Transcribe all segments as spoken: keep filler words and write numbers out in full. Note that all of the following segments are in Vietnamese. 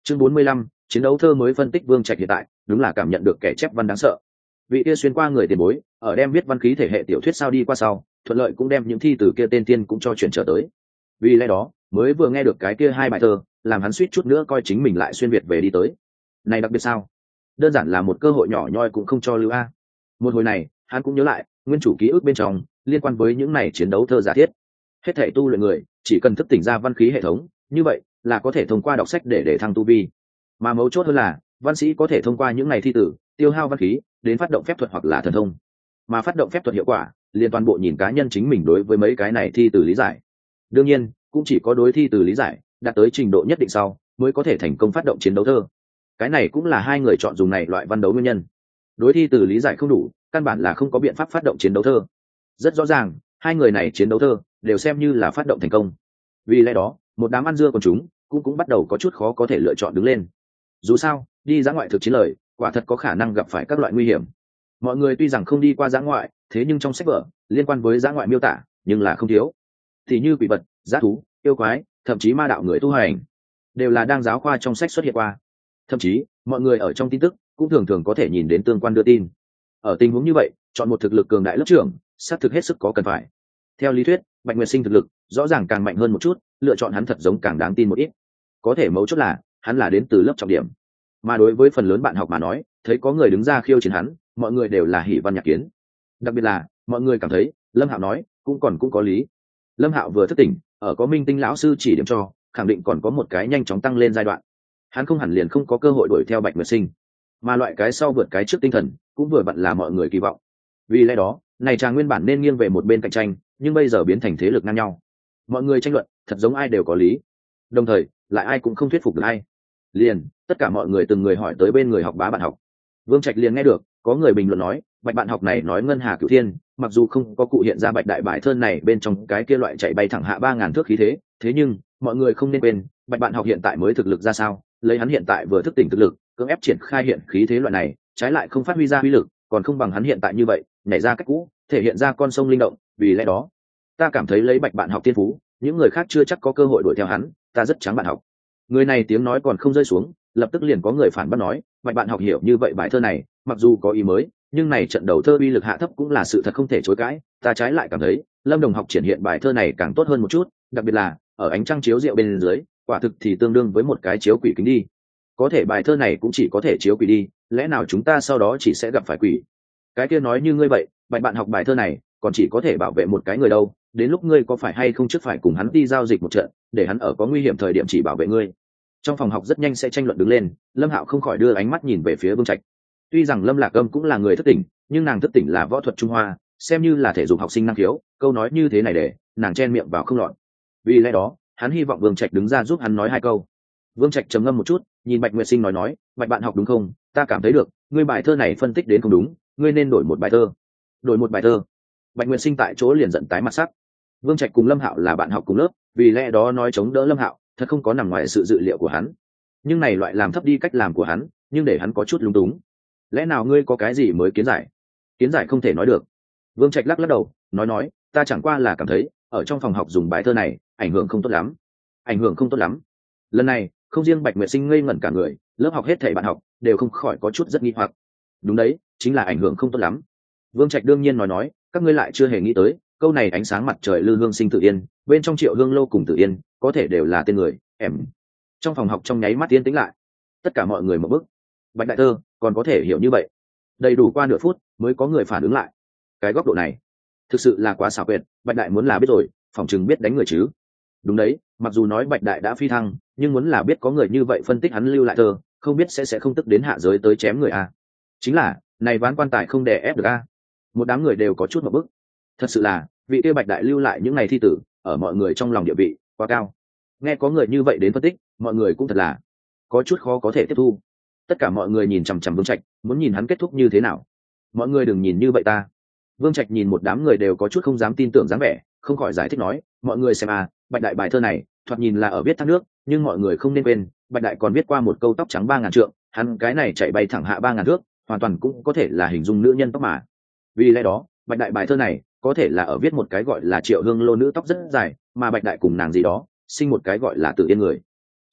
Chương bốn mươi lăm, chiến đấu thơ mới phân tích Vương Trạch hiện tại đúng là cảm nhận được kẻ chép văn đáng sợ. Vị kia xuyên qua người tiền bối ở đem viết văn khí thể hệ tiểu thuyết sao đi qua sau, thuận lợi cũng đem những thi từ kia tên tiên cũng cho chuyển trở tới. Vì lẽ đó mới vừa nghe được cái kia hai bài thơ, làm hắn suýt chút nữa coi chính mình lại xuyên việt về đi tới. Này đặc biệt sao? Đơn giản là một cơ hội nhỏ nhoi cũng không cho lưu a. Một hồi này hắn cũng nhớ lại nguyên chủ ký ức bên trong liên quan với những này chiến đấu thơ giả thiết. Hết thảy tu luyện người chỉ cần thức tỉnh ra văn khí hệ thống, như vậy là có thể thông qua đọc sách để để thăng tu vi. Mà mấu chốt hơn là văn sĩ có thể thông qua những này thi tử tiêu hao văn khí đến phát động phép thuật hoặc là thần thông. Mà phát động phép thuật hiệu quả liên toàn bộ nhìn cá nhân chính mình đối với mấy cái này thi tử lý giải. Đương nhiên cũng chỉ có đối thi tử lý giải đạt tới trình độ nhất định sau mới có thể thành công phát động chiến đấu thơ. Cái này cũng là hai người chọn dùng này loại văn đấu nguyên nhân. Đối thi tử lý giải không đủ, căn bản là không có biện pháp phát động chiến đấu thơ. Rất rõ ràng hai người này chiến đấu thơ đều xem như là phát động thành công. Vì lẽ đó một đám ăn dưa của chúng cũng cũng bắt đầu có chút khó có thể lựa chọn đứng lên. Dù sao đi dã ngoại thực chiến lời quả thật có khả năng gặp phải các loại nguy hiểm. Mọi người tuy rằng không đi qua dã ngoại, thế nhưng trong sách vở liên quan với dã ngoại miêu tả nhưng là không thiếu. Thì như quỷ vật, dã thú, yêu quái, thậm chí ma đạo người tu hành đều là đang giáo khoa trong sách xuất hiện qua. Thậm chí mọi người ở trong tin tức cũng thường thường có thể nhìn đến tương quan đưa tin. Ở tình huống như vậy chọn một thực lực cường đại lớp trưởng xác thực hết sức có cần phải. Theo lý thuyết Bạch Nguyệt Sinh thực lực rõ ràng càng mạnh hơn một chút, lựa chọn hắn thật giống càng đáng tin một ít. Có thể mấu chốt là hắn là đến từ lớp trọng điểm, mà đối với phần lớn bạn học mà nói, thấy có người đứng ra khiêu chiến hắn, mọi người đều là hỉ văn nhạc kiến. Đặc biệt là mọi người cảm thấy Lâm Hạo nói cũng còn cũng có lý. Lâm Hạo vừa thức tỉnh, ở có Minh Tinh lão sư chỉ điểm cho, khẳng định còn có một cái nhanh chóng tăng lên giai đoạn. Hắn không hẳn liền không có cơ hội đuổi theo Bạch Nguyệt Sinh, mà loại cái sau vượt cái trước tinh thần cũng vừa vặn là mọi người kỳ vọng. Vì lẽ đó này chàng nguyên bản nên nghiêng về một bên cạnh tranh, nhưng bây giờ biến thành thế lực ngang nhau. Mọi người tranh luận thật giống ai đều có lý, đồng thời lại ai cũng không thuyết phục được ai. Liền tất cả mọi người từng người hỏi tới bên người học bá bạn học. Vương Trạch liền nghe được có người bình luận nói Bạch bạn học này nói ngân hà cửu thiên, mặc dù không có cụ hiện ra Bạch đại bại thơn này bên trong cái kia loại chạy bay thẳng hạ ba ngàn thước khí thế, thế nhưng mọi người không nên quên Bạch bạn học hiện tại mới thực lực ra sao, lấy hắn hiện tại vừa thức tỉnh thực lực cưỡng ép triển khai hiện khí thế loại này, trái lại không phát huy ra uy lực, còn không bằng hắn hiện tại như vậy nhảy ra cách cũ thể hiện ra con sông linh động. Vì lẽ đó ta cảm thấy lấy Bạch bạn học tiên phú, những người khác chưa chắc có cơ hội đuổi theo hắn, ta rất trắng bạn học. Người này tiếng nói còn không rơi xuống, lập tức liền có người phản bác nói Bạch bạn học hiểu như vậy bài thơ này mặc dù có ý mới, nhưng này trận đầu thơ uy lực hạ thấp cũng là sự thật không thể chối cãi. Ta trái lại cảm thấy Lâm đồng học triển hiện bài thơ này càng tốt hơn một chút, đặc biệt là ở ánh trăng chiếu rượu bên dưới, quả thực thì tương đương với một cái chiếu quỷ kính đi. Có thể bài thơ này cũng chỉ có thể chiếu quỷ đi, lẽ nào chúng ta sau đó chỉ sẽ gặp phải quỷ? Cái kia nói như ngươi vậy, Bạch bạn học bài thơ này còn chỉ có thể bảo vệ một cái người đâu, đến lúc ngươi có phải hay không trước phải cùng hắn đi giao dịch một trận, để hắn ở có nguy hiểm thời điểm chỉ bảo vệ ngươi. Trong phòng học rất nhanh sẽ tranh luận đứng lên, Lâm Hạo không khỏi đưa ánh mắt nhìn về phía Vương Trạch. Tuy rằng Lâm Lạc Âm cũng là người thất tỉnh, nhưng nàng thất tỉnh là võ thuật Trung Hoa, xem như là thể dục học sinh năng khiếu, câu nói như thế này để nàng chen miệng vào không lọt. Vì lẽ đó hắn hy vọng Vương Trạch đứng ra giúp hắn nói hai câu. Vương Trạch trầm ngâm một chút, nhìn Bạch Nguyệt Sinh nói nói Bạch bạn học đúng không, ta cảm thấy được ngươi bài thơ này phân tích đến không đúng, ngươi nên đổi một bài thơ. Đổi một bài thơ? Bạch Nguyệt Sinh tại chỗ liền giận tái mặt sắc. Vương Trạch cùng Lâm Hạo là bạn học cùng lớp, vì lẽ đó nói chống đỡ Lâm Hạo thật không có nằm ngoài sự dự liệu của hắn, nhưng này loại làm thấp đi cách làm của hắn, nhưng để hắn có chút lung túng. Lẽ nào ngươi có cái gì mới kiến giải? Kiến giải không thể nói được. Vương Trạch lắc lắc đầu nói nói ta chẳng qua là cảm thấy ở trong phòng học dùng bài thơ này ảnh hưởng không tốt lắm. Ảnh hưởng không tốt lắm? Lần này không riêng Bạch Nguyệt Sinh ngây ngẩn cả người, lớp học hết thảy bạn học đều không khỏi có chút rất nghi hoặc. Đúng đấy, chính là ảnh hưởng không tốt lắm. Vương Trạch đương nhiên nói nói các ngươi lại chưa hề nghĩ tới câu này ánh sáng mặt trời lư hương sinh tự yên, bên trong Triệu Hương Lô cùng Tự Yên có thể đều là tên người. Em trong phòng học trong nháy mắt yên tĩnh lại, tất cả mọi người một bức. Bạch đại thơ còn có thể hiểu như vậy? Đầy đủ qua nửa phút mới có người phản ứng lại. Cái góc độ này thực sự là quá xảo quyệt, Bạch đại muốn là biết rồi phòng chừng biết đánh người chứ. Đúng đấy, mặc dù nói Bạch đại đã phi thăng, nhưng muốn là biết có người như vậy phân tích hắn lưu lại thơ, không biết sẽ sẽ không tức đến hạ giới tới chém người à. Chính là này ván quan tài không đè ép được a. Một đám người đều có chút một bức. Thật sự là vị kia Bạch đại lưu lại những ngày thi tử ở mọi người trong lòng địa vị quá cao. Nghe có người như vậy đến phân tích, mọi người cũng thật là có chút khó có thể tiếp thu. Tất cả mọi người nhìn chằm chằm Vương Trạch, muốn nhìn hắn kết thúc như thế nào. Mọi người đừng nhìn như vậy ta. Vương Trạch nhìn một đám người đều có chút không dám tin tưởng dáng vẻ, không khỏi giải thích nói mọi người xem à, Bạch đại bài thơ này thoạt nhìn là ở viết thác nước, nhưng mọi người không nên quên Bạch đại còn viết qua một câu tóc trắng ba ngàn trượng, hắn cái này chạy bay thẳng hạ ba ngàn thước, hoàn toàn cũng có thể là hình dung nữ nhân tóc mà. Vì lẽ đó Bạch đại bài thơ này có thể là ở viết một cái gọi là Triệu Hương Lô nữ tóc rất dài, mà Bạch đại cùng nàng gì đó sinh một cái gọi là Tự Yên người.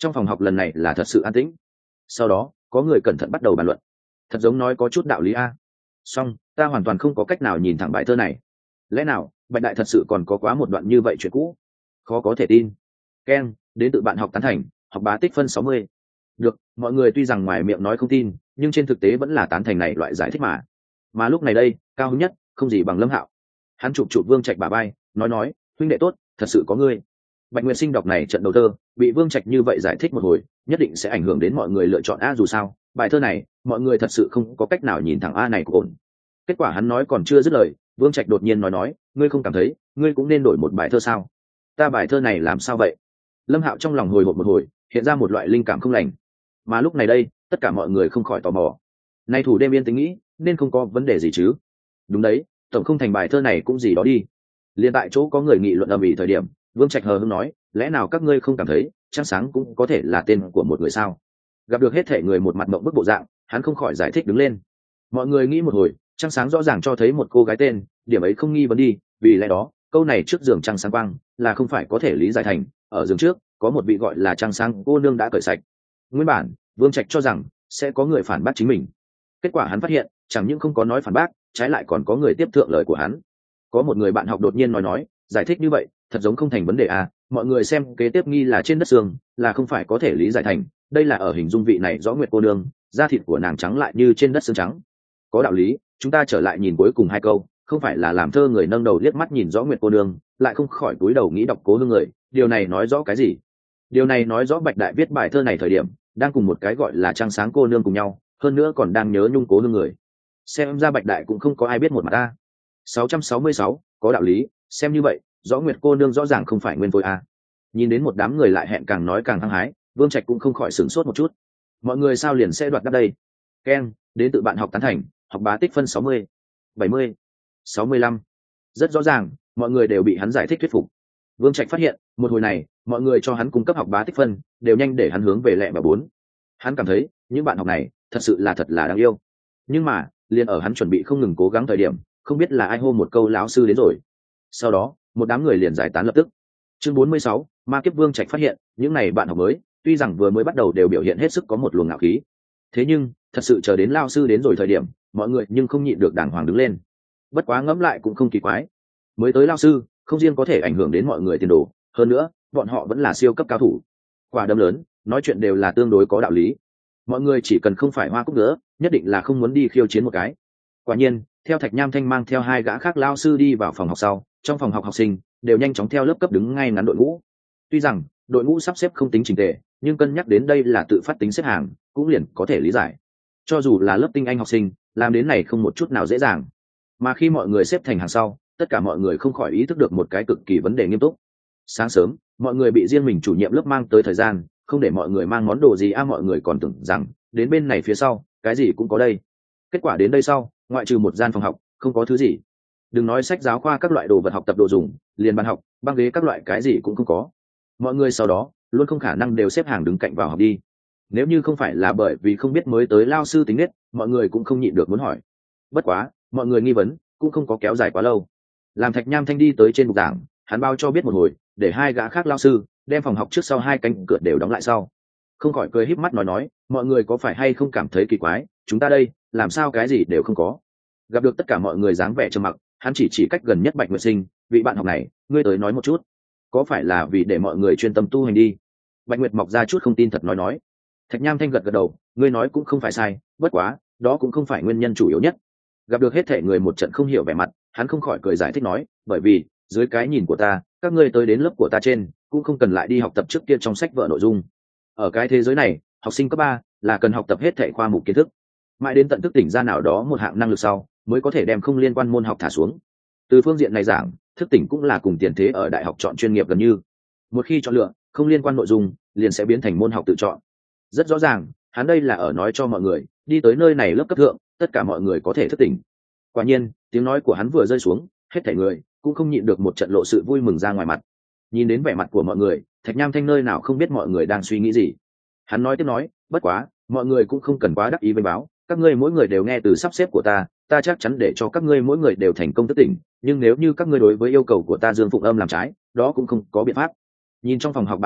Trong phòng học lần này là thật sự an tĩnh. Sau đó có người cẩn thận bắt đầu bàn luận. Thật giống nói có chút đạo lý a. Song ta hoàn toàn không có cách nào nhìn thẳng bài thơ này. Lẽ nào Bạch Đại thật sự còn có quá một đoạn như vậy chuyện cũ? Khó có thể tin. Ken, đến tự bạn học tán thành, học bá tích phân sáu mươi. Được, mọi người tuy rằng ngoài miệng nói không tin, nhưng trên thực tế vẫn là tán thành này loại giải thích mà. Mà lúc này đây, cao hứng nhất, không gì bằng Lâm Hạo. Hắn chụp chụp Vương Trạch bả vai, nói nói, huynh đệ tốt, thật sự có ngươi. Bạch Nguyệt Sinh đọc này trận đầu thơ, bị Vương Trạch như vậy giải thích một hồi, nhất định sẽ ảnh hưởng đến mọi người lựa chọn a, dù sao, bài thơ này, mọi người thật sự không có cách nào nhìn thẳng a này của ổn. Kết quả hắn nói còn chưa dứt lời, Vương Trạch đột nhiên nói nói, ngươi không cảm thấy, ngươi cũng nên đổi một bài thơ sao? Ta bài thơ này làm sao vậy? Lâm Hạo trong lòng hồi hộp một hồi, hiện ra một loại linh cảm không lành. Mà lúc này đây, tất cả mọi người không khỏi tò mò. Nay thủ đêm yên tĩnh nghĩ, nên không có vấn đề gì chứ? Đúng đấy, tổng không thành bài thơ này cũng gì đó đi. Liên tại chỗ có người nghị luận ầm ĩ thời điểm, Vương Trạch hờ hững nói, lẽ nào các ngươi không cảm thấy, trăng sáng cũng có thể là tên của một người sao? Gặp được hết thể người một mặt mộng bức bộ dạng, hắn không khỏi giải thích đứng lên. Mọi người nghĩ một hồi, trăng sáng rõ ràng cho thấy một cô gái tên, điểm ấy không nghi vấn đi, vì lẽ đó, câu này trước giường trăng sáng quang là không phải có thể lý giải thành, ở giường trước có một vị gọi là trăng sáng cô nương đã cởi sạch. Nguyên bản, Vương Trạch cho rằng sẽ có người phản bác chính mình. Kết quả hắn phát hiện, chẳng những không có nói phản bác, trái lại còn có người tiếp thượng lời của hắn. Có một người bạn học đột nhiên nói nói, giải thích như vậy, thật giống không thành vấn đề à, mọi người xem kế tiếp nghi là trên đất xương, là không phải có thể lý giải thành, đây là ở hình dung vị này rõ nguyệt cô nương, da thịt của nàng trắng lại như trên đất xương trắng. Có đạo lý, chúng ta trở lại nhìn cuối cùng hai câu, không phải là làm thơ người nâng đầu liếc mắt nhìn rõ nguyệt cô nương, lại không khỏi cúi đầu nghĩ đọc cố hương người, điều này nói rõ cái gì? Điều này nói rõ Bạch Đại viết bài thơ này thời điểm, đang cùng một cái gọi là trăng sáng cô nương cùng nhau, hơn nữa còn đang nhớ nhung cố hương người. Xem ra Bạch Đại cũng không có ai biết một mặt ta. sáu trăm sáu mươi sáu, có đạo lý, xem như vậy, rõ nguyệt cô nương rõ ràng không phải nguyên phối a. Nhìn đến một đám người lại hẹn càng nói càng hăng hái, Vương Trạch cũng không khỏi sửng sốt một chút. Mọi người sao liền sẽ đoạt đáp đây? Ken, đến tự bạn học tán thành, học bá tích phân sáu mươi, bảy mươi, sáu mươi lăm. Rất rõ ràng, mọi người đều bị hắn giải thích thuyết phục. Vương Trạch phát hiện, một hồi này, mọi người cho hắn cung cấp học bá tích phân, đều nhanh để hắn hướng về lẹ và bốn. Hắn cảm thấy, những bạn học này, thật sự là thật là đáng yêu. Nhưng mà, liền ở hắn chuẩn bị không ngừng cố gắng thời điểm, không biết là ai hô một câu lão sư đến rồi. Sau đó, một đám người liền giải tán lập tức. Chương bốn mươi sáu, Ma Kiếp. Vương Trạch phát hiện, những này bạn học mới, tuy rằng vừa mới bắt đầu đều biểu hiện hết sức có một luồng ngạo khí. Thế nhưng, thật sự chờ đến lão sư đến rồi thời điểm, mọi người nhưng không nhịn được đàng hoàng đứng lên. Bất quá ngẫm lại cũng không kỳ quái. Mới tới lão sư, không riêng có thể ảnh hưởng đến mọi người tiền đồ, hơn nữa, bọn họ vẫn là siêu cấp cao thủ. Quả đấm lớn, nói chuyện đều là tương đối có đạo lý. Mọi người chỉ cần không phải hoa cúc nữa, nhất định là không muốn đi khiêu chiến một cái. Quả nhiên, theo Thạch Nham Thanh mang theo hai gã khác lao sư đi vào phòng học sau, trong phòng học học sinh đều nhanh chóng theo lớp cấp đứng ngay ngắn đội ngũ. Tuy rằng đội ngũ sắp xếp không tính chỉnh tề, nhưng cân nhắc đến đây là tự phát tính xếp hàng, cũng liền có thể lý giải. Cho dù là lớp tinh anh học sinh, làm đến này không một chút nào dễ dàng. Mà khi mọi người xếp thành hàng sau, tất cả mọi người không khỏi ý thức được một cái cực kỳ vấn đề nghiêm túc. Sáng sớm, mọi người bị riêng mình chủ nhiệm lớp mang tới thời gian, không để mọi người mang món đồ gì a, mọi người còn tưởng rằng đến bên này phía sau, cái gì cũng có đây. Kết quả đến đây sau, ngoại trừ một gian phòng học, không có thứ gì. Đừng nói sách giáo khoa các loại đồ vật học tập đồ dùng, liền bàn học, băng ghế các loại cái gì cũng không có. Mọi người sau đó luôn không khả năng đều xếp hàng đứng cạnh vào học đi. Nếu như không phải là bởi vì không biết mới tới lao sư tính nết, mọi người cũng không nhịn được muốn hỏi. Bất quá, mọi người nghi vấn cũng không có kéo dài quá lâu. Làm Thạch Nham Thanh đi tới trên bục giảng, hắn bao cho biết một hồi, để hai gã khác lao sư đem phòng học trước sau hai cánh cửa đều đóng lại sau. Không khỏi cười híp mắt nói nói, mọi người có phải hay không cảm thấy kỳ quái, chúng ta đây làm sao cái gì đều không có. Gặp được tất cả mọi người dáng vẻ trầm mặc, hắn chỉ chỉ cách gần nhất Bạch Nguyệt Sinh, vị bạn học này, ngươi tới nói một chút, có phải là vì để mọi người chuyên tâm tu hành đi? Bạch Nguyệt mọc ra chút không tin thật nói nói. Thạch Nham Thanh gật gật đầu, ngươi nói cũng không phải sai, bất quá đó cũng không phải nguyên nhân chủ yếu nhất. Gặp được hết thể người một trận không hiểu vẻ mặt, hắn không khỏi cười giải thích nói, bởi vì dưới cái nhìn của ta, các ngươi tới đến lớp của ta trên cũng không cần lại đi học tập trước kia trong sách vở nội dung. Ở cái thế giới này, học sinh cấp ba là cần học tập hết thể khoa mục kiến thức, mãi đến tận thức tỉnh ra nào đó một hạng năng lực sau mới có thể đem không liên quan môn học thả xuống. Từ phương diện này giảng, thức tỉnh cũng là cùng tiền thế ở đại học chọn chuyên nghiệp gần như. Một khi chọn lựa không liên quan nội dung, liền sẽ biến thành môn học tự chọn. Rất rõ ràng, hắn đây là ở nói cho mọi người, đi tới nơi này lớp cấp thượng, tất cả mọi người có thể thức tỉnh. Quả nhiên, tiếng nói của hắn vừa rơi xuống, hết thảy người cũng không nhịn được một trận lộ sự vui mừng ra ngoài mặt. Nhìn đến vẻ mặt của mọi người, Thạch Nham Thanh nơi nào không biết mọi người đang suy nghĩ gì. Hắn nói tiếp nói, bất quá, mọi người cũng không cần quá đắc ý với báo, các ngươi mỗi người đều nghe từ sắp xếp của ta, ta chắc chắn để cho các ngươi mỗi người đều thành công thức tỉnh, nhưng nếu như các ngươi đối với yêu cầu của ta dương phụng âm làm trái, đó cũng không có biện pháp. Nhìn trong phòng học bạn học,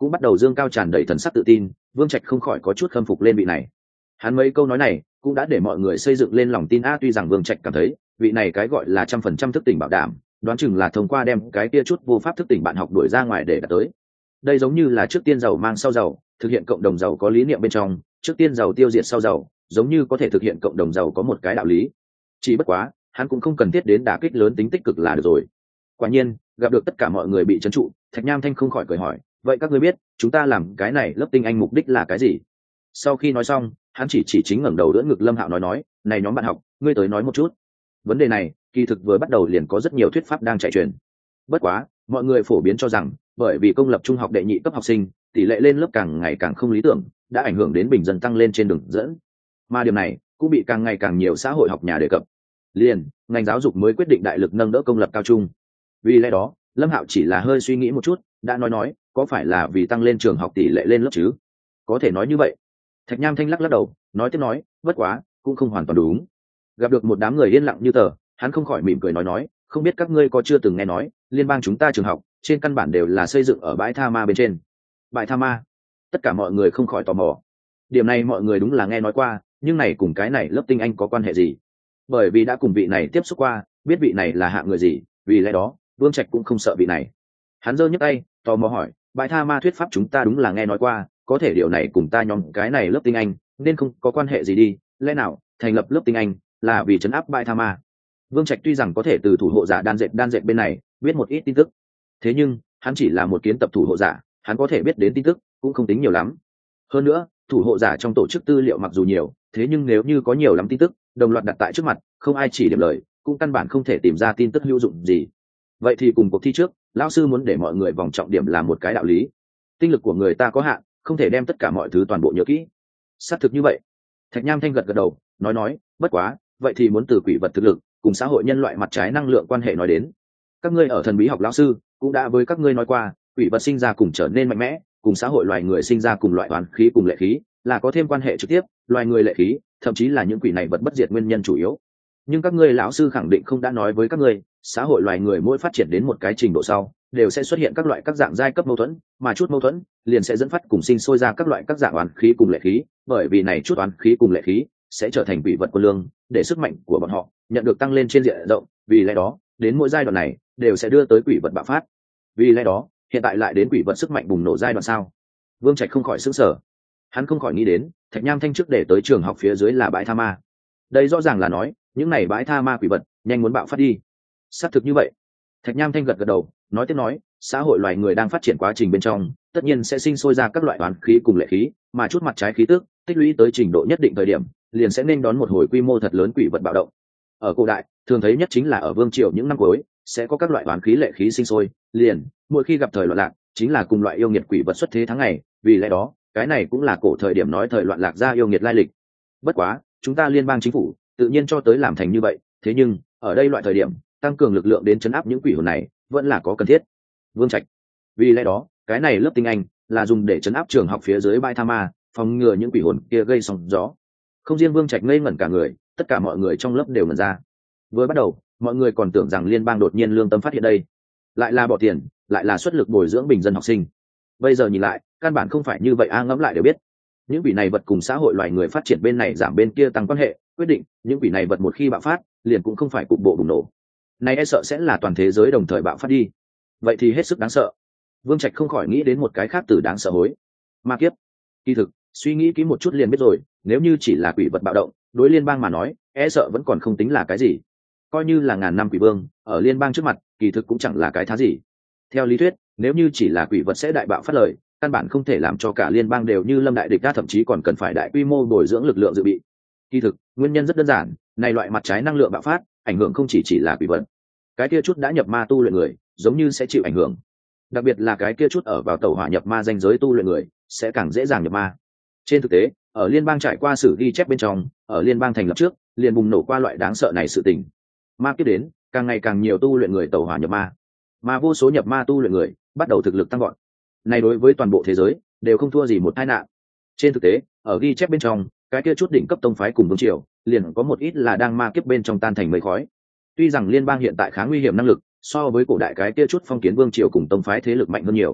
cũng bắt đầu dương cao tràn đầy thần sắc tự tin. Vương Trạch không khỏi có chút khâm phục lên vị này. Hắn mấy câu nói này cũng đã để mọi người xây dựng lên lòng tin a. Tuy rằng Vương Trạch cảm thấy vị này cái gọi là trăm phần trăm thức tỉnh bảo đảm, đoán chừng là thông qua đem cái kia chút vô pháp thức tỉnh bạn học đuổi ra ngoài để đạt tới. Đây giống như là trước tiên giàu mang sau giàu, thực hiện cộng đồng giàu có lý niệm bên trong, trước tiên giàu tiêu diệt sau giàu, giống như có thể thực hiện cộng đồng giàu có một cái đạo lý. Chỉ bất quá, hắn cũng không cần thiết đến đả kích lớn tính tích cực là được rồi. Quả nhiên, gặp được tất cả mọi người bị trấn trụ, Thạch Nham Thanh không khỏi cười hỏi, vậy các ngươi biết chúng ta làm cái này lớp tinh anh mục đích là cái gì? Sau khi nói xong, hắn chỉ chỉ chính ngẩng đầu đỡ ngực Lâm Hạo nói nói, này nhóm bạn học, ngươi tới nói một chút. Vấn đề này kỳ thực vừa bắt đầu liền có rất nhiều thuyết pháp đang chạy truyền. Bất quá mọi người phổ biến cho rằng bởi vì công lập trung học đệ nhị cấp học sinh tỷ lệ lên lớp càng ngày càng không lý tưởng, đã ảnh hưởng đến bình dân tăng lên trên đường dẫn, mà điều này cũng bị càng ngày càng nhiều xã hội học nhà đề cập. Liền ngành giáo dục mới quyết định đại lực nâng đỡ công lập cao trung. Vì lẽ đó Lâm Hạo chỉ là hơi suy nghĩ một chút, đã nói nói có phải là vì tăng lên trường học tỷ lệ lên lớp chứ? Có thể nói như vậy. Thạch Nham Thanh lắc lắc đầu, nói tiếp nói, bất quá cũng không hoàn toàn đúng. Gặp được một đám người yên lặng như tờ, hắn không khỏi mỉm cười nói nói, không biết các ngươi có chưa từng nghe nói, liên bang chúng ta trường học trên căn bản đều là xây dựng ở bãi tha ma bên trên. Bãi tha ma? Tất cả mọi người không khỏi tò mò. Điểm này mọi người đúng là nghe nói qua, nhưng này cùng cái này lớp tinh anh có quan hệ gì? Bởi vì đã cùng vị này tiếp xúc qua, biết vị này là hạng người gì, vì lẽ đó Vương Trạch cũng không sợ vị này. Hắn giơ nhấc tay, tò mò hỏi, bãi tha ma thuyết pháp chúng ta đúng là nghe nói qua, có thể điều này cùng ta nhóm cái này lớp tinh anh nên không có quan hệ gì đi, lẽ nào thành lập lớp tinh anh là vì trấn áp bãi tha ma? Vương Trạch tuy rằng có thể từ thủ hộ giả đan dệt đan dệt bên này biết một ít tin tức, thế nhưng hắn chỉ là một kiến tập thủ hộ giả, hắn có thể biết đến tin tức cũng không tính nhiều lắm. Hơn nữa thủ hộ giả trong tổ chức tư liệu mặc dù nhiều, thế nhưng nếu như có nhiều lắm tin tức đồng loạt đặt tại trước mặt, không ai chỉ điểm lời, cũng căn bản không thể tìm ra tin tức hữu dụng gì. Vậy thì cùng cuộc thi trước, lão sư muốn để mọi người vòng trọng điểm là một cái đạo lý. Tinh lực của người ta có hạn, không thể đem tất cả mọi thứ toàn bộ nhớ kỹ. Xác thực như vậy. Thạch Nham Thanh gật gật đầu, nói nói, bất quá, vậy thì muốn từ quỷ vật thực lực cùng xã hội nhân loại mặt trái năng lượng quan hệ nói đến. Các ngươi ở thần bí học lão sư cũng đã với các ngươi nói qua, quỷ vật sinh ra cùng trở nên mạnh mẽ, cùng xã hội loài người sinh ra cùng loại toán khí cùng lệ khí là có thêm quan hệ trực tiếp, loài người lệ khí thậm chí là những quỷ này vật bất diệt nguyên nhân chủ yếu. Nhưng các ngươi lão sư khẳng định không đã nói với các ngươi, xã hội loài người mỗi phát triển đến một cái trình độ sau đều sẽ xuất hiện các loại các dạng giai cấp mâu thuẫn, mà chút mâu thuẫn liền sẽ dẫn phát cùng sinh sôi ra các loại các dạng oán khí cùng lệ khí, bởi vì này chút oán khí cùng lệ khí sẽ trở thành quỷ vật quân lương, để sức mạnh của bọn họ nhận được tăng lên trên diện rộng, vì lẽ đó đến mỗi giai đoạn này đều sẽ đưa tới quỷ vật bạo phát. Vì lẽ đó hiện tại lại đến quỷ vật sức mạnh bùng nổ giai đoạn sao? Vương Trạch không khỏi sững sờ. Hắn không khỏi nghĩ đến Thạch Nham Thanh trước để tới trường học phía dưới là bãi tha ma, đây rõ ràng là nói những này bãi tha ma quỷ vật nhanh muốn bạo phát đi. Xác thực như vậy. Thạch Nham Thanh gật gật đầu, nói tiếp nói, xã hội loài người đang phát triển quá trình bên trong tất nhiên sẽ sinh sôi ra các loại oán khí cùng lệ khí, mà chút mặt trái khí tức tích lũy tới trình độ nhất định thời điểm liền sẽ nên đón một hồi quy mô thật lớn quỷ vật bạo động. Ở cổ đại thường thấy nhất chính là ở vương triều những năm cuối sẽ có các loại oán khí lệ khí sinh sôi, liền mỗi khi gặp thời loạn lạc chính là cùng loại yêu nghiệt quỷ vật xuất thế tháng ngày, vì lẽ đó cái này cũng là cổ thời điểm nói thời loạn lạc ra yêu nghiệt lai lịch. Bất quá chúng ta liên bang chính phủ tự nhiên cho tới làm thành như vậy, thế nhưng ở đây loại thời điểm tăng cường lực lượng đến chấn áp những quỷ hồn này vẫn là có cần thiết. Vương Trạch, vì lẽ đó cái này lớp tinh anh là dùng để chấn áp trường học phía dưới bãi tha ma, phòng ngừa những quỷ hồn kia gây sóng gió. Không riêng Vương Trạch ngây ngẩn cả người, tất cả mọi người trong lớp đều ngẩn ra. Vừa bắt đầu mọi người còn tưởng rằng liên bang đột nhiên lương tâm phát hiện đây, lại là bỏ tiền, lại là xuất lực bồi dưỡng bình dân học sinh. Bây giờ nhìn lại căn bản không phải như vậy, a ngẫm lại đều biết những quỷ này vật cùng xã hội loài người phát triển bên này giảm bên kia tăng quan hệ, quyết định những quỷ này vật một khi bạo phát liền cũng không phải cục bộ bùng nổ, này e sợ sẽ là toàn thế giới đồng thời bạo phát đi. Vậy thì hết sức đáng sợ. Vương Trạch không khỏi nghĩ đến một cái khác từ đáng sợ hối, ma kiếp. Kỳ thực suy nghĩ kỹ một chút liền biết rồi, nếu như chỉ là quỷ vật bạo động đối liên bang mà nói e sợ vẫn còn không tính là cái gì, coi như là ngàn năm quỷ vương ở liên bang trước mặt kỳ thực cũng chẳng là cái thá gì. Theo lý thuyết nếu như chỉ là quỷ vật sẽ đại bạo phát lời, căn bản không thể làm cho cả liên bang đều như lâm đại địch đa, thậm chí còn cần phải đại quy mô bồi dưỡng lực lượng dự bị. Kỳ thực nguyên nhân rất đơn giản, này loại mặt trái năng lượng bạo phát ảnh hưởng không chỉ chỉ là quỷ vật, cái kia chút đã nhập ma tu luyện người giống như sẽ chịu ảnh hưởng, đặc biệt là cái kia chút ở vào tẩu hỏa nhập ma danh giới tu luyện người sẽ càng dễ dàng nhập ma. Trên thực tế ở liên bang trải qua sử ghi chép bên trong, ở liên bang thành lập trước liền bùng nổ qua loại đáng sợ này sự tình. Ma kiếp đến, càng ngày càng nhiều tu luyện người tẩu hỏa nhập ma, mà vô số nhập ma tu luyện người bắt đầu thực lực tăng vọt. Này đối với toàn bộ thế giới đều không thua gì một tai nạn. Trên thực tế ở ghi chép bên trong, cái kia chút đỉnh cấp tông phái cùng vương triều liền có một ít là đang ma kiếp bên trong tan thành mây khói. Tuy rằng liên bang hiện tại khá nguy hiểm năng lực so với cổ đại cái kia chút phong kiến vương triều cùng tông phái thế lực mạnh hơn nhiều,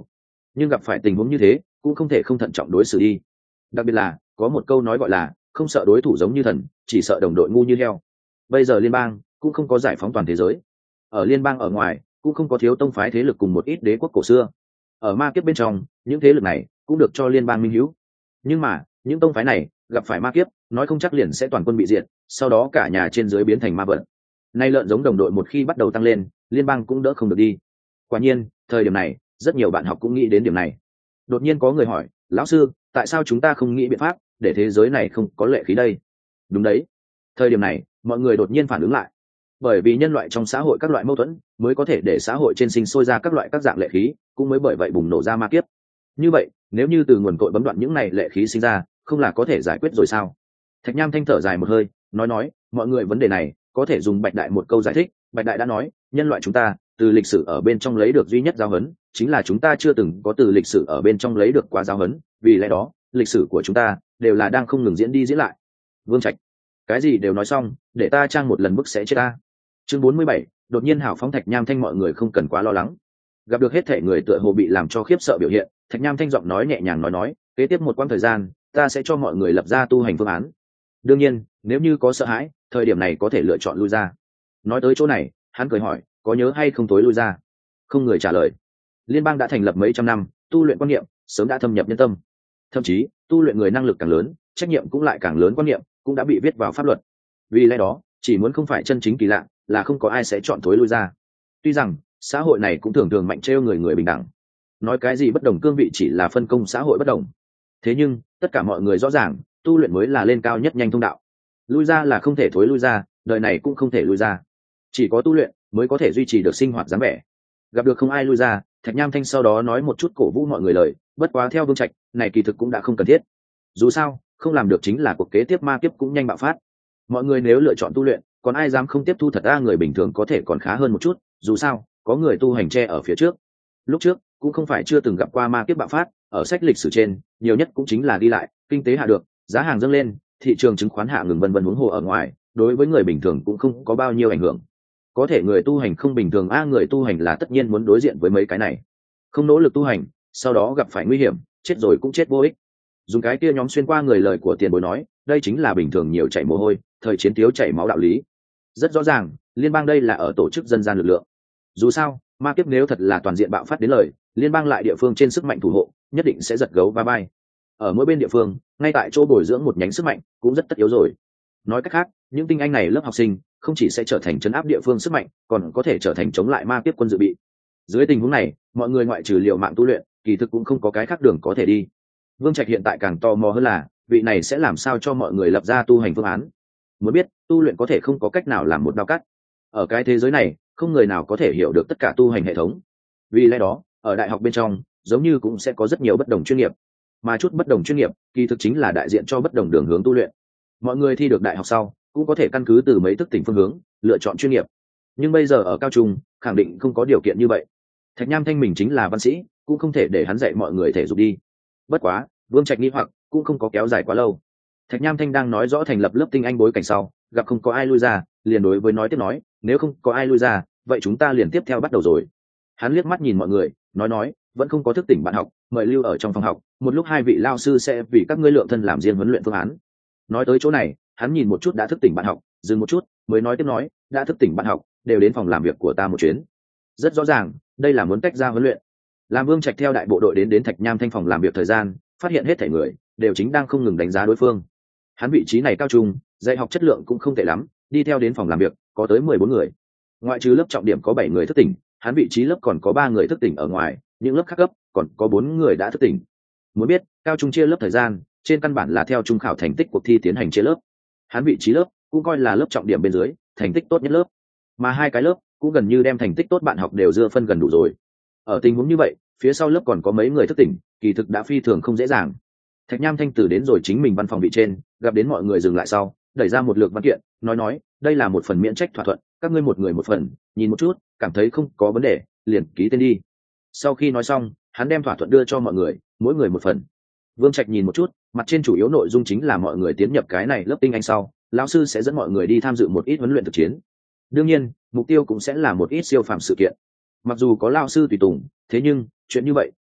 nhưng gặp phải tình huống như thế cũng không thể không thận trọng đối xử đi. Đặc biệt là có một câu nói gọi là không sợ đối thủ giống như thần, chỉ sợ đồng đội ngu như heo. Bây giờ liên bang cũng không có giải phóng toàn thế giới, ở liên bang ở ngoài cũng không có thiếu tông phái thế lực cùng một ít đế quốc cổ xưa. Ở ma kiếp bên trong, những thế lực này cũng được cho liên bang minh hữu, nhưng mà những tông phái này gặp phải ma kiếp nói không chắc liền sẽ toàn quân bị diệt, sau đó cả nhà trên dưới biến thành ma vật. Nay lợn giống đồng đội một khi bắt đầu tăng lên, liên bang cũng đỡ không được đi. Quả nhiên thời điểm này rất nhiều bạn học cũng nghĩ đến điểm này. Đột nhiên có người hỏi, lão sư, tại sao chúng ta không nghĩ biện pháp để thế giới này không có lệ khí đây? Đúng đấy, thời điểm này mọi người đột nhiên phản ứng lại, bởi vì nhân loại trong xã hội các loại mâu thuẫn mới có thể để xã hội trên sinh sôi ra các loại các dạng lệ khí, cũng mới bởi vậy bùng nổ ra ma kiếp. Như vậy nếu như từ nguồn cội bấm đoạn những này lệ khí sinh ra, không là có thể giải quyết rồi sao? Thạch Nham thanh thở dài một hơi, nói nói mọi người vấn đề này có thể dùng Bạch Đại một câu giải thích. Bạch Đại đã nói, nhân loại chúng ta từ lịch sử ở bên trong lấy được duy nhất giáo huấn chính là chúng ta chưa từng có từ lịch sử ở bên trong lấy được quá giáo huấn, vì lẽ đó lịch sử của chúng ta đều là đang không ngừng diễn đi diễn lại. Vương Trạch, cái gì đều nói xong, để ta trang một lần bức sẽ chết ta. Chương bốn mươi bảy, đột nhiên hào phóng. Thạch Nham thanh mọi người không cần quá lo lắng. Gặp được hết thể người tựa hồ bị làm cho khiếp sợ biểu hiện, Thạch Nham thanh giọng nói nhẹ nhàng nói nói, kế tiếp một quãng thời gian ta sẽ cho mọi người lập ra tu hành phương án. Đương nhiên nếu như có sợ hãi, thời điểm này có thể lựa chọn lui ra. Nói tới chỗ này hắn cười hỏi, có nhớ hay không tối lui ra? Không người trả lời. Liên bang đã thành lập mấy trăm năm, tu luyện quan niệm sớm đã thâm nhập nhân tâm, thậm chí tu luyện người năng lực càng lớn, trách nhiệm cũng lại càng lớn, quan niệm cũng đã bị viết vào pháp luật. Vì lẽ đó chỉ muốn không phải chân chính kỳ lạ là không có ai sẽ chọn thối lui ra. Tuy rằng xã hội này cũng thường thường mạnh trêu người người bình đẳng, nói cái gì bất đồng cương vị chỉ là phân công xã hội bất đồng, thế nhưng tất cả mọi người rõ ràng tu luyện mới là lên cao nhất nhanh thông đạo. Lui ra là không thể thối lui ra, đời này cũng không thể lui ra, chỉ có tu luyện mới có thể duy trì được sinh hoạt dáng vẻ. Gặp được không ai lui ra, Thạch Nham thanh sau đó nói một chút cổ vũ mọi người lời, bất quá theo Vương Trạch này kỳ thực cũng đã không cần thiết. Dù sao không làm được chính là cuộc kế tiếp ma kiếp cũng nhanh bạo phát. Mọi người nếu lựa chọn tu luyện, còn ai dám không tiếp thu? Thật ra người bình thường có thể còn khá hơn một chút, dù sao có người tu hành che ở phía trước. Lúc trước cũng không phải chưa từng gặp qua ma kiếp bạo phát, ở sách lịch sử trên nhiều nhất cũng chính là đi lại kinh tế hạ được, giá hàng dâng lên, thị trường chứng khoán hạ ngừng vân vân, huống hồ ở ngoài đối với người bình thường cũng không có bao nhiêu ảnh hưởng. Có thể người tu hành không bình thường a, người tu hành là tất nhiên muốn đối diện với mấy cái này. Không nỗ lực tu hành, sau đó gặp phải nguy hiểm, chết rồi cũng chết vô ích. Dùng cái kia nhóm xuyên qua người lời của tiền bối nói, đây chính là bình thường nhiều chảy mồ hôi, thời chiến thiếu chảy máu đạo lý. Rất rõ ràng liên bang đây là ở tổ chức dân gian lực lượng. Dù sao ma kiếp nếu thật là toàn diện bạo phát đến lời, liên bang lại địa phương trên sức mạnh thủ hộ nhất định sẽ giật gấu va vai. Ở mỗi bên địa phương ngay tại chỗ bồi dưỡng một nhánh sức mạnh cũng rất tất yếu rồi. Nói cách khác, những tinh anh này lớp học sinh không chỉ sẽ trở thành trấn áp địa phương sức mạnh, còn có thể trở thành chống lại ma kiếp quân dự bị. Dưới tình huống này mọi người ngoại trừ liều mạng tu luyện, kỳ thực cũng không có cái khác đường có thể đi. Vương Trạch hiện tại càng tò mò hơn là vị này sẽ làm sao cho mọi người lập ra tu hành phương án. Muốn biết tu luyện có thể không có cách nào làm một đao cắt, ở cái thế giới này không người nào có thể hiểu được tất cả tu hành hệ thống. Vì lẽ đó ở đại học bên trong giống như cũng sẽ có rất nhiều bất đồng chuyên nghiệp, mà chút bất đồng chuyên nghiệp kỳ thực chính là đại diện cho bất đồng đường hướng tu luyện. Mọi người thi được đại học sau cũng có thể căn cứ từ mấy thức tỉnh phương hướng lựa chọn chuyên nghiệp, nhưng bây giờ ở cao trung khẳng định không có điều kiện như vậy. Thạch Nham thanh mình chính là văn sĩ, cũng không thể để hắn dạy mọi người thể dục đi. Bất quá Vương Trạch nghi hoặc cũng không có kéo dài quá lâu. Thạch Nham thanh đang nói rõ thành lập lớp tinh anh bối cảnh sau, gặp không có ai lui ra, liền đối với nói tiếp nói, nếu không có ai lui ra, vậy chúng ta liền tiếp theo bắt đầu rồi. Hắn liếc mắt nhìn mọi người, nói nói, vẫn không có thức tỉnh bạn học, mời lưu ở trong phòng học, một lúc hai vị lao sư sẽ vì các ngươi lượng thân làm riêng huấn luyện phương án. Nói tới chỗ này hắn nhìn một chút đã thức tỉnh bạn học, dừng một chút mới nói tiếp nói, đã thức tỉnh bạn học đều đến phòng làm việc của ta một chuyến. Rất rõ ràng đây là muốn tách ra huấn luyện. Làm Vương Trạch theo đại bộ đội đến đến Thạch Nham thanh phòng làm việc thời gian, phát hiện hết thảy người đều chính đang không ngừng đánh giá đối phương. Hắn vị trí này cao trung, dạy học chất lượng cũng không tệ lắm, đi theo đến phòng làm việc có tới mười bốn người. Ngoại trừ lớp trọng điểm có bảy người thức tỉnh, hắn vị trí lớp còn có ba người thức tỉnh ở ngoài, những lớp khác cấp còn có bốn người đã thức tỉnh. Muốn biết, cao trung chia lớp thời gian, trên căn bản là theo trung khảo thành tích cuộc thi tiến hành chia lớp. Hắn vị trí lớp cũng coi là lớp trọng điểm bên dưới, thành tích tốt nhất lớp. Mà hai cái lớp cũng gần như đem thành tích tốt bạn học đều dưa phân gần đủ rồi. Ở tình huống như vậy, phía sau lớp còn có mấy người thức tỉnh, kỳ thực đã phi thường không dễ dàng. Thạch Nham thanh từ đến rồi chính mình văn phòng vị trên, gặp đến mọi người dừng lại sau, đẩy ra một lượt văn kiện, nói nói, đây là một phần miễn trách thỏa thuận, các ngươi một người một phần, nhìn một chút, cảm thấy không có vấn đề, liền ký tên đi. Sau khi nói xong, hắn đem thỏa thuận đưa cho mọi người, mỗi người một phần. Vương Trạch nhìn một chút, mặt trên chủ yếu nội dung chính là mọi người tiến nhập cái này lớp tinh anh sau, lão sư sẽ dẫn mọi người đi tham dự một ít huấn luyện thực chiến. Đương nhiên, mục tiêu cũng sẽ là một ít siêu phàm sự kiện. Mặc dù có lão sư tùy tùng, thế nhưng chuyện như vậy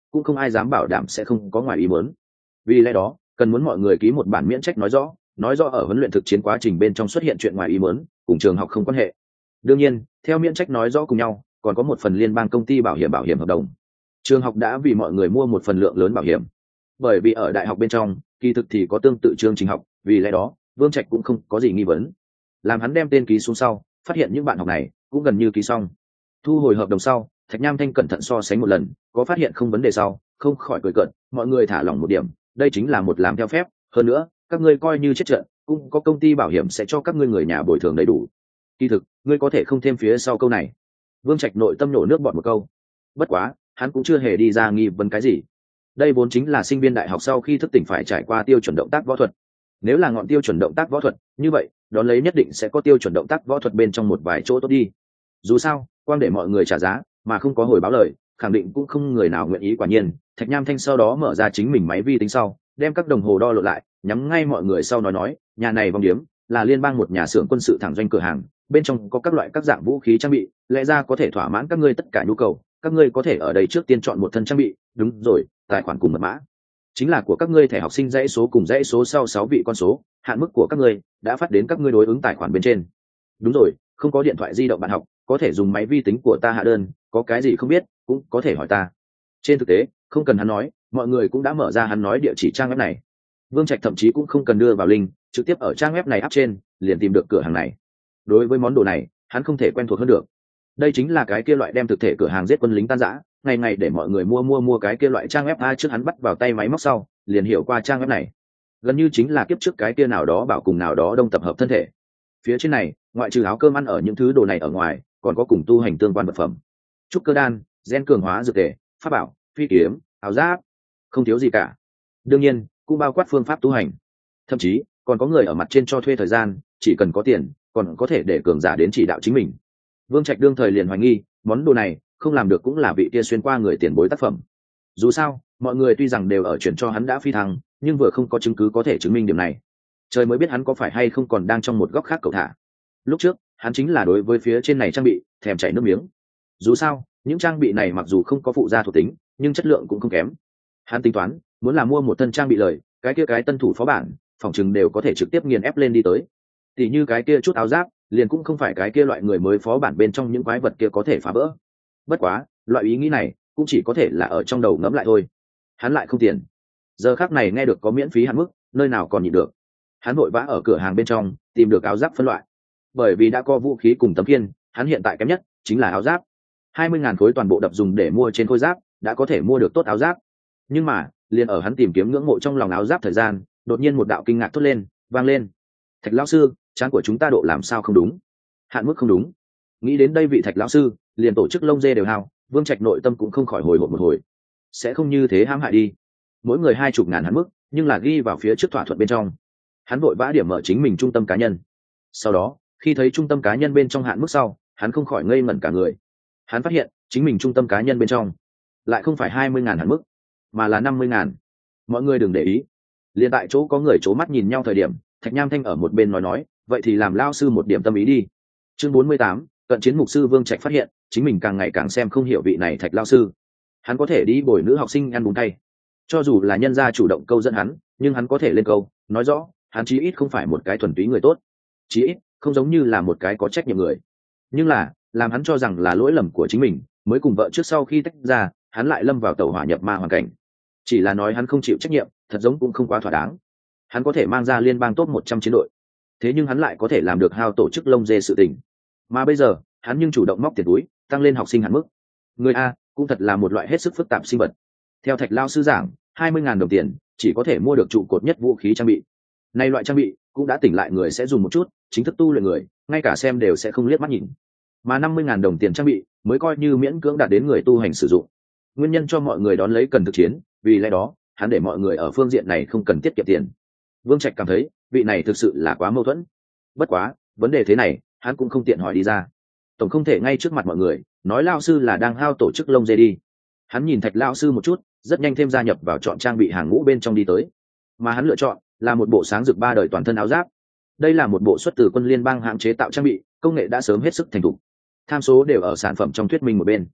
cũng không ai dám bảo đảm sẽ không có ngoài ý muốn. Vì lẽ đó cần muốn mọi người ký một bản miễn trách nói rõ, nói rõ ở huấn luyện thực chiến quá trình bên trong xuất hiện chuyện ngoài ý muốn cùng trường học không quan hệ. Đương nhiên theo miễn trách nói rõ cùng nhau còn có một phần liên bang công ty bảo hiểm bảo hiểm hợp đồng. Trường học đã vì mọi người mua một phần lượng lớn bảo hiểm, bởi vì ở đại học bên trong kỳ thực thì có tương tự chương trình học, vì lẽ đó Vương Trạch cũng không có gì nghi vấn. Làm hắn đem tên ký xuống sau, phát hiện những bạn học này cũng gần như ký xong. Thu hồi hợp đồng sau, Thạch Nham Thanh cẩn thận so sánh một lần, có phát hiện không vấn đề sau, không khỏi cười cợt, mọi người thả lỏng một điểm, đây chính là một làm theo phép, hơn nữa các ngươi coi như chết trận cũng có công ty bảo hiểm sẽ cho các ngươi người nhà bồi thường đầy đủ. Kỳ thực ngươi có thể không thêm phía sau câu này. Vương Trạch nội tâm nổ nước bọt một câu. Bất quá hắn cũng chưa hề đi ra nghi vấn cái gì. Đây vốn chính là sinh viên đại học sau khi thức tỉnh phải trải qua tiêu chuẩn động tác võ thuật. Nếu là ngọn tiêu chuẩn động tác võ thuật như vậy đón lấy nhất định sẽ có tiêu chuẩn động tác võ thuật bên trong một vài chỗ tốt đi. Dù sao quan để mọi người trả giá mà không có hồi báo lời, khẳng định cũng không người nào nguyện ý. Quả nhiên Thạch Nham Thanh sau đó mở ra chính mình máy vi tính sau, đem các đồng hồ đo lộn lại, nhắm ngay mọi người sau nói nói, nhà này vòng điếm là liên bang một nhà xưởng quân sự thẳng doanh cửa hàng, bên trong có các loại các dạng vũ khí trang bị, lẽ ra có thể thỏa mãn các ngươi tất cả nhu cầu, các ngươi có thể ở đây trước tiên chọn một thân trang bị. Đúng rồi, tài khoản cùng mật mã chính là của các ngươi thẻ học sinh dãy số cùng dãy số sau sáu vị con số, hạn mức của các ngươi đã phát đến các ngươi đối ứng tài khoản bên trên. Đúng rồi, không có điện thoại di động bạn học có thể dùng máy vi tính của ta hạ đơn, có cái gì không biết cũng có thể hỏi ta. Trên thực tế không cần hắn nói, mọi người cũng đã mở ra hắn nói địa chỉ trang web này. Vương Trạch thậm chí cũng không cần đưa vào link, trực tiếp ở trang web này áp trên liền tìm được cửa hàng này. Đối với món đồ này hắn không thể quen thuộc hơn được. Đây chính là cái kia loại đem thực thể cửa hàng giết quân lính tan rã, ngày ngày để mọi người mua mua mua cái kia loại trang web a. Trước hắn bắt vào tay máy móc sau liền hiểu qua trang web này, gần như chính là kiếp trước cái kia nào đó bảo cùng nào đó đông tập hợp thân thể. Phía trên này ngoại trừ áo cơm ăn ở những thứ đồ này ở ngoài, còn có cùng tu hành tương quan vật phẩm, trúc cơ đan, gen cường hóa dược tề, pháp bảo, phi kiếm, áo giáp, không thiếu gì cả. Đương nhiên cũng bao quát phương pháp tu hành, thậm chí còn có người ở mặt trên cho thuê thời gian, chỉ cần có tiền còn có thể để cường giả đến chỉ đạo chính mình. Vương Trạch đương thời liền hoài nghi món đồ này không làm được cũng là vị kia xuyên qua người tiền bối tác phẩm. Dù sao mọi người tuy rằng đều ở chuyển cho hắn đã phi thăng, nhưng vừa không có chứng cứ có thể chứng minh điểm này. Trời mới biết hắn có phải hay không còn đang trong một góc khác cậu thả. Lúc trước hắn chính là đối với phía trên này trang bị thèm chảy nước miếng. Dù sao những trang bị này mặc dù không có phụ gia thuộc tính nhưng chất lượng cũng không kém. Hắn tính toán muốn là mua một thân trang bị lời, cái kia cái tân thủ phó bản phòng chừng đều có thể trực tiếp nghiền ép lên đi tới. Tỷ như cái kia chút áo giáp liền cũng không phải cái kia loại người mới phó bản bên trong những quái vật kia có thể phá vỡ. Bất quá loại ý nghĩ này cũng chỉ có thể là ở trong đầu ngẫm lại thôi. Hắn lại không tiền, giờ khác này nghe được có miễn phí hạn mức, nơi nào còn nhịn được. Hắn vội vã ở cửa hàng bên trong tìm được áo giáp phân loại, bởi vì đã có vũ khí cùng tấm kiên, hắn hiện tại kém nhất chính là áo giáp. Hai mươi ngàn khối toàn bộ đập dùng để mua trên khôi giáp đã có thể mua được tốt áo giáp. Nhưng mà liền ở hắn tìm kiếm ngưỡng mộ trong lòng áo giáp thời gian, đột nhiên một đạo kinh ngạc thốt lên vang lên. Thạch lão sư, trán của chúng ta độ làm sao không đúng, hạn mức không đúng. Nghĩ đến đây vị Thạch lão sư liền tổ chức lông dê đều hao. Vương Trạch nội tâm cũng không khỏi hồi hộp một hồi. Sẽ không như thế hãm hại đi, mỗi người hai chục ngàn hạn mức nhưng là ghi vào phía trước thỏa thuận bên trong. Hắn vội vã điểm mở chính mình trung tâm cá nhân, sau đó khi thấy trung tâm cá nhân bên trong hạn mức sau, hắn không khỏi ngây ngẩn cả người. Hắn phát hiện chính mình trung tâm cá nhân bên trong lại không phải hai mươi ngàn hạn mức mà là năm mươi ngàn. Mọi người đừng để ý. Liền tại chỗ có người c mắt nhìn nhau thời điểm, Thạch Nham Thanh ở một bên nói nói, vậy thì làm lao sư một điểm tâm ý đi. Chương bốn mươi tám, cận chiến mục sư. Vương Trạch phát hiện chính mình càng ngày càng xem không hiểu vị này Thạch lao sư. Hắn có thể đi bồi nữ học sinh ăn bún tay, cho dù là nhân gia chủ động câu dẫn hắn, nhưng hắn có thể lên câu nói rõ hắn chí ít không phải một cái thuần túy người tốt, chí ít không giống như là một cái có trách nhiệm người. Nhưng là làm hắn cho rằng là lỗi lầm của chính mình mới cùng vợ trước sau khi tách ra, hắn lại lâm vào tàu hỏa nhập ma hoàn cảnh. Chỉ là nói hắn không chịu trách nhiệm thật giống cũng không quá thỏa đáng. Hắn có thể mang ra liên bang top một trăm chiến đội, thế nhưng hắn lại có thể làm được hao tổ chức lông dê sự tình, mà bây giờ hắn nhưng chủ động móc tiền túi tăng lên học sinh hạn mức. Người a cũng thật là một loại hết sức phức tạp sinh vật. Theo Thạch lao sư giảng, hai mươi ngàn đồng tiền chỉ có thể mua được trụ cột nhất vũ khí trang bị. Nay loại trang bị cũng đã tỉnh lại người sẽ dùng một chút, chính thức tu luyện người ngay cả xem đều sẽ không liếc mắt nhìn. Mà năm mươi ngàn đồng tiền trang bị mới coi như miễn cưỡng đạt đến người tu hành sử dụng. Nguyên nhân cho mọi người đón lấy cần thực chiến, vì lẽ đó hắn để mọi người ở phương diện này không cần tiết kiệm tiền. Vương Trạch cảm thấy vị này thực sự là quá mâu thuẫn. Bất quá vấn đề thế này hắn cũng không tiện hỏi đi ra, tổng không thể ngay trước mặt mọi người nói lao sư là đang hao tổ chức lông dê đi. Hắn nhìn Thạch lao sư một chút, rất nhanh thêm gia nhập vào chọn trang bị hàng ngũ bên trong đi tới. Mà hắn lựa chọn là một bộ sáng rực ba đời toàn thân áo giáp. Đây là một bộ xuất từ quân liên bang hãng chế tạo trang bị, công nghệ đã sớm hết sức thành thục, tham số đều ở sản phẩm trong thuyết minh một bên.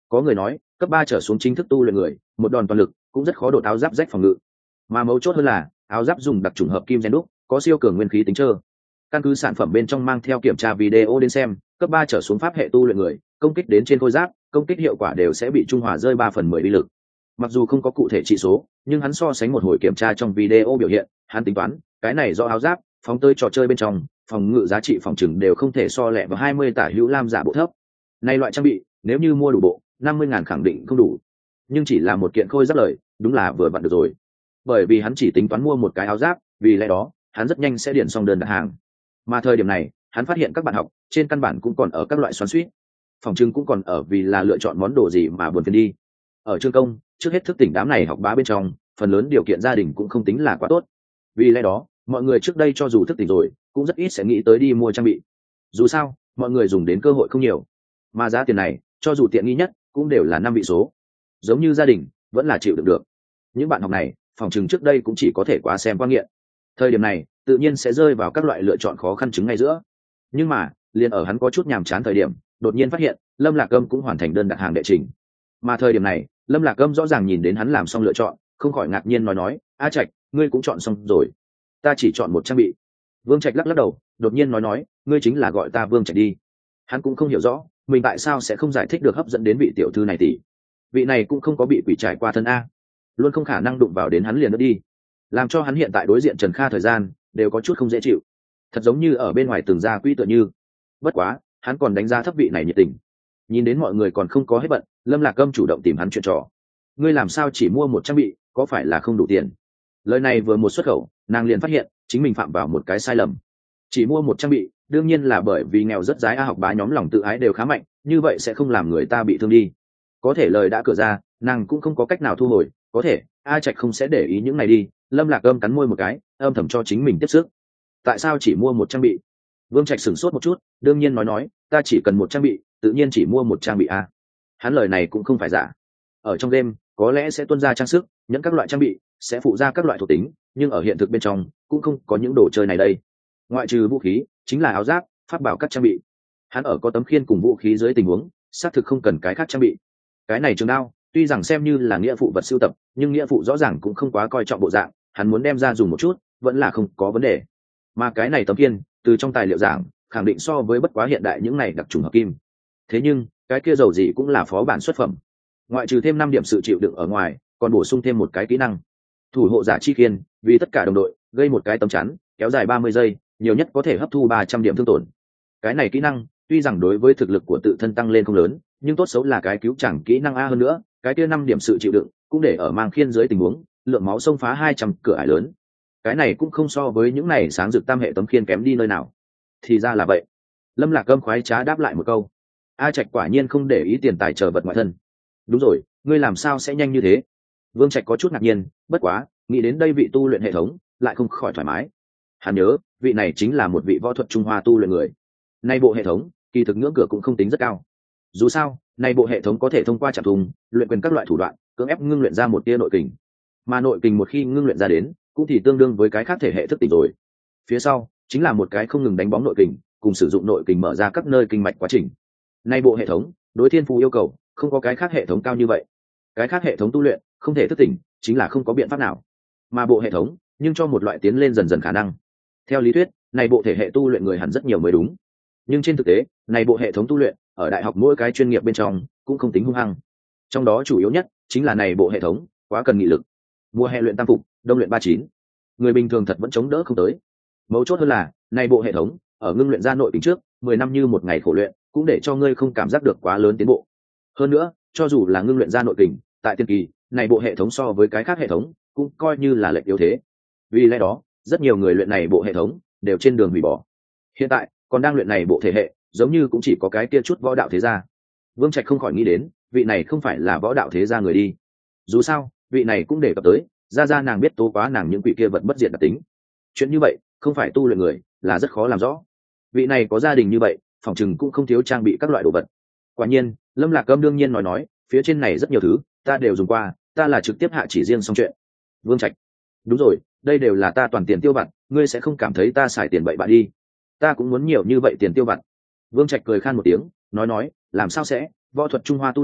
Có người nói cấp ba trở xuống chính thức tu luyện người một đòn toàn lực cũng rất khó đột áo giáp rách phòng ngự, mà mấu chốt hơn là áo giáp dùng đặc trùng hợp kim gen đúc, có siêu cường nguyên khí tính trơ. Căn cứ sản phẩm bên trong mang theo kiểm tra video đến xem, cấp ba trở xuống pháp hệ tu luyện người công kích đến trên khôi giáp, công kích hiệu quả đều sẽ bị trung hòa rơi ba phần mười uy lực. Mặc dù không có cụ thể trị số, nhưng hắn so sánh một hồi kiểm tra trong video biểu hiện, hắn tính toán cái này do áo giáp phóng tới trò chơi bên trong, phòng ngự giá trị phòng trừng đều không thể so lẹ vào hai mươi tả hữu lam giả bộ thấp. Này loại trang bị nếu như mua đủ bộ năm mươi ngàn khẳng định không đủ, nhưng chỉ là một kiện khôi giáp lời đúng là vừa vặn được rồi. Bởi vì hắn chỉ tính toán mua một cái áo giáp, vì lẽ đó hắn rất nhanh sẽ điền xong đơn đặt hàng. Mà thời điểm này hắn phát hiện các bạn học trên căn bản cũng còn ở các loại xoắn suýt, phòng trưng cũng còn ở vì là lựa chọn món đồ gì mà buồn phiền đi. Ở trường công trước hết thức tỉnh đám này học bá bên trong, phần lớn điều kiện gia đình cũng không tính là quá tốt, vì lẽ đó mọi người trước đây cho dù thức tỉnh rồi cũng rất ít sẽ nghĩ tới đi mua trang bị. Dù sao mọi người dùng đến cơ hội không nhiều, mà giá tiền này cho dù tiện nghi nhất cũng đều là năm vị số, giống như gia đình vẫn là chịu đựng được. Những bạn học này phòng chừng trước đây cũng chỉ có thể quá xem qua nghiện, thời điểm này tự nhiên sẽ rơi vào các loại lựa chọn khó khăn chứng ngay giữa. Nhưng mà liền ở hắn có chút nhàm chán thời điểm, đột nhiên phát hiện Lâm Lạc Âm cũng hoàn thành đơn đặt hàng đệ trình. Mà thời điểm này Lâm Lạc Âm rõ ràng nhìn đến hắn làm xong lựa chọn, không khỏi ngạc nhiên nói nói a Trạch, ngươi cũng chọn xong rồi? Ta chỉ chọn một trang bị. Vương Trạch lắc lắc đầu, đột nhiên nói nói ngươi chính là gọi ta Vương Trạch đi. Hắn cũng không hiểu rõ mình tại sao sẽ không giải thích được hấp dẫn đến vị tiểu thư này tỷ. Vị này cũng không có bị quỷ trải qua thân a, luôn không khả năng đụng vào đến hắn liền nữa đi, làm cho hắn hiện tại đối diện Trần Kha thời gian đều có chút không dễ chịu, thật giống như ở bên ngoài từng ra quỹ tựa như. Bất quá hắn còn đánh giá thấp vị này nhiệt tình. Nhìn đến mọi người còn không có hết bận, Lâm Lạc Âm chủ động tìm hắn chuyện trò. Ngươi làm sao chỉ mua một trang bị, có phải là không đủ tiền? Lời này vừa một xuất khẩu, nàng liền phát hiện chính mình phạm vào một cái sai lầm. Chỉ mua một trang bị đương nhiên là bởi vì nghèo rất dái a học bá nhóm lòng tự ái đều khá mạnh, như vậy sẽ không làm người ta bị thương đi. Có thể lời đã cửa ra, nàng cũng không có cách nào thu hồi. Có thể A Trạch không sẽ để ý những này đi. Lâm Lạc Âm cắn môi một cái, âm thầm cho chính mình tiếp sức. Tại sao chỉ mua một trang bị? Vương Trạch sửng sốt một chút, đương nhiên nói nói ta chỉ cần một trang bị, tự nhiên chỉ mua một trang bị a. Hắn lời này cũng không phải giả. Ở trong game có lẽ sẽ tuân ra trang sức, những các loại trang bị sẽ phụ ra các loại thuộc tính, nhưng ở hiện thực bên trong cũng không có những đồ chơi này đây. Ngoại trừ vũ khí chính là áo giáp, pháp bảo các trang bị. Hắn ở có tấm khiên cùng vũ khí dưới tình huống xác thực không cần cái khác trang bị. Cái này trường đao tuy rằng xem như là nghĩa phụ vật sưu tập, nhưng nghĩa phụ rõ ràng cũng không quá coi trọng bộ dạng, hắn muốn đem ra dùng một chút vẫn là không có vấn đề. Mà cái này tấm khiên từ trong tài liệu giảng khẳng định so với bất quá hiện đại những này đặc trùng hợp kim. Thế nhưng cái kia dầu gì cũng là phó bản xuất phẩm, ngoại trừ thêm năm điểm sự chịu đựng ở ngoài, còn bổ sung thêm một cái kỹ năng thủ hộ giả chi khiên, vì tất cả đồng đội gây một cái tấm chắn kéo dài ba mươi giây, nhiều nhất có thể hấp thu ba trăm điểm thương tổn. Cái này kỹ năng tuy rằng đối với thực lực của tự thân tăng lên không lớn, nhưng tốt xấu là cái cứu chẳng kỹ năng a. Hơn nữa cái kia năm điểm sự chịu đựng cũng để ở mang khiên dưới tình huống lượng máu xông phá hai trăm cửa ải lớn. Cái này cũng không so với những này sáng rực tam hệ tấm khiên kém đi nơi nào. Thì ra là vậy. Lâm Lạc Âm khoái trá đáp lại một câu. A Trạch quả nhiên không để ý tiền tài chờ vật ngoại thân. Đúng rồi, ngươi làm sao sẽ nhanh như thế? Vương Trạch có chút ngạc nhiên, bất quá nghĩ đến đây vị tu luyện hệ thống lại không khỏi thoải mái. Hắn nhớ vị này chính là một vị võ thuật Trung Hoa tu luyện người. Nay bộ hệ thống kỳ thực ngưỡng cửa cũng không tính rất cao. Dù sao nay bộ hệ thống có thể thông qua chạm thùng luyện quyền các loại thủ đoạn cưỡng ép ngưng luyện ra một tia nội kình, mà nội kình một khi ngưng luyện ra đến cũng thì tương đương với cái khác thể hệ thức tỉnh rồi. Phía sau chính là một cái không ngừng đánh bóng nội kình cùng sử dụng nội kình mở ra các nơi kinh mạch quá trình. Nay bộ hệ thống đối thiên phú yêu cầu không có cái khác hệ thống cao như vậy. Cái khác hệ thống tu luyện không thể thức tỉnh chính là không có biện pháp nào, mà bộ hệ thống nhưng cho một loại tiến lên dần dần khả năng. Theo lý thuyết này bộ thể hệ tu luyện người hẳn rất nhiều mới đúng, nhưng trên thực tế này bộ hệ thống tu luyện ở đại học mỗi cái chuyên nghiệp bên trong cũng không tính hung hăng. Trong đó chủ yếu nhất chính là này bộ hệ thống quá cần nghị lực. Mùa hè luyện tam phục, đông luyện ba chín, người bình thường thật vẫn chống đỡ không tới. Mấu chốt hơn là này bộ hệ thống ở ngưng luyện ra nội kình trước mười năm như một ngày khổ luyện cũng để cho ngươi không cảm giác được quá lớn tiến bộ. Hơn nữa cho dù là ngưng luyện ra nội kình tại tiên kỳ, này bộ hệ thống so với cái khác hệ thống cũng coi như là lệch yếu thế. Vì lẽ đó rất nhiều người luyện này bộ hệ thống đều trên đường hủy bỏ. Hiện tại còn đang luyện này bộ thể hệ giống như cũng chỉ có cái kia chút võ đạo thế gia. Vương Trạch không khỏi nghĩ đến vị này không phải là võ đạo thế gia người đi. Dù sao vị này cũng đề cập tới ra ra nàng biết tố quá nàng những quỷ kia vật bất diệt đặc tính. Chuyện như vậy không phải tu luyện người là rất khó làm rõ. Vị này có gia đình như vậy phòng chừng cũng không thiếu trang bị các loại đồ vật. Quả nhiên Lâm Lạc Âm đương nhiên nói nói phía trên này rất nhiều thứ ta đều dùng qua, ta là trực tiếp hạ chỉ riêng xong chuyện. Vương Trạch: đúng rồi, đây đều là ta toàn tiền tiêu vặt, ngươi sẽ không cảm thấy ta xài tiền bậy bạ đi? Ta cũng muốn nhiều như vậy tiền tiêu vặt. Vương Trạch cười khan một tiếng nói nói làm sao sẽ, võ thuật Trung Hoa tu luyện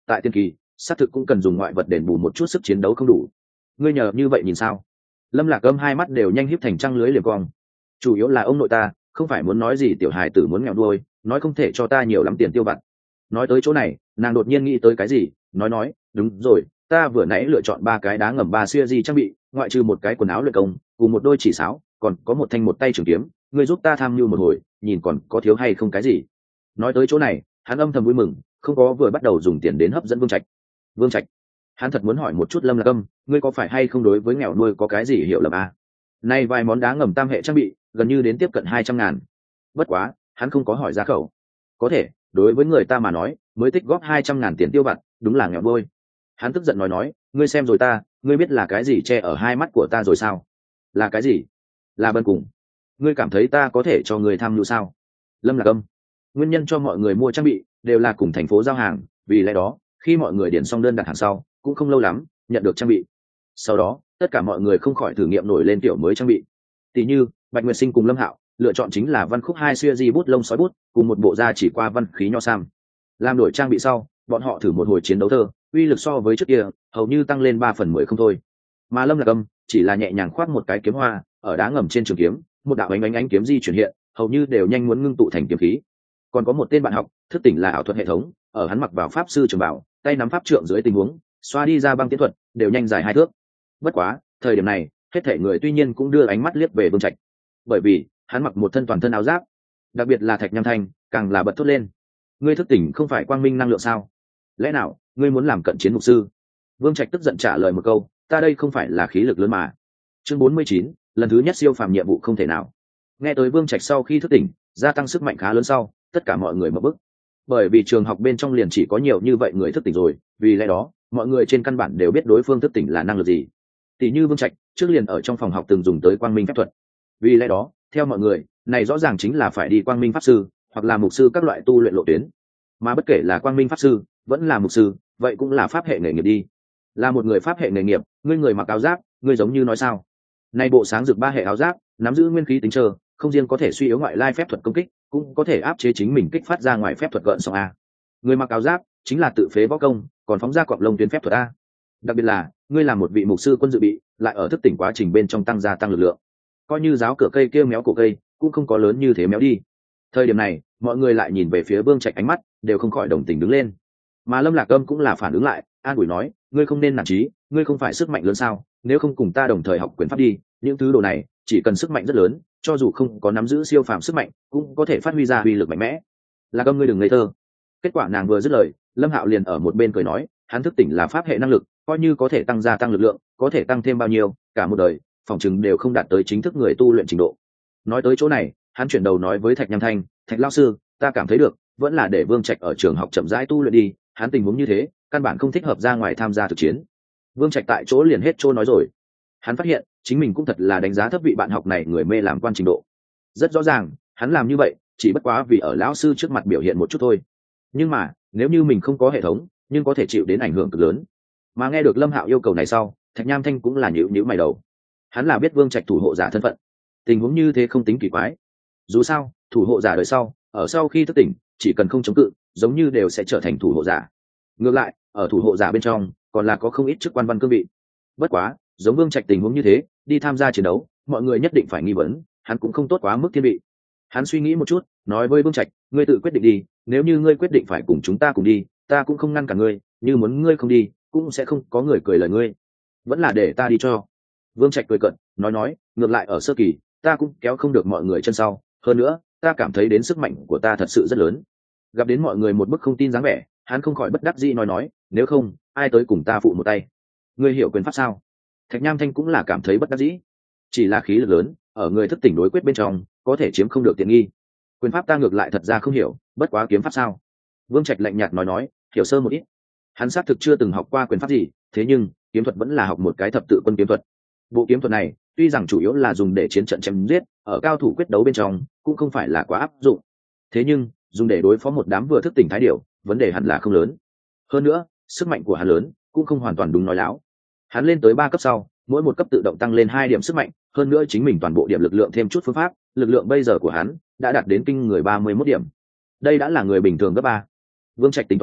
tại tiên kỳ xác thực cũng cần dùng ngoại vật đền bù một chút sức chiến đấu không đủ. Ngươi nhờ như vậy nhìn sao? Lâm Lạc Âm hai mắt đều nhanh híp thành trăng lưới liềm cong. Chủ yếu là ông nội ta không phải muốn nói gì tiểu hài tử muốn nghèo đuôi, nói không thể cho ta nhiều lắm tiền tiêu vặt. Nói tới chỗ này, nàng đột nhiên nghĩ tới cái gì, nói nói, đúng rồi, ta vừa nãy lựa chọn ba cái đá ngầm ba xuya di trang bị, ngoại trừ một cái quần áo luyện công, cùng một đôi chỉ sáo, còn có một thanh một tay trường kiếm, ngươi giúp ta tham mưu một hồi, nhìn còn có thiếu hay không cái gì. Nói tới chỗ này, hắn âm thầm vui mừng, không có vừa bắt đầu dùng tiền đến hấp dẫn Vương Trạch. Vương Trạch, hắn thật muốn hỏi một chút Lâm Lạc Âm, ngươi có phải hay không đối với nghèo nuôi có cái gì hiểu lầm à? Nay vài món đá ngầm tam hệ trang bị, gần như đến tiếp cận hai trăm ngàn. Bất quá, hắn không có hỏi giá khẩu. Có thể, đối với người ta mà nói, mới tích góp hai trăm ngàn tiền tiêu vặt, đúng là nghèo nuôi. Hắn tức giận nói nói, ngươi xem rồi ta, ngươi biết là cái gì che ở hai mắt của ta rồi sao? Là cái gì? Là bần cùng. Ngươi cảm thấy ta có thể cho người tham nhu sao? Lâm Lạc Âm, nguyên nhân cho mọi người mua trang bị đều là cùng thành phố giao hàng, vì lẽ đó khi mọi người điền xong đơn đặt hàng sau cũng không lâu lắm nhận được trang bị. Sau đó tất cả mọi người không khỏi thử nghiệm nổi lên kiểu mới trang bị. Tỷ như Bạch Nguyệt Sinh cùng Lâm Hạo lựa chọn chính là văn khúc hai xuya di bút lông sói bút cùng một bộ da chỉ qua văn khí nho sam. Làm đổi trang bị sau bọn họ thử một hồi chiến đấu thơ, uy lực so với trước kia hầu như tăng lên ba phần mười không thôi. Mà Lâm Lạc Âm chỉ là nhẹ nhàng khoác một cái kiếm hoa ở đá ngầm trên trường kiếm, một đạo ánh ánh ánh kiếm di chuyển hiện, hầu như đều nhanh muốn ngưng tụ thành kiếm khí. Còn có một tên bạn học thức tỉnh là ảo thuật hệ thống, ở hắn mặc vào pháp sư trường bảo, tay nắm pháp trượng dưới tình huống xoa đi ra băng tiến thuật đều nhanh dài hai thước. Bất quá thời điểm này hết thể người tuy nhiên cũng đưa ánh mắt liếc về Vương Trạch, bởi vì hắn mặc một thân toàn thân áo giáp, đặc biệt là Thạch Nham Thanh càng là bật thốt lên, ngươi thức tỉnh không phải quang minh năng lượng sao? Lẽ nào ngươi muốn làm cận chiến mục sư? Vương Trạch tức giận trả lời một câu, ta đây không phải là khí lực lớn mà. Chương bốn mươi chín, lần thứ nhất siêu phàm nhiệm vụ không thể nào. Nghe tới Vương Trạch sau khi thức tỉnh gia tăng sức mạnh khá lớn sau, tất cả mọi người mở bức, bởi vì trường học bên trong liền chỉ có nhiều như vậy người thức tỉnh rồi, vì lẽ đó mọi người trên căn bản đều biết đối phương thức tỉnh là năng lực gì. Tỷ như Vương Trạch trước liền ở trong phòng học từng dùng tới quang minh phép thuật, vì lẽ đó theo mọi người này rõ ràng chính là phải đi quang minh pháp sư hoặc là mục sư các loại tu luyện lộ tuyến. Mà bất kể là quang minh pháp sư vẫn là mục sư, vậy cũng là pháp hệ nghề nghiệp đi. Là một người pháp hệ nghề nghiệp, ngươi người mặc áo giáp, ngươi giống như nói sao? Nay bộ sáng rực ba hệ áo giáp nắm giữ nguyên khí tính trơ, không riêng có thể suy yếu ngoại lai phép thuật công kích, cũng có thể áp chế chính mình kích phát ra ngoài phép thuật gợn sóng a. Người mặc áo giáp chính là tự phế võ công, còn phóng ra cọp lông tuyến phép thuật a. Đặc biệt là ngươi là một vị mục sư quân dự bị, lại ở thức tỉnh quá trình bên trong tăng gia tăng lực lượng, coi như giáo cửa cây kêu méo cổ cây cũng không có lớn như thế méo đi. Thời điểm này mọi người lại nhìn về phía Vương Trạch, ánh mắt đều không khỏi đồng tình đứng lên. Mà Lâm Lạc Âm cũng là phản ứng lại, an ủi nói, ngươi không nên nản chí, ngươi không phải sức mạnh lớn sao? Nếu không cùng ta đồng thời học quyền pháp đi, những thứ đồ này chỉ cần sức mạnh rất lớn, cho dù không có nắm giữ siêu phàm sức mạnh cũng có thể phát huy ra uy lực mạnh mẽ. Lạc Âm, ngươi đừng ngây thơ. Kết quả nàng vừa dứt lời, Lâm Hạo liền ở một bên cười nói, hắn thức tỉnh là pháp hệ năng lực, coi như có thể tăng gia tăng lực lượng, có thể tăng thêm bao nhiêu, cả một đời phòng chừng đều không đạt tới chính thức người tu luyện trình độ. Nói tới chỗ này, hắn chuyển đầu nói với Thạch Nham Thanh, Thạch lão sư, ta cảm thấy được vẫn là để Vương Trạch ở trường học chậm rãi tu luyện đi, hắn tình huống như thế căn bản không thích hợp ra ngoài tham gia thực chiến. Vương Trạch tại chỗ liền hết trôi nói rồi. Hắn phát hiện chính mình cũng thật là đánh giá thấp vị bạn học này người mê làm quan trình độ. Rất rõ ràng hắn làm như vậy chỉ bất quá vì ở lão sư trước mặt biểu hiện một chút thôi, nhưng mà nếu như mình không có hệ thống nhưng có thể chịu đến ảnh hưởng cực lớn. Mà nghe được Lâm Hạo yêu cầu này sau, Thạch Nham Thanh cũng là nhíu nhíu mày đầu. Hắn là biết Vương Trạch thủ hộ giả thân phận, tình huống như thế không tính kỳ quái. Dù sao thủ hộ giả đời sau ở sau khi thức tỉnh chỉ cần không chống cự giống như đều sẽ trở thành thủ hộ giả. Ngược lại ở thủ hộ giả bên trong còn là có không ít chức quan văn cương vị. Bất quá giống Vương Trạch tình huống như thế đi tham gia chiến đấu, mọi người nhất định phải nghi vấn hắn cũng không tốt quá mức thiên vị. Hắn suy nghĩ một chút, nói với Vương Trạch, ngươi tự quyết định đi, nếu như ngươi quyết định phải cùng chúng ta cùng đi, ta cũng không ngăn cả ngươi, như muốn ngươi không đi cũng sẽ không có người cười lời ngươi, vẫn là để ta đi cho. Vương Trạch cười cận nói nói, ngược lại ở sơ kỳ ta cũng kéo không được mọi người chân sau, hơn nữa ta cảm thấy đến sức mạnh của ta thật sự rất lớn. Gặp đến mọi người một bức không tin dáng vẻ, hắn không khỏi bất đắc dĩ nói nói, nếu không ai tới cùng ta phụ một tay. Ngươi hiểu quyền pháp sao? Thạch Nham Thanh cũng là cảm thấy bất đắc dĩ, chỉ là khí lực lớn ở người thức tỉnh đối quyết bên trong có thể chiếm không được tiện nghi. Quyền pháp ta ngược lại thật ra không hiểu, bất quá kiếm pháp sao? Vương Trạch lạnh nhạt nói nói, hiểu sơ một ít. Hắn xác thực chưa từng học qua quyền pháp gì, thế nhưng kiếm thuật vẫn là học một cái thập tự quân kiếm thuật. Bộ kiếm thuật này tuy rằng chủ yếu là dùng để chiến trận chém giết, ở cao thủ quyết đấu bên trong cũng không phải là quá áp dụng, thế nhưng dùng để đối phó một đám vừa thức tỉnh thái điểu, vấn đề hẳn là không lớn. Hơn nữa sức mạnh của hắn lớn cũng không hoàn toàn đúng nói láo. Hắn lên tới ba cấp sau, mỗi một cấp tự động tăng lên hai điểm sức mạnh, hơn nữa chính mình toàn bộ điểm lực lượng thêm chút phương pháp, lực lượng bây giờ của hắn đã đạt đến kinh người ba mươi mốt điểm. Đây đã là người bình thường gấp ba. Vương Trạch tính toán,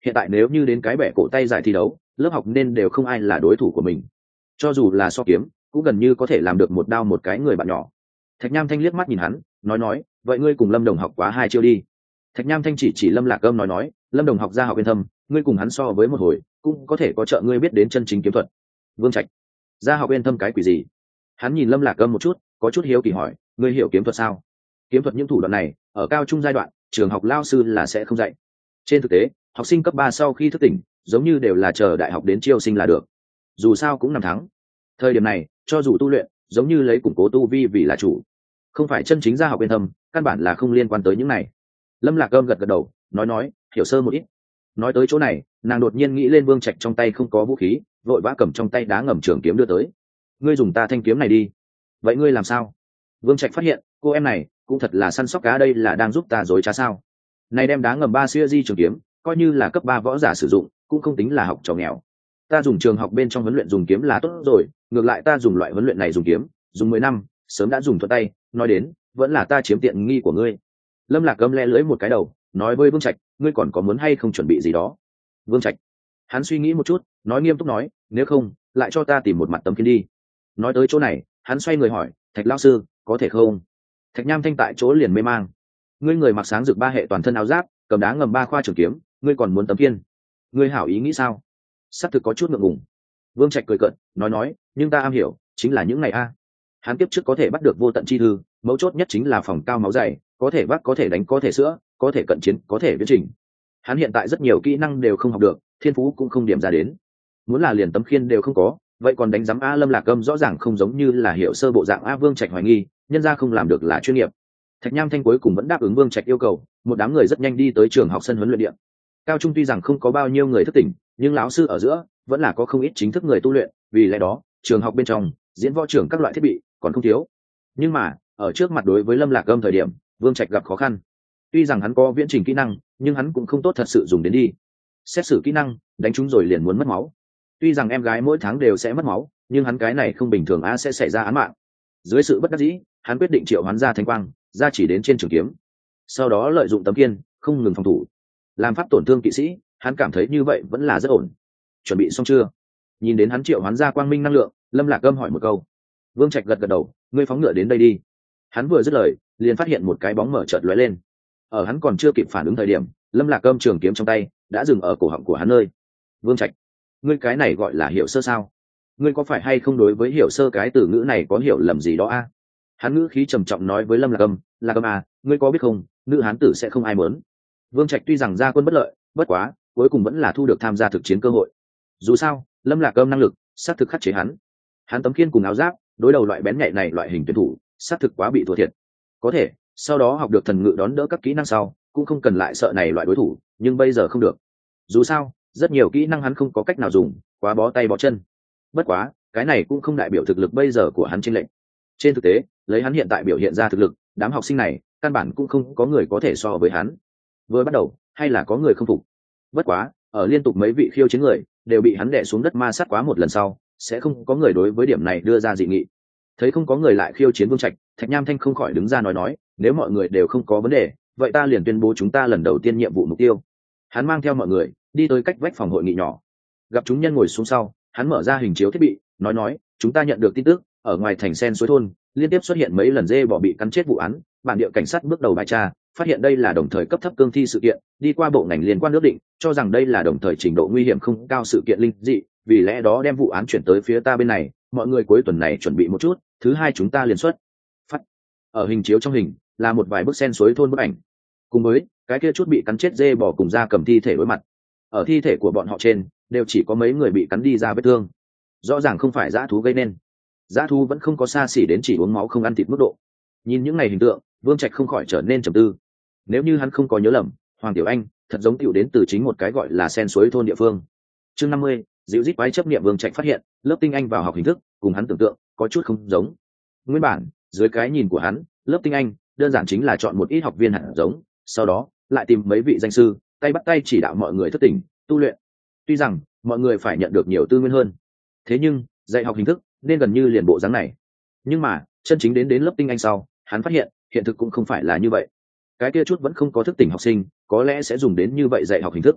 hiện tại nếu như đến cái bẻ cổ tay giải thi đấu, lớp học nên đều không ai là đối thủ của mình. Cho dù là so kiếm cũng gần như có thể làm được một đao một cái người bạn nhỏ. Thạch Nham Thanh liếc mắt nhìn hắn, nói nói, vậy ngươi cùng Lâm Đồng học quá hai chiêu đi. Thạch Nham Thanh chỉ chỉ Lâm Lạc Âm nói nói, Lâm Đồng học ra học Yên Thâm, ngươi cùng hắn so với một hồi cũng có thể có trợ ngươi biết đến chân chính kiếm thuật. Vương Trạch, ra học Yên Thâm cái quỷ gì? Hắn nhìn Lâm Lạc Âm một chút, có chút hiếu kỳ hỏi, ngươi hiểu kiếm thuật sao? Kiếm thuật những thủ đoạn này ở cao trung giai đoạn trường học lao sư là sẽ không dạy. Trên thực tế học sinh cấp ba sau khi thức tỉnh giống như đều là chờ đại học đến chiêu sinh là được, dù sao cũng năm tháng. Thời điểm này cho dù tu luyện giống như lấy củng cố tu vi vì là chủ, không phải chân chính ra học Yên Thâm, căn bản là không liên quan tới những này. Lâm Lạc Âm gật gật đầu, nói nói, hiểu sơ một ít. Nói tới chỗ này nàng đột nhiên nghĩ lên Vương Trạch trong tay không có vũ khí, vội vã cầm trong tay đá ngầm trường kiếm đưa tới. Ngươi dùng ta thanh kiếm này đi. Vậy ngươi làm sao? Vương Trạch phát hiện cô em này cũng thật là săn sóc cá, đây là đang giúp ta dối trá sao? Này đem đá ngầm ba siêu di trường kiếm coi như là cấp ba võ giả sử dụng cũng không tính là học trò nghèo. Ta dùng trường học bên trong huấn luyện dùng kiếm là tốt rồi, ngược lại ta dùng loại huấn luyện này dùng kiếm dùng mười năm sớm đã dùng thuận tay, nói đến vẫn là ta chiếm tiện nghi của ngươi. Lâm Lạc Âm le lưỡi một cái đầu, nói với Vương Trạch, ngươi còn có muốn hay không chuẩn bị gì đó? Vương Trạch hắn suy nghĩ một chút, nói nghiêm túc nói, nếu không lại cho ta tìm một mặt tấm kiên đi. Nói tới chỗ này hắn xoay người hỏi, Thạch lão sư có thể không? Thạch Nham Thanh tại chỗ liền mê mang, ngươi người mặc sáng rực ba hệ toàn thân áo giáp, cầm đá ngầm ba khoa trường kiếm, ngươi còn muốn tấm kiên? Ngươi hảo ý nghĩ sao? Sắp thực có chút ngượng ngùng. Vương Trạch cười cợt, nói nói, nhưng ta am hiểu chính là những ngày a. Hắn tiếp trước có thể bắt được vô tận chi thư, mấu chốt nhất chính là phòng cao máu dày, có thể bắt, có thể đánh, có thể sữa, có thể cận chiến, có thể viễn trình. Hắn hiện tại rất nhiều kỹ năng đều không học được, thiên phú cũng không điểm ra đến. Muốn là liền tấm khiên đều không có, vậy còn đánh giám a? Lâm Lạc Âm rõ ràng không giống như là hiểu sơ bộ dạng a. Vương Trạch hoài nghi nhân ra không làm được là chuyên nghiệp. Thạch Nham Thanh cuối cùng vẫn đáp ứng Vương Trạch yêu cầu, một đám người rất nhanh đi tới trường học sân huấn luyện điện. Cao trung tuy rằng không có bao nhiêu người thức tỉnh, nhưng lão sư ở giữa vẫn là có không ít chính thức người tu luyện, vì lẽ đó trường học bên trong diễn võ trường các loại thiết bị còn không thiếu. Nhưng mà ở trước mặt đối với Lâm Lạc Âm thời điểm, Vương Trạch gặp khó khăn. Tuy rằng hắn có viễn trình kỹ năng, nhưng hắn cũng không tốt thật sự dùng đến đi. Xét xử kỹ năng, đánh chúng rồi liền muốn mất máu. Tuy rằng em gái mỗi tháng đều sẽ mất máu, nhưng hắn cái này không bình thường a, sẽ xảy ra án mạng. Dưới sự bất đắc dĩ, hắn quyết định triệu hoán ra thanh quang, ra chỉ đến trên trường kiếm. Sau đó lợi dụng tấm kiên, không ngừng phòng thủ, làm pháp tổn thương kỵ sĩ. Hắn cảm thấy như vậy vẫn là rất ổn. Chuẩn bị xong chưa? Nhìn đến hắn triệu hoán ra quang minh năng lượng, Lâm Lạc Âm hỏi một câu. Vương Trạch gật gật đầu, ngươi phóng ngựa đến đây đi. Hắn vừa dứt lời liền phát hiện một cái bóng mở chợt lóe lên. Ở hắn còn chưa kịp phản ứng thời điểm, Lâm Lạc Âm trường kiếm trong tay đã dừng ở cổ họng của hắn nơi. Vương Trạch, ngươi cái này gọi là hiểu sơ sao? Ngươi có phải hay không đối với hiểu sơ cái từ ngữ này có hiểu lầm gì đó a? Hắn ngữ khí trầm trọng nói với Lâm Lạc Âm, Lạc Âm à, ngươi có biết không, nữ hán tử sẽ không ai muốn. Vương Trạch tuy rằng ra quân bất lợi, bất quá cuối cùng vẫn là thu được tham gia thực chiến cơ hội. Dù sao Lâm Lạc Âm năng lực sát thực khắc chế hắn. Hắn tấm khiên cùng áo giáp đối đầu loại bén nhạy này loại hình tuyển thủ sát thực quá bị thua thiệt. Có thể sau đó học được thần ngự đón đỡ các kỹ năng sau cũng không cần lại sợ này loại đối thủ, nhưng bây giờ không được. Dù sao rất nhiều kỹ năng hắn không có cách nào dùng, quá bó tay bó chân. Bất quá cái này cũng không đại biểu thực lực bây giờ của hắn trên lệnh. Trên thực tế lấy hắn hiện tại biểu hiện ra thực lực, đám học sinh này căn bản cũng không có người có thể so với hắn. Vừa bắt đầu hay là có người không phục, bất quá ở liên tục mấy vị khiêu chiến người đều bị hắn đè xuống đất ma sát quá một lần sau, sẽ không có người đối với điểm này đưa ra dị nghị. Thấy không có người lại khiêu chiến Vương Trạch, Thạch Nham Thanh không khỏi đứng ra nói nói, nếu mọi người đều không có vấn đề, vậy ta liền tuyên bố chúng ta lần đầu tiên nhiệm vụ mục tiêu. Hắn mang theo mọi người đi tới cách vách phòng hội nghị nhỏ, gặp chúng nhân ngồi xuống sau, hắn mở ra hình chiếu thiết bị, nói nói, chúng ta nhận được tin tức, ở ngoài thành sen suối thôn liên tiếp xuất hiện mấy lần dê bò bị cắn chết vụ án, bản địa cảnh sát bước đầu bài tra, phát hiện đây là đồng thời cấp thấp cương thi sự kiện, đi qua bộ ngành liên quan ước định, cho rằng đây là đồng thời trình độ nguy hiểm không cao sự kiện linh dị, vì lẽ đó đem vụ án chuyển tới phía ta bên này, mọi người cuối tuần này chuẩn bị một chút, thứ hai chúng ta liền xuất phát. Ở hình chiếu trong hình là một vài bức sen suối thôn bức ảnh, cùng với cái kia chút bị cắn chết dê bò cùng da cầm thi thể đối mặt. Ở thi thể của bọn họ trên đều chỉ có mấy người bị cắn đi ra vết thương, rõ ràng không phải dã thú gây nên. Dã thú vẫn không có xa xỉ đến chỉ uống máu không ăn thịt mức độ. Nhìn những ngày hình tượng, Vương Trạch không khỏi trở nên trầm tư. Nếu như hắn không có nhớ lầm, Hoàng Tiểu Anh thật giống tiểu đến từ chính một cái gọi là sen suối thôn địa phương. Chương năm mươi, dịu dít quái chấp niệm. Vương Trạch phát hiện lớp tinh anh vào học hình thức cùng hắn tưởng tượng có chút không giống. Nguyên bản dưới cái nhìn của hắn, lớp tinh anh đơn giản chính là chọn một ít học viên hạt giống, sau đó lại tìm mấy vị danh sư tay bắt tay chỉ đạo mọi người thức tỉnh tu luyện. Tuy rằng mọi người phải nhận được nhiều tư nguyên hơn, thế nhưng dạy học hình thức nên gần như liền bộ dáng này. Nhưng mà chân chính đến đến lớp tinh anh sau, hắn phát hiện hiện thực cũng không phải là như vậy. Cái kia chút vẫn không có thức tỉnh học sinh có lẽ sẽ dùng đến như vậy dạy học hình thức.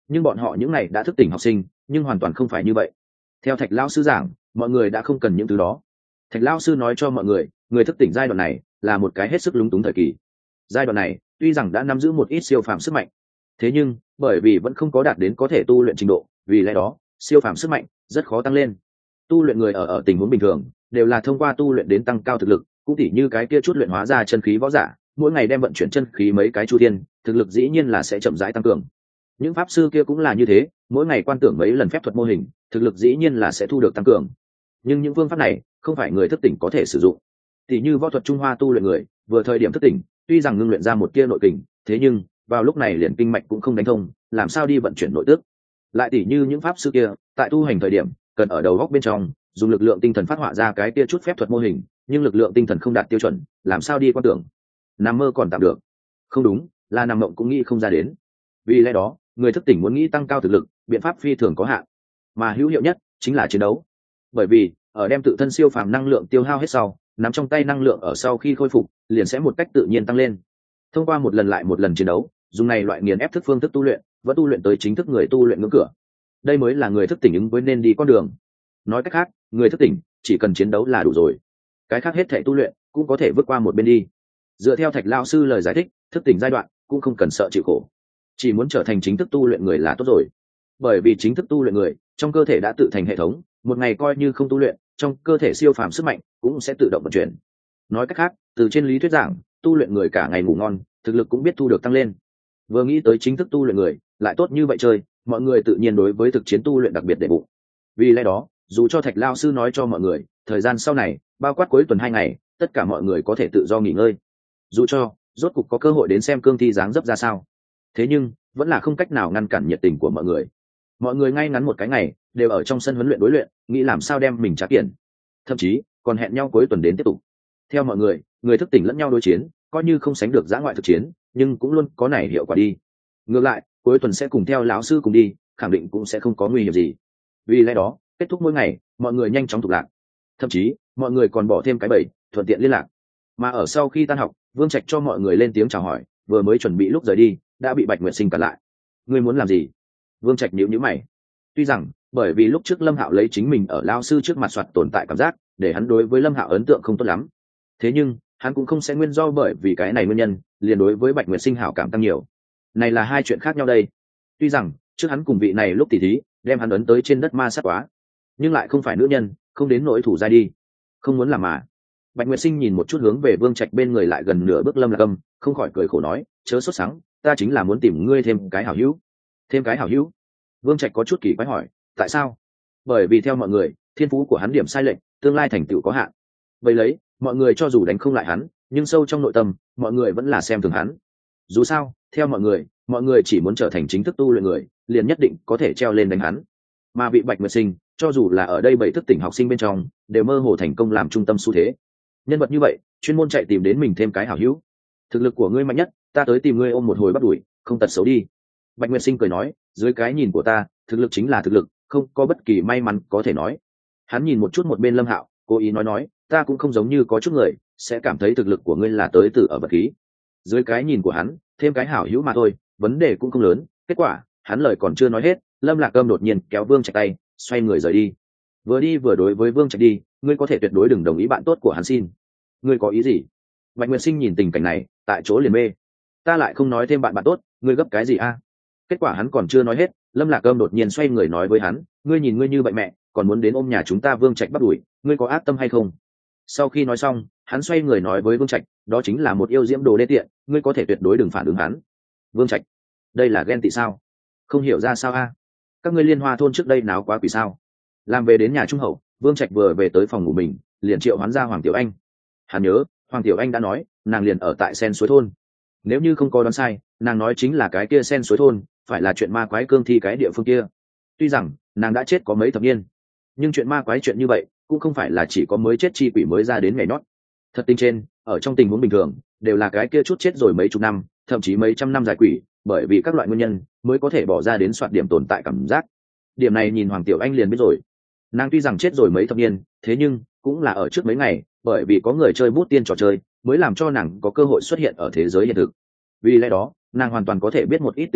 nhưng bọn họ những này đã thức tỉnh học sinh nhưng hoàn toàn không phải như vậy. Theo Thạch lão sư giảng, mọi người đã không cần những thứ đó. Thạch lão sư nói cho mọi người, người thức tỉnh giai đoạn này là một cái hết sức lúng túng thời kỳ. Giai đoạn này tuy rằng đã nắm giữ một ít siêu phàm sức mạnh, thế nhưng bởi vì vẫn không có đạt đến có thể tu luyện trình độ, vì lẽ đó siêu phàm sức mạnh rất khó tăng lên. Tu luyện người ở ở tình huống bình thường đều là thông qua tu luyện đến tăng cao thực lực, cũng tỉ như cái kia chút luyện hóa ra chân khí võ giả, mỗi ngày đem vận chuyển chân khí mấy cái chu thiên, thực lực dĩ nhiên là sẽ chậm rãi tăng cường. Những pháp sư kia cũng là như thế, mỗi ngày quan tưởng mấy lần phép thuật mô hình, thực lực dĩ nhiên là sẽ thu được tăng cường. Nhưng những phương pháp này không phải người thức tỉnh có thể sử dụng. Tỉ như võ thuật Trung Hoa tu luyện người, vừa thời điểm thức tỉnh, tuy rằng ngưng luyện ra một tia nội kình, thế nhưng vào lúc này liền kinh mạch cũng không đánh thông, làm sao đi vận chuyển nội tức. Lại tỉ như những pháp sư kia, tại tu hành thời điểm, cần ở đầu góc bên trong dùng lực lượng tinh thần phát họa ra cái tia chút phép thuật mô hình, nhưng lực lượng tinh thần không đạt tiêu chuẩn, làm sao đi quan tưởng. Nằm mơ còn tạm được, không đúng, là nằm mộng cũng nghĩ không ra đến. Vì lẽ đó người thức tỉnh muốn nghĩ tăng cao thực lực, biện pháp phi thường có hạn, mà hữu hiệu nhất chính là chiến đấu. Bởi vì ở đem tự thân siêu phàm năng lượng tiêu hao hết sau, nắm trong tay năng lượng ở sau khi khôi phục liền sẽ một cách tự nhiên tăng lên. Thông qua một lần lại một lần chiến đấu, dùng này loại nghiền ép thức phương thức tu luyện, vẫn tu luyện tới chính thức người tu luyện ngưỡng cửa. Đây mới là người thức tỉnh ứng với nên đi con đường. Nói cách khác, người thức tỉnh chỉ cần chiến đấu là đủ rồi, cái khác hết thể tu luyện cũng có thể vượt qua một bên đi. Dựa theo Thạch lão sư lời giải thích, thức tỉnh giai đoạn cũng không cần sợ chịu khổ, chỉ muốn trở thành chính thức tu luyện người là tốt rồi. Bởi vì chính thức tu luyện người trong cơ thể đã tự thành hệ thống, một ngày coi như không tu luyện, trong cơ thể siêu phàm sức mạnh cũng sẽ tự động vận chuyển. Nói cách khác, từ trên lý thuyết giảng, tu luyện người cả ngày ngủ ngon, thực lực cũng biết thu được tăng lên. Vừa nghĩ tới chính thức tu luyện người lại tốt như vậy chơi, mọi người tự nhiên đối với thực chiến tu luyện đặc biệt để bụng. Vì lẽ đó dù cho Thạch lão sư nói cho mọi người thời gian sau này bao quát cuối tuần hai ngày tất cả mọi người có thể tự do nghỉ ngơi, dù cho rốt cục có cơ hội đến xem cương thi dáng dấp ra sao, thế nhưng vẫn là không cách nào ngăn cản nhiệt tình của mọi người. Mọi người ngay ngắn một cái ngày đều ở trong sân huấn luyện đối luyện, nghĩ làm sao đem mình trá kiện, thậm chí còn hẹn nhau cuối tuần đến tiếp tục. Theo mọi người, người thức tỉnh lẫn nhau đối chiến coi như không sánh được dã ngoại thực chiến, nhưng cũng luôn có này hiệu quả đi. Ngược lại cuối tuần sẽ cùng theo lão sư cùng đi, khẳng định cũng sẽ không có nguy hiểm gì. Vì lẽ đó kết thúc mỗi ngày mọi người nhanh chóng tục lạc, thậm chí mọi người còn bỏ thêm cái bẫy thuận tiện liên lạc. Mà ở sau khi tan học, Vương Trạch cho mọi người lên tiếng chào hỏi, vừa mới chuẩn bị lúc rời đi đã bị Bạch Nguyệt Sinh cản lại. Ngươi muốn làm gì? Vương Trạch nhíu nhíu mày. Tuy rằng bởi vì lúc trước Lâm Hạo lấy chính mình ở lao sư trước mặt soạt tồn tại cảm giác, để hắn đối với Lâm Hạo ấn tượng không tốt lắm, thế nhưng hắn cũng không sẽ nguyên do bởi vì cái này nguyên nhân liền đối với Bạch Nguyệt Sinh hảo cảm tăng nhiều. Này là hai chuyện khác nhau đây. Tuy rằng trước hắn cùng vị này lúc tỉ thí đem hắn ấn tới trên đất ma sát quá, nhưng lại không phải nữ nhân, không đến nỗi thủ giai đi. Không muốn làm mà. Bạch Nguyệt Sinh nhìn một chút hướng về Vương Trạch bên người lại gần nửa bước Lâm Lạc Âm, không khỏi cười khổ nói, chớ sốt sắng, ta chính là muốn tìm ngươi thêm cái hảo hữu. Thêm cái hảo hữu? Vương Trạch có chút kỳ quái hỏi, tại sao? Bởi vì theo mọi người, thiên phú của hắn điểm sai lệch, tương lai thành tựu có hạn. Vậy lấy, mọi người cho dù đánh không lại hắn, nhưng sâu trong nội tâm, mọi người vẫn là xem thường hắn. Dù sao, theo mọi người, mọi người chỉ muốn trở thành chính thức tu luyện người, liền nhất định có thể treo lên đánh hắn. Mà vị Bạch Nguyệt Sinh, cho dù là ở đây bảy thức tỉnh học sinh bên trong, đều mơ hồ thành công làm trung tâm xu thế. Nhân vật như vậy, chuyên môn chạy tìm đến mình thêm cái hảo hữu. Thực lực của ngươi mạnh nhất, ta tới tìm ngươi ôm một hồi bắt đuổi, không tật xấu đi. Bạch Nguyệt Sinh cười nói, dưới cái nhìn của ta, thực lực chính là thực lực, không có bất kỳ may mắn có thể nói. Hắn nhìn một chút một bên Lâm Hạo, cố ý nói nói, ta cũng không giống như có chút người sẽ cảm thấy thực lực của ngươi là tới từ ở vật khí. Dưới cái nhìn của hắn, thêm cái hảo hữu mà thôi, vấn đề cũng không lớn. Kết quả, hắn lời còn chưa nói hết, Lâm Lạc Cơm đột nhiên kéo Vương Trạch tay, xoay người rời đi. Vừa đi vừa đối với Vương Trạch đi, ngươi có thể tuyệt đối đừng đồng ý bạn tốt của hắn xin. Ngươi có ý gì? Bạch Nguyệt Sinh nhìn tình cảnh này, tại chỗ liền mê. Ta lại không nói thêm bạn bạn tốt, ngươi gấp cái gì a? Kết quả hắn còn chưa nói hết, Lâm Lạc Cơm đột nhiên xoay người nói với hắn, ngươi nhìn ngươi như vậy mẹ, còn muốn đến ôm nhà chúng ta Vương Trạch bắt đuổi, ngươi có ác tâm hay không? Sau khi nói xong, hắn xoay người nói với Vương Trạch, đó chính là một yêu diễm đồ đê tiện, ngươi có thể tuyệt đối đừng phản ứng hắn. Vương Trạch, đây là ghen tị sao? Không hiểu ra sao a? Các ngươi Liên Hoa thôn trước đây náo quá quỷ sao? Làm về đến nhà trung hậu, Vương Trạch vừa về tới phòng ngủ mình, liền triệu hoán ra Hoàng Tiểu Anh. Hắn nhớ, Hoàng Tiểu Anh đã nói, nàng liền ở tại Sen Suối thôn. Nếu như không có đoán sai, nàng nói chính là cái kia Sen Suối thôn, phải là chuyện ma quái cương thi cái địa phương kia. Tuy rằng nàng đã chết có mấy thập niên, nhưng chuyện ma quái chuyện như vậy cũng không phải là chỉ có mới chết chi quỷ mới ra đến ngày nót. Thật tình trên, ở trong tình huống bình thường, đều là cái kia chút chết rồi mấy chục năm, thậm chí mấy trăm năm dài quỷ, bởi vì các loại nguyên nhân mới có thể bỏ ra đến soạt điểm tồn tại cảm giác. Điểm này nhìn Hoàng Tiểu Anh liền biết rồi. Nàng tuy rằng chết rồi mấy thập niên, thế nhưng cũng là ở trước mấy ngày, bởi vì có người chơi bút tiên trò chơi, mới làm cho nàng có cơ hội xuất hiện ở thế giới hiện thực. Vì lẽ đó, nàng hoàn toàn có thể biết một ít tình huống,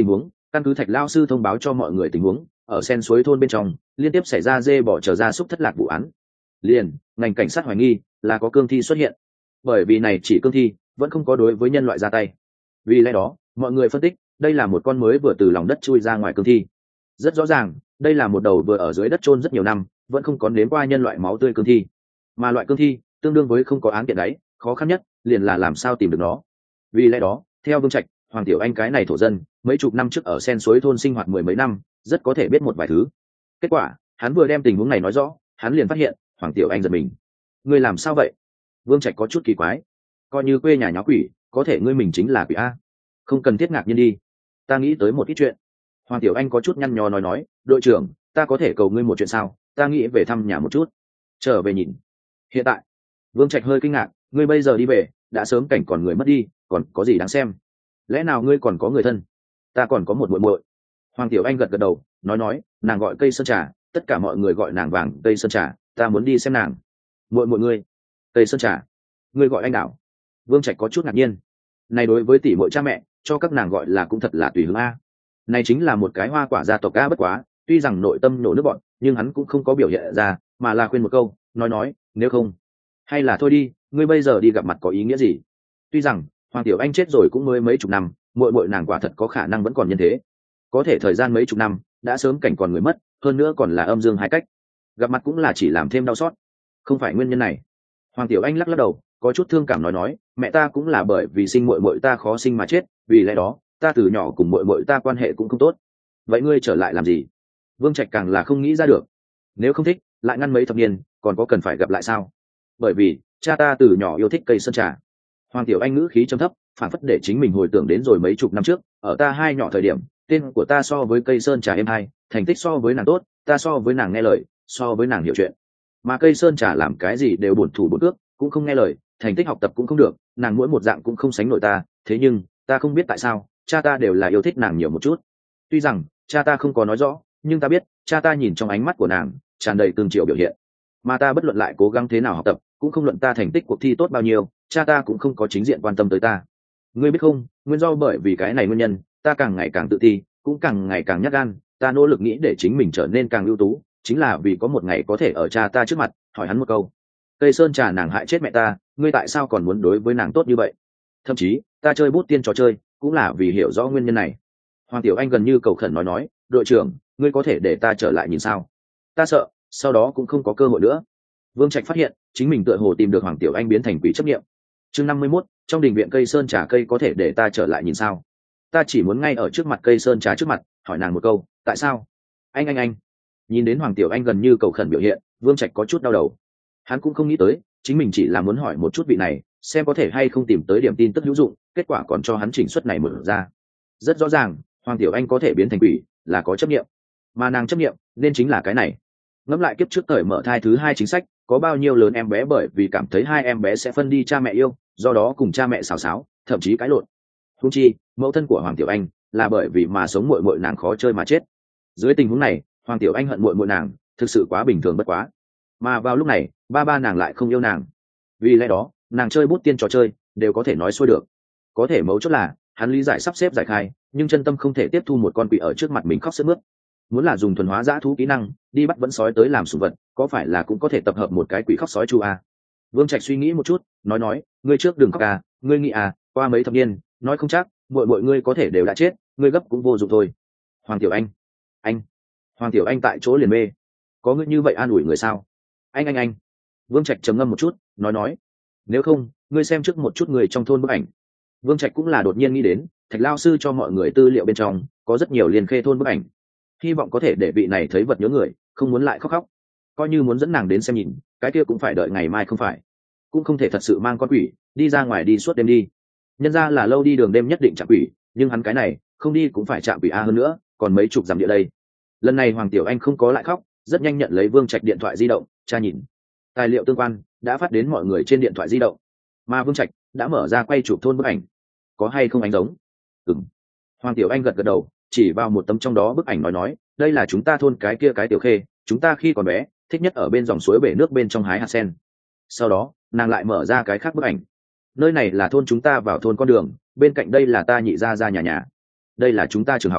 Căn cứ Thạch lao sư thông báo cho mọi người tình huống, ở sen suối thôn bên trong liên tiếp xảy ra dê bỏ trở ra súc thất lạc vụ án. Liền ngành cảnh sát hoài nghi là có cương thi xuất hiện, bởi vì này chỉ cương thi vẫn không có đối với nhân loại ra tay. Vì lẽ đó mọi người phân tích đây là một con mới vừa từ lòng đất chui ra ngoài cương thi. Rất rõ ràng đây là một đầu vừa ở dưới đất chôn rất nhiều năm vẫn không có nếm qua nhân loại máu tươi cương thi, mà loại cương thi tương đương với không có án kiện đấy, khó khăn nhất liền là làm sao tìm được nó. Vì lẽ đó theo Vương Trạch, Hoàng Tiểu Anh cái này thổ dân mấy chục năm trước ở sen suối thôn sinh hoạt mười mấy năm, rất có thể biết một vài thứ. Kết quả hắn vừa đem tình huống này nói rõ, hắn liền phát hiện Hoàng Tiểu Anh giật mình. Ngươi làm sao vậy? Vương Trạch có chút kỳ quái. Coi như quê nhà nháo quỷ, có thể ngươi mình chính là quỷ a? Không cần thiết ngạc nhiên đi, ta nghĩ tới một ít chuyện. Hoàng Tiểu Anh có chút nhăn nhó nói nói, đội trưởng, ta có thể cầu ngươi một chuyện sao? Ta nghĩ về thăm nhà một chút, trở về nhìn. Hiện tại Vương Trạch hơi kinh ngạc, ngươi bây giờ đi về đã sớm cảnh còn người mất đi, còn có gì đáng xem? Lẽ nào ngươi còn có người thân? Ta còn có một muội muội. Hoàng Tiểu Anh gật gật đầu nói nói, nàng gọi cây sơn trà, tất cả mọi người gọi nàng vàng cây sơn trà, ta muốn đi xem nàng. Muội muội ngươi? Cây sơn trà? Ngươi gọi anh đảo? Vương Trạch có chút ngạc nhiên. Này đối với tỷ muội cha mẹ cho các nàng gọi là cũng thật là tùy hứng a. Này chính là một cái hoa quả gia tộc a, bất quá tuy rằng nội tâm nổ nước bọn, nhưng hắn cũng không có biểu hiện ra, mà là khuyên một câu, nói nói, nếu không hay là thôi đi, ngươi bây giờ đi gặp mặt có ý nghĩa gì? Tuy rằng Hoàng Tiểu Anh chết rồi cũng mới mấy chục năm, muội muội nàng quả thật có khả năng vẫn còn nhân thế, có thể thời gian mấy chục năm đã sớm cảnh còn người mất, hơn nữa còn là âm dương hai cách, gặp mặt cũng là chỉ làm thêm đau xót, không phải nguyên nhân này. Hoàng Tiểu Anh lắc lắc đầu có chút thương cảm nói nói, mẹ ta cũng là bởi vì sinh muội muội ta khó sinh mà chết, vì lẽ đó ta từ nhỏ cùng muội muội ta quan hệ cũng không tốt. Vậy ngươi trở lại làm gì? Vương Trạch càng là không nghĩ ra được. Nếu không thích lại ngăn mấy thập niên, còn có cần phải gặp lại sao? Bởi vì cha ta từ nhỏ yêu thích cây sơn trà. Hoàng Tiểu Anh ngữ khí trầm thấp, phản phất để chính mình hồi tưởng đến rồi mấy chục năm trước, ở ta hai nhỏ thời điểm, tên của ta so với cây sơn trà êm hay, thành tích so với nàng tốt, ta so với nàng nghe lời, so với nàng hiểu chuyện. Mà cây sơn trà làm cái gì đều buồn thủ buồn cước, cũng không nghe lời, thành tích học tập cũng không được, nàng mỗi một dạng cũng không sánh nổi ta, thế nhưng ta không biết tại sao cha ta đều là yêu thích nàng nhiều một chút. Tuy rằng cha ta không có nói rõ, nhưng ta biết cha ta nhìn trong ánh mắt của nàng tràn đầy tương triệu biểu hiện, mà ta bất luận lại cố gắng thế nào học tập, cũng không luận ta thành tích cuộc thi tốt bao nhiêu, cha ta cũng không có chính diện quan tâm tới ta. Ngươi biết không, nguyên do bởi vì cái này nguyên nhân, ta càng ngày càng tự ti, cũng càng ngày càng nhát gan, ta nỗ lực nghĩ để chính mình trở nên càng ưu tú, chính là vì có một ngày có thể ở cha ta trước mặt hỏi hắn một câu, cây sơn trà nàng hại chết mẹ ta, ngươi tại sao còn muốn đối với nàng tốt như vậy? Thậm chí ta chơi bút tiên trò chơi cũng là vì hiểu rõ nguyên nhân này. Hoàng Tiểu Anh gần như cầu khẩn nói nói, đội trưởng, ngươi có thể để ta trở lại nhìn sao? Ta sợ sau đó cũng không có cơ hội nữa. Vương Trạch phát hiện chính mình tựa hồ tìm được Hoàng Tiểu Anh biến thành quỷ chấp nghiệm. Chương năm mươi mốt, trong đình viện cây sơn trà, cây có thể để ta trở lại nhìn sao? Ta chỉ muốn ngay ở trước mặt cây sơn trà trước mặt hỏi nàng một câu, tại sao? Anh anh anh. Nhìn đến Hoàng Tiểu Anh gần như cầu khẩn biểu hiện, Vương Trạch có chút đau đầu. Hắn cũng không nghĩ tới chính mình chỉ là muốn hỏi một chút vị này, xem có thể hay không tìm tới điểm tin tức hữu dụng, kết quả còn cho hắn chỉnh suất này mở ra. Rất rõ ràng Hoàng Tiểu Anh có thể biến thành quỷ là có chấp nghiệm, mà nàng chấp nghiệm nên chính là cái này. Ngẫm lại kiếp trước thời mở thai thứ hai chính sách, có bao nhiêu lớn em bé bởi vì cảm thấy hai em bé sẽ phân đi cha mẹ yêu, do đó cùng cha mẹ xào xáo, thậm chí cãi lộn. Huống chi mẫu thân của Hoàng Tiểu Anh là bởi vì mà sống muội muội nàng khó chơi mà chết. Dưới tình huống này Hoàng Tiểu Anh hận muội muội nàng thực sự quá bình thường bất quá, mà vào lúc này ba ba nàng lại không yêu nàng, vì lẽ đó nàng chơi bút tiên trò chơi đều có thể nói xuôi được. Có thể mấu chốt là hắn lý giải sắp xếp giải khai, nhưng chân tâm không thể tiếp thu một con quỷ ở trước mặt mình khóc sướt mướt. Muốn là dùng thuần hóa dã thú kỹ năng đi bắt vẫn sói tới làm sủng vật, có phải là cũng có thể tập hợp một cái quỷ khóc sói chu a? Vương Trạch suy nghĩ một chút nói nói, ngươi trước đừng khóc à, ngươi nghĩ à, qua mấy thập niên nói không chắc muội muội ngươi có thể đều đã chết, ngươi gấp cũng vô dụng thôi. Hoàng Tiểu Anh, anh. Hoàng Tiểu Anh tại chỗ liền mê, có ngươi như vậy an ủi người sao? Anh anh anh. Vương Trạch trầm ngâm một chút nói nói, nếu không ngươi xem trước một chút người trong thôn bức ảnh. Vương Trạch cũng là đột nhiên nghĩ đến Thạch lao sư cho mọi người tư liệu bên trong có rất nhiều liền khê thôn bức ảnh, hy vọng có thể để vị này thấy vật nhớ người, không muốn lại khóc khóc. Coi như muốn dẫn nàng đến xem nhìn, cái kia cũng phải đợi ngày mai không phải, cũng không thể thật sự mang con quỷ đi ra ngoài đi suốt đêm đi. Nhân ra là lâu đi đường đêm nhất định chạm quỷ, nhưng hắn cái này không đi cũng phải chạm quỷ a, hơn nữa còn mấy chục dặm địa đây. Lần này Hoàng Tiểu Anh không có lại khóc, rất nhanh nhận lấy Vương Trạch điện thoại di động tra nhìn. Tài liệu tương quan đã phát đến mọi người trên điện thoại di động, mà Vương Trạch đã mở ra quay chụp thôn bức ảnh. Có hay không ánh giống? Ừm. Hoàng Tiểu Anh gật gật đầu, chỉ vào một tấm trong đó bức ảnh nói nói, đây là chúng ta thôn cái kia cái tiểu khê, chúng ta khi còn bé thích nhất ở bên dòng suối bể nước bên trong hái hạt sen. Sau đó nàng lại mở ra cái khác bức ảnh, nơi này là thôn chúng ta vào thôn con đường, bên cạnh đây là ta nhị gia gia nhà nhà, đây là chúng ta trường học.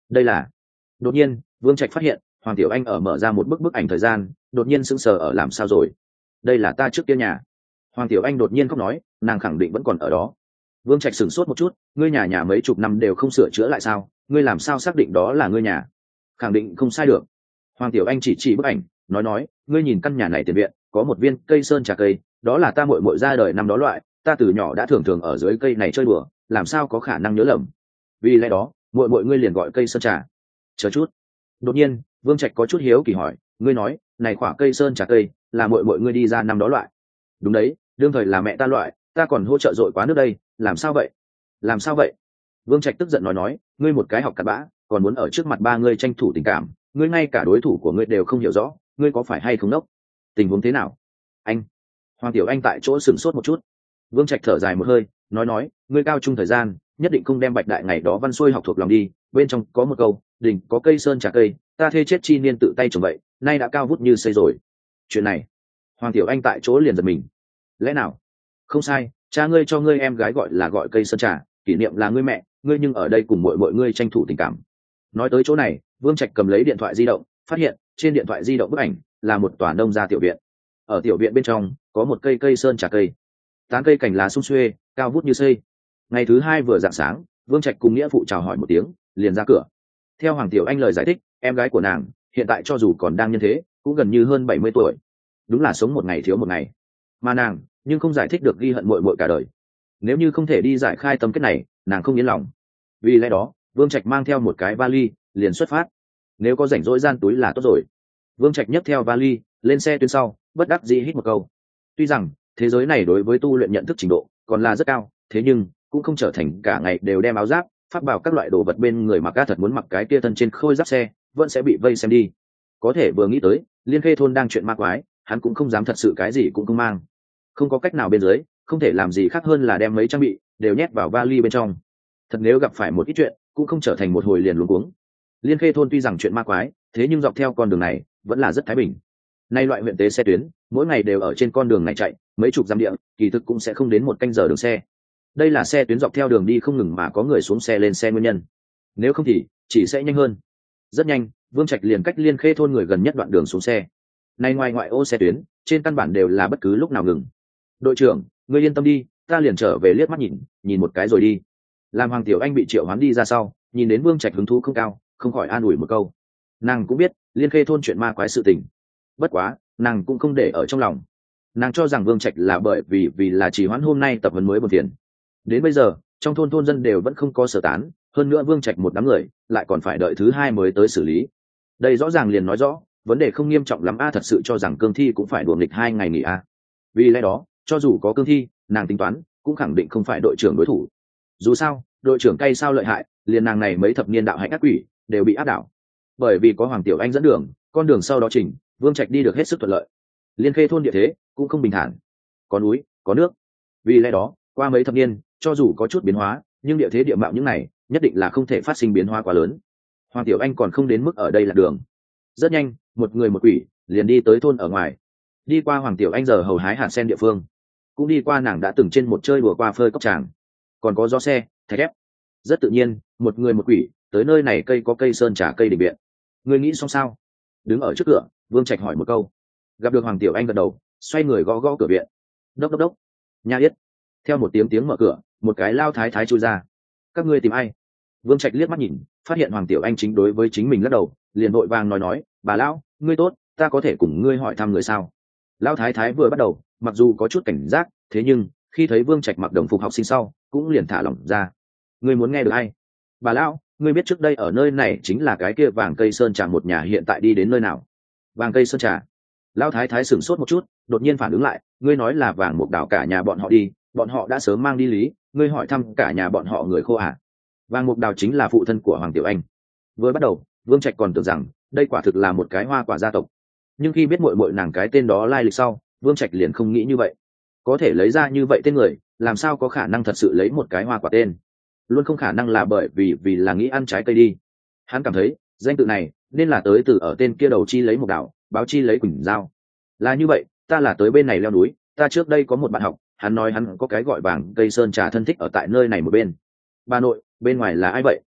Đây là đột nhiên Vương Trạch phát hiện Hoàng Tiểu Anh ở mở ra một bức bức ảnh thời gian đột nhiên sững sờ ở làm sao rồi. Đây là ta trước kia nhà. Hoàng Tiểu Anh đột nhiên khóc nói, nàng khẳng định vẫn còn ở đó. Vương Trạch sửng sốt một chút, ngươi nhà nhà mấy chục năm đều không sửa chữa lại sao, ngươi làm sao xác định đó là ngươi nhà? Khẳng định không sai được. Hoàng Tiểu Anh chỉ chỉ bức ảnh nói nói, ngươi nhìn căn nhà này tiền viện có một viên cây sơn trà cây, đó là ta muội muội ra đời năm đó loại, ta từ nhỏ đã thường thường ở dưới cây này chơi đùa, làm sao có khả năng nhớ lầm. Vì lẽ đó muội muội ngươi liền gọi cây sơn trà. Chờ chút. Đột nhiên Vương Trạch có chút hiếu kỳ hỏi, ngươi nói này quả cây sơn trà cây là muội muội ngươi đi ra năm đó loại? Đúng đấy, đương thời là mẹ ta loại, ta còn hỗ trợ dội quá nước đây, làm sao vậy? Làm sao vậy? Vương Trạch tức giận nói nói, ngươi một cái học cặn bã, còn muốn ở trước mặt ba ngươi tranh thủ tình cảm, ngươi ngay cả đối thủ của ngươi đều không hiểu rõ, ngươi có phải hay không đốc? Tình huống thế nào? Anh. Hoàng Tiểu Anh tại chỗ sửng sốt một chút. Vương Trạch thở dài một hơi nói nói, ngươi cao trung thời gian nhất định không đem bạch đại ngày đó văn xuôi học thuộc lòng đi, bên trong có một câu đỉnh có cây sơn trà cây, ta thê chết chi niên tự tay trồng vậy, nay đã cao vút như xây rồi. Chuyện này Hoàng Tiểu Anh tại chỗ liền giật mình. Lẽ nào? Không sai, cha ngươi cho ngươi em gái gọi là gọi cây sơn trà, kỷ niệm là ngươi mẹ ngươi, nhưng ở đây cùng mọi mọi ngươi tranh thủ tình cảm. Nói tới chỗ này Vương Trạch cầm lấy điện thoại di động, phát hiện trên điện thoại di động bức ảnh là một tòa nông gia tiểu viện. Ở tiểu viện bên trong có một cây cây sơn trà cây, tán cây cành lá sum xuê, cao vút như xây. Ngày thứ hai vừa rạng sáng, Vương Trạch cùng nghĩa phụ chào hỏi một tiếng liền ra cửa. Theo Hoàng Tiểu Anh lời giải thích, em gái của nàng hiện tại cho dù còn đang nhân thế cũng gần như hơn bảy mươi tuổi, đúng là sống một ngày thiếu một ngày. Mà nàng nhưng không giải thích được ghi hận muội muội cả đời. Nếu như không thể đi giải khai tâm kết này, nàng không yên lòng. Vì lẽ đó Vương Trạch mang theo một cái vali liền xuất phát. Nếu có rảnh rỗi gian túi là tốt rồi. Vương Trạch nhấc theo vali lên xe tuyến sau, bất đắc dĩ hít một câu. Tuy rằng thế giới này đối với tu luyện nhận thức trình độ còn là rất cao, thế nhưng cũng không trở thành cả ngày đều đem áo giáp phát bảo các loại đồ vật bên người, mặc ca thật muốn mặc cái kia thân trên khôi giáp xe vẫn sẽ bị vây xem đi. Có thể vừa nghĩ tới Liên Khê thôn đang chuyện ma quái, hắn cũng không dám thật sự cái gì cũng không mang. Không có cách nào bên dưới, không thể làm gì khác hơn là đem mấy trang bị đều nhét vào vali bên trong. Thật nếu gặp phải một ít chuyện cũng không trở thành một hồi liền luống cuống. Liên Khê thôn tuy rằng chuyện ma quái, thế nhưng dọc theo con đường này vẫn là rất thái bình. Nay loại huyện tế xe tuyến mỗi ngày đều ở trên con đường này chạy mấy chục dặm địa, kỳ thực cũng sẽ không đến một canh giờ đường xe. Đây là xe tuyến dọc theo đường đi không ngừng mà có người xuống xe lên xe nguyên nhân, nếu không thì chỉ sẽ nhanh hơn. Rất nhanh Vương Trạch liền cách Liên Khê thôn người gần nhất đoạn đường xuống xe. Nay ngoài ngoại ô xe tuyến trên căn bản đều là bất cứ lúc nào ngừng. Đội trưởng, ngươi yên tâm đi, ta liền trở về liếc mắt nhìn nhìn một cái rồi đi. Làm Hoàng Tiểu Anh bị triệu hoán đi ra sau, nhìn đến Vương Trạch hứng thú không cao, không khỏi an ủi một câu. Nàng cũng biết Liên Khê thôn chuyện ma quái sự tình, bất quá nàng cũng không để ở trong lòng. Nàng cho rằng Vương Trạch là bởi vì vì là chỉ hoãn hôm nay tập huấn mới buồn phiền. Đến bây giờ trong thôn thôn dân đều vẫn không có sơ tán, hơn nữa Vương Trạch một đám người lại còn phải đợi thứ hai mới tới xử lý. Đây rõ ràng liền nói rõ vấn đề không nghiêm trọng lắm a. Thật sự cho rằng cương thi cũng phải đuổi nghịch hai ngày nghỉ a. Vì lẽ đó cho dù có cương thi, nàng tính toán cũng khẳng định không phải đội trưởng đối thủ. Dù sao đội trưởng cay sao lợi hại, liền nàng này mấy thập niên đạo hạnh ác quỷ đều bị áp đảo. Bởi vì có Hoàng Tiểu Anh dẫn đường, con đường sau đó chỉnh Vương Trạch đi được hết sức thuận lợi. Liên Khê thôn địa thế cũng không bình thản, có núi có nước. Vì lẽ đó qua mấy thập niên cho dù có chút biến hóa, nhưng địa thế địa mạo những này nhất định là không thể phát sinh biến hóa quá lớn. Hoàng Tiểu Anh còn không đến mức ở đây là đường. Rất nhanh một người một quỷ liền đi tới thôn ở ngoài. Đi qua Hoàng Tiểu Anh giờ hầu hái hạt sen địa phương, cũng đi qua nàng đã từng trên một chơi đùa qua phơi cốc tràng, còn có gió xe thạch ép. Rất tự nhiên một người một quỷ tới nơi này cây có cây sơn trà cây định viện. Ngươi nghĩ xong sao? Đứng ở trước cửa Vương Trạch hỏi một câu. Gặp được Hoàng Tiểu Anh gật đầu, xoay người gõ gõ cửa viện. Đốc đốc đốc. Nha yết. Theo một tiếng tiếng mở cửa, một cái lao thái thái chui ra. Các ngươi tìm ai? Vương Trạch liếc mắt nhìn, phát hiện Hoàng Tiểu Anh chính đối với chính mình lắc đầu, liền vội vàng nói nói, bà lão, ngươi tốt, ta có thể cùng ngươi hỏi thăm người sao? Lao thái thái vừa bắt đầu mặc dù có chút cảnh giác, thế nhưng khi thấy Vương Trạch mặc đồng phục học sinh sau cũng liền thả lỏng ra. Ngươi muốn nghe được ai? Bà lão, ngươi biết trước đây ở nơi này chính là cái kia vàng cây sơn trà một nhà, hiện tại đi đến nơi nào? Vàng cây sơn trà. Lao thái thái sửng sốt một chút, đột nhiên phản ứng lại, ngươi nói là vàng mục đảo cả nhà bọn họ đi, bọn họ đã sớm mang đi lý, ngươi hỏi thăm cả nhà bọn họ người khô à? Vàng mục đào chính là phụ thân của Hoàng Tiểu Anh. Vừa bắt đầu Vương Trạch còn tưởng rằng đây quả thực là một cái hoa quả gia tộc, nhưng khi biết muội muội nàng cái tên đó lai lịch sau, Vương Trạch liền không nghĩ như vậy. Có thể lấy ra như vậy tên người, làm sao có khả năng thật sự lấy một cái hoa quả tên? Luôn không khả năng là bởi vì vì là nghĩ ăn trái cây đi. Hắn cảm thấy danh tự này nên là tới từ ở tên kia đầu chi lấy một đảo, báo chi lấy quỳnh giao. Là như vậy, ta là tới bên này leo núi, ta trước đây có một bạn học, hắn nói hắn có cái gọi vàng cây sơn trà thân thích ở tại nơi này một bên. Bà nội, bên ngoài là ai vậy?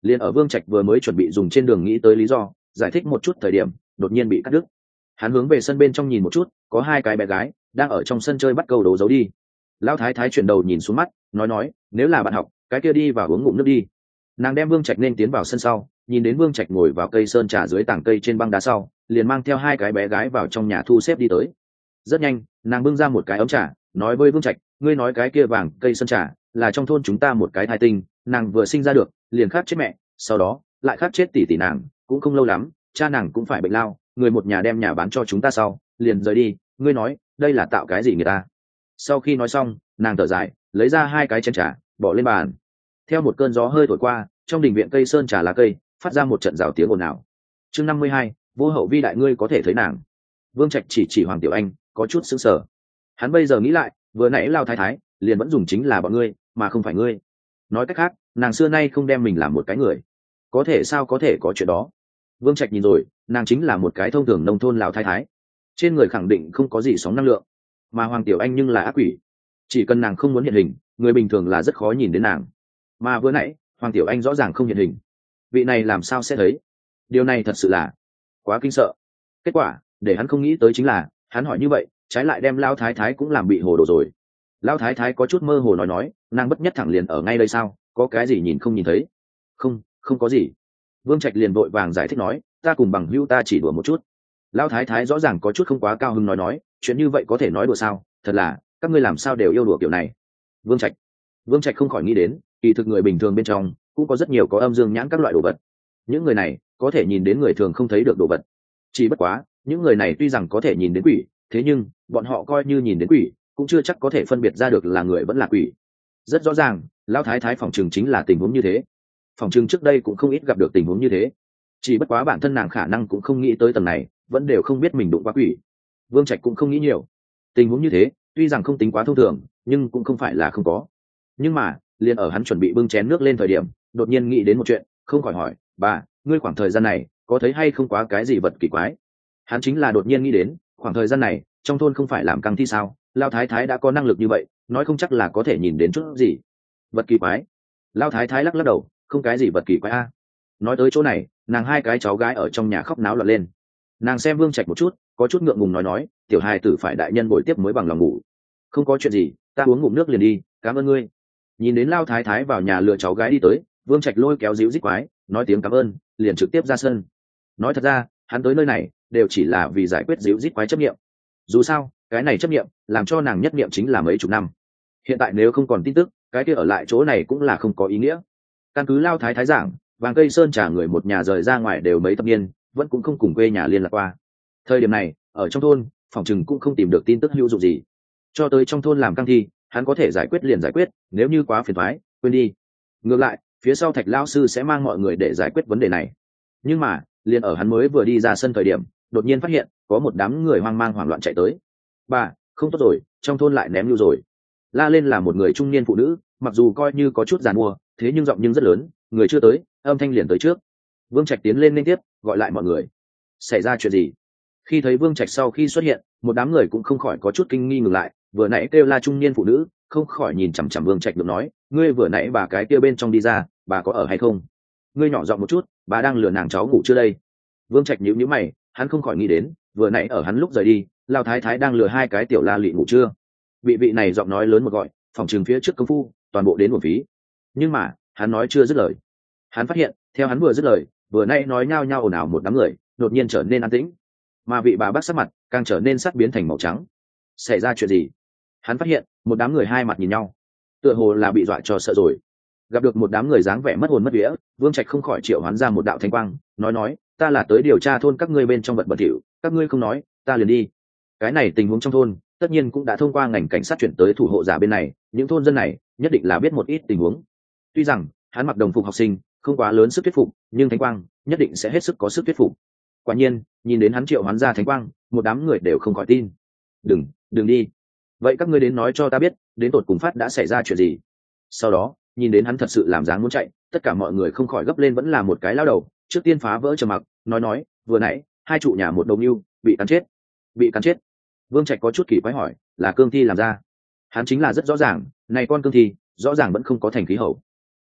liền ở Vương Trạch vừa mới chuẩn bị dùng trên đường nghĩ tới lý do giải thích một chút thời điểm, đột nhiên bị cắt đứt. Hắn hướng về sân bên trong nhìn một chút, có hai cái bé gái đang ở trong sân chơi bắt cầu đấu giấu đi. Lão thái thái chuyển đầu nhìn xuống mắt, nói nói, nếu là bạn học, cái kia đi vào uống ngụm nước đi. Nàng đem Vương Trạch nên tiến vào sân sau, nhìn đến Vương Trạch ngồi vào cây sơn trà dưới tảng cây trên băng đá sau, liền mang theo hai cái bé gái vào trong nhà thu xếp đi tới. Rất nhanh, nàng bưng ra một cái ấm trà, nói với Vương Trạch, ngươi nói cái kia vàng cây sơn trà là trong thôn chúng ta một cái thai tinh, nàng vừa sinh ra được, liền khát chết mẹ, sau đó lại khát chết tỷ tỷ nàng, cũng không lâu lắm, cha nàng cũng phải bệnh lao, người một nhà đem nhà bán cho chúng ta sau, liền rời đi, ngươi nói, đây là tạo cái gì người ta? Sau khi nói xong, nàng thở dài, lấy ra hai cái chén trà, bỏ lên bàn. Theo một cơn gió hơi thổi qua, trong đình viện cây sơn trà lá cây phát ra một trận rào tiếng ồn ào. Chương năm mươi hai, vô hậu vi đại, ngươi có thể thấy nàng. Vương Trạch chỉ chỉ Hoàng Tiểu Anh, có chút sững sờ. Hắn bây giờ nghĩ lại, vừa nãy lao thái thái liền vẫn dùng chính là bọn ngươi, mà không phải ngươi. Nói cách khác, nàng xưa nay không đem mình làm một cái người. Có thể sao có thể có chuyện đó? Vương Trạch nhìn rồi, nàng chính là một cái thông thường nông thôn lão thái thái, trên người khẳng định không có gì sóng năng lượng, mà Hoàng Tiểu Anh nhưng là ác quỷ. Chỉ cần nàng không muốn hiện hình, người bình thường là rất khó nhìn đến nàng. Mà vừa nãy Hoàng Tiểu Anh rõ ràng không hiện hình, vị này làm sao sẽ thấy? Điều này thật sự là quá kinh sợ. Kết quả để hắn không nghĩ tới chính là, hắn hỏi như vậy trái lại đem lao thái thái cũng làm bị hồ đồ rồi. Lao thái thái có chút mơ hồ nói nói, nàng bất nhất thẳng liền ở ngay đây sao, có cái gì nhìn không nhìn thấy? Không, không có gì. Vương Trạch liền vội vàng giải thích nói, ta cùng bằng hữu ta chỉ đùa một chút. Lao thái thái rõ ràng có chút không quá cao hứng nói nói, chuyện như vậy có thể nói đùa sao? Thật là, các ngươi làm sao đều yêu đùa kiểu này? Vương Trạch, Vương Trạch không khỏi nghĩ đến, kỳ thực người bình thường bên trong cũng có rất nhiều có âm dương nhãn các loại đồ vật. Những người này có thể nhìn đến người thường không thấy được đồ vật. Chỉ bất quá, những người này tuy rằng có thể nhìn đến quỷ, thế nhưng bọn họ coi như nhìn đến quỷ, cũng chưa chắc có thể phân biệt ra được là người vẫn là quỷ. Rất rõ ràng, lão thái thái phỏng chừng chính là tình huống như thế. Phỏng chừng trước đây cũng không ít gặp được tình huống như thế. Chỉ bất quá bản thân nàng khả năng cũng không nghĩ tới tầng này, vẫn đều không biết mình đụng qua quỷ. Vương Trạch cũng không nghĩ nhiều. Tình huống như thế, tuy rằng không tính quá thông thường, nhưng cũng không phải là không có. Nhưng mà, liền ở hắn chuẩn bị bưng chén nước lên thời điểm, đột nhiên nghĩ đến một chuyện, không khỏi hỏi, bà, ngươi khoảng thời gian này có thấy hay không quá cái gì vật kỳ quái? Hắn chính là đột nhiên nghĩ đến, khoảng thời gian này trong thôn không phải làm căng thi sao, lao thái thái đã có năng lực như vậy, nói không chắc là có thể nhìn đến chút gì. Vật kỳ quái? Lao thái thái lắc lắc đầu, không cái gì vật kỳ quái a. Nói tới chỗ này, nàng hai cái cháu gái ở trong nhà khóc náo loạn lên. Nàng xem Vương Trạch một chút, có chút ngượng ngùng nói nói, tiểu hài tử phải đại nhân bồi tiếp mới bằng lòng ngủ. Không có chuyện gì, ta uống ngụm nước liền đi, cảm ơn ngươi. Nhìn đến lao thái thái vào nhà lựa cháu gái đi tới, Vương Trạch lôi kéo díu dít quái, nói tiếng cảm ơn, liền trực tiếp ra sân. Nói thật ra, hắn tới nơi này đều chỉ là vì giải quyết díu dít quái chấp nghiệm. Dù sao, cái này chấp nghiệm làm cho nàng nhất nghiệm chính là mấy chục năm. Hiện tại nếu không còn tin tức, cái kia ở lại chỗ này cũng là không có ý nghĩa. Căn cứ lao thái thái giảng, vàng cây sơn trả người một nhà rời ra ngoài đều mấy thập niên, vẫn cũng không cùng quê nhà liên lạc qua. Thời điểm này, ở trong thôn, phòng chừng cũng không tìm được tin tức hữu dụng gì. Cho tới trong thôn làm căng thi, hắn có thể giải quyết liền giải quyết, nếu như quá phiền toái, quên đi. Ngược lại, phía sau Thạch lão sư sẽ mang mọi người để giải quyết vấn đề này. Nhưng mà, liền ở hắn mới vừa đi ra sân thời điểm, đột nhiên phát hiện có một đám người hoang mang hoảng loạn chạy tới. Bà, không tốt rồi, trong thôn lại ném lưu rồi. La lên là một người trung niên phụ nữ, mặc dù coi như có chút giàn mua, thế nhưng giọng nhưng rất lớn, người chưa tới, âm thanh liền tới trước. Vương Trạch tiến lên liên tiếp, gọi lại mọi người. Xảy ra chuyện gì? Khi thấy Vương Trạch sau khi xuất hiện, một đám người cũng không khỏi có chút kinh nghi ngừng lại, vừa nãy kêu la trung niên phụ nữ, không khỏi nhìn chằm chằm Vương Trạch được nói, ngươi vừa nãy bà cái kia bên trong đi ra, bà có ở hay không? Ngươi nhỏ giọng một chút, bà đang lừa nàng cháu ngủ chưa đây? Vương Trạch nhíu nhíu mày, hắn không khỏi nghĩ đến, vừa nãy ở hắn lúc rời đi, Lão thái thái đang lừa hai cái tiểu la lị ngủ chưa? Vị vị này giọng nói lớn một gọi, phòng trường phía trước công phu, toàn bộ đến uổng phí. Nhưng mà, hắn nói chưa dứt lời. Hắn phát hiện, theo hắn vừa dứt lời, vừa nãy nói nhao nhao ồn ào một đám người, đột nhiên trở nên an tĩnh. Mà vị bà bác sắc mặt càng trở nên sắc biến thành màu trắng. Xảy ra chuyện gì? Hắn phát hiện, một đám người hai mặt nhìn nhau, tựa hồ là bị dọa cho sợ rồi. Gặp được một đám người dáng vẻ mất hồn mất vía, Vương Trạch không khỏi triệu hoán ra một đạo thanh quang, nói nói, ta là tới điều tra thôn các ngươi bên trong vật bẩn thỉu, các ngươi không nói, ta liền đi. Cái này tình huống trong thôn, tất nhiên cũng đã thông qua ngành cảnh sát chuyển tới thủ hộ giả bên này, những thôn dân này nhất định là biết một ít tình huống. Tuy rằng hắn mặc đồng phục học sinh, không quá lớn sức thuyết phục, nhưng thanh quang nhất định sẽ hết sức có sức thuyết phục. Quả nhiên, nhìn đến hắn triệu hoán ra thanh quang, một đám người đều không khỏi tin. Đừng, đừng đi. Vậy các ngươi đến nói cho ta biết, đến tột cùng phát đã xảy ra chuyện gì? Sau đó, nhìn đến hắn thật sự làm dáng muốn chạy, tất cả mọi người không khỏi gấp lên vẫn là một cái lao đầu, trước tiên phá vỡ trầm mặc, nói nói, vừa nãy hai trụ nhà một đồng yêu bị cắn chết. Bị cắn chết? Vương Trạch có chút kỳ quái hỏi, là cương thi làm ra? Hắn chính là rất rõ ràng, này con cương thi rõ ràng vẫn không có thành khí hậu.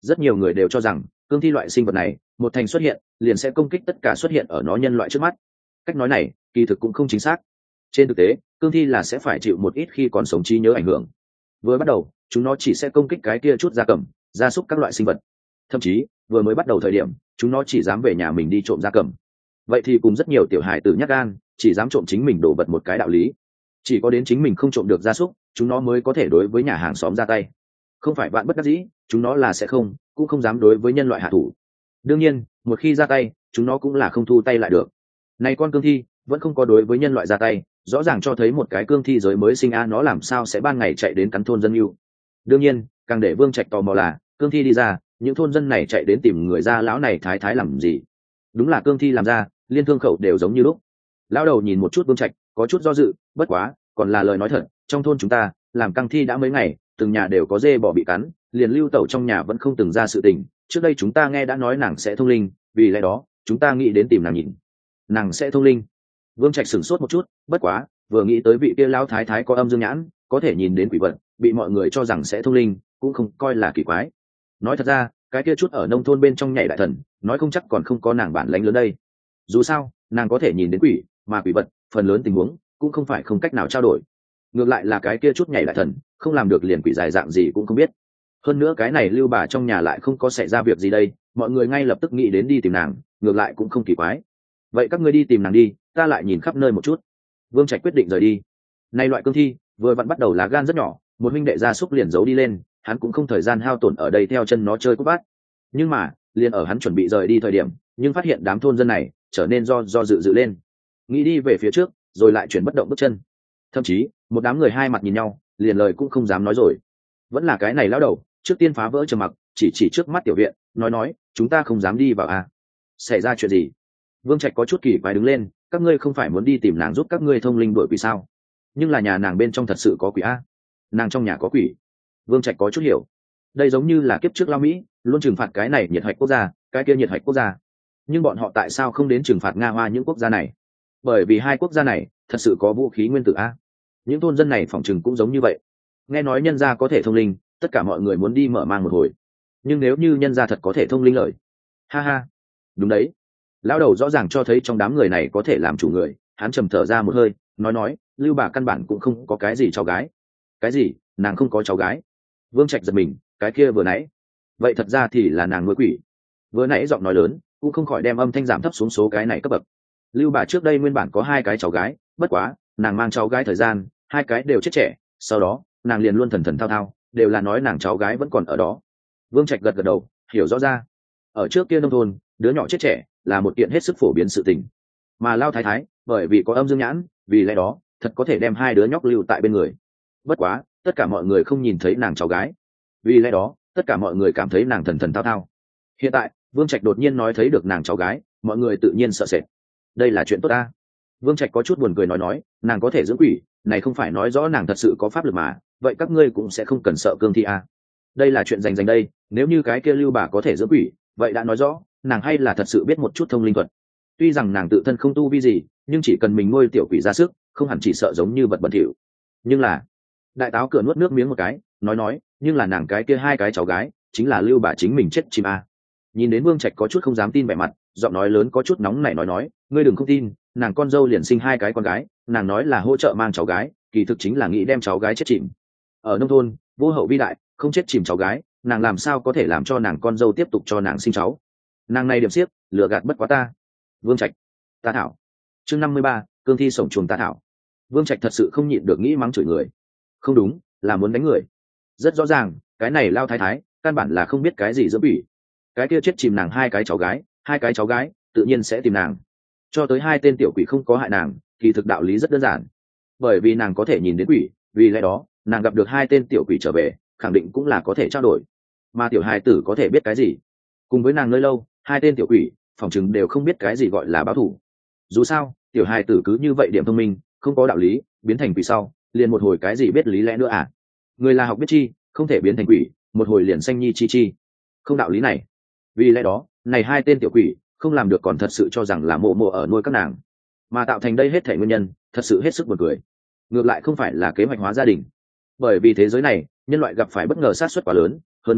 rất nhiều người đều cho rằng cương thi loại sinh vật này một thành xuất hiện liền sẽ công kích tất cả xuất hiện ở nó nhân loại trước mắt. Cách nói này kỳ thực cũng không chính xác. Trên thực tế cương thi là sẽ phải chịu một ít khi còn sống trí nhớ ảnh hưởng. Vừa bắt đầu chúng nó chỉ sẽ công kích cái kia chút gia cầm gia súc các loại sinh vật, thậm chí vừa mới bắt đầu thời điểm chúng nó chỉ dám về nhà mình đi trộm gia cầm. Vậy thì cùng rất nhiều tiểu hài tử nhát gan chỉ dám trộm chính mình đồ vật một cái đạo lý. Chỉ có đến chính mình không trộm được gia súc chúng nó mới có thể đối với nhà hàng xóm ra tay, không phải bạn bất đắc dĩ chúng nó là sẽ không cũng không dám đối với nhân loại hạ thủ. Đương nhiên một khi ra tay chúng nó cũng là không thu tay lại được. Này con cương thi vẫn không có đối với nhân loại ra tay, rõ ràng cho thấy một cái cương thi giới mới sinh a, nó làm sao sẽ ban ngày chạy đến cắn thôn dân yêu. Đương nhiên càng để Vương Trạch tò mò là cương thi đi ra, những thôn dân này chạy đến tìm người gia lão này thái thái làm gì. Đúng là cương thi làm ra, liên thương khẩu đều giống như lúc. Lão đầu nhìn một chút Vương Trạch có chút do dự, bất quá còn là lời nói thật, trong thôn chúng ta làm cương thi đã mấy ngày, từng nhà đều có dê bò bị cắn, liền lưu tẩu trong nhà vẫn không từng ra sự tình. Trước đây chúng ta nghe đã nói nàng sẽ thông linh, vì lẽ đó chúng ta nghĩ đến tìm nàng nhìn. Nàng sẽ thông linh. Vương Trạch sửng sốt một chút, bất quá vừa nghĩ tới vị kia lão thái thái có âm dương nhãn, có thể nhìn đến quỷ vật, bị mọi người cho rằng sẽ thông linh, cũng không coi là kỳ quái. Nói thật ra cái kia chút ở nông thôn bên trong nhảy đại thần nói không chắc còn không có nàng bản lãnh lớn đây. Dù sao nàng có thể nhìn đến quỷ, mà quỷ vật phần lớn tình huống cũng không phải không cách nào trao đổi. Ngược lại là cái kia chút nhảy đại thần không làm được liền quỷ dài dạng gì cũng không biết. Hơn nữa cái này lưu bà trong nhà lại không có xảy ra việc gì đây, mọi người ngay lập tức nghĩ đến đi tìm nàng, ngược lại cũng không kỳ quái. Vậy các ngươi đi tìm nàng đi, ta lại nhìn khắp nơi một chút. Vương Trạch quyết định rời đi. Nay loại cương thi vừa vặn bắt đầu lá gan rất nhỏ, một huynh đệ gia súc liền giấu đi lên, hắn cũng không thời gian hao tổn ở đây theo chân nó chơi cút bát. Nhưng mà liền ở hắn chuẩn bị rời đi thời điểm, nhưng phát hiện đám thôn dân này trở nên do do dự dự lên, nghĩ đi về phía trước rồi lại chuyển bất động bước chân. Thậm chí một đám người hai mặt nhìn nhau, liền lời cũng không dám nói rồi. Vẫn là cái này lão đầu trước tiên phá vỡ trầm mặc, chỉ chỉ trước mắt tiểu viện nói nói, chúng ta không dám đi vào à? Xảy ra chuyện gì? Vương Trạch có chút kỳ quái đứng lên, các ngươi không phải muốn đi tìm nàng giúp các ngươi thông linh đuổi quỷ sao? Nhưng là nhà nàng bên trong thật sự có quỷ a? Nàng trong nhà có quỷ? Vương Trạch có chút hiểu. Đây giống như là kiếp trước Lao Mỹ luôn trừng phạt cái này nhiệt hạch quốc gia, cái kia nhiệt hạch quốc gia. Nhưng bọn họ tại sao không đến trừng phạt Nga Hoa những quốc gia này? Bởi vì hai quốc gia này thật sự có vũ khí nguyên tử a. Những thôn dân này phỏng chừng cũng giống như vậy. Nghe nói nhân gia có thể thông linh, tất cả mọi người muốn đi mở mang một hồi. Nhưng nếu như nhân gia thật có thể thông linh lời, ha ha, đúng đấy. Lão đầu rõ ràng cho thấy trong đám người này có thể làm chủ người, hắn trầm thở ra một hơi, nói nói, lưu bà căn bản cũng không có cái gì cháu gái. Cái gì? Nàng không có cháu gái? Vương Trạch giật mình, cái kia vừa nãy, vậy thật ra thì là nàng nuôi quỷ. Vừa nãy giọng nói lớn cũng không khỏi đem âm thanh giảm thấp xuống số cái này cấp bậc. Lưu bà trước đây nguyên bản có hai cái cháu gái, bất quá nàng mang cháu gái thời gian hai cái đều chết trẻ, sau đó nàng liền luôn thần thần thao thao, đều là nói nàng cháu gái vẫn còn ở đó. Vương Trạch gật gật đầu, hiểu rõ ra. Ở trước kia nông thôn, đứa nhỏ chết trẻ là một kiện hết sức phổ biến sự tình, mà Lao thái thái bởi vì có âm dương nhãn, vì lẽ đó thật có thể đem hai đứa nhóc lưu tại bên người. Bất quá tất cả mọi người không nhìn thấy nàng cháu gái, vì lẽ đó tất cả mọi người cảm thấy nàng thần thần thao thao. Hiện tại Vương Trạch đột nhiên nói thấy được nàng cháu gái, mọi người tự nhiên sợ sệt. Đây là chuyện tốt ta. Vương Trạch có chút buồn cười nói nói, nàng có thể dưỡng quỷ, này không phải nói rõ nàng thật sự có pháp lực mà, vậy các ngươi cũng sẽ không cần sợ cương thi à. Đây là chuyện dành dành đây, nếu như cái kia lưu bà có thể dưỡng quỷ, vậy đã nói rõ nàng hay là thật sự biết một chút thông linh thuật. Tuy rằng nàng tự thân không tu vi gì, nhưng chỉ cần mình nuôi tiểu quỷ ra sức, không hẳn chỉ sợ giống như vật bẩn thỉu. Nhưng là đại táo cửa nuốt nước miếng một cái, nói nói, nhưng là nàng cái kia hai cái cháu gái chính là lưu bà chính mình chết chim à. Nhìn đến Vương Trạch có chút không dám tin vẻ mặt, giọng nói lớn có chút nóng nảy nói nói, ngươi đừng không tin, nàng con dâu liền sinh hai cái con gái, nàng nói là hỗ trợ mang cháu gái, kỳ thực chính là nghĩ đem cháu gái chết chìm. Ở nông thôn vô hậu vi đại, không chết chìm cháu gái, nàng làm sao có thể làm cho nàng con dâu tiếp tục cho nàng sinh cháu. Nàng này điểm xiếc lừa gạt bất quá ta. Vương Trạch, ta thảo. Chương năm mươi ba, cương thi sổng chuồng ta thảo. Vương Trạch thật sự không nhịn được nghĩ mắng chửi người. Không đúng, là muốn đánh người. Rất rõ ràng cái này Lao thái thái căn bản là không biết cái gì giữa bỉ. Cái kia chết chìm nàng hai cái cháu gái, hai cái cháu gái tự nhiên sẽ tìm nàng. Cho tới hai tên tiểu quỷ không có hại nàng, kỳ thực đạo lý rất đơn giản. Bởi vì nàng có thể nhìn đến quỷ, vì lẽ đó nàng gặp được hai tên tiểu quỷ trở về, khẳng định cũng là có thể trao đổi. Mà tiểu hài tử có thể biết cái gì? Cùng với nàng nơi lâu, hai tên tiểu quỷ phòng chừng đều không biết cái gì gọi là báo thù. Dù sao tiểu hài tử cứ như vậy điểm thông minh, không có đạo lý, biến thành quỷ sau liền một hồi cái gì biết lý lẽ nữa à? Người là học biết chi, không thể biến thành quỷ, một hồi liền sanh nhi chi chi, không đạo lý này. Vì lẽ đó này hai tên tiểu quỷ không làm được còn thật sự cho rằng là mộ mộ ở nuôi các nàng, mà tạo thành đây hết thể nguyên nhân thật sự hết sức buồn cười. Ngược lại không phải là kế hoạch hóa gia đình, bởi vì thế giới này nhân loại gặp phải bất ngờ sát suất quá lớn, hơn nữa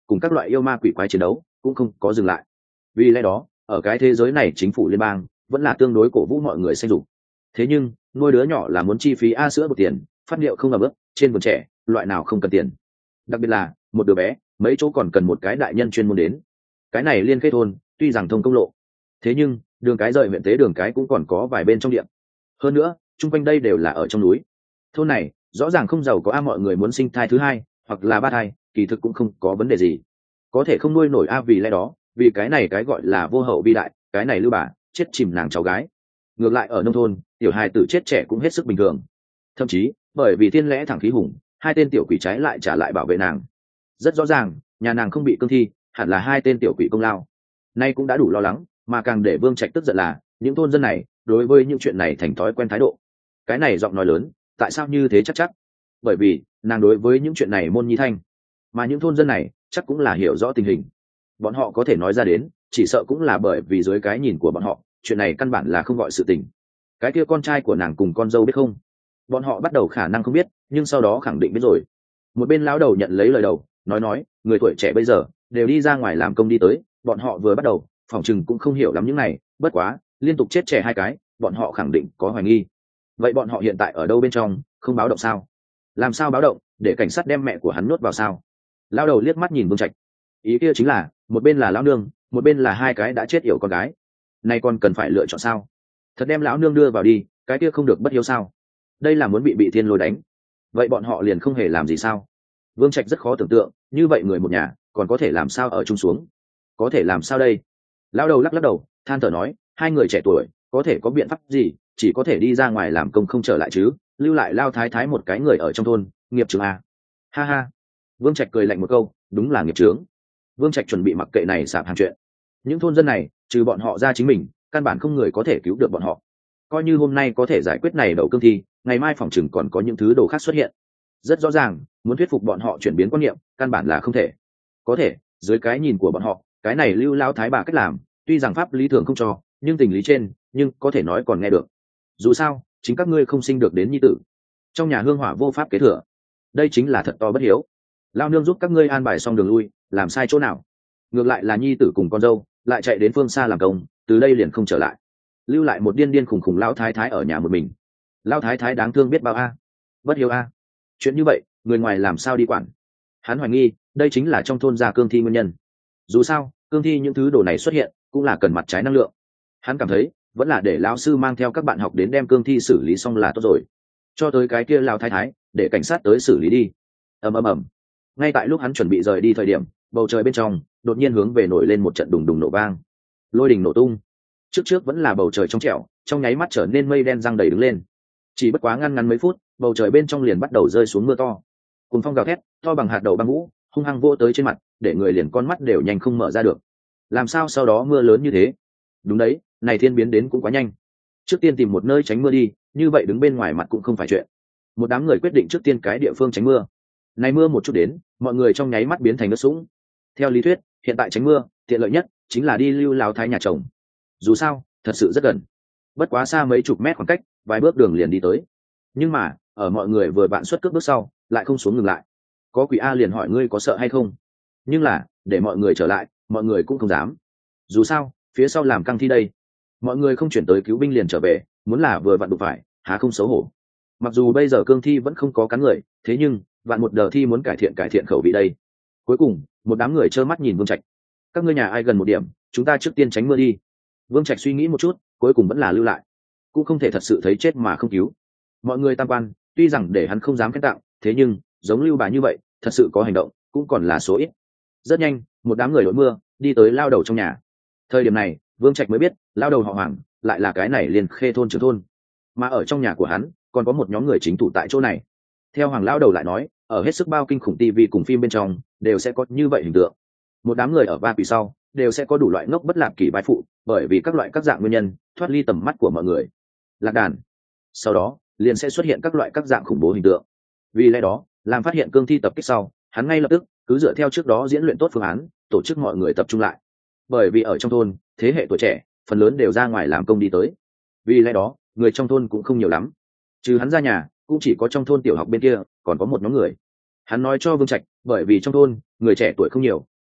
cùng các loại yêu ma quỷ quái chiến đấu cũng không có dừng lại. Vì lẽ đó ở cái thế giới này chính phủ liên bang vẫn là tương đối cổ vũ mọi người sinh dục. Thế nhưng nuôi đứa nhỏ là muốn chi phí a sữa một tiền, phát liệu không ẩm ướt trên vườn trẻ loại nào không cần tiền, đặc biệt là một đứa bé mấy chỗ còn cần một cái đại nhân chuyên môn đến. Cái này liên khê thôn tuy rằng thông công lộ, thế nhưng đường cái rời huyện tế đường cái cũng còn có vài bên trong điện. Hơn nữa chung quanh đây đều là ở trong núi. Thôn này rõ ràng không giàu có a, mọi người muốn sinh thai thứ hai hoặc là ba thai kỳ thực cũng không có vấn đề gì, có thể không nuôi nổi a. Vì lẽ đó vì cái này cái gọi là vô hậu vi đại, cái này lưu bà chết chìm nàng cháu gái. Ngược lại ở nông thôn tiểu hài tử chết trẻ cũng hết sức bình thường, thậm chí bởi vì thiên lẽ thẳng khí hùng, hai tên tiểu quỷ trái lại trả lại bảo vệ nàng. Rất rõ ràng nhà nàng không bị cương thi hẳn là hai tên tiểu quỷ công lao. Nay cũng đã đủ lo lắng, mà càng để Vương Trạch tức giận là những thôn dân này đối với những chuyện này thành thói quen thái độ. Cái này giọng nói lớn tại sao như thế chắc chắc, bởi vì nàng đối với những chuyện này môn nhi thanh, mà những thôn dân này chắc cũng là hiểu rõ tình hình. Bọn họ có thể nói ra đến chỉ sợ cũng là bởi vì dưới cái nhìn của bọn họ chuyện này căn bản là không gọi sự tình. Cái kia con trai của nàng cùng con dâu biết không? Bọn họ bắt đầu khả năng không biết, nhưng sau đó khẳng định biết rồi. Một bên lão đầu nhận lấy lời đầu nói nói người tuổi trẻ bây giờ đều đi ra ngoài làm công đi tới, bọn họ vừa bắt đầu phỏng chừng cũng không hiểu lắm những này, bất quá liên tục chết trẻ hai cái bọn họ khẳng định có hoài nghi. Vậy bọn họ hiện tại ở đâu bên trong, không báo động sao? Làm sao báo động, để cảnh sát đem mẹ của hắn nuốt vào sao? Lão đầu liếc mắt nhìn Vương Trạch, ý kia chính là một bên là lão nương, một bên là hai cái đã chết yểu con gái, nay còn cần phải lựa chọn sao? Thật đem lão nương đưa vào đi, cái kia không được bất hiếu sao? Đây là muốn bị bị thiên lôi đánh. Vậy bọn họ liền không hề làm gì sao? Vương Trạch rất khó tưởng tượng, như vậy người một nhà còn có thể làm sao ở chung xuống? Có thể làm sao đây? Lão đầu lắc lắc đầu than thở nói, hai người trẻ tuổi có thể có biện pháp gì, chỉ có thể đi ra ngoài làm công không trở lại chứ, lưu lại lao thái thái một cái người ở trong thôn, nghiệp chướng à? Ha ha. Vương Trạch cười lạnh một câu, đúng là nghiệp chướng. Vương Trạch chuẩn bị mặc kệ này sạp hàng chuyện. Những thôn dân này trừ bọn họ ra chính mình căn bản không người có thể cứu được bọn họ. Coi như hôm nay có thể giải quyết này đầu cương thi, ngày mai phòng chừng còn có những thứ đồ khác xuất hiện. Rất rõ ràng muốn thuyết phục bọn họ chuyển biến quan niệm căn bản là không thể. Có thể dưới cái nhìn của bọn họ, cái này lưu lao thái bà cách làm tuy rằng pháp lý thường không cho, nhưng tình lý trên nhưng có thể nói còn nghe được. Dù sao chính các ngươi không sinh được đến nhi tử, trong nhà hương hỏa vô pháp kế thừa, đây chính là thật to bất hiếu. Lao nương giúp các ngươi an bài xong đường lui, làm sai chỗ nào? Ngược lại là nhi tử cùng con dâu lại chạy đến phương xa làm công, từ đây liền không trở lại, lưu lại một điên điên khùng khùng lão thái thái ở nhà một mình. Lão thái thái đáng thương biết bao a, bất hiếu a. Chuyện như vậy người ngoài làm sao đi quản? Hắn hoài nghi đây chính là trong thôn gia cương thi nguyên nhân. Dù sao cương thi những thứ đồ này xuất hiện cũng là cần mặt trái năng lượng. Hắn cảm thấy vẫn là để lão sư mang theo các bạn học đến đem cương thi xử lý xong là tốt rồi. Cho tới cái kia lão thái thái để cảnh sát tới xử lý đi. Ầm ầm ầm. Ngay tại lúc hắn chuẩn bị rời đi thời điểm, bầu trời bên trong đột nhiên hướng về nổi lên một trận đùng đùng nổ vang, lôi đình nổ tung. Trước trước vẫn là bầu trời trong trẻo, trong nháy mắt trở nên mây đen răng đầy đứng lên. Chỉ bất quá ngăn ngắn mấy phút, bầu trời bên trong liền bắt đầu rơi xuống mưa to. Cùng phong gào thét to bằng hạt đậu băng vũ, hung hăng vỗ tới trên mặt, để người liền con mắt đều nhanh không mở ra được. Làm sao sau đó mưa lớn như thế? Đúng đấy, này thiên biến đến cũng quá nhanh. Trước tiên tìm một nơi tránh mưa đi, như vậy đứng bên ngoài mặt cũng không phải chuyện. Một đám người quyết định trước tiên cái địa phương tránh mưa. Này mưa một chút đến, mọi người trong nháy mắt biến thành nước sũng. Theo lý thuyết hiện tại tránh mưa tiện lợi nhất chính là đi lưu lão thái nhà chồng, dù sao thật sự rất gần, bất quá xa mấy chục mét khoảng cách, vài bước đường liền đi tới. Nhưng mà ở mọi người vừa bạn xuất cước bước sau lại không xuống ngừng lại. Có quỷ a liền hỏi ngươi có sợ hay không, nhưng là để mọi người trở lại mọi người cũng không dám, dù sao phía sau làm căng thi đây. Mọi người không chuyển tới cứu binh liền trở về, muốn là vừa vặn đụng phải há không xấu hổ. Mặc dù bây giờ cương thi vẫn không có cắn người, thế nhưng vạn một đờ thi muốn cải thiện cải thiện khẩu vị đây. Cuối cùng một đám người trơ mắt nhìn Vương Trạch. Các ngươi nhà ai gần một điểm, chúng ta trước tiên tránh mưa đi. Vương Trạch suy nghĩ một chút, cuối cùng vẫn là lưu lại, cũng không thể thật sự thấy chết mà không cứu. Mọi người tam quan tuy rằng để hắn không dám khen tặng, thế nhưng giống lưu bà như vậy thật sự có hành động cũng còn là số ít. Rất nhanh một đám người đội mưa đi tới lao đầu trong nhà. Thời điểm này Vương Trạch mới biết lao đầu họ Hoàng lại là cái này liền khê thôn trưởng thôn, mà ở trong nhà của hắn còn có một nhóm người chính thủ tại chỗ này. Theo Hoàng lao đầu lại nói, ở hết sức bao kinh khủng tivi cùng phim bên trong đều sẽ có như vậy hình tượng. Một đám người ở ba quỷ sau đều sẽ có đủ loại ngốc bất lạc kỳ bái phụ, bởi vì các loại các dạng nguyên nhân thoát ly tầm mắt của mọi người. Lạc đàn. Sau đó liền sẽ xuất hiện các loại các dạng khủng bố hình tượng. Vì lẽ đó làm phát hiện cương thi tập kích sau, hắn ngay lập tức cứ dựa theo trước đó diễn luyện tốt phương án, tổ chức mọi người tập trung lại. Bởi vì ở trong thôn thế hệ tuổi trẻ phần lớn đều ra ngoài làm công đi tới, vì lẽ đó người trong thôn cũng không nhiều lắm. Trừ hắn ra nhà cũng chỉ có trong thôn tiểu học bên kia còn có một nhóm người. Hắn nói cho Vương Trạch, bởi vì trong thôn người trẻ tuổi không nhiều,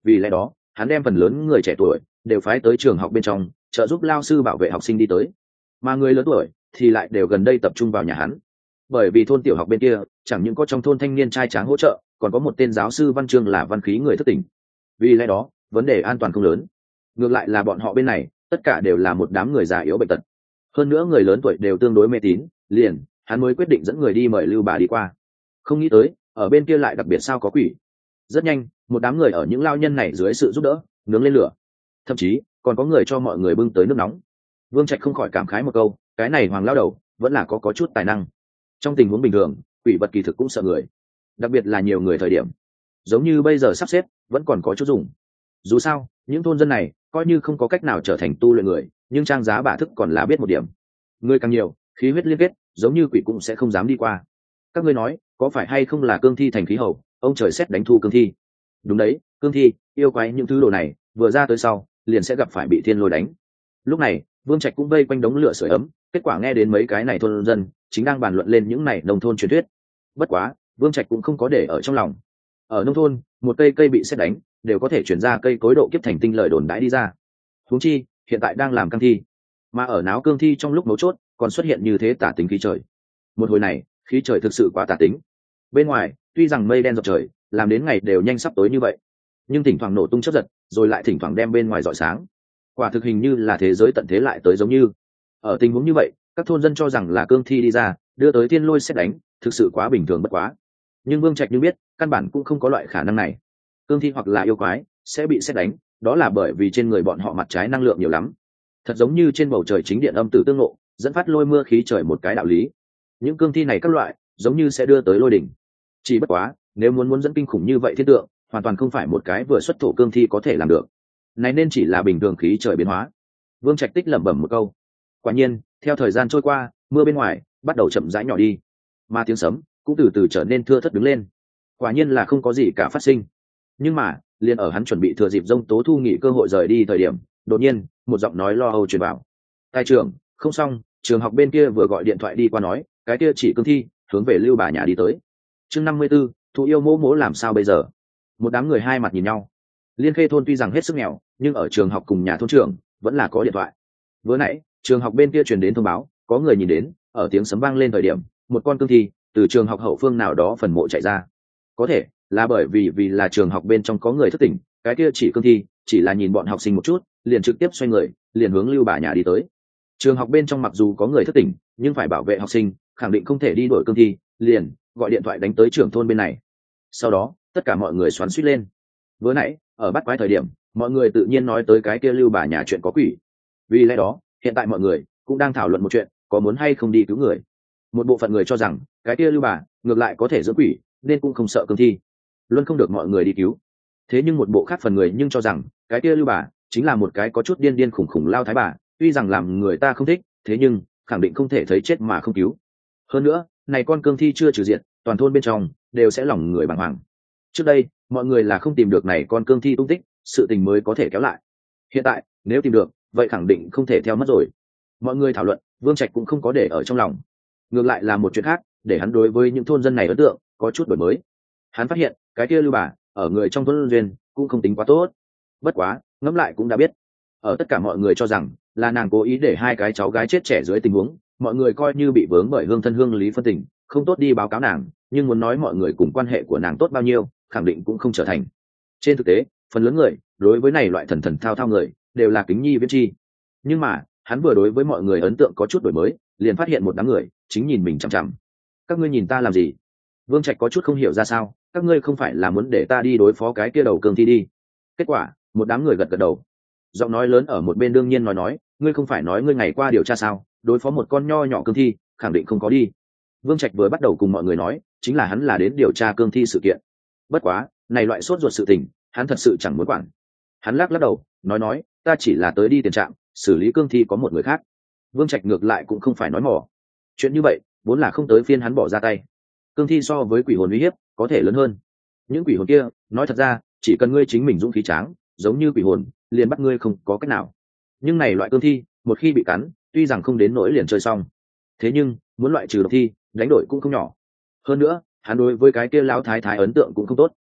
vì lẽ đó hắn đem phần lớn người trẻ tuổi đều phái tới trường học bên trong trợ giúp lao sư bảo vệ học sinh đi tới, mà người lớn tuổi thì lại đều gần đây tập trung vào nhà hắn. Bởi vì thôn tiểu học bên kia chẳng những có trong thôn thanh niên trai tráng hỗ trợ, còn có một tên giáo sư văn chương là văn khí người thất tình, vì lẽ đó vấn đề an toàn không lớn. Ngược lại là bọn họ bên này tất cả đều là một đám người già yếu bệnh tật, hơn nữa người lớn tuổi đều tương đối mê tín, liền hắn mới quyết định dẫn người đi mời lưu bà đi qua. Không nghĩ tới ở bên kia lại đặc biệt sao có quỷ. Rất nhanh một đám người ở những lao nhân này dưới sự giúp đỡ nướng lên lửa, thậm chí còn có người cho mọi người bưng tới nước nóng. Vương Trạch không khỏi cảm khái một câu, cái này hoàng lao đầu vẫn là có có chút tài năng. Trong tình huống bình thường quỷ vật kỳ thực cũng sợ người, đặc biệt là nhiều người thời điểm, giống như bây giờ sắp xếp vẫn còn có chút dùng. Dù sao những thôn dân này coi như không có cách nào trở thành tu luyện người, nhưng trang giá bả thức còn là biết một điểm, người càng nhiều khí huyết liên kết, giống như quỷ cũng sẽ không dám đi qua. Các ngươi nói có phải hay không là cương thi thành khí hậu, ông trời xét đánh thu cương thi? Đúng đấy, cương thi yêu quái những thứ đồ này vừa ra tới sau liền sẽ gặp phải bị thiên lôi đánh. Lúc này Vương Trạch cũng vây quanh đống lửa sưởi ấm, kết quả nghe đến mấy cái này thôn dân chính đang bàn luận lên những này nông thôn truyền thuyết. Bất quá Vương Trạch cũng không có để ở trong lòng. Ở nông thôn một cây cây bị sét đánh đều có thể chuyển ra cây cối độ kiếp thành tinh lời đồn đãi đi ra, huống chi hiện tại đang làm cương thi, mà ở náo cương thi trong lúc mấu chốt còn xuất hiện như thế tả tính khí trời. Một hồi này khí trời thực sự quá tả tính. Bên ngoài tuy rằng mây đen dọc trời làm đến ngày đều nhanh sắp tối như vậy, nhưng thỉnh thoảng nổ tung chớp giật rồi lại thỉnh thoảng đem bên ngoài rọi sáng, quả thực hình như là thế giới tận thế lại tới giống như. Ở tình huống như vậy các thôn dân cho rằng là cương thi đi ra đưa tới thiên lôi sét đánh, thực sự quá bình thường bất quá. Nhưng Vương Trạch như biết căn bản cũng không có loại khả năng này. Cương thi hoặc là yêu quái sẽ bị sét đánh, đó là bởi vì trên người bọn họ mặt trái năng lượng nhiều lắm, thật giống như trên bầu trời chính điện âm tử tương ngộ dẫn phát lôi mưa khí trời một cái đạo lý. Những cương thi này các loại giống như sẽ đưa tới lôi đỉnh, chỉ bất quá nếu muốn muốn dẫn kinh khủng như vậy thiên tượng hoàn toàn không phải một cái vừa xuất thổ cương thi có thể làm được, này nên chỉ là bình thường khí trời biến hóa. Vương Trạch tích lẩm bẩm một câu. Quả nhiên theo thời gian trôi qua mưa bên ngoài bắt đầu chậm rãi nhỏ đi, mà tiếng sấm cũng từ từ trở nên thưa thớt đứng lên. Quả nhiên là không có gì cả phát sinh. Nhưng mà liền ở hắn chuẩn bị thừa dịp Dông Tố Thu nghỉ cơ hội rời đi thời điểm, đột nhiên một giọng nói lo âu truyền vào. Tài trưởng, không xong, trường học bên kia vừa gọi điện thoại đi qua nói cái kia chỉ cương thi hướng về lưu bà nhà đi tới. Chương năm mươi 54, Thụ yêu mỗ mỗ làm sao bây giờ? Một đám người hai mặt nhìn nhau. Liên Khê thôn tuy rằng hết sức nghèo nhưng ở trường học cùng nhà thôn trưởng vẫn là có điện thoại. Vừa nãy trường học bên kia truyền đến thông báo có người nhìn đến ở tiếng sấm vang lên thời điểm một con cương thi từ trường học hậu phương nào đó phần mộ chạy ra. Có thể là bởi vì vì là trường học bên trong có người thất tỉnh, cái kia chỉ cương thi chỉ là nhìn bọn học sinh một chút liền trực tiếp xoay người liền hướng lưu bà nhà đi tới. Trường học bên trong mặc dù có người thất tỉnh nhưng phải bảo vệ học sinh, khẳng định không thể đi đuổi cương thi, liền gọi điện thoại đánh tới trưởng thôn bên này. Sau đó tất cả mọi người xoắn xuýt lên. Vừa nãy ở bắt quái thời điểm mọi người tự nhiên nói tới cái kia lưu bà nhà chuyện có quỷ, vì lẽ đó hiện tại mọi người cũng đang thảo luận một chuyện, có muốn hay không đi cứu người. Một bộ phận người cho rằng cái kia lưu bà ngược lại có thể dưỡng quỷ nên cũng không sợ cương thi, luôn không được mọi người đi cứu. Thế nhưng một bộ khác phần người nhưng cho rằng cái kia lưu bà chính là một cái có chút điên điên khủng khủng lao thái bà, tuy rằng làm người ta không thích, thế nhưng khẳng định không thể thấy chết mà không cứu. Hơn nữa này con cương thi chưa trừ diệt, toàn thôn bên trong đều sẽ lòng người bàng hoàng. Trước đây mọi người là không tìm được này con cương thi tung tích, sự tình mới có thể kéo lại. Hiện tại nếu tìm được vậy khẳng định không thể theo mất rồi. Mọi người thảo luận, Vương Trạch cũng không có để ở trong lòng. Ngược lại là một chuyện khác để hắn đối với những thôn dân này ấn tượng có chút đổi mới. Hắn phát hiện cái kia lưu bà ở người trong thôn duyên cũng không tính quá tốt. Bất quá ngẫm lại cũng đã biết, ở tất cả mọi người cho rằng là nàng cố ý để hai cái cháu gái chết trẻ dưới tình huống mọi người coi như bị vướng bởi hương thân hương lý phân tình, không tốt đi báo cáo nàng, nhưng muốn nói mọi người cùng quan hệ của nàng tốt bao nhiêu khẳng định cũng không trở thành. Trên thực tế phần lớn người đối với này loại thần thần thao thao người đều là kính nhi viễn chi. Nhưng mà hắn vừa đối với mọi người ấn tượng có chút đổi mới liền phát hiện một đám người chính nhìn mình chằm chằm. Các ngươi nhìn ta làm gì? Vương Trạch có chút không hiểu ra sao, các ngươi không phải là muốn để ta đi đối phó cái kia đầu cương thi đi? Kết quả một đám người gật gật đầu. Giọng nói lớn ở một bên đương nhiên nói nói, ngươi không phải nói ngươi ngày qua điều tra sao, đối phó một con nho nhỏ cương thi khẳng định không có đi. Vương Trạch vừa bắt đầu cùng mọi người nói chính là hắn là đến điều tra cương thi sự kiện. Bất quá này loại sốt ruột sự tình hắn thật sự chẳng muốn quản. Hắn lắc lắc đầu nói nói ta chỉ là tới đi tiền trạm xử lý cương thi có một người khác. Vương Trạch ngược lại cũng không phải nói mỏ, chuyện như vậy vốn là không tới phiên hắn bỏ ra tay. Cương thi so với quỷ hồn uy hiếp có thể lớn hơn. Những quỷ hồn kia nói thật ra chỉ cần ngươi chính mình dũng khí tráng giống như quỷ hồn liền bắt ngươi không có cách nào, nhưng này loại cương thi một khi bị cắn tuy rằng không đến nỗi liền chơi xong, thế nhưng muốn loại trừ độc thi đánh đổi cũng không nhỏ. Hơn nữa hắn đối với cái kia lão thái thái ấn tượng cũng không tốt,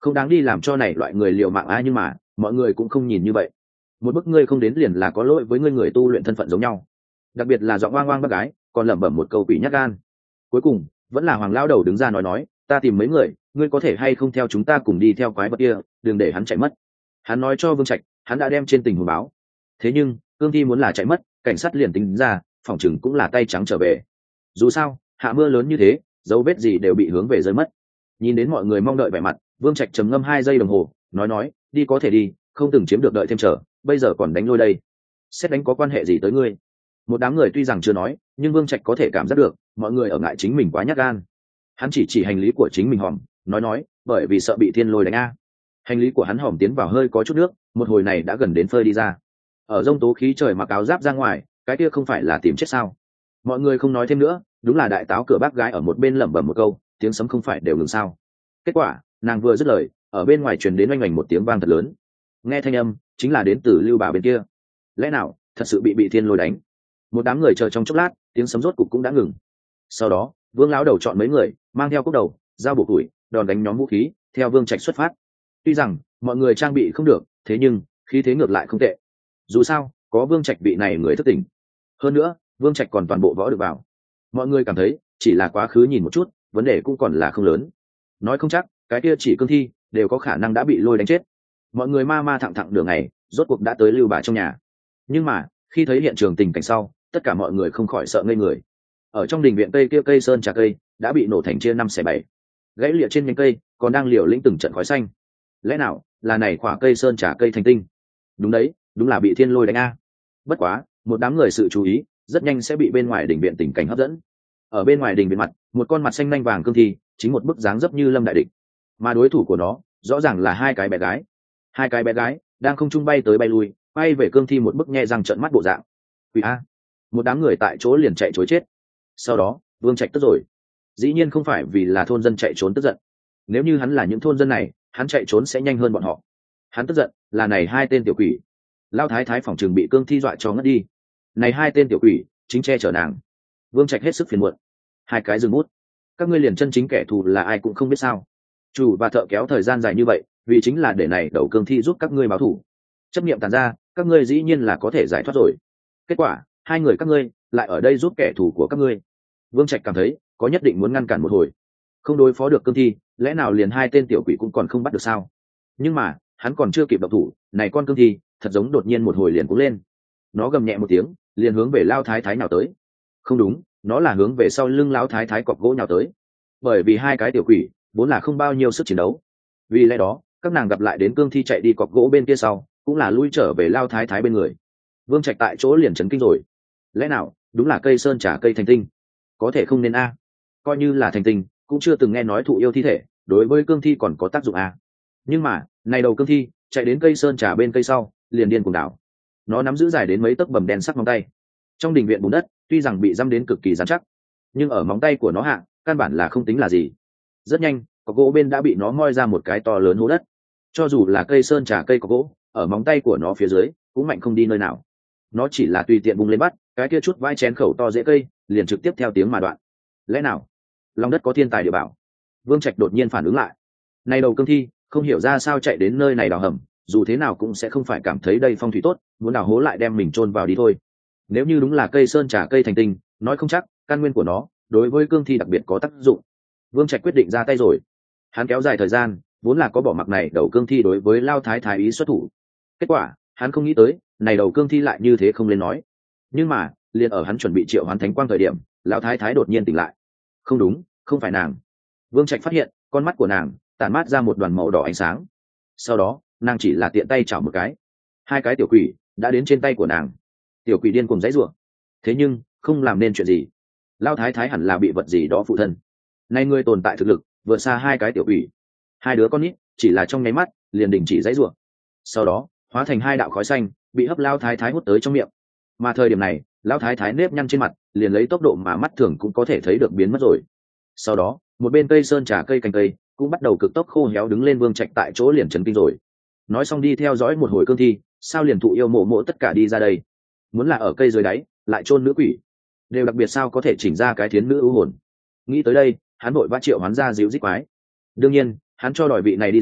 không đáng đi làm cho này loại người liều mạng a. Nhưng mà mọi người cũng không nhìn như vậy. Một bức ngươi không đến liền là có lỗi với ngươi người tu luyện thân phận giống nhau, đặc biệt là giọng oang oang bác gái còn lẩm bẩm một câu quỷ nhát gan. Cuối cùng vẫn là Hoàng lão đầu đứng ra nói nói, ta tìm mấy người, ngươi có thể hay không theo chúng ta cùng đi theo quái vật kia, đừng để hắn chạy mất. Hắn nói cho Vương Trạch, hắn đã đem trên tình huống báo. Thế nhưng cương thi muốn là chạy mất, cảnh sát liền tính ra, phòng chừng cũng là tay trắng trở về. Dù sao hạ mưa lớn như thế, dấu vết gì đều bị hướng về rơi mất. Nhìn đến mọi người mong đợi vẻ mặt, Vương Trạch trầm ngâm hai giây đồng hồ, nói nói, đi có thể đi, không từng chiếm được đợi thêm chờ, bây giờ còn đánh lôi đây. Xét đánh có quan hệ gì tới ngươi? Một đám người tuy rằng chưa nói, nhưng Vương Trạch có thể cảm giác được mọi người ở ngại chính mình quá nhát gan. Hắn chỉ chỉ hành lý của chính mình hòm, nói nói, bởi vì sợ bị thiên lôi đánh a. Hành lý của hắn hòm tiến vào hơi có chút nước, một hồi này đã gần đến phơi đi ra. Ở rông tố khí trời mặc áo giáp ra ngoài, cái kia không phải là tìm chết sao? Mọi người không nói thêm nữa, đúng là đại táo cửa bác gái ở một bên lẩm bẩm một câu, tiếng sấm không phải đều ngừng sao? Kết quả nàng vừa dứt lời, ở bên ngoài truyền đến oanh oanh một tiếng vang thật lớn. Nghe thanh âm chính là đến từ Lưu Bà bên kia. Lẽ nào thật sự bị bị thiên lôi đánh? Một đám người chờ trong chốc lát, tiếng sấm rốt cục cũng đã ngừng. Sau đó Vương lão đầu chọn mấy người, mang theo cốc đầu, dao bổ củi, đòn đánh nhóm vũ khí, theo Vương Trạch xuất phát. Tuy rằng mọi người trang bị không được, thế nhưng khí thế ngược lại không tệ. Dù sao có Vương Trạch vị này người thức tỉnh, hơn nữa Vương Trạch còn toàn bộ võ được vào. Mọi người cảm thấy chỉ là quá khứ nhìn một chút, vấn đề cũng còn là không lớn. Nói không chắc cái kia chỉ cương thi đều có khả năng đã bị lôi đánh chết. Mọi người ma ma thẳng thẳng đường này, rốt cuộc đã tới Lưu Bà trong nhà. Nhưng mà khi thấy hiện trường tình cảnh sau, tất cả mọi người không khỏi sợ ngây người. Ở trong đình viện cây kia cây sơn trà cây đã bị nổ thành chia năm xẻ bảy, gãy lịa trên nhánh cây còn đang liều lĩnh từng trận khói xanh. Lẽ nào là này khỏa cây sơn trà cây thành tinh? Đúng đấy, đúng là bị thiên lôi đánh a. Bất quá một đám người sự chú ý rất nhanh sẽ bị bên ngoài đình viện tình cảnh hấp dẫn. Ở bên ngoài đình viện mặt, một con mặt xanh nanh vàng cương thi chính một bức dáng dấp như lâm đại địch, mà đối thủ của nó rõ ràng là hai cái bé gái. Hai cái bé gái đang không trung bay tới bay lui, bay về cương thi một bức nhe răng trợn mắt bộ dạng. Quỷ a! Một đám người tại chỗ liền chạy trối chết. Sau đó Vương Trạch tức rồi. Dĩ nhiên không phải vì là thôn dân chạy trốn tức giận. Nếu như hắn là những thôn dân này, hắn chạy trốn sẽ nhanh hơn bọn họ. Hắn tức giận là này hai tên tiểu quỷ. Lao thái thái phòng trường bị cương thi dọa cho ngất đi. Này hai tên tiểu quỷ chính che chở nàng. Vương Trạch hết sức phiền muộn. Hai cái rừng mút, các ngươi liền chân chính kẻ thù là ai cũng không biết sao? Chủ và thợ kéo thời gian dài như vậy, vì chính là để này đầu cương thi giúp các ngươi báo thù. Chấp niệm tàn ra, các ngươi dĩ nhiên là có thể giải thoát rồi. Kết quả hai người các ngươi lại ở đây giúp kẻ thù của các ngươi. Vương Trạch cảm thấy có nhất định muốn ngăn cản một hồi. Không đối phó được cương thi, lẽ nào liền hai tên tiểu quỷ cũng còn không bắt được sao? Nhưng mà hắn còn chưa kịp động thủ, này con cương thi thật giống đột nhiên một hồi liền cuống lên. Nó gầm nhẹ một tiếng, liền hướng về Lao thái thái nào tới. Không đúng, nó là hướng về sau lưng Lão thái thái cọc gỗ nhào tới. Bởi vì hai cái tiểu quỷ vốn là không bao nhiêu sức chiến đấu, vì lẽ đó các nàng gặp lại đến cương thi chạy đi cọc gỗ bên kia sau, cũng là lui trở về Lao thái thái bên người. Vương Trạch tại chỗ liền chấn kinh rồi. Lẽ nào đúng là cây sơn trà cây thành tinh? Có thể không nên a. Coi như là thành tinh, cũng chưa từng nghe nói thụ yêu thi thể đối với cương thi còn có tác dụng a. Nhưng mà này đầu cương thi chạy đến cây sơn trà bên cây sau, liền điên cuồng đảo. Nó nắm giữ dài đến mấy tấc bầm đen sắc móng tay. Trong đình viện bùn đất tuy rằng bị dăm đến cực kỳ rắn chắc, nhưng ở móng tay của nó hạ căn bản là không tính là gì. Rất nhanh cọc gỗ bên đã bị nó moi ra một cái to lớn hố đất. Cho dù là cây sơn trà cây cọc gỗ, ở móng tay của nó phía dưới cũng mạnh không đi nơi nào. Nó chỉ là tùy tiện bung lên bắt, cái kia chút vai chén khẩu to dễ cây liền trực tiếp theo tiếng mà đoạn. Lẽ nào lòng đất có thiên tài địa bảo? Vương Trạch đột nhiên phản ứng lại. Này đầu cương thi không hiểu ra sao chạy đến nơi này đào hầm, dù thế nào cũng sẽ không phải cảm thấy đây phong thủy tốt, muốn đào hố lại đem mình chôn vào đi thôi. Nếu như đúng là cây sơn trà cây thành tinh, nói không chắc căn nguyên của nó đối với cương thi đặc biệt có tác dụng. Vương Trạch quyết định ra tay rồi. Hắn kéo dài thời gian, vốn là có bỏ mặc này đầu cương thi đối với Lao thái thái ý xuất thủ. Kết quả hắn không nghĩ tới này đầu cương thi lại như thế không lên nói. Nhưng mà liền ở hắn chuẩn bị triệu hoán thánh quang thời điểm, Lão thái thái đột nhiên tỉnh lại. Không đúng, không phải nàng. Vương Trạch phát hiện con mắt của nàng tản mát ra một đoàn màu đỏ ánh sáng. Sau đó nàng chỉ là tiện tay chảo một cái, hai cái tiểu quỷ đã đến trên tay của nàng. Tiểu quỷ điên cùng giãy giụa, thế nhưng không làm nên chuyện gì. Lão thái thái hẳn là bị vật gì đó phụ thân. Nay người tồn tại thực lực vượt xa hai cái tiểu quỷ. Hai đứa con nít chỉ là trong nháy mắt liền đình chỉ giãy giụa, sau đó hóa thành hai đạo khói xanh bị hấp Lão thái thái hút tới trong miệng. Mà thời điểm này Lão thái thái nếp nhăn trên mặt liền lấy tốc độ mà mắt thường cũng có thể thấy được biến mất rồi. Sau đó một bên cây sơn trà cây cành cây cũng bắt đầu cực tốc khô héo, đứng lên. Vương Trạch tại chỗ liền chấn kinh rồi. Nói xong đi theo dõi một hồi cương thi, sao liền thụ yêu mộ mộ tất cả đi ra đây? Muốn là ở cây dưới đáy lại chôn nữ quỷ, đều đặc biệt sao có thể chỉnh ra cái thiến nữ ưu hồn. Nghĩ tới đây hắn vội vã triệu hoán ra díu dít quái. Đương nhiên hắn cho đòi vị này đi ra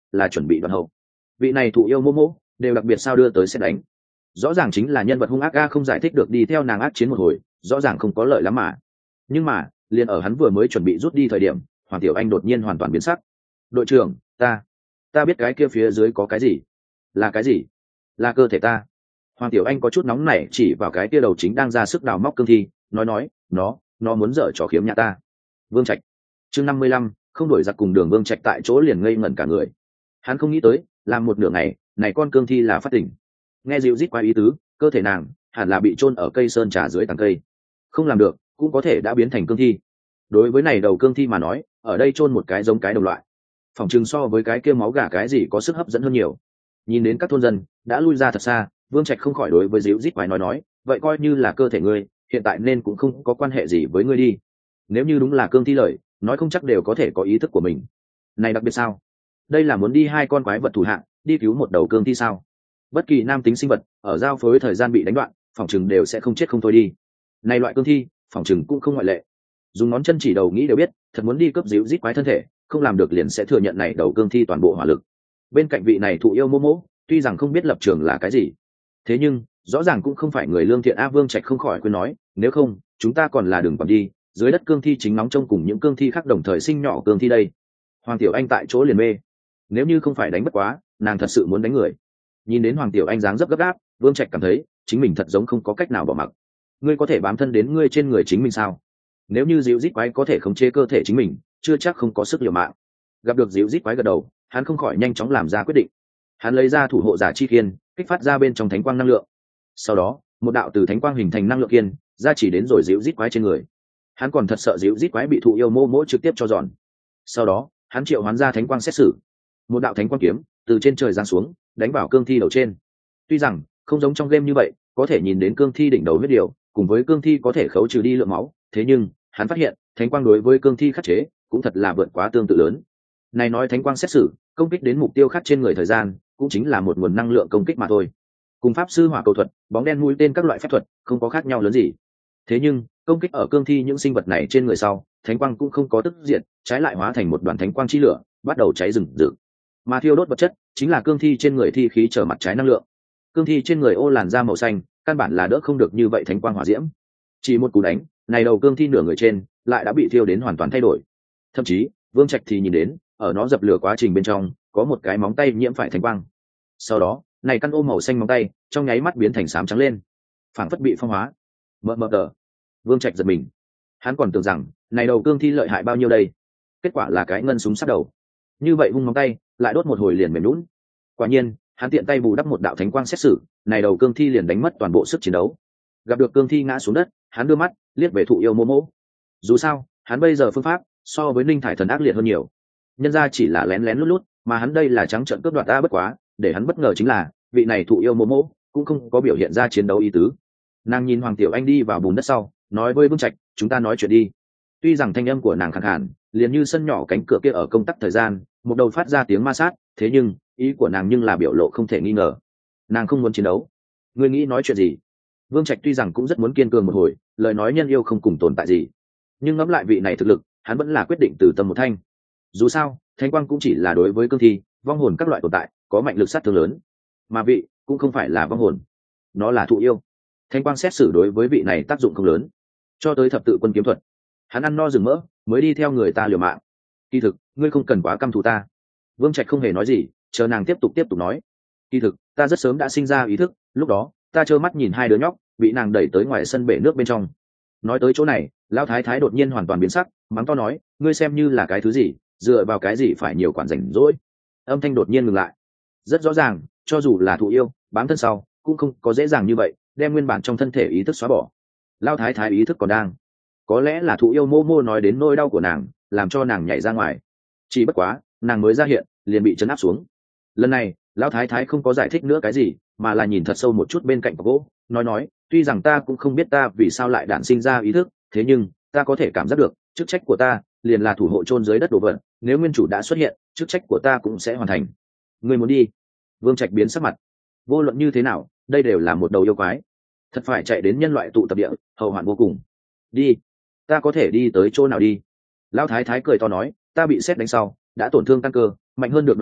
là chuẩn bị đoạn hậu. Vị này thụ yêu mô mô đều đặc biệt sao đưa tới xét đánh, rõ ràng chính là nhân vật hung ác a, không giải thích được đi theo nàng ác chiến một hồi, rõ ràng không có lợi lắm mà. Nhưng mà liền ở hắn vừa mới chuẩn bị rút đi thời điểm, Hoàng Tiểu Anh đột nhiên hoàn toàn biến sắc. Đội trưởng, ta ta biết cái kia phía dưới có cái gì. Là cái gì? Là cơ thể ta. Hoàng Tiểu Anh có chút nóng nảy chỉ vào cái kia đầu chính đang ra sức đào móc cương thi, nói nói nó nó muốn dở trò khiếm nhà ta. Vương Trạch. Chương năm mươi lăm, không đổi giặc cùng Đường. Vương Trạch tại chỗ liền ngây ngẩn cả người. Hắn không nghĩ tới làm một nửa ngày này con cương thi là phát tỉnh. Nghe dịu rít qua ý tứ, cơ thể nàng hẳn là bị chôn ở cây sơn trà dưới tầng cây, không làm được cũng có thể đã biến thành cương thi. Đối với này đầu cương thi mà nói, ở đây chôn một cái giống cái đồng loại, phòng chừng so với cái kia máu gà cái gì có sức hấp dẫn hơn nhiều. Nhìn đến các thôn dân đã lui ra thật xa, Vương Trạch không khỏi đối với dịu rít quái nói nói, vậy coi như là cơ thể ngươi hiện tại nên cũng không có quan hệ gì với ngươi đi. Nếu như đúng là cương thi lời nói, không chắc đều có thể có ý thức của mình. Này đặc biệt sao? Đây là muốn đi hai con quái vật thủ hạng đi cứu một đầu cương thi sao? Bất kỳ nam tính sinh vật ở giao phối thời gian bị đánh đoạn, phòng chừng đều sẽ không chết không thôi đi. Này loại cương thi phòng chừng cũng không ngoại lệ. Dùng ngón chân chỉ đầu nghĩ đều biết, thật muốn đi cướp dịu rít quái thân thể, không làm được liền sẽ thừa nhận này đầu cương thi toàn bộ hỏa lực. Bên cạnh vị này thụ yêu mô mô, tuy rằng không biết lập trường là cái gì, thế nhưng rõ ràng cũng không phải người lương thiện a. Vương Trạch không khỏi khuyên nói, nếu không chúng ta còn là đường còn đi, dưới đất cương thi chính nóng trông cùng những cương thi khác đồng thời sinh nhỏ cương thi đây. Hoàng Tiểu Anh tại chỗ liền mê, nếu như không phải đánh bất quá, nàng thật sự muốn đánh người. Nhìn đến Hoàng Tiểu Anh dáng dấp gấp gáp, Vương Trạch cảm thấy chính mình thật giống không có cách nào bỏ mặc. Ngươi có thể bám thân đến ngươi trên người chính mình sao? Nếu như dịu rít quái có thể khống chế cơ thể chính mình, chưa chắc không có sức liều mạng. Gặp được dịu rít quái gật đầu, hắn không khỏi nhanh chóng làm ra quyết định. Hắn lấy ra thủ hộ giả chi khiên, kích phát ra bên trong thánh quang năng lượng. Sau đó một đạo từ thánh quang hình thành năng lượng kiên ra chỉ đến rồi dịu rít quái trên người. Hắn còn thật sợ dịu rít quái bị thụ yêu mô mỗ trực tiếp cho giòn. Sau đó hắn triệu hoán ra thánh quang xét xử, một đạo thánh quang kiếm từ trên trời giáng xuống đánh vào cương thi đầu trên. Tuy rằng không giống trong game như vậy có thể nhìn đến cương thi đỉnh đầu huyết điều, cùng với cương thi có thể khấu trừ đi lượng máu, thế nhưng hắn phát hiện thánh quang đối với cương thi khắc chế cũng thật là vượt quá tương tự lớn. Này nói thánh quang xét xử công kích đến mục tiêu khắc trên người thời gian cũng chính là một nguồn năng lượng công kích mà thôi, cùng pháp sư hỏa cầu thuật, bóng đen mũi tên các loại phép thuật không có khác nhau lớn gì. Thế nhưng công kích ở cương thi những sinh vật này trên người sau, thánh quang cũng không có tức diệt, trái lại hóa thành một đoàn thánh quang chi lửa bắt đầu cháy rừng rực. Mà thiêu đốt vật chất chính là cương thi trên người thi khí trở mặt trái năng lượng. Cương thi trên người ô làn da màu xanh căn bản là đỡ không được như vậy thánh quang hỏa diễm. Chỉ một cú đánh này, đầu cương thi nửa người trên lại đã bị thiêu đến hoàn toàn thay đổi. Thậm chí Vương Trạch thì nhìn đến ở nó dập lửa quá trình bên trong có một cái móng tay nhiễm phải thánh quang. Sau đó này căn ô màu xanh móng tay trong nháy mắt biến thành xám trắng lên, phảng phất bị phong hóa. Mờ mờ tờ. Vương Trạch giật mình, hắn còn tưởng rằng này đầu cương thi lợi hại bao nhiêu đây, kết quả là cái ngân súng sát đầu. Như vậy vung móng tay lại đốt một hồi liền mềm lún. Quả nhiên hắn tiện tay bù đắp một đạo thánh quang xét xử, này đầu cương thi liền đánh mất toàn bộ sức chiến đấu. Gặp được cương thi ngã xuống đất, hắn đưa mắt liếc về thụ yêu mô mô. Dù sao hắn bây giờ phương pháp so với Ninh Thải Thần ác liệt hơn nhiều, nhân ra chỉ là lén lén lút lút, mà hắn đây là trắng trợn cướp đoạt. Ta bất quá để hắn bất ngờ chính là vị này thụ yêu mô mô cũng không có biểu hiện ra chiến đấu ý tứ. Nàng nhìn Hoàng Tiểu Anh đi vào bùn đất sau, nói với Vương Trạch, chúng ta nói chuyện đi. Tuy rằng thanh âm của nàng khàn khàn, liền như sân nhỏ cánh cửa kia ở công tắc thời gian một đầu phát ra tiếng ma sát, thế nhưng ý của nàng nhưng là biểu lộ không thể nghi ngờ, nàng không muốn chiến đấu. Ngươi nghĩ nói chuyện gì? Vương Trạch tuy rằng cũng rất muốn kiên cường một hồi, lời nói nhân yêu không cùng tồn tại gì, nhưng ngẫm lại vị này thực lực, hắn vẫn là quyết định từ tâm một thanh. Dù sao thánh quang cũng chỉ là đối với cương thi, vong hồn các loại tồn tại có mạnh lực sát thương lớn, mà vị cũng không phải là vong hồn, nó là thụ yêu. Thánh quang xét xử đối với vị này tác dụng không lớn. Cho tới thập tự quân kiếm thuật, hắn ăn no rừng mỡ mới đi theo người ta liều mạng. Kỳ thực ngươi không cần quá căm thù ta. Vương Trạch không hề nói gì, chờ nàng tiếp tục tiếp tục nói. Kỳ thực ta rất sớm đã sinh ra ý thức, lúc đó ta trơ mắt nhìn hai đứa nhóc bị nàng đẩy tới ngoài sân bể nước bên trong. Nói tới chỗ này, lão thái thái đột nhiên hoàn toàn biến sắc, mắng to nói, ngươi xem như là cái thứ gì, dựa vào cái gì phải nhiều quản rảnh rỗi. Âm thanh đột nhiên ngừng lại. Rất rõ ràng, cho dù là thụ yêu bám thân sau cũng không có dễ dàng như vậy đem nguyên bản trong thân thể ý thức xóa bỏ. Lão thái thái ý thức còn đang, có lẽ là thụ yêu mô mô nói đến nỗi đau của nàng làm cho nàng nhảy ra ngoài, chỉ bất quá nàng mới ra hiện liền bị trấn áp xuống. Lần này lão thái thái không có giải thích nữa cái gì, mà là nhìn thật sâu một chút bên cạnh cọc gỗ, nói nói, tuy rằng ta cũng không biết ta vì sao lại đản sinh ra ý thức, thế nhưng ta có thể cảm giác được chức trách của ta liền là thủ hộ chôn dưới đất đồ vật, nếu nguyên chủ đã xuất hiện, chức trách của ta cũng sẽ hoàn thành. Ngươi muốn đi? Vương Trạch biến sắc mặt. Vô luận như thế nào đây đều là một đầu yêu quái, thật phải chạy đến nhân loại tụ tập địa, hậu hoạn vô cùng. Đi, ta có thể đi tới chỗ nào đi? Lão thái thái cười to nói, ta bị sét đánh sau đã tổn thương căn cơ, mạnh hơn được đoạt xác,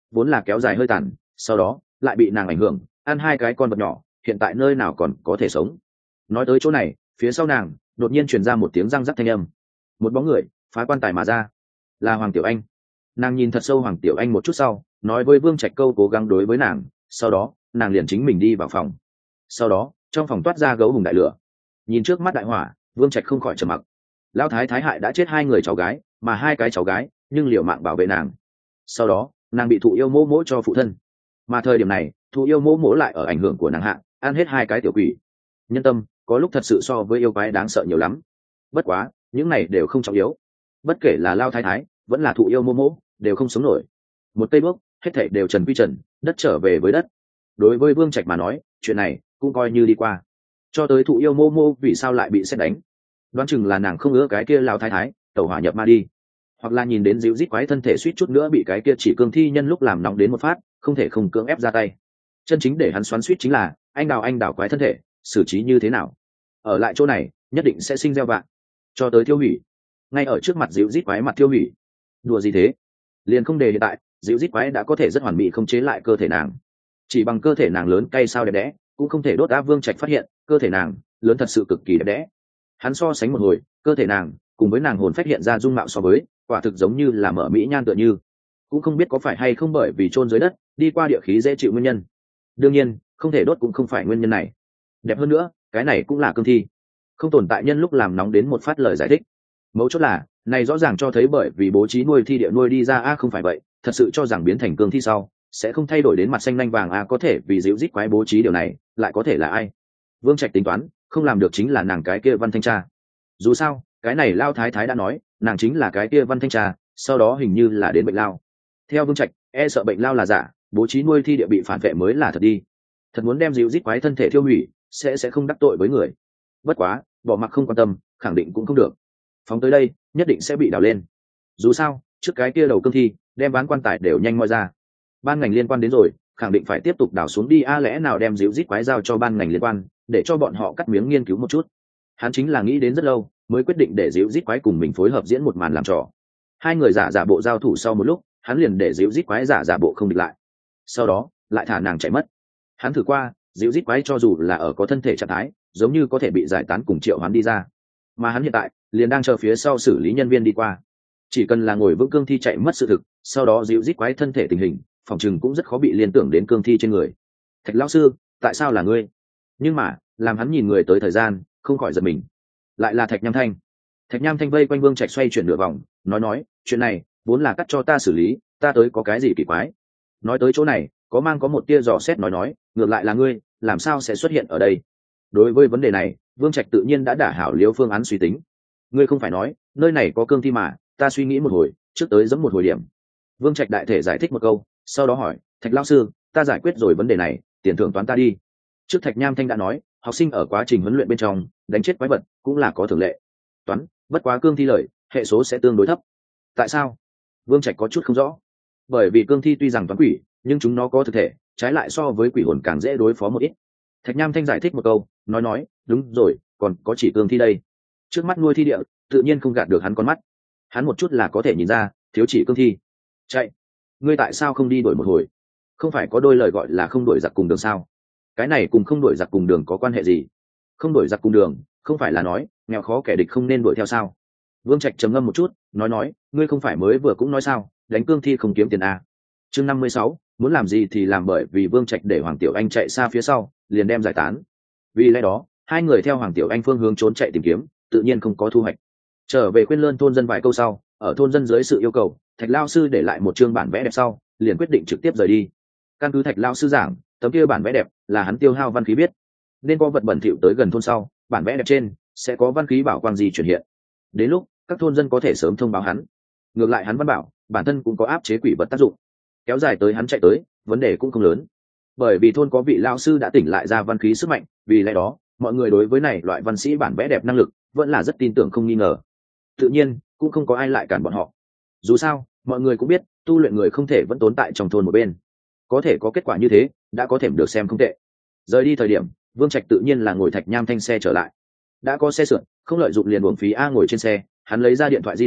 vốn là kéo dài hơi tàn, sau đó lại bị nàng ảnh hưởng ăn hai cái con vật nhỏ, hiện tại nơi nào còn có thể sống. Nói tới chỗ này, phía sau nàng đột nhiên truyền ra một tiếng răng rắc thanh âm, một bóng người phá quan tài mà ra, là Hoàng Tiểu Anh. Nàng nhìn thật sâu Hoàng Tiểu Anh một chút sau, nói với Vương Trạch câu cố gắng đối với nàng, sau đó nàng liền chính mình đi vào phòng. Sau đó trong phòng toát ra gấu hùng đại lửa, nhìn trước mắt đại hỏa, Vương Trạch không khỏi trầm mặc. Lão thái thái hại đã chết hai người cháu gái, mà hai cái cháu gái nhưng liều mạng bảo vệ nàng. Sau đó nàng bị thụ yêu mỗ mỗ cho phụ thân, mà thời điểm này thụ yêu mỗ mỗ lại ở ảnh hưởng của nàng hạ ăn hết hai cái tiểu quỷ. Nhân tâm có lúc thật sự so với yêu quái đáng sợ nhiều lắm. Bất quá những này đều không trọng yếu, bất kể là Lao thái thái vẫn là thụ yêu mỗ mỗ đều không sống nổi. Một cây bước hết thảy đều trần quy trần, đất trở về với đất. Đối với Vương Trạch mà nói, chuyện này cũng coi như đi qua. Cho tới thụ yêu mô mô vì sao lại bị xét đánh, đoán chừng là nàng không ưa cái kia Lao thái thái tẩu hỏa nhập ma đi, hoặc là nhìn đến dịu rít quái thân thể suýt chút nữa bị cái kia chỉ cương thi nhân lúc làm nóng đến một phát, không thể không cưỡng ép ra tay. Chân chính để hắn xoắn suýt chính là anh đào anh đào quái thân thể xử trí như thế nào, ở lại chỗ này nhất định sẽ sinh gieo vạn. Cho tới tiêu hủy, ngay ở trước mặt dịu rít quái mặt tiêu hủy, đùa gì thế, liền không đề hiện tại dịu rít quái đã có thể rất hoàn mỹ không chế lại cơ thể nàng. Chỉ bằng cơ thể nàng lớn cay sao đẹp đẽ cũng không thể đốt. Á Vương Trạch phát hiện cơ thể nàng lớn thật sự cực kỳ đẹp đẽ. Hắn so sánh một hồi cơ thể nàng cùng với nàng hồn phát hiện ra dung mạo so với, quả thực giống như là mở mỹ nhan tựa như. Cũng không biết có phải hay không bởi vì chôn dưới đất đi qua địa khí dễ chịu nguyên nhân. Đương nhiên không thể đốt cũng không phải nguyên nhân này. Đẹp hơn nữa cái này cũng là cương thi, không tồn tại nhân lúc làm nóng đến một phát lời giải thích. Mấu chốt là này rõ ràng cho thấy bởi vì bố trí nuôi thi địa nuôi đi ra. A không phải vậy, thật sự cho rằng biến thành cương thi sau sẽ không thay đổi đến mặt xanh nanh vàng. A có thể vì dịu rít quái bố trí điều này, lại có thể là ai? Vương Trạch tính toán không làm được chính là nàng cái kia Văn Thanh Tra. Dù sao cái này Lao thái thái đã nói nàng chính là cái kia Văn Thanh Tra, sau đó hình như là đến bệnh lao. Theo Vương Trạch e sợ bệnh lao là giả, bố trí nuôi thi địa bị phản vệ mới là thật đi. Thật muốn đem dịu rít quái thân thể thiêu hủy sẽ sẽ không đắc tội với người. Bất quá bỏ mặc không quan tâm khẳng định cũng không được, phóng tới đây nhất định sẽ bị đào lên. Dù sao trước cái kia đầu cương thi đem bán quan tài đều nhanh moi ra, ban ngành liên quan đến rồi khẳng định phải tiếp tục đào xuống đi. A lẽ nào đem dịu rít quái giao cho ban ngành liên quan để cho bọn họ cắt miếng nghiên cứu một chút. Hắn chính là nghĩ đến rất lâu mới quyết định để dịu rít quái cùng mình phối hợp diễn một màn làm trò. Hai người giả giả bộ giao thủ, sau một lúc hắn liền để dịu rít quái giả giả bộ không địch lại, sau đó lại thả nàng chạy mất. Hắn thử qua dịu rít quái cho dù là ở có thân thể trạng thái giống như có thể bị giải tán cùng triệu hoán đi ra, mà hắn hiện tại liền đang chờ phía sau xử lý nhân viên đi qua. Chỉ cần là ngồi vững cương thi chạy mất sự thực, sau đó dịu rít quái thân thể tình hình phòng chừng cũng rất khó bị liên tưởng đến cương thi trên người. Thạch lão sư, tại sao là ngươi? Nhưng mà làm hắn nhìn người tới thời gian không khỏi giật mình, lại là Thạch Nham Thanh. Thạch Nham Thanh vây quanh Vương Trạch xoay chuyển nửa vòng, nói nói chuyện này vốn là cắt cho ta xử lý, ta tới có cái gì kỳ quái. Nói tới chỗ này có mang có một tia dò xét, nói nói ngược lại là ngươi làm sao sẽ xuất hiện ở đây. Đối với vấn đề này Vương Trạch tự nhiên đã đả hảo liếu phương án suy tính. Ngươi không phải nói nơi này có cương thi mà, ta suy nghĩ một hồi trước tới giẫm một hồi điểm. Vương Trạch đại thể giải thích một câu, sau đó hỏi Thạch lão sư, ta giải quyết rồi vấn đề này, tiền thưởng toán ta đi. Trước Thạch Nham Thanh đã nói học sinh ở quá trình huấn luyện bên trong đánh chết quái vật cũng là có thường lệ. Toán, bất quá cương thi lợi hệ số sẽ tương đối thấp. Tại sao? Vương Trạch có chút không rõ. Bởi vì cương thi tuy rằng toán quỷ nhưng chúng nó có thực thể, trái lại so với quỷ hồn càng dễ đối phó một ít. Thạch Nham Thanh giải thích một câu, nói nói đúng rồi, còn có chỉ cương thi đây. Trước mắt nuôi thi địa tự nhiên không gạt được hắn con mắt, hắn một chút là có thể nhìn ra thiếu chỉ cương thi. Chạy, ngươi tại sao không đi đổi một hồi? Không phải có đôi lời gọi là không đổi giặc cùng đường sao? Cái này cùng không đổi giặc cùng đường có quan hệ gì? Không đổi giặc cùng đường không phải là nói nghèo khó kẻ địch không nên đuổi theo sao? Vương Trạch trầm ngâm một chút, nói nói ngươi không phải mới vừa cũng nói sao đánh cương thi không kiếm tiền à? Chương năm mươi sáu, muốn làm gì thì làm. Bởi vì Vương Trạch để Hoàng Tiểu Anh chạy xa phía sau liền đem giải tán, vì lẽ đó hai người theo Hoàng Tiểu Anh phương hướng trốn chạy tìm kiếm tự nhiên không có thu hoạch. Trở về khuyên lơn thôn dân vài câu sau, ở thôn dân dưới sự yêu cầu Thạch lao sư để lại một chương bản vẽ đẹp sau liền quyết định trực tiếp rời đi. Căn cứ Thạch lao sư giảng, tấm kia bản vẽ đẹp là hắn tiêu hao văn khí biết, nên có vật bẩn thỉu tới gần thôn sau bản vẽ đẹp trên sẽ có văn khí bảo quang gì chuyển hiện, đến lúc các thôn dân có thể sớm thông báo hắn. Ngược lại hắn văn bảo bản thân cũng có áp chế quỷ vật tác dụng, kéo dài tới hắn chạy tới vấn đề cũng không lớn, bởi vì thôn có vị lao sư đã tỉnh lại ra văn khí sức mạnh. Vì lẽ đó mọi người đối với này loại văn sĩ bản vẽ đẹp năng lực vẫn là rất tin tưởng không nghi ngờ, tự nhiên cũng không có ai lại cản bọn họ. Dù sao mọi người cũng biết tu luyện người không thể vẫn tồn tại trong thôn một bên, có thể có kết quả như thế đã có thể được xem không tệ. Rời đi thời điểm Vương Trạch tự nhiên là ngồi Thạch Nham Thanh xe trở lại, đã có xe sượn không lợi dụng liền uổng phí. A ngồi trên xe hắn lấy ra điện thoại di động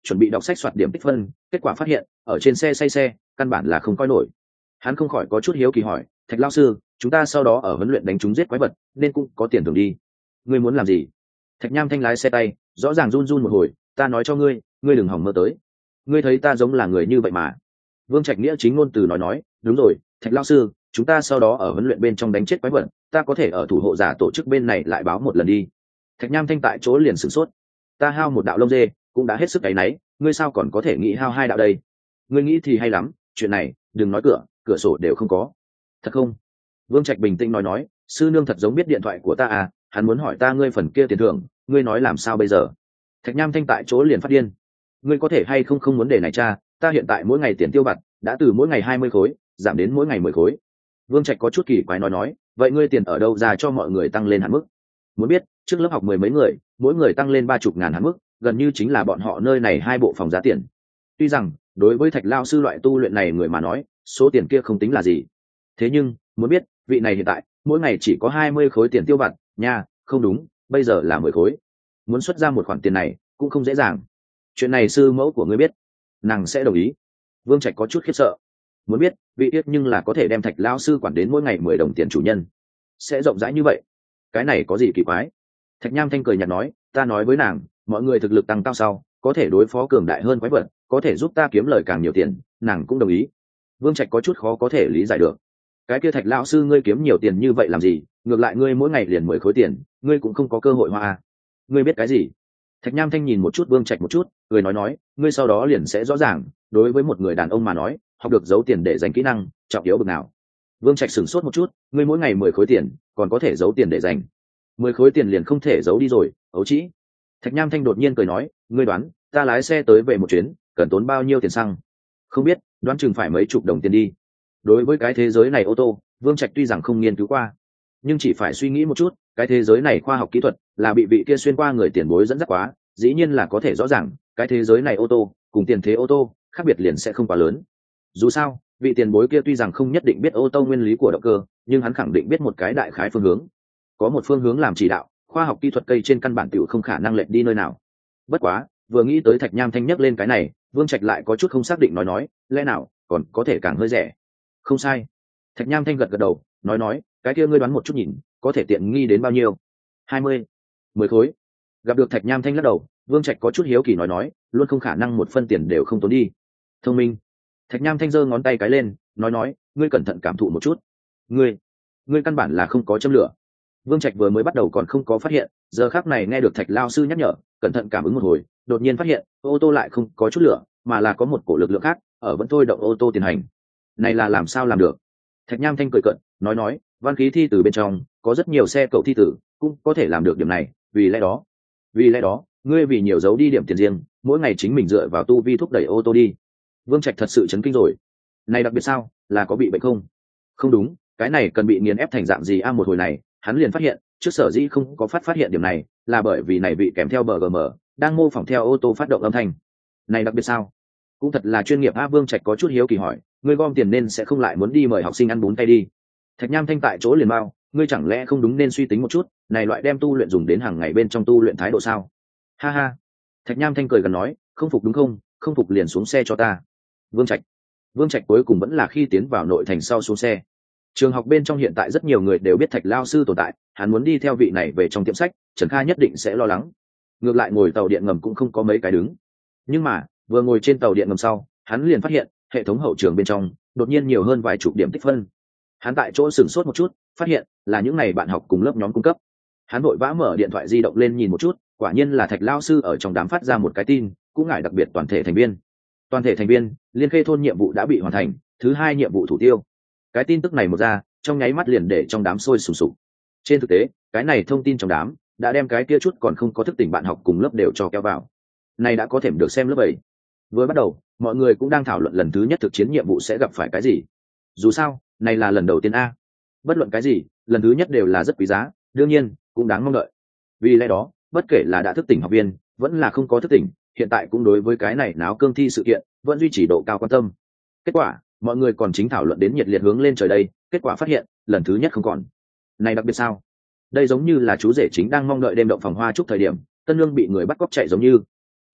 chuẩn bị đọc sách soạt điểm tích phân, kết quả phát hiện ở trên xe say xe căn bản là không coi nổi. Hắn không khỏi có chút hiếu kỳ hỏi, Thạch lão sư, chúng ta sau đó ở huấn luyện đánh trúng giết quái vật nên cũng có tiền thưởng đi, ngươi muốn làm gì? Thạch Nham Thanh lái xe tay rõ ràng run run một hồi, ta nói cho ngươi, ngươi đừng hòng mơ tới. Ngươi thấy ta giống là người như vậy mà. Vương Trạch nghĩa chính ngôn từ nói nói, đúng rồi, Thạch lão sư, chúng ta sau đó ở huấn luyện bên trong đánh chết quái vật, ta có thể ở thủ hộ giả tổ chức bên này lại báo một lần đi. Thạch Nham Thanh tại chỗ liền sửng sốt, ta hao một đạo lông dê cũng đã hết sức áy náy, ngươi sao còn có thể nghĩ hao hai đạo đây? Ngươi nghĩ thì hay lắm, chuyện này đừng nói cửa cửa sổ đều không có. Thật không? Vương Trạch bình tĩnh nói nói, sư nương thật giống biết điện thoại của ta à, hắn muốn hỏi ta ngươi phần kia tiền thưởng, ngươi nói làm sao bây giờ? Thạch Nham Thanh tại chỗ liền phát điên, ngươi có thể hay không không muốn để này cha, ta hiện tại mỗi ngày tiền tiêu vặt đã từ mỗi ngày hai mươi khối giảm đến mỗi ngày mười khối. Vương Trạch có chút kỳ quái nói nói, vậy ngươi tiền ở đâu ra cho mọi người tăng lên hạn mức? Muốn biết, trước lớp học mười mấy người, mỗi người tăng lên ba chục ngàn hạn mức, gần như chính là bọn họ nơi này hai bộ phòng giá tiền. Tuy rằng đối với Thạch lao sư loại tu luyện này người mà nói, số tiền kia không tính là gì, thế nhưng muốn biết, vị này hiện tại mỗi ngày chỉ có hai mươi khối tiền tiêu vặt nha, không đúng, bây giờ là mười khối, muốn xuất ra một khoản tiền này cũng không dễ dàng. Chuyện này sư mẫu của ngươi biết, nàng sẽ đồng ý? Vương Trạch có chút khiếp sợ, muốn biết, vị tiết nhưng là có thể đem Thạch lao sư quản đến mỗi ngày mười đồng tiền chủ nhân, sẽ rộng rãi như vậy, cái này có gì kỳ quái? Thạch Nham Thanh cười nhạt nói, ta nói với nàng, mọi người thực lực tăng cao sau có thể đối phó cường đại hơn quái vật, có thể giúp ta kiếm lời càng nhiều tiền, nàng cũng đồng ý. Vương Trạch có chút khó có thể lý giải được, cái kia Thạch lão sư ngươi kiếm nhiều tiền như vậy làm gì, ngược lại ngươi mỗi ngày liền mười khối tiền, ngươi cũng không có cơ hội hoa à. Ngươi biết cái gì? Thạch Nham Thanh nhìn một chút Vương Trạch một chút, cười nói nói, ngươi sau đó liền sẽ rõ ràng, đối với một người đàn ông mà nói, học được giấu tiền để dành kỹ năng trọng yếu bực nào. Vương Trạch sửng sốt một chút, ngươi mỗi ngày mười khối tiền còn có thể giấu tiền để dành, mười khối tiền liền không thể giấu đi rồi, ấu trĩ. Thạch Nham Thanh đột nhiên cười nói, ngươi đoán ta lái xe tới về một chuyến cần tốn bao nhiêu tiền xăng? Không biết, đoán chừng phải mấy chục đồng tiền đi. Đối với cái thế giới này ô tô, Vương Trạch tuy rằng không nghiên cứu qua, nhưng chỉ phải suy nghĩ một chút, cái thế giới này khoa học kỹ thuật là bị vị kia xuyên qua người tiền bối dẫn dắt quá, dĩ nhiên là có thể rõ ràng cái thế giới này ô tô cùng tiền thế ô tô khác biệt liền sẽ không quá lớn. Dù sao, vị tiền bối kia tuy rằng không nhất định biết ô tô nguyên lý của động cơ, nhưng hắn khẳng định biết một cái đại khái phương hướng, có một phương hướng làm chỉ đạo, khoa học kỹ thuật cây trên căn bản tiểu không khả năng lệch đi nơi nào. Bất quá, vừa nghĩ tới Thạch Nham Thanh nhắc lên cái này, Vương Trạch lại có chút không xác định nói nói, lẽ nào còn có thể càng hơi rẻ? Không sai. Thạch Nham Thanh gật gật đầu, nói nói, cái kia ngươi đoán một chút nhìn, có thể tiện nghi đến bao nhiêu? hai mươi, mười khối. Gặp được Thạch Nham Thanh lắc đầu, Vương Trạch có chút hiếu kỳ nói nói, luôn không khả năng một phân tiền đều không tốn đi. Thông minh. Thạch Nham Thanh giơ ngón tay cái lên, nói nói, ngươi cẩn thận cảm thụ một chút. Ngươi, ngươi căn bản là không có châm lửa. Vương Trạch vừa mới bắt đầu còn không có phát hiện, giờ khắc này nghe được Thạch lao sư nhắc nhở, cẩn thận cảm ứng một hồi, đột nhiên phát hiện, ô tô lại không có chút lửa, mà là có một cổ lực lượng khác ở vẫn thôi động ô tô tiến hành. Này là làm sao làm được? Thạch Nham Thanh cười cợt, nói nói, văn khí thi tử bên trong có rất nhiều xe cậu thi tử cũng có thể làm được điểm này, vì lẽ đó, vì lẽ đó, ngươi vì nhiều giấu đi điểm tiền riêng, mỗi ngày chính mình dựa vào tu vi thúc đẩy ô tô đi. Vương Trạch thật sự chấn kinh rồi. Này đặc biệt sao, là có bị bệnh không? Không đúng, cái này cần bị nghiền ép thành dạng gì a? À, một hồi này, hắn liền phát hiện, trước sở dĩ không có phát phát hiện điểm này, là bởi vì này vị kèm theo bê giê em đang mô phỏng theo ô tô phát động âm thanh. Này đặc biệt sao? Cũng thật là chuyên nghiệp a. Vương Trạch có chút hiếu kỳ hỏi, ngươi gom tiền nên sẽ không lại muốn đi mời học sinh ăn bún tay đi? Thạch Nham Thanh tại chỗ liền bao, ngươi chẳng lẽ không đúng nên suy tính một chút, này loại đem tu luyện dùng đến hàng ngày bên trong tu luyện thái độ sao? Ha ha. Thạch Nham Thanh cười gần nói, không phục đúng không? Không phục liền xuống xe cho ta. Vương Trạch. Vương Trạch cuối cùng vẫn là khi tiến vào nội thành sau xuống xe. Trường học bên trong hiện tại rất nhiều người đều biết Thạch lao sư tồn tại, hắn muốn đi theo vị này về trong tiệm sách, Trần Kha nhất định sẽ lo lắng. Ngược lại ngồi tàu điện ngầm cũng không có mấy cái đứng. Nhưng mà, vừa ngồi trên tàu điện ngầm sau, hắn liền phát hiện, hệ thống hậu trường bên trong đột nhiên nhiều hơn vài chục điểm tích phân. Hắn tại chỗ sửng sốt một chút, phát hiện là những ngày bạn học cùng lớp nhóm cung cấp. Hắn vội vã mở điện thoại di động lên nhìn một chút, quả nhiên là Thạch lao sư ở trong đám phát ra một cái tin, cũng ngại đặc biệt toàn thể thành viên. Toàn thể thành viên, Liên Khê thôn nhiệm vụ đã bị hoàn thành, thứ hai nhiệm vụ thủ tiêu. Cái tin tức này một ra, trong nháy mắt liền để trong đám sôi sùng sục. Trên thực tế, cái này thông tin trong đám đã đem cái kia chút còn không có thức tỉnh bạn học cùng lớp đều cho kéo vào. Này đã có thể được xem lớp bảy. Vừa bắt đầu, mọi người cũng đang thảo luận lần thứ nhất thực chiến nhiệm vụ sẽ gặp phải cái gì. Dù sao, này là lần đầu tiên a. Bất luận cái gì, lần thứ nhất đều là rất quý giá, đương nhiên cũng đáng mong đợi. Vì lẽ đó, bất kể là đã thức tỉnh học viên, vẫn là không có thức tỉnh, hiện tại cũng đối với cái này náo cương thi sự kiện vẫn duy trì độ cao quan tâm. Kết quả, mọi người còn chính thảo luận đến nhiệt liệt hướng lên trời đây, kết quả phát hiện lần thứ nhất không còn. Này đặc biệt sao? Đây giống như là chú rể chính đang mong đợi đêm động phòng hoa chúc thời điểm tân lương bị người bắt cóc chạy giống như.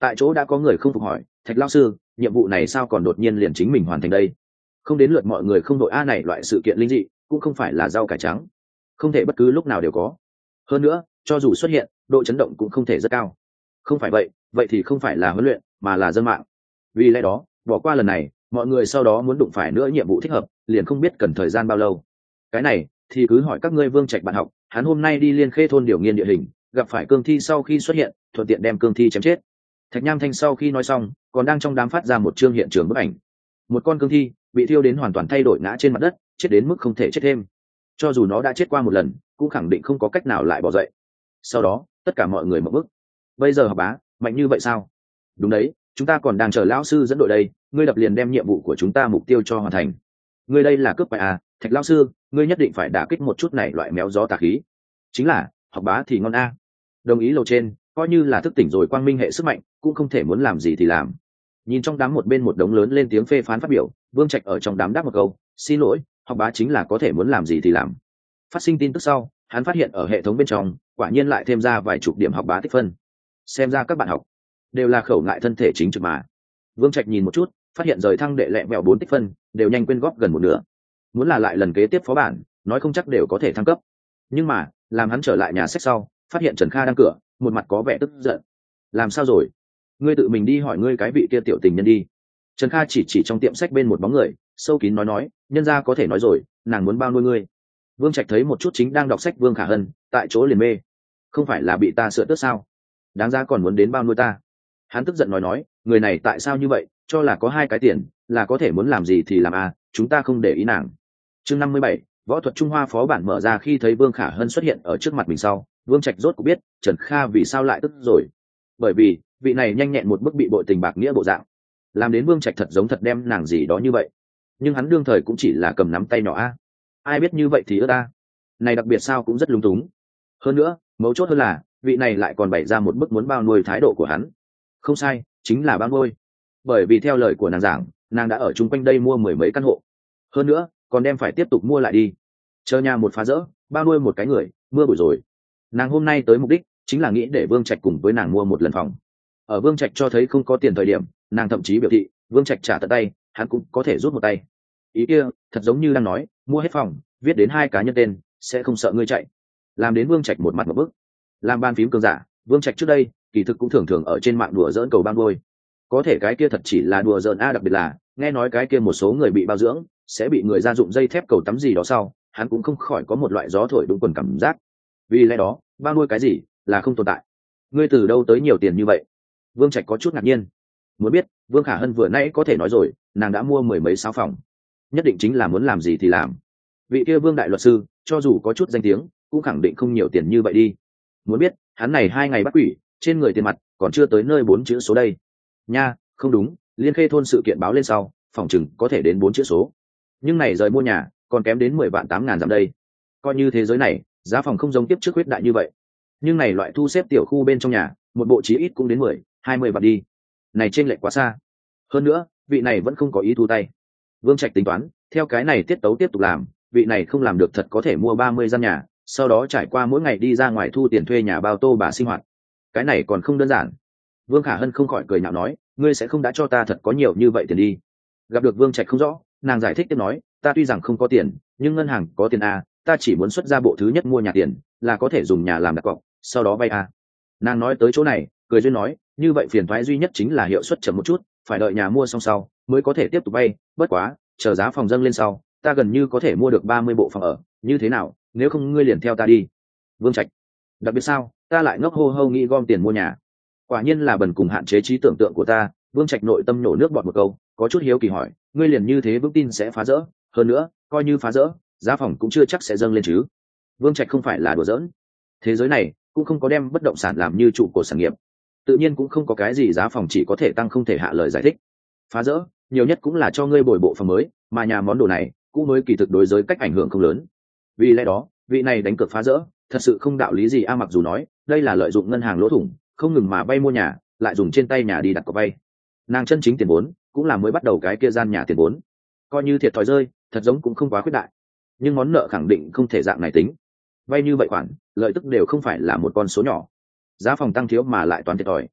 Tại chỗ đã có người không phục hỏi, Thạch lão sư, nhiệm vụ này sao còn đột nhiên liền chính mình hoàn thành đây? Không đến lượt mọi người không đội a này loại sự kiện linh dị cũng không phải là rau cải trắng, không thể bất cứ lúc nào đều có. Hơn nữa, cho dù xuất hiện, độ chấn động cũng không thể rất cao. Không phải vậy, vậy thì không phải là huấn luyện, mà là dân mạng. Vì lẽ đó, bỏ qua lần này, mọi người sau đó muốn đụng phải nữa nhiệm vụ thích hợp, liền không biết cần thời gian bao lâu. Cái này thì cứ hỏi các ngươi Vương Trạch bạn học, hắn hôm nay đi Liên Khê thôn điều nghiên địa hình, gặp phải cương thi sau khi xuất hiện, thuận tiện đem cương thi chém chết. Thạch Nham Thanh sau khi nói xong, còn đang trong đám phát ra một chương hiện trường bức ảnh. Một con cương thi bị thiêu đến hoàn toàn thay đổi ngã trên mặt đất, chết đến mức không thể chết thêm. Cho dù nó đã chết qua một lần, cũng khẳng định không có cách nào lại bỏ dậy. Sau đó, tất cả mọi người mở bức. Bây giờ học bá, mạnh như vậy sao? Đúng đấy, chúng ta còn đang chờ lão sư dẫn đội đây, ngươi đập liền đem nhiệm vụ của chúng ta mục tiêu cho hoàn thành. Ngươi đây là cướp bài à, Thạch lão sư, ngươi nhất định phải đả kích một chút này loại méo gió tà khí. Chính là, học bá thì ngon a. Đồng ý lầu trên, coi như là thức tỉnh rồi quang minh hệ sức mạnh, cũng không thể muốn làm gì thì làm. Nhìn trong đám một bên một đống lớn lên tiếng phê phán phát biểu, Vương Trạch ở trong đám đáp một câu, xin lỗi, học bá chính là có thể muốn làm gì thì làm. Phát sinh tin tức sau, hắn phát hiện ở hệ thống bên trong, quả nhiên lại thêm ra vài chục điểm học bá tích phân. Xem ra các bạn học đều là khẩu ngại thân thể chính trực mà. Vương Trạch nhìn một chút, phát hiện rời thăng đệ lẹ mèo bốn tích phân, đều nhanh quên góp gần một nửa. Muốn là lại lần kế tiếp phó bản, nói không chắc đều có thể thăng cấp. Nhưng mà, làm hắn trở lại nhà sách sau, phát hiện Trần Kha đang cửa, một mặt có vẻ tức giận. Làm sao rồi? Ngươi tự mình đi hỏi ngươi cái vị kia tiểu tình nhân đi. Trần Kha chỉ chỉ trong tiệm sách bên một bóng người, sâu kín nói nói, nhân gia có thể nói rồi, nàng muốn bao nuôi ngươi. Vương Trạch thấy một chút chính đang đọc sách Vương Khả Hân, tại chỗ liền mê. Không phải là bị ta sửa tước sao? Đáng ra còn muốn đến bao nuôi ta. Hắn tức giận nói nói, người này tại sao như vậy, cho là có hai cái tiền, là có thể muốn làm gì thì làm à, chúng ta không để ý nàng. Chương năm mươi bảy, võ thuật Trung Hoa phó bản mở ra. Khi thấy Vương Khả Hân xuất hiện ở trước mặt mình sau, Vương Trạch rốt cũng biết Trần Kha vì sao lại tức rồi. Bởi vì vị này nhanh nhẹn một bức bị bội tình bạc nghĩa bộ dạng, làm đến Vương Trạch thật giống thật đem nàng gì đó như vậy. Nhưng hắn đương thời cũng chỉ là cầm nắm tay nhỏ a, ai biết như vậy thì ơ ta này đặc biệt sao cũng rất lung túng. Hơn nữa, mấu chốt hơn là vị này lại còn bày ra một bức muốn bao nuôi thái độ của hắn. Không sai, chính là bao nuôi. Bởi vì theo lời của nàng giảng, nàng đã ở chung quanh đây mua mười mấy căn hộ, hơn nữa còn đem phải tiếp tục mua lại đi, chờ nhà một phá rỡ, bao nuôi một cái người mưa bụi rồi. Nàng hôm nay tới mục đích chính là nghĩ để Vương Trạch cùng với nàng mua một lần phòng. Ở Vương Trạch cho thấy không có tiền thời điểm, nàng thậm chí biểu thị Vương Trạch trả tận tay, hắn cũng có thể rút một tay. Ý kia thật giống như đang nói mua hết phòng, viết đến hai cá nhân tên, sẽ không sợ ngươi chạy. Làm đến Vương Trạch một mặt một bức. Làm bàn phím cường giả, Vương Trạch trước đây kỳ thực cũng thường thường ở trên mạng đùa dỡn cầu bao nuôi. Có thể cái kia thật chỉ là đùa giỡn a, đặc biệt là nghe nói cái kia một số người bị bao dưỡng sẽ bị người gia dụng dây thép cầu tắm gì đó sau, hắn cũng không khỏi có một loại gió thổi đúng quần cảm giác. Vì lẽ đó, bao nuôi cái gì là không tồn tại. Ngươi từ đâu tới nhiều tiền như vậy? Vương Trạch có chút ngạc nhiên. Muốn biết, Vương Khả Hân vừa nãy có thể nói rồi, nàng đã mua mười mấy sáu phòng, nhất định chính là muốn làm gì thì làm. Vị kia Vương đại luật sư, cho dù có chút danh tiếng, cũng khẳng định không nhiều tiền như vậy đi. Muốn biết, hắn này hai ngày bắt quỷ, trên người tiền mặt còn chưa tới nơi bốn chữ số đây. Nha, không đúng, Liên Khê thôn sự kiện báo lên sau, phòng chừng có thể đến bốn chữ số. Nhưng này rời mua nhà, còn kém đến mười vạn tám ngàn dặm đây. Coi như thế giới này, giá phòng không giống tiếp trước huyết đại như vậy. Nhưng này loại thu xếp tiểu khu bên trong nhà, một bộ chí ít cũng đến mười, hai mươi vạn đi. Này chênh lệch quá xa. Hơn nữa, vị này vẫn không có ý thu tay. Vương Trạch tính toán, theo cái này tiết tấu tiếp tục làm, vị này không làm được thật có thể mua ba mươi gian nhà, sau đó trải qua mỗi ngày đi ra ngoài thu tiền thuê nhà bao tô bà sinh hoạt. Cái này còn không đơn giản. Vương Khả Hân không khỏi cười nhạo nói, ngươi sẽ không đã cho ta thật có nhiều như vậy tiền đi. Gặp được Vương Trạch không rõ, nàng giải thích tiếp nói, ta tuy rằng không có tiền, nhưng ngân hàng có tiền a, ta chỉ muốn xuất ra bộ thứ nhất mua nhà tiền, là có thể dùng nhà làm đặt cọc, sau đó vay a. Nàng nói tới chỗ này, cười duyên nói, như vậy phiền toái duy nhất chính là hiệu suất chậm một chút, phải đợi nhà mua xong sau mới có thể tiếp tục vay, bất quá, chờ giá phòng dâng lên sau, ta gần như có thể mua được ba mươi bộ phòng ở, như thế nào, nếu không ngươi liền theo ta đi. Vương Trạch, đặc biệt sao, ta lại ngốc hô hô nghĩ gom tiền mua nhà. Quả nhiên là bần cùng hạn chế trí tưởng tượng của ta. Vương Trạch nội tâm nổ nước bọt một câu, có chút hiếu kỳ hỏi, ngươi liền như thế vững tin sẽ phá rỡ? Hơn nữa, coi như phá rỡ, giá phòng cũng chưa chắc sẽ dâng lên chứ. Vương Trạch không phải là đùa giỡn. Thế giới này cũng không có đem bất động sản làm như trụ cột sản nghiệp, tự nhiên cũng không có cái gì giá phòng chỉ có thể tăng không thể hạ lời giải thích. Phá rỡ nhiều nhất cũng là cho ngươi bồi bộ phòng mới, mà nhà món đồ này cũng mới kỳ thực đối giới cách ảnh hưởng không lớn. Vì lẽ đó, vị này đánh cược phá rỡ thật sự không đạo lý gì a. Mặc dù nói đây là lợi dụng ngân hàng lỗ thủng, không ngừng mà vay mua nhà, lại dùng trên tay nhà đi đặt cọc vay. Nàng chân chính tiền vốn cũng là mới bắt đầu cái kia gian nhà tiền vốn, coi như thiệt thòi rơi, thật giống cũng không quá khuyết đại. Nhưng món nợ khẳng định không thể dạng này tính. Vay như vậy khoản lợi tức đều không phải là một con số nhỏ, giá phòng tăng thiếu mà lại toàn thiệt thòi.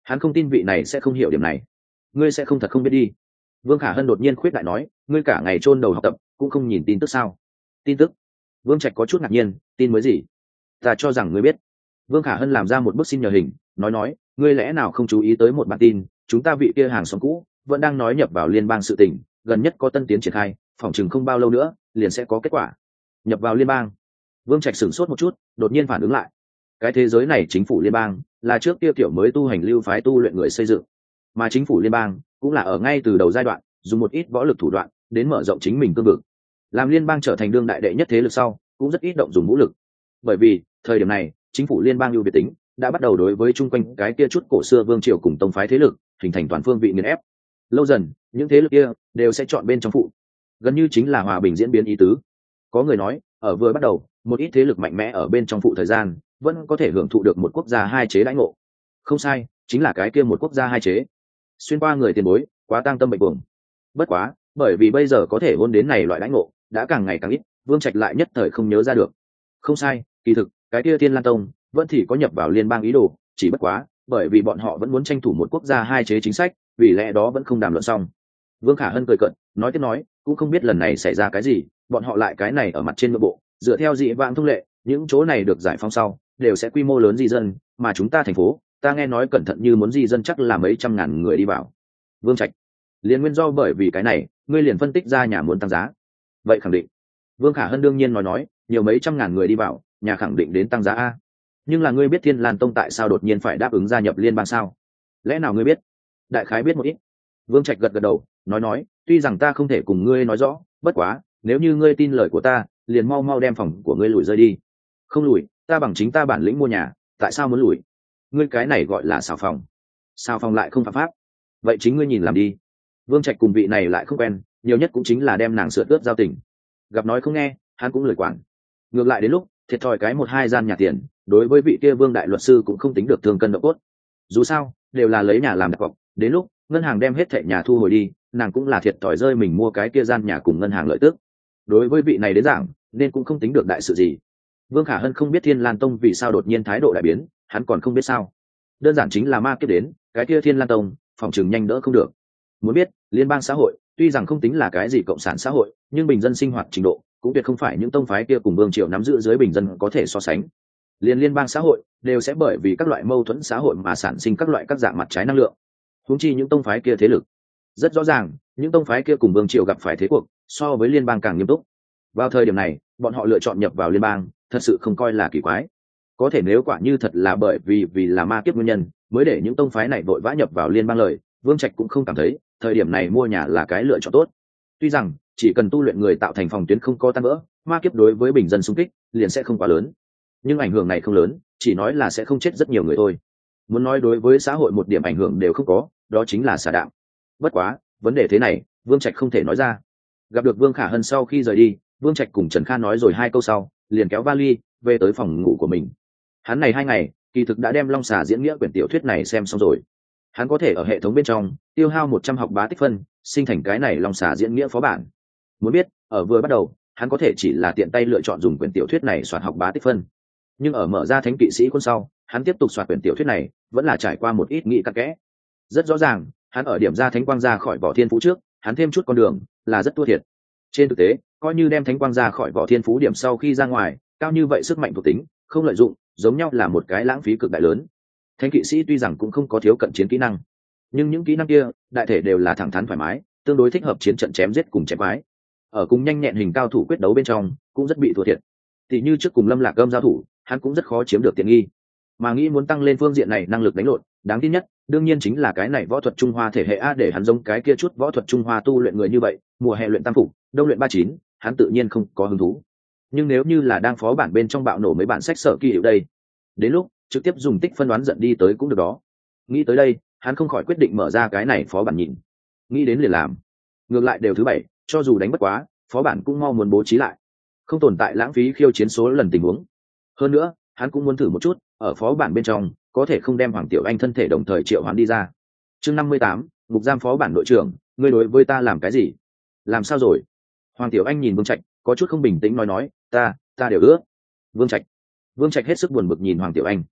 Hắn không tin vị này sẽ không hiểu điểm này. Ngươi sẽ không thật không biết đi. Vương Khả Hân đột nhiên khuyết đại nói, ngươi cả ngày chôn đầu học tập cũng không nhìn tin tức sao? Tin tức? Vương Trạch có chút ngạc nhiên, tin mới gì? Ta cho rằng ngươi biết. Vương Khả Hân làm ra một bức xin nhờ hình, nói nói, ngươi lẽ nào không chú ý tới một bản tin, chúng ta vị kia hàng xóm cũ vẫn đang nói nhập vào liên bang sự tình, gần nhất có tân tiến triển khai, phỏng chừng không bao lâu nữa liền sẽ có kết quả. Nhập vào liên bang. Vương Trạch sửng sốt một chút, đột nhiên phản ứng lại. Cái thế giới này chính phủ liên bang là trước kia kiểu mới tu hành lưu phái tu luyện người xây dựng, mà chính phủ liên bang cũng là ở ngay từ đầu giai đoạn dùng một ít võ lực thủ đoạn đến mở rộng chính mình cương vực. Làm liên bang trở thành đương đại đệ nhất thế lực sau, cũng rất ít động dùng vũ lực, bởi vì thời điểm này chính phủ liên bang ưu việt tính đã bắt đầu đối với chung quanh cái kia chút cổ xưa vương triều cùng tông phái thế lực hình thành toàn phương vị nghiền ép. Lâu dần những thế lực kia đều sẽ chọn bên trong phụ, gần như chính là hòa bình diễn biến ý tứ. Có người nói ở vừa bắt đầu một ít thế lực mạnh mẽ ở bên trong phụ thời gian vẫn có thể hưởng thụ được một quốc gia hai chế đãi ngộ. Không sai, chính là cái kia một quốc gia hai chế. Xuyên qua người tiền bối quá tang tâm bệnh buồn. Bất quá bởi vì bây giờ có thể hôn đến này loại đãi ngộ đã càng ngày càng ít, Vương Trạch lại nhất thời không nhớ ra được. Không sai, kỳ thực cái kia Thiên Lan Tông vẫn thì có nhập vào liên bang ý đồ, chỉ bất quá bởi vì bọn họ vẫn muốn tranh thủ một quốc gia hai chế chính sách, vì lẽ đó vẫn không đàm luận xong. Vương Khả Hân cười cợt, nói tiếp nói, cũng không biết lần này xảy ra cái gì, bọn họ lại cái này ở mặt trên nội bộ, dựa theo dị vãng thông lệ, những chỗ này được giải phóng sau đều sẽ quy mô lớn di dân, mà chúng ta thành phố, ta nghe nói cẩn thận như muốn di dân chắc là mấy trăm ngàn người đi vào. Vương Trạch, liền nguyên do bởi vì cái này, ngươi liền phân tích ra nhà muốn tăng giá. Vậy khẳng định. Vương Khả Hân đương nhiên nói nói, nhiều mấy trăm ngàn người đi vào, nhà khẳng định đến tăng giá a. Nhưng là ngươi biết Thiên Lan Tông tại sao đột nhiên phải đáp ứng gia nhập liên bang sao? Lẽ nào ngươi biết? Đại khái biết một ít. Vương Trạch gật gật đầu, nói nói, tuy rằng ta không thể cùng ngươi nói rõ, bất quá nếu như ngươi tin lời của ta, liền mau mau đem phòng của ngươi lùi rơi đi. Không lùi, ta bằng chính ta bản lĩnh mua nhà, tại sao muốn lùi? Ngươi cái này gọi là xào phòng. Xào phòng lại không phạm pháp. Vậy chính ngươi nhìn làm đi. Vương Trạch cùng vị này lại không quen, nhiều nhất cũng chính là đem nàng sửa ướt giao tình. Gặp nói không nghe, hắn cũng lười quản. Ngược lại đến lúc thiệt thòi cái một hai gian nhà tiền, đối với vị kia Vương đại luật sư cũng không tính được thương cân độ cốt. Dù sao đều là lấy nhà làm đặt cọc, đến lúc ngân hàng đem hết thẻ nhà thu hồi đi, nàng cũng là thiệt thòi rơi mình mua cái kia gian nhà cùng ngân hàng lợi tức. Đối với vị này đến giảng nên cũng không tính được đại sự gì. Vương Khả Hân không biết Thiên Lan Tông vì sao đột nhiên thái độ đại biến, hắn còn không biết sao. Đơn giản chính là ma kiếp đến, cái kia Thiên Lan Tông phòng trường nhanh đỡ không được. Muốn biết liên bang xã hội tuy rằng không tính là cái gì cộng sản xã hội, nhưng bình dân sinh hoạt trình độ cũng tuyệt không phải những tông phái kia cùng vương triều nắm giữ dưới bình dân có thể so sánh. Liên liên bang xã hội đều sẽ bởi vì các loại mâu thuẫn xã hội mà sản sinh các loại các dạng mặt trái năng lượng. Huống chi những tông phái kia thế lực, rất rõ ràng những tông phái kia cùng vương triều gặp phải thế cuộc so với liên bang càng nghiêm túc. Vào thời điểm này bọn họ lựa chọn nhập vào liên bang thật sự không coi là kỳ quái. Có thể nếu quả như thật là bởi vì vì là ma kiếp nguyên nhân mới để những tông phái này vội vã nhập vào liên bang lời, Vương Trạch cũng không cảm thấy thời điểm này mua nhà là cái lựa chọn tốt. Tuy rằng chỉ cần tu luyện người tạo thành phòng tuyến không có tan vỡ, ma kiếp đối với bình dân xung kích liền sẽ không quá lớn, nhưng ảnh hưởng này không lớn, chỉ nói là sẽ không chết rất nhiều người thôi. Muốn nói đối với xã hội một điểm ảnh hưởng đều không có, đó chính là xả đạm. Bất quá vấn đề thế này Vương Trạch không thể nói ra. Gặp được Vương Khả Hân sau khi rời đi, Vương Trạch cùng Trần Kha nói rồi hai câu sau liền kéo vali về tới phòng ngủ của mình. Hắn này hai ngày kỳ thực đã đem Long Xà diễn nghĩa quyển tiểu thuyết này xem xong rồi. Hắn có thể ở hệ thống bên trong tiêu hao một trăm học bá tích phân sinh thành cái này Long Xà diễn nghĩa phó bản. Muốn biết ở vừa bắt đầu hắn có thể chỉ là tiện tay lựa chọn dùng quyển tiểu thuyết này soạt học bá tích phân, nhưng ở mở ra thánh kỵ sĩ quân sau hắn tiếp tục soạt quyển tiểu thuyết này vẫn là trải qua một ít nghị cặn kẽ. Rất rõ ràng hắn ở điểm ra thánh quang ra khỏi vỏ thiên phú trước hắn thêm chút con đường là rất thua thiệt. Trên thực tế coi như đem thánh quang ra khỏi vỏ thiên phú điểm sau khi ra ngoài, cao như vậy sức mạnh thuộc tính không lợi dụng giống nhau là một cái lãng phí cực đại lớn. Thánh kỵ sĩ tuy rằng cũng không có thiếu cận chiến kỹ năng, nhưng những kỹ năng kia đại thể đều là thẳng thắn thoải mái, tương đối thích hợp chiến trận chém giết cùng chém quái. Ở cùng nhanh nhẹn hình cao thủ quyết đấu bên trong cũng rất bị thua thiệt. Tỷ như trước cùng Lâm Lạc Gâm giao thủ, hắn cũng rất khó chiếm được tiện nghi. Mà nghĩ muốn tăng lên phương diện này năng lực đánh lộn, đáng tin nhất đương nhiên chính là cái này võ thuật Trung Hoa thể hệ a, để hắn giống cái kia chút võ thuật Trung Hoa tu luyện người như vậy, mùa hè luyện tam phục, đông luyện ba chín, hắn tự nhiên không có hứng thú. Nhưng nếu như là đang phó bản bên trong bạo nổ mấy bản sách sở kỳ hiệu đây, đến lúc trực tiếp dùng tích phân đoán giận đi tới cũng được đó. Nghĩ tới đây hắn không khỏi quyết định mở ra cái này phó bản nhìn. Nghĩ đến liền làm. Ngược lại đều thứ bảy, cho dù đánh bất quá phó bản cũng mau muốn bố trí lại, không tồn tại lãng phí khiêu chiến số lần tình huống. Hơn nữa hắn cũng muốn thử một chút ở phó bản bên trong có thể không đem Hoàng Tiểu Anh thân thể đồng thời triệu hoán đi ra. Chương năm mươi tám, ngục giam phó bản đội trưởng, ngươi đối với ta làm cái gì? Làm sao rồi? Hoàng Tiểu Anh nhìn Vương Trạch có chút không bình tĩnh nói nói, ta ta đều ước. Vương Trạch Vương Trạch hết sức buồn bực nhìn Hoàng Tiểu Anh.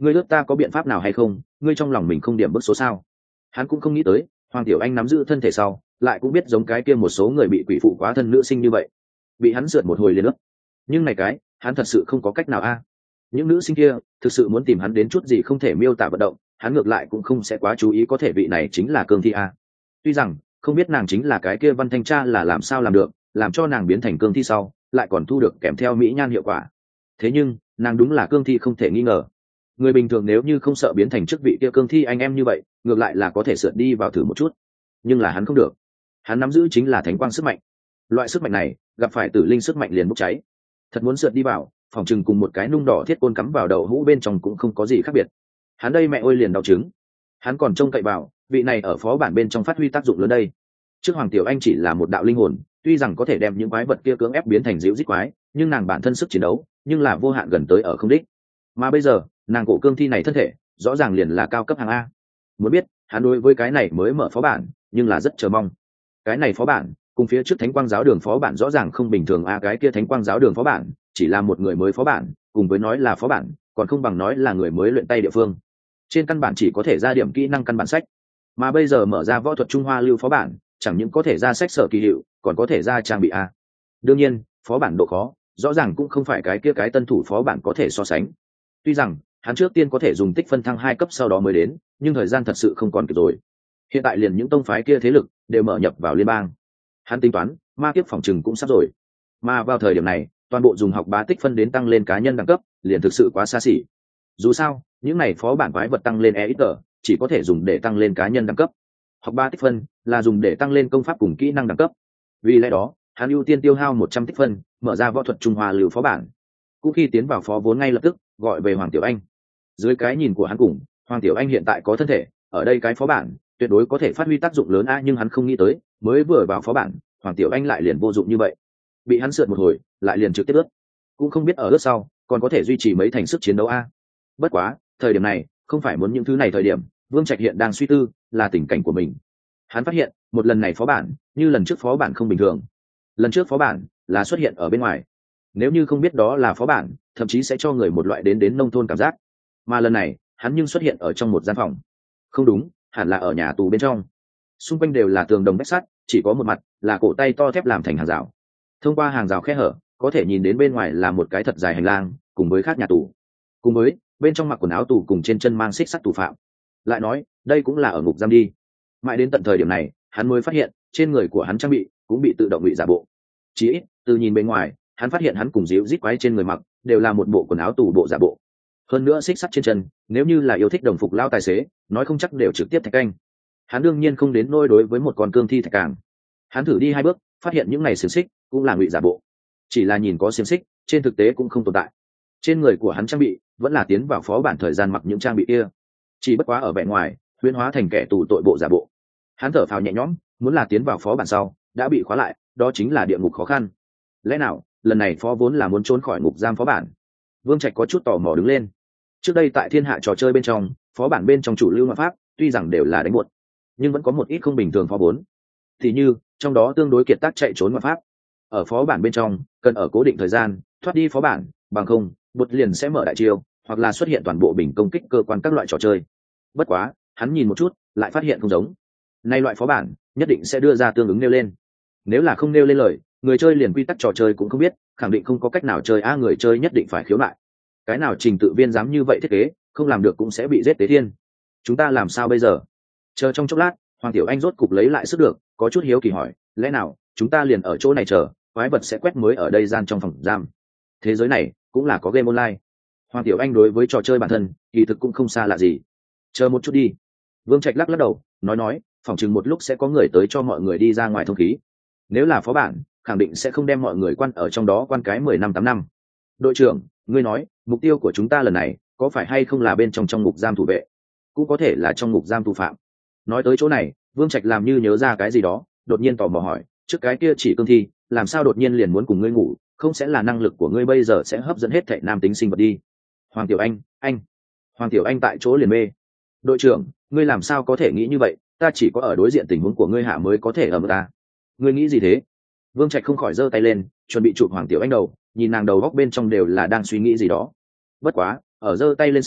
ngươi ước ta có biện pháp nào hay không? Ngươi trong lòng mình không điểm bức số sao? Hắn cũng không nghĩ tới Hoàng Tiểu Anh nắm giữ thân thể sau lại cũng biết giống cái kia một số người bị quỷ phụ quá thân nữ sinh như vậy, bị hắn sượt một hồi liền ước. Nhưng này cái hắn thật sự không có cách nào a. Những nữ sinh kia thực sự muốn tìm hắn đến chút gì không thể miêu tả vận động, hắn ngược lại cũng không sẽ quá chú ý, có thể vị này chính là Cương Thi a. Tuy rằng không biết nàng chính là cái kia Văn Thanh Tra là làm sao làm được, làm cho nàng biến thành Cương Thi sau lại còn thu được kèm theo mỹ nhan hiệu quả. Thế nhưng nàng đúng là Cương Thi không thể nghi ngờ. Người bình thường nếu như không sợ biến thành chức vị kia Cương Thi anh em như vậy, ngược lại là có thể sượt đi vào thử một chút. Nhưng là hắn không được. Hắn nắm giữ chính là thánh quang sức mạnh. Loại sức mạnh này gặp phải tử linh sức mạnh liền bốc cháy. Thật muốn sượt đi vào, phòng chừng cùng một cái nung đỏ thiết côn cắm vào đầu hũ bên trong cũng không có gì khác biệt. Hắn đây mẹ ơi liền đau chứng. Hắn còn trông cậy vào vị này ở phó bản bên trong phát huy tác dụng lớn đây. Trước Hoàng Tiểu Anh chỉ là một đạo linh hồn, tuy rằng có thể đem những quái vật kia cưỡng ép biến thành dịu dít quái, nhưng nàng bản thân sức chiến đấu nhưng là vô hạn gần tới ở không đích. Mà bây giờ nàng cổ Cương Thi này thân thể rõ ràng liền là cao cấp hàng A. Muốn biết hắn đối với cái này mới mở phó bản nhưng là rất chờ mong. Cái này phó bản cùng phía trước Thánh Quang Giáo Đường phó bản rõ ràng không bình thường a. Cái kia Thánh Quang Giáo Đường phó bản chỉ là một người mới phó bản, cùng với nói là phó bản còn không bằng nói là người mới luyện tay địa phương. Trên căn bản chỉ có thể ra điểm kỹ năng căn bản sách, mà bây giờ mở ra võ thuật Trung Hoa lưu phó bản chẳng những có thể ra sách sở kỳ hiệu, còn có thể ra trang bị a. Đương nhiên phó bản độ khó rõ ràng cũng không phải cái kia cái tân thủ phó bản có thể so sánh. Tuy rằng hắn trước tiên có thể dùng tích phân thăng hai cấp sau đó mới đến, nhưng thời gian thật sự không còn kịp rồi. Hiện tại liền những tông phái kia thế lực đều mở nhập vào liên bang. Hắn tính toán ma kiếp phòng trừng cũng sắp rồi, mà vào thời điểm này toàn bộ dùng học bá tích phân đến tăng lên cá nhân đẳng cấp liền thực sự quá xa xỉ. Dù sao những này phó bản quái vật tăng lên e ít tờ chỉ có thể dùng để tăng lên cá nhân đẳng cấp, học bá tích phân là dùng để tăng lên công pháp cùng kỹ năng đẳng cấp. Vì lẽ đó hắn ưu tiên tiêu hao một trăm tích phân mở ra võ thuật Trung Hoa lưu phó bản. Cũng khi tiến vào phó vốn ngay lập tức gọi về Hoàng Tiểu Anh. Dưới cái nhìn của hắn cùng Hoàng Tiểu Anh hiện tại có thân thể ở đây cái phó bản tuyệt đối có thể phát huy tác dụng lớn a, nhưng hắn không nghĩ tới mới vừa vào phó bản Hoàng Tiểu Anh lại liền vô dụng như vậy, bị hắn sượt một hồi lại liền trực tiếp ướt, cũng không biết ở ướt sau còn có thể duy trì mấy thành sức chiến đấu a. Bất quá thời điểm này không phải muốn những thứ này, thời điểm Vương Trạch hiện đang suy tư là tình cảnh của mình. Hắn phát hiện một lần này phó bản như lần trước phó bản không bình thường. Lần trước phó bản là xuất hiện ở bên ngoài, nếu như không biết đó là phó bản thậm chí sẽ cho người một loại đến đến nông thôn cảm giác, mà lần này hắn nhưng xuất hiện ở trong một gian phòng. Không đúng, hẳn là ở nhà tù bên trong. Xung quanh đều là tường đồng vách sắt, chỉ có một mặt là cổ tay to thép làm thành hàng rào. Thông qua hàng rào khe hở có thể nhìn đến bên ngoài là một cái thật dài hành lang cùng với khác nhà tù, cùng với bên trong mặc quần áo tù cùng trên chân mang xích sắt tù phạm. Lại nói đây cũng là ở ngục giam đi. Mãi đến tận thời điểm này hắn mới phát hiện trên người của hắn trang bị cũng bị tự động bị giả bộ. Chỉ ít từ nhìn bên ngoài hắn phát hiện hắn cùng díu rít quái trên người mặc đều là một bộ quần áo tù bộ giả bộ. Hơn nữa xích sắt trên chân nếu như là yêu thích đồng phục lao tài xế nói không chắc đều trực tiếp thạch canh. Hắn đương nhiên không đến nôi đối với một con Cương Thi thạch càng. Hắn thử đi hai bước phát hiện những này xiềng xích cũng là ngụy giả bộ, chỉ là nhìn có xiềng xích trên thực tế cũng không tồn tại. Trên người của hắn trang bị vẫn là tiến vào phó bản thời gian mặc những trang bị kia, chỉ bất quá ở vẻ ngoài huyễn hóa thành kẻ tù tội bộ giả bộ. Hắn thở phào nhẹ nhõm, muốn là tiến vào phó bản sau đã bị khóa lại, đó chính là địa ngục khó khăn. Lẽ nào lần này phó vốn là muốn trốn khỏi ngục giam phó bản? Vương Trạch có chút tò mò đứng lên. Trước đây tại thiên hạ trò chơi bên trong phó bản bên trong chủ lưu ngoại pháp tuy rằng đều là đánh buột, nhưng vẫn có một ít không bình thường phó vốn. Thì như trong đó tương đối kiệt tác chạy trốn ngoại pháp, ở phó bản bên trong cần ở cố định thời gian thoát đi phó bản, bằng không bột liền sẽ mở đại chiêu hoặc là xuất hiện toàn bộ bình công kích cơ quan các loại trò chơi. Bất quá hắn nhìn một chút lại phát hiện không giống. Nay loại phó bản nhất định sẽ đưa ra tương ứng nêu lên, nếu là không nêu lên lời người chơi liền quy tắc trò chơi cũng không biết, khẳng định không có cách nào chơi a. Người chơi nhất định phải khiếu nại. Cái nào trình tự viên dám như vậy thiết kế, không làm được cũng sẽ bị giết tế thiên. Chúng ta làm sao bây giờ? Chờ trong chốc lát Hoàng Tiểu Anh rốt cục lấy lại sức được, có chút hiếu kỳ hỏi, lẽ nào chúng ta liền ở chỗ này chờ quái vật sẽ quét mới ở đây gian trong phòng giam? Thế giới này cũng là có game online. Hoàng Tiểu Anh đối với trò chơi bản thân kỳ thực cũng không xa lạ gì. Chờ một chút đi. Vương Trạch lắc lắc đầu nói nói, phòng chừng một lúc sẽ có người tới cho mọi người đi ra ngoài thông khí. Nếu là phó bản khẳng định sẽ không đem mọi người quan ở trong đó quan cái mười năm tám năm. Đội trưởng, ngươi nói mục tiêu của chúng ta lần này có phải hay không là bên trong trong ngục giam thủ vệ, cũng có thể là trong ngục giam tù phạm? Nói tới chỗ này Vương Trạch làm như nhớ ra cái gì đó, đột nhiên tò mò hỏi, trước cái kia chỉ Cương Thi làm sao đột nhiên liền muốn cùng ngươi ngủ, không sẽ là năng lực của ngươi bây giờ sẽ hấp dẫn hết thảy nam tính sinh vật đi? Hoàng Tiểu Anh, anh. Hoàng Tiểu Anh tại chỗ liền mê. Đội trưởng, ngươi làm sao có thể nghĩ như vậy, ta chỉ có ở đối diện tình huống của ngươi hạ mới có thể ở một ta. Ngươi nghĩ gì thế? Vương Trạch không khỏi giơ tay lên chuẩn bị chụp Hoàng Tiểu Anh đầu, nhìn nàng đầu góc bên trong đều là đang suy nghĩ gì đó. Bất quá ở giơ tay lên sau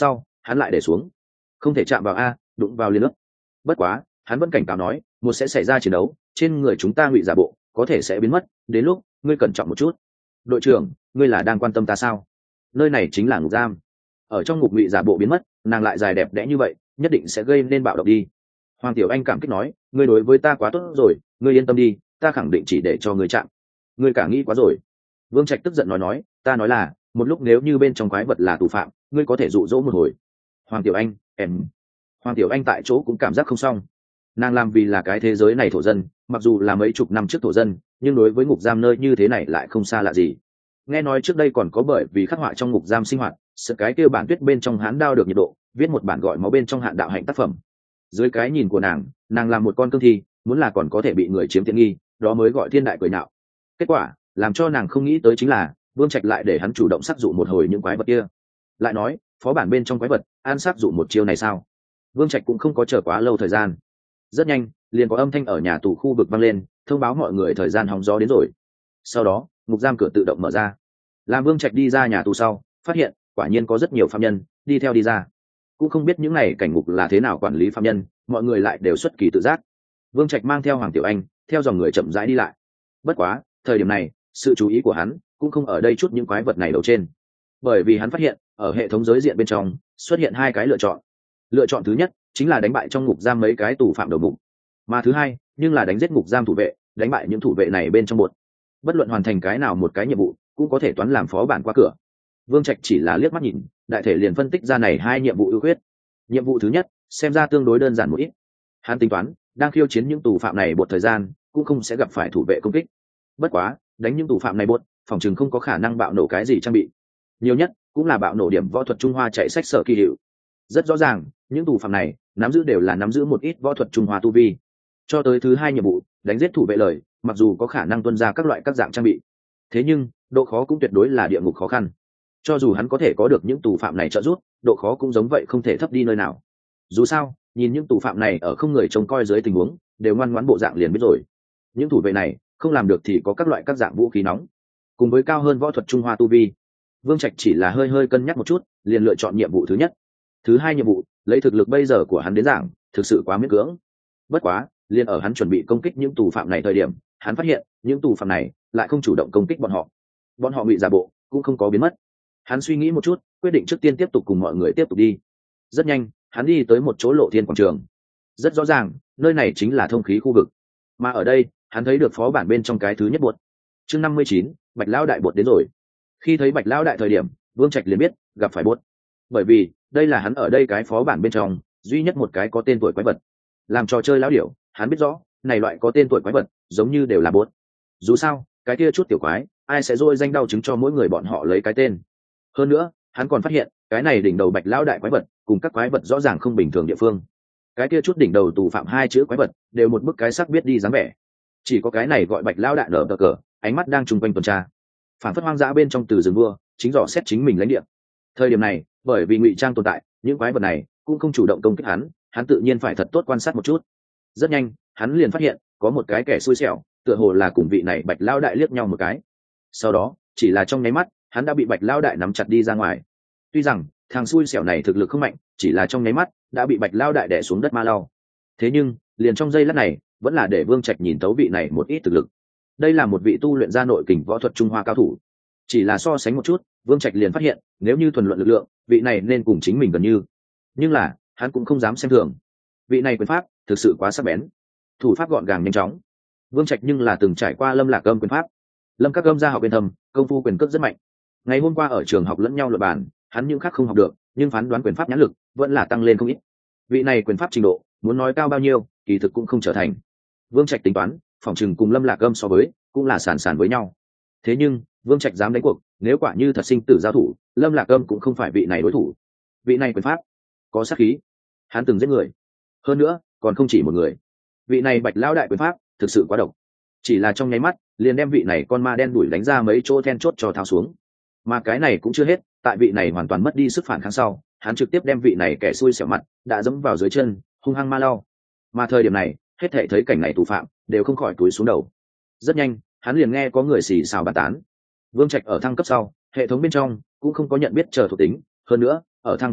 hắn lại để xuống. Không thể chạm vào a, đụng vào liền nước. Bất quá hắn vẫn cảnh cáo nói, một sẽ xảy ra chiến đấu, trên người chúng ta ngụy giả bộ có thể sẽ biến mất, đến lúc ngươi cẩn trọng một chút. Đội trưởng, ngươi là đang quan tâm ta sao? Nơi này chính là ngục giam, ở trong ngục ngụy giả bộ biến mất, nàng lại dài đẹp đẽ như vậy, nhất định sẽ gây nên bạo động đi. Hoàng Tiểu Anh cảm kích nói, ngươi đối với ta quá tốt rồi, ngươi yên tâm đi, ta khẳng định chỉ để cho ngươi chạm. Ngươi cả nghĩ quá rồi. Vương Trạch tức giận nói nói, ta nói là, một lúc nếu như bên trong quái vật là tù phạm, ngươi có thể dụ dỗ một hồi. Hoàng Tiểu Anh, em. Hoàng Tiểu Anh tại chỗ cũng cảm giác không xong. Nàng làm vì là cái thế giới này thổ dân, mặc dù là mấy chục năm trước thổ dân, nhưng đối với ngục giam nơi như thế này lại không xa lạ gì. Nghe nói trước đây còn có bởi vì khắc họa trong ngục giam sinh hoạt, sự cái kia bản tuyết bên trong hán đao được nhiệt độ, viết một bản gọi máu bên trong hạn đạo hạnh tác phẩm. Dưới cái nhìn của nàng, nàng làm một con cương thi, muốn là còn có thể bị người chiếm tiện nghi, đó mới gọi thiên đại cười nhạo. Kết quả, làm cho nàng không nghĩ tới chính là, Vương Trạch lại để hắn chủ động sắc dụ một hồi những quái vật kia. Lại nói, phó bản bên trong quái vật, an sắc dụ một chiêu này sao? Vương Trạch cũng không có chờ quá lâu thời gian. Rất nhanh, liền có âm thanh ở nhà tù khu vực vang lên, thông báo mọi người thời gian hóng gió đến rồi. Sau đó, ngục giam cửa tự động mở ra. Làm Vương Trạch đi ra nhà tù sau, phát hiện quả nhiên có rất nhiều phạm nhân đi theo đi ra. Cũng không biết những này cảnh ngục là thế nào quản lý phạm nhân, mọi người lại đều xuất kỳ tự giác. Vương Trạch mang theo Hoàng Tiểu Anh, theo dòng người chậm rãi đi lại. Bất quá, thời điểm này, sự chú ý của hắn cũng không ở đây chút những quái vật này đầu trên, bởi vì hắn phát hiện ở hệ thống giới diện bên trong xuất hiện hai cái lựa chọn. Lựa chọn thứ nhất chính là đánh bại trong ngục giam mấy cái tù phạm đầu mục, mà thứ hai nhưng là đánh giết ngục giam thủ vệ, đánh bại những thủ vệ này bên trong bột. Bất luận hoàn thành cái nào một cái nhiệm vụ cũng có thể toán làm phó bản qua cửa. Vương Trạch chỉ là liếc mắt nhìn, đại thể liền phân tích ra này hai nhiệm vụ ưu khuyết. Nhiệm vụ thứ nhất xem ra tương đối đơn giản một ít. Hắn tính toán đang khiêu chiến những tù phạm này một thời gian cũng không sẽ gặp phải thủ vệ công kích. Bất quá đánh những tù phạm này bột, phòng chừng không có khả năng bạo nổ cái gì trang bị, nhiều nhất cũng là bạo nổ điểm võ thuật Trung Hoa chạy sách sở kỳ hiệu. Rất rõ ràng những tù phạm này nắm giữ đều là nắm giữ một ít võ thuật Trung Hoa tu vi. Cho tới thứ hai nhiệm vụ đánh giết thủ vệ lời, mặc dù có khả năng tuân ra các loại các dạng trang bị, thế nhưng độ khó cũng tuyệt đối là địa ngục khó khăn. Cho dù hắn có thể có được những tù phạm này trợ giúp, độ khó cũng giống vậy không thể thấp đi nơi nào. Dù sao nhìn những tù phạm này ở không người trông coi dưới tình huống đều ngoan ngoãn bộ dạng liền biết rồi, những thủ vệ này không làm được thì có các loại các dạng vũ khí nóng cùng với cao hơn võ thuật Trung Hoa tu vi. Vương Trạch chỉ là hơi hơi cân nhắc một chút, liền lựa chọn nhiệm vụ thứ nhất. Thứ hai nhiệm vụ lấy thực lực bây giờ của hắn đến giảng thực sự quá miễn cưỡng. Bất quá liền ở hắn chuẩn bị công kích những tù phạm này thời điểm, hắn phát hiện những tù phạm này lại không chủ động công kích bọn họ, bọn họ bị giả bộ cũng không có biến mất. Hắn suy nghĩ một chút, quyết định trước tiên tiếp tục cùng mọi người tiếp tục đi. Rất nhanh hắn đi tới một chỗ lộ thiên quảng trường. Rất rõ ràng nơi này chính là thông khí khu vực, mà ở đây hắn thấy được phó bản bên trong cái thứ nhất bột. Chương năm mươi chín, Bạch Lão Đại bột đến rồi. Khi thấy Bạch Lão Đại thời điểm, Vương Trạch liền biết gặp phải bột, bởi vì đây là hắn ở đây cái phó bản bên trong duy nhất một cái có tên tuổi quái vật. Làm trò chơi lão điểu, hắn biết rõ này loại có tên tuổi quái vật giống như đều là bột. Dù sao cái kia chút tiểu quái ai sẽ dôi danh đau chứng cho mỗi người bọn họ lấy cái tên. Hơn nữa hắn còn phát hiện cái này đỉnh đầu Bạch Lão Đại quái vật cùng các quái vật rõ ràng không bình thường địa phương. Cái kia chút đỉnh đầu tù phạm hai chữ quái vật đều một bức cái sắc biết đi dáng vẻ, chỉ có cái này gọi Bạch Lão Đại nở cờ, ánh mắt đang chung quanh tuần tra, phản phất hoang dã bên trong từ rừng vua chính dò xét chính mình lãnh địa. Thời điểm này bởi vì ngụy trang tồn tại, những quái vật này cũng không chủ động công kích hắn, hắn tự nhiên phải thật tốt quan sát một chút. Rất nhanh hắn liền phát hiện có một cái kẻ xui xẻo tựa hồ là cùng vị này Bạch Lão Đại liếc nhau một cái, sau đó chỉ là trong nháy mắt hắn đã bị Bạch Lão Đại nắm chặt đi ra ngoài. Tuy rằng thằng xui xẻo này thực lực không mạnh, chỉ là trong nháy mắt đã bị Bạch Lão Đại đè xuống đất ma lau. Thế nhưng liền trong giây lát này vẫn là để Vương Trạch nhìn tấu vị này một ít thực lực. Đây là một vị tu luyện ra nội kình võ thuật Trung Hoa cao thủ. Chỉ là so sánh một chút, Vương Trạch liền phát hiện nếu như thuần luận lực lượng, vị này nên cùng chính mình gần như. Nhưng là hắn cũng không dám xem thường, vị này quyền pháp thực sự quá sắc bén, thủ pháp gọn gàng nhanh chóng. Vương Trạch nhưng là từng trải qua Lâm Lạc Âm quyền pháp, Lâm Các Âm ra học bên thầm, công phu quyền cước rất mạnh. Ngày hôm qua ở trường học lẫn nhau luận bàn, hắn những khác không học được, nhưng phán đoán quyền pháp nhãn lực vẫn là tăng lên không ít. Vị này quyền pháp trình độ muốn nói cao bao nhiêu kỳ thực cũng không trở thành. Vương Trạch tính toán phòng chừng cùng Lâm Lạc Âm so với cũng là sàn sàn với nhau. Thế nhưng Vương Trạch dám đánh cuộc, nếu quả như thật sinh tử giao thủ, Lâm Lạc Âm cũng không phải vị này đối thủ. Vị này quyền pháp có sát khí, hắn từng giết người, hơn nữa còn không chỉ một người. Vị này Bạch Lão Đại quyền pháp thực sự quá độc, chỉ là trong nháy mắt liền đem vị này con ma đen đuổi đánh ra mấy chỗ then chốt cho tháo xuống. Mà cái này cũng chưa hết, tại vị này hoàn toàn mất đi sức phản kháng sau, hắn trực tiếp đem vị này kẻ xui xẻo mặt đã dẫm vào dưới chân, hung hăng ma lau. Mà thời điểm này hết thảy thấy cảnh này tù phạm đều không khỏi túi xuống đầu. Rất nhanh hắn liền nghe có người xì xào bàn tán. Vương Trạch ở thăng cấp sau, hệ thống bên trong cũng không có nhận biết chờ thuộc tính, hơn nữa ở thăng cấp sau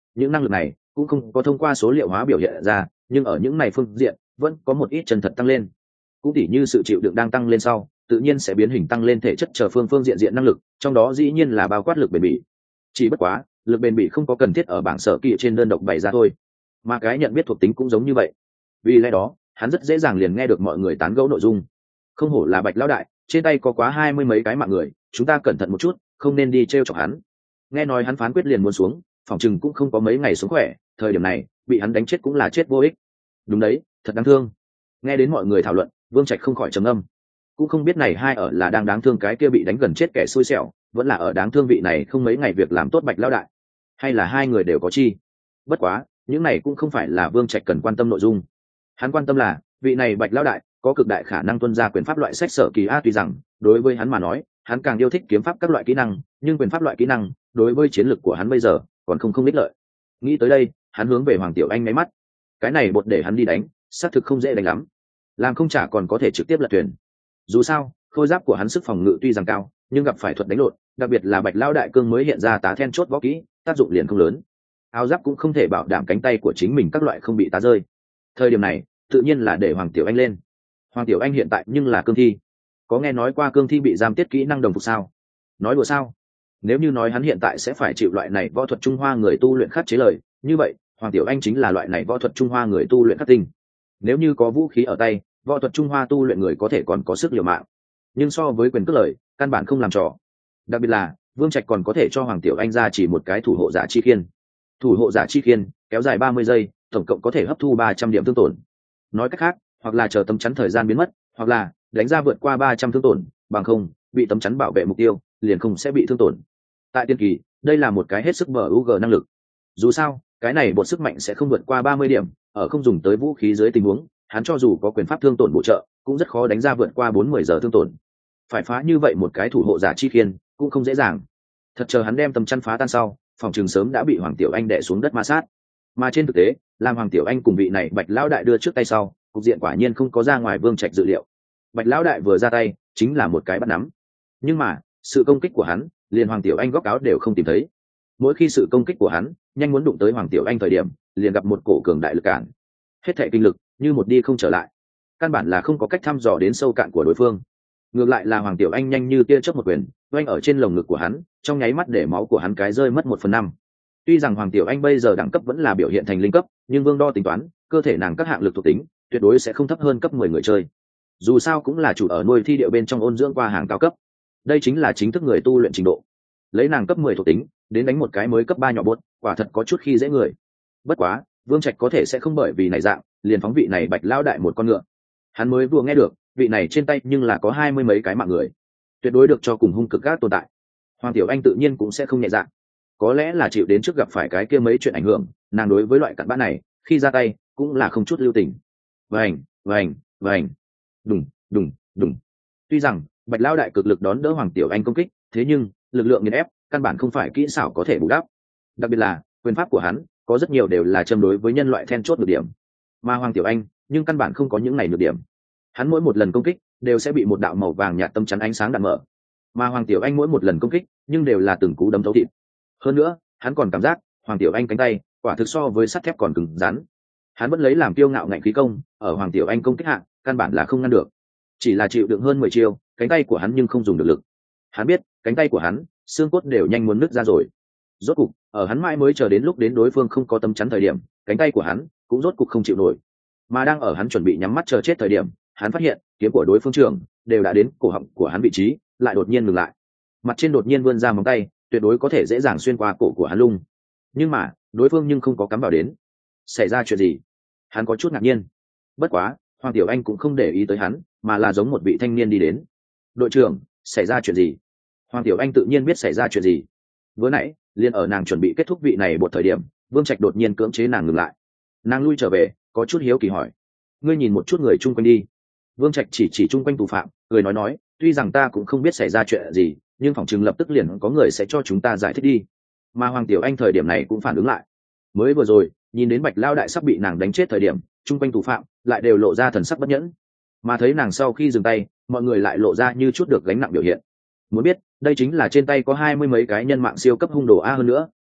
những năng lực này cũng không có thông qua số liệu hóa biểu hiện ra, nhưng ở những này phương diện vẫn có một ít chân thật tăng lên. Cũng tỉ như sự chịu đựng đang tăng lên sau, tự nhiên sẽ biến hình tăng lên thể chất chờ phương phương diện diện năng lực, trong đó dĩ nhiên là bao quát lực bền bỉ. Chỉ bất quá, lực bền bỉ không có cần thiết ở bảng sở kỳ trên đơn độc bày ra thôi, mà cái nhận biết thuộc tính cũng giống như vậy. Vì lẽ đó, hắn rất dễ dàng liền nghe được mọi người tán gẫu nội dung. Không hổ là Bạch lão đại, trên tay có quá hai mươi mấy cái mạng người, chúng ta cẩn thận một chút, không nên đi trêu chọc hắn. Nghe nói hắn phán quyết liền muốn xuống, phòng chừng cũng không có mấy ngày sống khỏe, thời điểm này bị hắn đánh chết cũng là chết vô ích. Đúng đấy, thật đáng thương. Nghe đến mọi người thảo luận, Vương Trạch không khỏi trầm ngâm. Cũng không biết này hai ở là đang đáng thương cái kia bị đánh gần chết kẻ xui xẻo, vẫn là ở đáng thương vị này không mấy ngày việc làm tốt Bạch lão đại, hay là hai người đều có chi. Bất quá, những này cũng không phải là Vương Trạch cần quan tâm nội dung. Hắn quan tâm là vị này Bạch lão đại có cực đại khả năng tuân ra quyền pháp loại sách sở kỳ a, tuy rằng đối với hắn mà nói, hắn càng yêu thích kiếm pháp các loại kỹ năng, nhưng quyền pháp loại kỹ năng đối với chiến lược của hắn bây giờ còn không không ích lợi. Nghĩ tới đây, hắn hướng về Hoàng Tiểu Anh nháy mắt. Cái này bột để hắn đi đánh, xác thực không dễ đánh lắm. Làm không trả còn có thể trực tiếp lật thuyền. Dù sao, khôi giáp của hắn sức phòng ngự tuy rằng cao, nhưng gặp phải thuật đánh lộn, đặc biệt là Bạch lão đại cương mới hiện ra tá then chốt võ kỹ, tác dụng liền không lớn. Áo giáp cũng không thể bảo đảm cánh tay của chính mình các loại không bị tá rơi. Thời điểm này, tự nhiên là để Hoàng Tiểu Anh lên. Hoàng Tiểu Anh hiện tại nhưng là cương thi. Có nghe nói qua cương thi bị giam tiết kỹ năng đồng phục sao? Nói đùa sao? Nếu như nói hắn hiện tại sẽ phải chịu loại này võ thuật Trung Hoa người tu luyện khắc chế lời, như vậy, Hoàng Tiểu Anh chính là loại này võ thuật Trung Hoa người tu luyện khắc tinh. Nếu như có vũ khí ở tay, võ thuật Trung Hoa tu luyện người có thể còn có sức liều mạng. Nhưng so với quyền cước lời, căn bản không làm trò. Đặc biệt là, Vương Trạch còn có thể cho Hoàng Tiểu Anh ra chỉ một cái thủ hộ giả chi khiên. Thủ hộ giả chi khiên kéo dài ba mươi giây, tổng cộng có thể hấp thu ba trăm điểm thương tổn. Nói cách khác, hoặc là chờ tấm chắn thời gian biến mất, hoặc là đánh ra vượt qua ba trăm thương tổn, bằng không, bị tấm chắn bảo vệ mục tiêu, liền không sẽ bị thương tổn. Tại tiên kỳ, đây là một cái hết sức bờ u giê năng lực. Dù sao, cái này bột sức mạnh sẽ không vượt qua ba mươi điểm, ở không dùng tới vũ khí dưới tình huống, hắn cho dù có quyền pháp thương tổn bổ trợ, cũng rất khó đánh ra vượt qua bốn mươi giờ thương tổn. Phải phá như vậy một cái thủ hộ giả chi khiên, cũng không dễ dàng. Thật chờ hắn đem tấm chắn phá tan sau, phòng trường sớm đã bị Hoàng Tiểu Anh đè xuống đất ma sát. Mà trên thực tế, làm Hoàng Tiểu Anh cùng vị này Bạch lão đại đưa trước tay sau, cục diện quả nhiên không có ra ngoài Vương Trạch dự liệu. Bạch lão đại vừa ra tay, chính là một cái bắt nắm. Nhưng mà, sự công kích của hắn, liền Hoàng Tiểu Anh góc áo đều không tìm thấy. Mỗi khi sự công kích của hắn nhanh muốn đụng tới Hoàng Tiểu Anh thời điểm, liền gặp một cổ cường đại lực cản. Hết thảy kinh lực như một đi không trở lại. Căn bản là không có cách thăm dò đến sâu cạn của đối phương. Ngược lại là Hoàng Tiểu Anh nhanh như tia chớp một quyền, oanh ở trên lồng ngực của hắn, trong nháy mắt để máu của hắn cái rơi mất một phần năm. Tuy rằng Hoàng Tiểu Anh bây giờ đẳng cấp vẫn là biểu hiện thành linh cấp, nhưng Vương đo tính toán, cơ thể nàng các hạng lực thuộc tính tuyệt đối sẽ không thấp hơn cấp mười người chơi. Dù sao cũng là chủ ở nuôi thi điệu bên trong ôn dưỡng qua hàng cao cấp. Đây chính là chính thức người tu luyện trình độ. Lấy nàng cấp mười thuộc tính, đến đánh một cái mới cấp ba nhỏ bốt, quả thật có chút khi dễ người. Bất quá, Vương Trạch có thể sẽ không bởi vì này dạng, liền phóng vị này Bạch lão đại một con ngựa. Hắn mới vừa nghe được, vị này trên tay nhưng là có hai mươi mấy cái mạng người, tuyệt đối được cho cùng hung cực các tồn tại. Hoàng Tiểu Anh tự nhiên cũng sẽ không nhẹ dạ. Có lẽ là chịu đến trước gặp phải cái kia mấy chuyện ảnh hưởng, nàng đối với loại cặn bã này, khi ra tay cũng là không chút lưu tình. Vành, vành, vành, đùng, đùng, đùng. Tuy rằng Bạch lão đại cực lực đón đỡ Hoàng Tiểu Anh công kích, thế nhưng lực lượng nghiền ép, căn bản không phải kỹ xảo có thể bù đắp. Đặc biệt là quyền pháp của hắn, có rất nhiều đều là châm đối với nhân loại then chốt nhược điểm, mà Hoàng Tiểu Anh nhưng căn bản không có những này nhược điểm. Hắn mỗi một lần công kích đều sẽ bị một đạo màu vàng nhạt tâm chắn ánh sáng đạn mở, mà Hoàng Tiểu Anh mỗi một lần công kích nhưng đều là từng cú đấm thấu thịt. Hơn nữa, hắn còn cảm giác Hoàng Tiểu Anh cánh tay quả thực so với sắt thép còn cứng rắn. Hắn vẫn lấy làm kiêu ngạo ngạnh khí công, ở Hoàng Tiểu Anh công kích hạ, căn bản là không ngăn được. Chỉ là chịu đựng hơn mười chiêu, cánh tay của hắn nhưng không dùng được lực. Hắn biết, cánh tay của hắn, xương cốt đều nhanh muốn nứt ra rồi. Rốt cục, ở hắn mãi mới chờ đến lúc đến đối phương không có tấm chắn thời điểm, cánh tay của hắn cũng rốt cục không chịu nổi. Mà đang ở hắn chuẩn bị nhắm mắt chờ chết thời điểm, hắn phát hiện kiếm của đối phương trường đều đã đến cổ họng của hắn vị trí, lại đột nhiên ngừng lại. Mặt trên đột nhiên vươn ra móng tay, tuyệt đối có thể dễ dàng xuyên qua cổ của hắn lung. Nhưng mà, đối phương nhưng không có cắm vào đến. Xảy ra chuyện gì? Hắn có chút ngạc nhiên. Bất quá, Hoàng Tiểu Anh cũng không để ý tới hắn, mà là giống một vị thanh niên đi đến. Đội trưởng, xảy ra chuyện gì? Hoàng Tiểu Anh tự nhiên biết xảy ra chuyện gì. Vừa nãy, liền ở nàng chuẩn bị kết thúc vị này một thời điểm, Vương Trạch đột nhiên cưỡng chế nàng ngừng lại. Nàng lui trở về, có chút hiếu kỳ hỏi: ngươi nhìn một chút người chung quanh đi. Vương Trạch chỉ chỉ chung quanh tù phạm, cười nói nói: tuy rằng ta cũng không biết xảy ra chuyện gì, nhưng phỏng chừng lập tức liền có người sẽ cho chúng ta giải thích đi. Mà Hoàng Tiểu Anh thời điểm này cũng phản ứng lại. Mới vừa rồi, nhìn đến Bạch lao đại sắp bị nàng đánh chết thời điểm, chung quanh tù phạm lại đều lộ ra thần sắc bất nhẫn. Mà thấy nàng sau khi dừng tay, mọi người lại lộ ra như chút được gánh nặng biểu hiện. Muốn biết, đây chính là trên tay có hai mươi mấy cái nhân mạng siêu cấp hung đồ a, hơn nữa,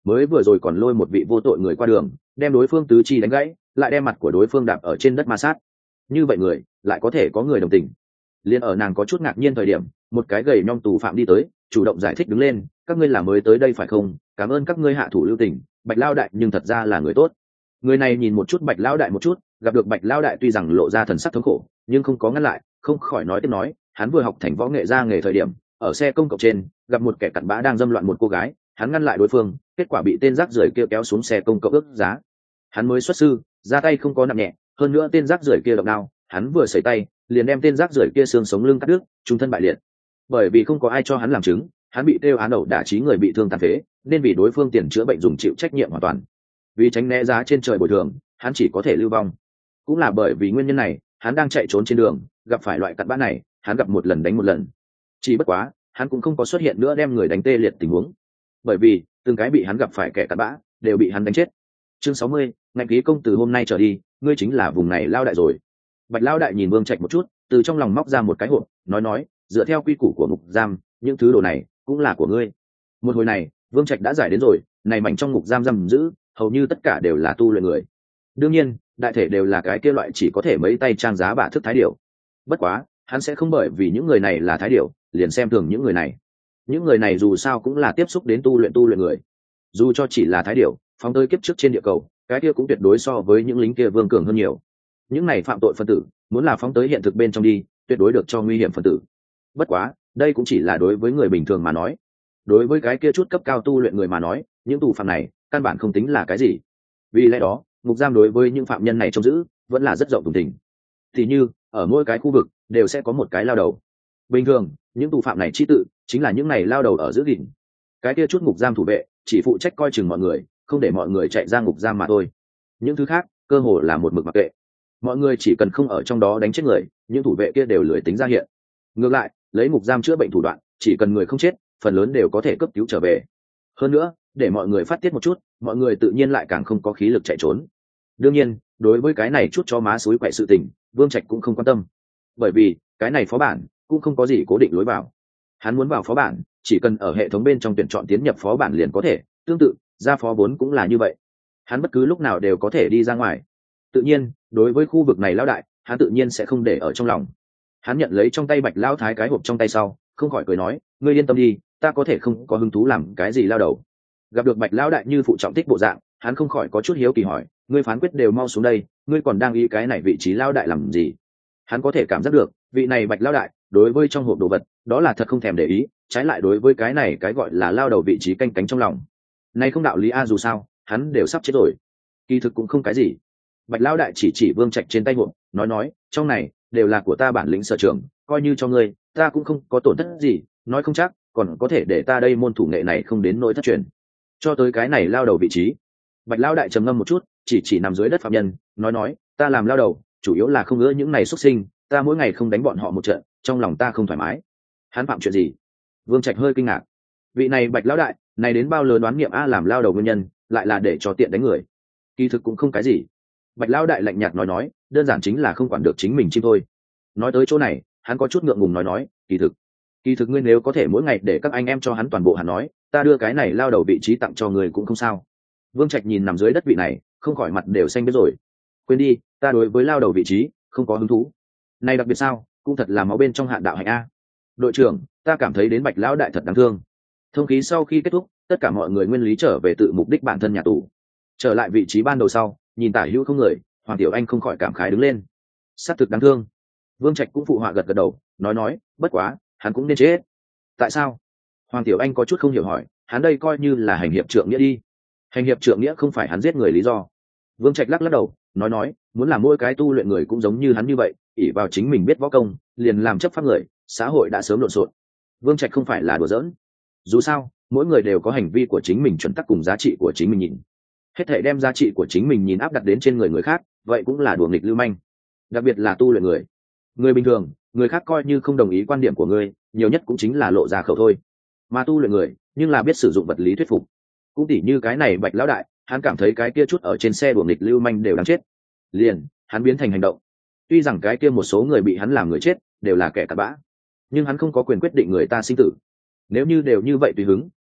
mới vừa rồi còn lôi một vị vô tội người qua đường đem đối phương tứ chi đánh gãy, lại đem mặt của đối phương đạp ở trên đất ma sát. Như vậy người lại có thể có người đồng tình. Liên ở nàng có chút ngạc nhiên thời điểm, một cái gầy nhom tù phạm đi tới, chủ động giải thích đứng lên, các ngươi là mới tới đây phải không? Cảm ơn các ngươi hạ thủ lưu tình, Bạch Lao đại nhưng thật ra là người tốt. Người này nhìn một chút Bạch Lao đại một chút, gặp được Bạch Lao đại tuy rằng lộ ra thần sắc thống khổ, nhưng không có ngăn lại, không khỏi nói tiếp nói, hắn vừa học thành võ nghệ ra nghề thời điểm, ở xe công cộng trên gặp một kẻ cặn bã đang dâm loạn một cô gái, hắn ngăn lại đối phương, kết quả bị tên rác rưởi kia kéo xuống xe công cộng ước giá. Hắn mới xuất sư, ra tay không có nặng nhẹ, hơn nữa tên rác rưởi kia động đao, hắn vừa sẩy tay liền đem tên rác rưởi kia xương sống lưng cắt đứt, trung thân bại liệt. Bởi vì không có ai cho hắn làm chứng, hắn bị tiêu án ẩu đả trí người bị thương tàn phế, nên vì đối phương tiền chữa bệnh dùng chịu trách nhiệm hoàn toàn. Vì tránh né giá trên trời bồi thường, hắn chỉ có thể lưu vong. Cũng là bởi vì nguyên nhân này, hắn đang chạy trốn trên đường, gặp phải loại cặn bã này, hắn gặp một lần đánh một lần. Chỉ bất quá, hắn cũng không có xuất hiện nữa đem người đánh tê liệt tình huống. Bởi vì, từng cái bị hắn gặp phải kẻ cặn bã, đều bị hắn đánh chết. Chương sáu mươi, ngạch ký công từ hôm nay trở đi, ngươi chính là vùng này lao đại rồi. Bạch Lao đại nhìn Vương Trạch một chút, từ trong lòng móc ra một cái hộp, nói nói, dựa theo quy củ của ngục giam, những thứ đồ này cũng là của ngươi. Một hồi này, Vương Trạch đã giải đến rồi, này mảnh trong ngục giam giam giữ, hầu như tất cả đều là tu luyện người. Đương nhiên, đại thể đều là cái kia loại chỉ có thể mấy tay trang giá bả thức thái điểu. Bất quá, hắn sẽ không bởi vì những người này là thái điểu, liền xem thường những người này. Những người này dù sao cũng là tiếp xúc đến tu luyện tu luyện người. Dù cho chỉ là thái điểu, phóng tới kiếp trước trên địa cầu, cái kia cũng tuyệt đối so với những lính kia vương cường hơn nhiều. Những này phạm tội phân tử, muốn là phóng tới hiện thực bên trong đi, tuyệt đối được cho nguy hiểm phân tử. Bất quá, đây cũng chỉ là đối với người bình thường mà nói. Đối với cái kia chút cấp cao tu luyện người mà nói, những tù phạm này căn bản không tính là cái gì. Vì lẽ đó, ngục giam đối với những phạm nhân này trông giữ vẫn là rất rộng thùng thình. Thì như ở mỗi cái khu vực đều sẽ có một cái lao đầu. Bình thường, những tù phạm này chi tự chính là những này lao đầu ở giữ gìn. Cái kia chút ngục giam thủ vệ chỉ phụ trách coi chừng mọi người, không để mọi người chạy ra ngục giam mà thôi. Những thứ khác, cơ hồ là một mực mặc kệ. Mọi người chỉ cần không ở trong đó đánh chết người, những thủ vệ kia đều lười tính ra hiện. Ngược lại, lấy ngục giam chữa bệnh thủ đoạn, chỉ cần người không chết, phần lớn đều có thể cấp cứu trở về. Hơn nữa, để mọi người phát tiết một chút, mọi người tự nhiên lại càng không có khí lực chạy trốn. Đương nhiên, đối với cái này chút cho má suối quậy sự tình, Vương Trạch cũng không quan tâm. Bởi vì, cái này phó bản cũng không có gì cố định lối vào. Hắn muốn vào phó bản, chỉ cần ở hệ thống bên trong tuyển chọn tiến nhập phó bản liền có thể, tương tự, ra phó bốn cũng là như vậy. Hắn bất cứ lúc nào đều có thể đi ra ngoài. Tự nhiên, đối với khu vực này lão đại, hắn tự nhiên sẽ không để ở trong lòng. Hắn nhận lấy trong tay Bạch Lão thái cái hộp trong tay sau, không khỏi cười nói, ngươi yên tâm đi, ta có thể không có hứng thú làm cái gì lao đầu. Gặp được Bạch Lão đại như phụ trọng thích bộ dạng, hắn không khỏi có chút hiếu kỳ hỏi, ngươi phán quyết đều mau xuống đây, ngươi còn đang ý cái này vị trí lao đại làm gì? Hắn có thể cảm giác được, vị này Bạch Lão đại đối với trong hộp đồ vật, đó là thật không thèm để ý, trái lại đối với cái này cái gọi là lao đầu vị trí canh cánh trong lòng. Này không đạo lý a, dù sao, hắn đều sắp chết rồi. Kỳ thực cũng không cái gì. Bạch Lão đại chỉ chỉ Vương Trạch trên tay hộp, nói nói, trong này đều là của ta bản lĩnh sở trường, coi như cho ngươi, ta cũng không có tổn thất gì, nói không chắc còn có thể để ta đây môn thủ nghệ này không đến nỗi thất truyền. Cho tới cái này lao đầu vị trí. Bạch Lão đại trầm ngâm một chút, chỉ chỉ nằm dưới đất phạm nhân, nói nói, ta làm lao đầu, chủ yếu là không ngỡ những này xuất sinh, ta mỗi ngày không đánh bọn họ một trận, trong lòng ta không thoải mái. Hắn phạm chuyện gì? Vương Trạch hơi kinh ngạc. Vị này Bạch Lão đại, này đến bao lớn đoán nghiệm a làm lao đầu nguyên nhân, lại là để cho tiện đánh người. Kỳ thực cũng không cái gì. Bạch Lão đại lạnh nhạt nói nói, đơn giản chính là không quản được chính mình chim thôi. Nói tới chỗ này, hắn có chút ngượng ngùng nói nói, kỳ thực, kỳ thực ngươi nếu có thể mỗi ngày để các anh em cho hắn toàn bộ hắn nói, ta đưa cái này lao đầu vị trí tặng cho người cũng không sao. Vương Trạch nhìn nằm dưới đất vị này, không khỏi mặt đều xanh biết rồi. Quên đi, ta đối với lao đầu vị trí không có hứng thú. Này đặc biệt sao, cũng thật là máu bên trong hạn đạo hạnh a. Đội trưởng, ta cảm thấy đến Bạch Lão đại thật đáng thương. Thông khí sau khi kết thúc, tất cả mọi người nguyên lý trở về tự mục đích bản thân nhà tù. Trở lại vị trí ban đầu sau, nhìn tả hữu không người, Hoàng Tiểu Anh không khỏi cảm khái đứng lên. Sát thực đáng thương. Vương Trạch cũng phụ họa gật gật đầu, nói nói, bất quá, hắn cũng nên chết. Tại sao? Hoàng Tiểu Anh có chút không hiểu hỏi, hắn đây coi như là hành hiệp trượng nghĩa đi. Hành hiệp trượng nghĩa không phải hắn giết người lý do. Vương Trạch lắc lắc đầu, nói nói, muốn làm mỗi cái tu luyện người cũng giống như hắn như vậy, ỷ vào chính mình biết võ công, liền làm chấp pháp người, xã hội đã sớm lộn xộn. Vương Trạch không phải là đùa giỡn. Dù sao, mỗi người đều có hành vi của chính mình chuẩn tắc cùng giá trị của chính mình nhìn. Hết thảy đem giá trị của chính mình nhìn áp đặt đến trên người người khác, vậy cũng là đùa nghịch lưu manh. Đặc biệt là tu luyện người. Người bình thường, người khác coi như không đồng ý quan điểm của ngươi, nhiều nhất cũng chính là lộ ra khẩu thôi. Mà tu luyện người, nhưng là biết sử dụng vật lý thuyết phục. Cũng tỉ như cái này Bạch Lão đại, hắn cảm thấy cái kia chút ở trên xe đùa nghịch lưu manh đều đáng chết. Liền, hắn biến thành hành động. Tuy rằng cái kia một số người bị hắn làm người chết, đều là kẻ cặn bã, nhưng hắn không có quyền quyết định người ta sinh tử. Nếu như đều như vậy tùy hứng,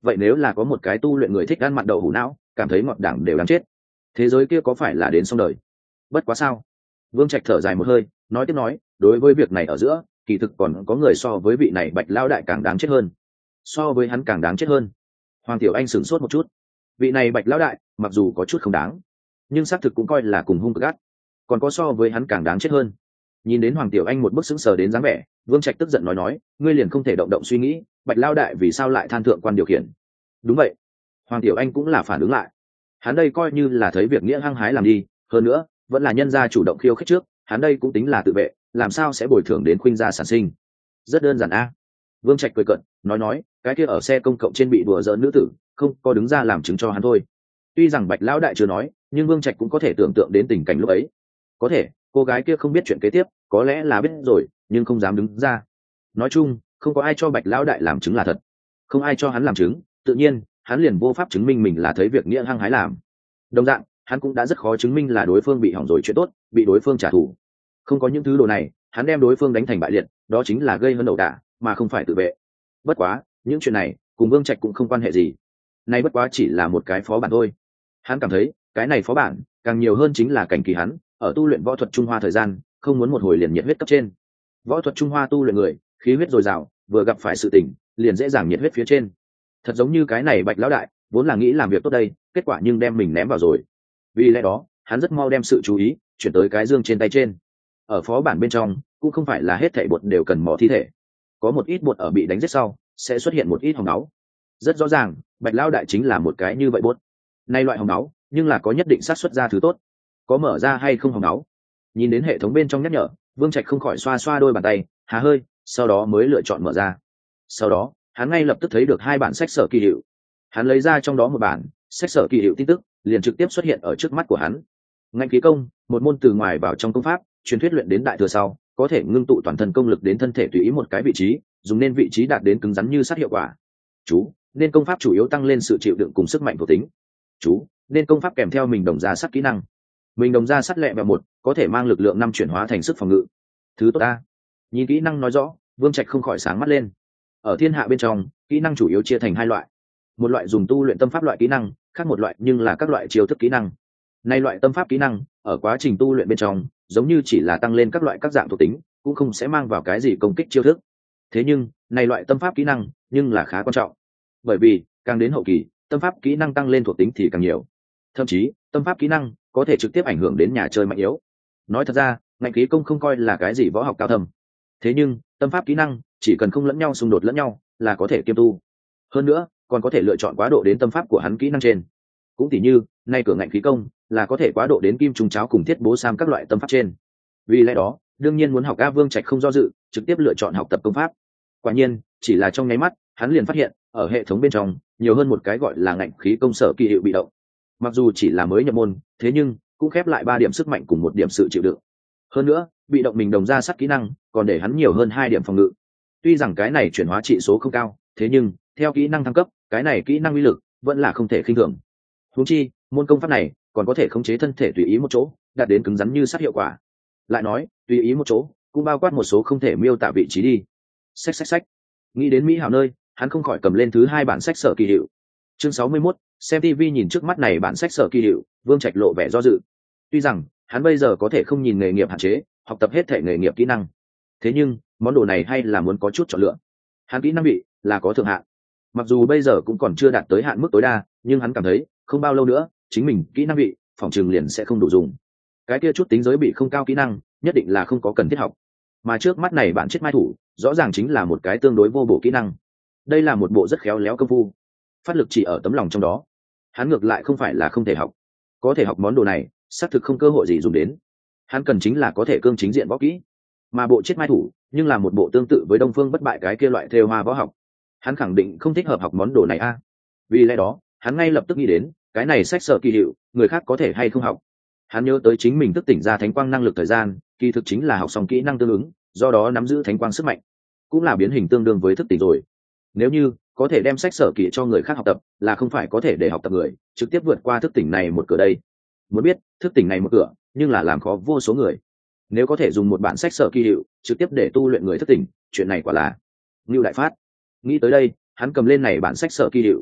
vậy nếu là có một cái tu luyện người thích ăn mặn đậu hủ não, cảm thấy ngọt đẳng đều đáng chết, thế giới kia có phải là đến xong đời? Bất quá sao? Vương Trạch thở dài một hơi, nói tiếp nói, đối với việc này ở giữa, kỳ thực còn có người so với vị này Bạch lão đại càng đáng chết hơn. So với hắn càng đáng chết hơn. Hoàng Tiểu Anh sửng sốt một chút. Vị này Bạch lão đại, mặc dù có chút không đáng, nhưng xác thực cũng coi là cùng hung cực ác. Còn có so với hắn càng đáng chết hơn. Nhìn đến Hoàng Tiểu Anh một bức sững sờ đến dáng vẻ, Vương Trạch tức giận nói nói, ngươi liền không thể động động suy nghĩ, Bạch lão đại vì sao lại than thượng quan điều khiển? Đúng vậy. Hoàng Tiểu Anh cũng là phản ứng lại. Hắn đây coi như là thấy việc nghĩa hăng hái làm đi, hơn nữa, vẫn là nhân gia chủ động khiêu khích trước, hắn đây cũng tính là tự vệ, làm sao sẽ bồi thường đến khuynh gia sản sinh? Rất đơn giản a. Vương Trạch cười cợt, nói nói, cái kia ở xe công cộng trên bị đùa giỡn nữ tử, không có đứng ra làm chứng cho hắn thôi. Tuy rằng Bạch lão đại chưa nói, nhưng Vương Trạch cũng có thể tưởng tượng đến tình cảnh lúc ấy. Có thể, cô gái kia không biết chuyện kế tiếp, có lẽ là biết rồi, nhưng không dám đứng ra. Nói chung, không có ai cho Bạch lão đại làm chứng là thật. Không ai cho hắn làm chứng, tự nhiên, hắn liền vô pháp chứng minh mình là thấy việc nghĩa hăng hái làm. Đồng dạng, hắn cũng đã rất khó chứng minh là đối phương bị hỏng rồi chuyện tốt, bị đối phương trả thù. Không có những thứ đồ này, hắn đem đối phương đánh thành bại liệt, đó chính là gây hơn ẩu đả, mà không phải tự vệ. Bất quá, những chuyện này cùng Vương Trạch cũng không quan hệ gì. Nay bất quá chỉ là một cái phó bản thôi. Hắn cảm thấy, cái này phó bản càng nhiều hơn chính là cảnh kỳ hắn ở tu luyện võ thuật Trung Hoa thời gian, không muốn một hồi liền nhiệt huyết cấp trên. Võ thuật Trung Hoa tu luyện người, khí huyết dồi dào, vừa gặp phải sự tình, liền dễ dàng nhiệt huyết phía trên. Thật giống như cái này Bạch lão đại, vốn là nghĩ làm việc tốt đây, kết quả nhưng đem mình ném vào rồi. Vì lẽ đó, hắn rất mau đem sự chú ý chuyển tới cái dương trên tay trên. Ở phó bản bên trong, cũng không phải là hết thảy bột đều cần mỏ thi thể. Có một ít bột ở bị đánh giết sau, sẽ xuất hiện một ít hồng máu. Rất rõ ràng, Bạch lão đại chính là một cái như vậy bột. Nay loại hồng máu, nhưng là có nhất định xác suất ra thứ tốt. Có mở ra hay không hồng máu? Nhìn đến hệ thống bên trong nhắc nhở, Vương Trạch không khỏi xoa xoa đôi bàn tay, há hơi, sau đó mới lựa chọn mở ra. Sau đó, hắn ngay lập tức thấy được hai bản sách sở kỳ hiệu. Hắn lấy ra trong đó một bản, sách sở kỳ hiệu tin tức, liền trực tiếp xuất hiện ở trước mắt của hắn. Ngạnh khí công, một môn từ ngoài vào trong công pháp, truyền thuyết luyện đến đại thừa sau, có thể ngưng tụ toàn thân công lực đến thân thể tùy ý một cái vị trí, dùng nên vị trí đạt đến cứng rắn như sắt hiệu quả. Chú, nên công pháp chủ yếu tăng lên sự chịu đựng cùng sức mạnh thuộc tính. Chú, nên công pháp kèm theo mình đồng ra sắt kỹ năng. Mình đồng ra sắt lẹ bèo một, có thể mang lực lượng năm chuyển hóa thành sức phòng ngự. Thứ tốt ta. Nhìn kỹ năng nói rõ, Vương Trạch không khỏi sáng mắt lên. Ở thiên hạ bên trong, kỹ năng chủ yếu chia thành hai loại. Một loại dùng tu luyện tâm pháp loại kỹ năng, khác một loại nhưng là các loại chiêu thức kỹ năng. Nay loại tâm pháp kỹ năng, ở quá trình tu luyện bên trong, giống như chỉ là tăng lên các loại các dạng thuộc tính, cũng không sẽ mang vào cái gì công kích chiêu thức. Thế nhưng, này loại tâm pháp kỹ năng, nhưng là khá quan trọng. Bởi vì, càng đến hậu kỳ, tâm pháp kỹ năng tăng lên thuộc tính thì càng nhiều. Thậm chí, tâm pháp kỹ năng có thể trực tiếp ảnh hưởng đến nhà chơi mạnh yếu. Nói thật ra, ngạnh khí công không coi là cái gì võ học cao thâm. Thế nhưng, tâm pháp kỹ năng chỉ cần không lẫn nhau xung đột lẫn nhau, là có thể kiêm tu. Hơn nữa, còn có thể lựa chọn quá độ đến tâm pháp của hắn kỹ năng trên. Cũng tỉ như, nay cửa ngạnh khí công là có thể quá độ đến kim trùng cháo cùng thiết bố sam các loại tâm pháp trên. Vì lẽ đó, đương nhiên muốn học A Vương Trạch không do dự, trực tiếp lựa chọn học tập công pháp. Quả nhiên, chỉ là trong nháy mắt, hắn liền phát hiện, ở hệ thống bên trong, nhiều hơn một cái gọi là ngạnh khí công sở kỳ hiệu bị động. Mặc dù chỉ là mới nhập môn, thế nhưng cũng khép lại ba điểm sức mạnh cùng một điểm sự chịu đựng. Hơn nữa, bị động mình đồng ra sắt kỹ năng, còn để hắn nhiều hơn hai điểm phòng ngự. Tuy rằng cái này chuyển hóa trị số không cao, thế nhưng theo kỹ năng thăng cấp, cái này kỹ năng uy lực vẫn là không thể khinh thường. Huống chi, môn công pháp này còn có thể khống chế thân thể tùy ý một chỗ, đạt đến cứng rắn như sắt hiệu quả. Lại nói, tùy ý một chỗ, cũng bao quát một số không thể miêu tả vị trí đi. Xách xách xách. Nghĩ đến mỹ hảo nơi, hắn không khỏi cầm lên thứ hai bản sách sở kỳ hiệu. Chương sáu mươi mốt, xem ti vi nhìn trước mắt này bản sách sở kỳ hiệu, Vương Trạch lộ vẻ do dự. Tuy rằng, hắn bây giờ có thể không nhìn nghề nghiệp hạn chế, học tập hết thể nghề nghiệp kỹ năng. Thế nhưng, món đồ này hay là muốn có chút chọn lựa. Hắn kỹ năng bị là có thượng hạn. Mặc dù bây giờ cũng còn chưa đạt tới hạn mức tối đa, nhưng hắn cảm thấy, không bao lâu nữa, chính mình kỹ năng bị, phòng trường liền sẽ không đủ dùng. Cái kia chút tính giới bị không cao kỹ năng, nhất định là không có cần thiết học. Mà trước mắt này bản chết mai thủ, rõ ràng chính là một cái tương đối vô bổ kỹ năng. Đây là một bộ rất khéo léo công phu, phát lực chỉ ở tấm lòng trong đó. Hắn ngược lại không phải là không thể học, có thể học món đồ này, xác thực không cơ hội gì dùng đến. Hắn cần chính là có thể cương chính diện võ kỹ, mà bộ chết mai thủ nhưng là một bộ tương tự với Đông Phương bất bại cái kia loại thêu hoa võ học. Hắn khẳng định không thích hợp học món đồ này a. Vì lẽ đó, hắn ngay lập tức nghĩ đến, cái này sách sở kỳ hiệu, người khác có thể hay không học. Hắn nhớ tới chính mình thức tỉnh ra thánh quang năng lực thời gian, kỳ thực chính là học xong kỹ năng tương ứng, do đó nắm giữ thánh quang sức mạnh, cũng là biến hình tương đương với thức tỉnh rồi. Nếu như có thể đem sách sở kỳ cho người khác học tập, là không phải có thể để học tập người trực tiếp vượt qua thức tỉnh này một cửa đây. Muốn biết, thức tỉnh này một cửa, nhưng là làm khó vô số người. Nếu có thể dùng một bản sách sở kỳ hiệu trực tiếp để tu luyện người thức tỉnh, chuyện này quả là ngưu đại phát. Nghĩ tới đây, hắn cầm lên này bản sách sở kỳ hiệu,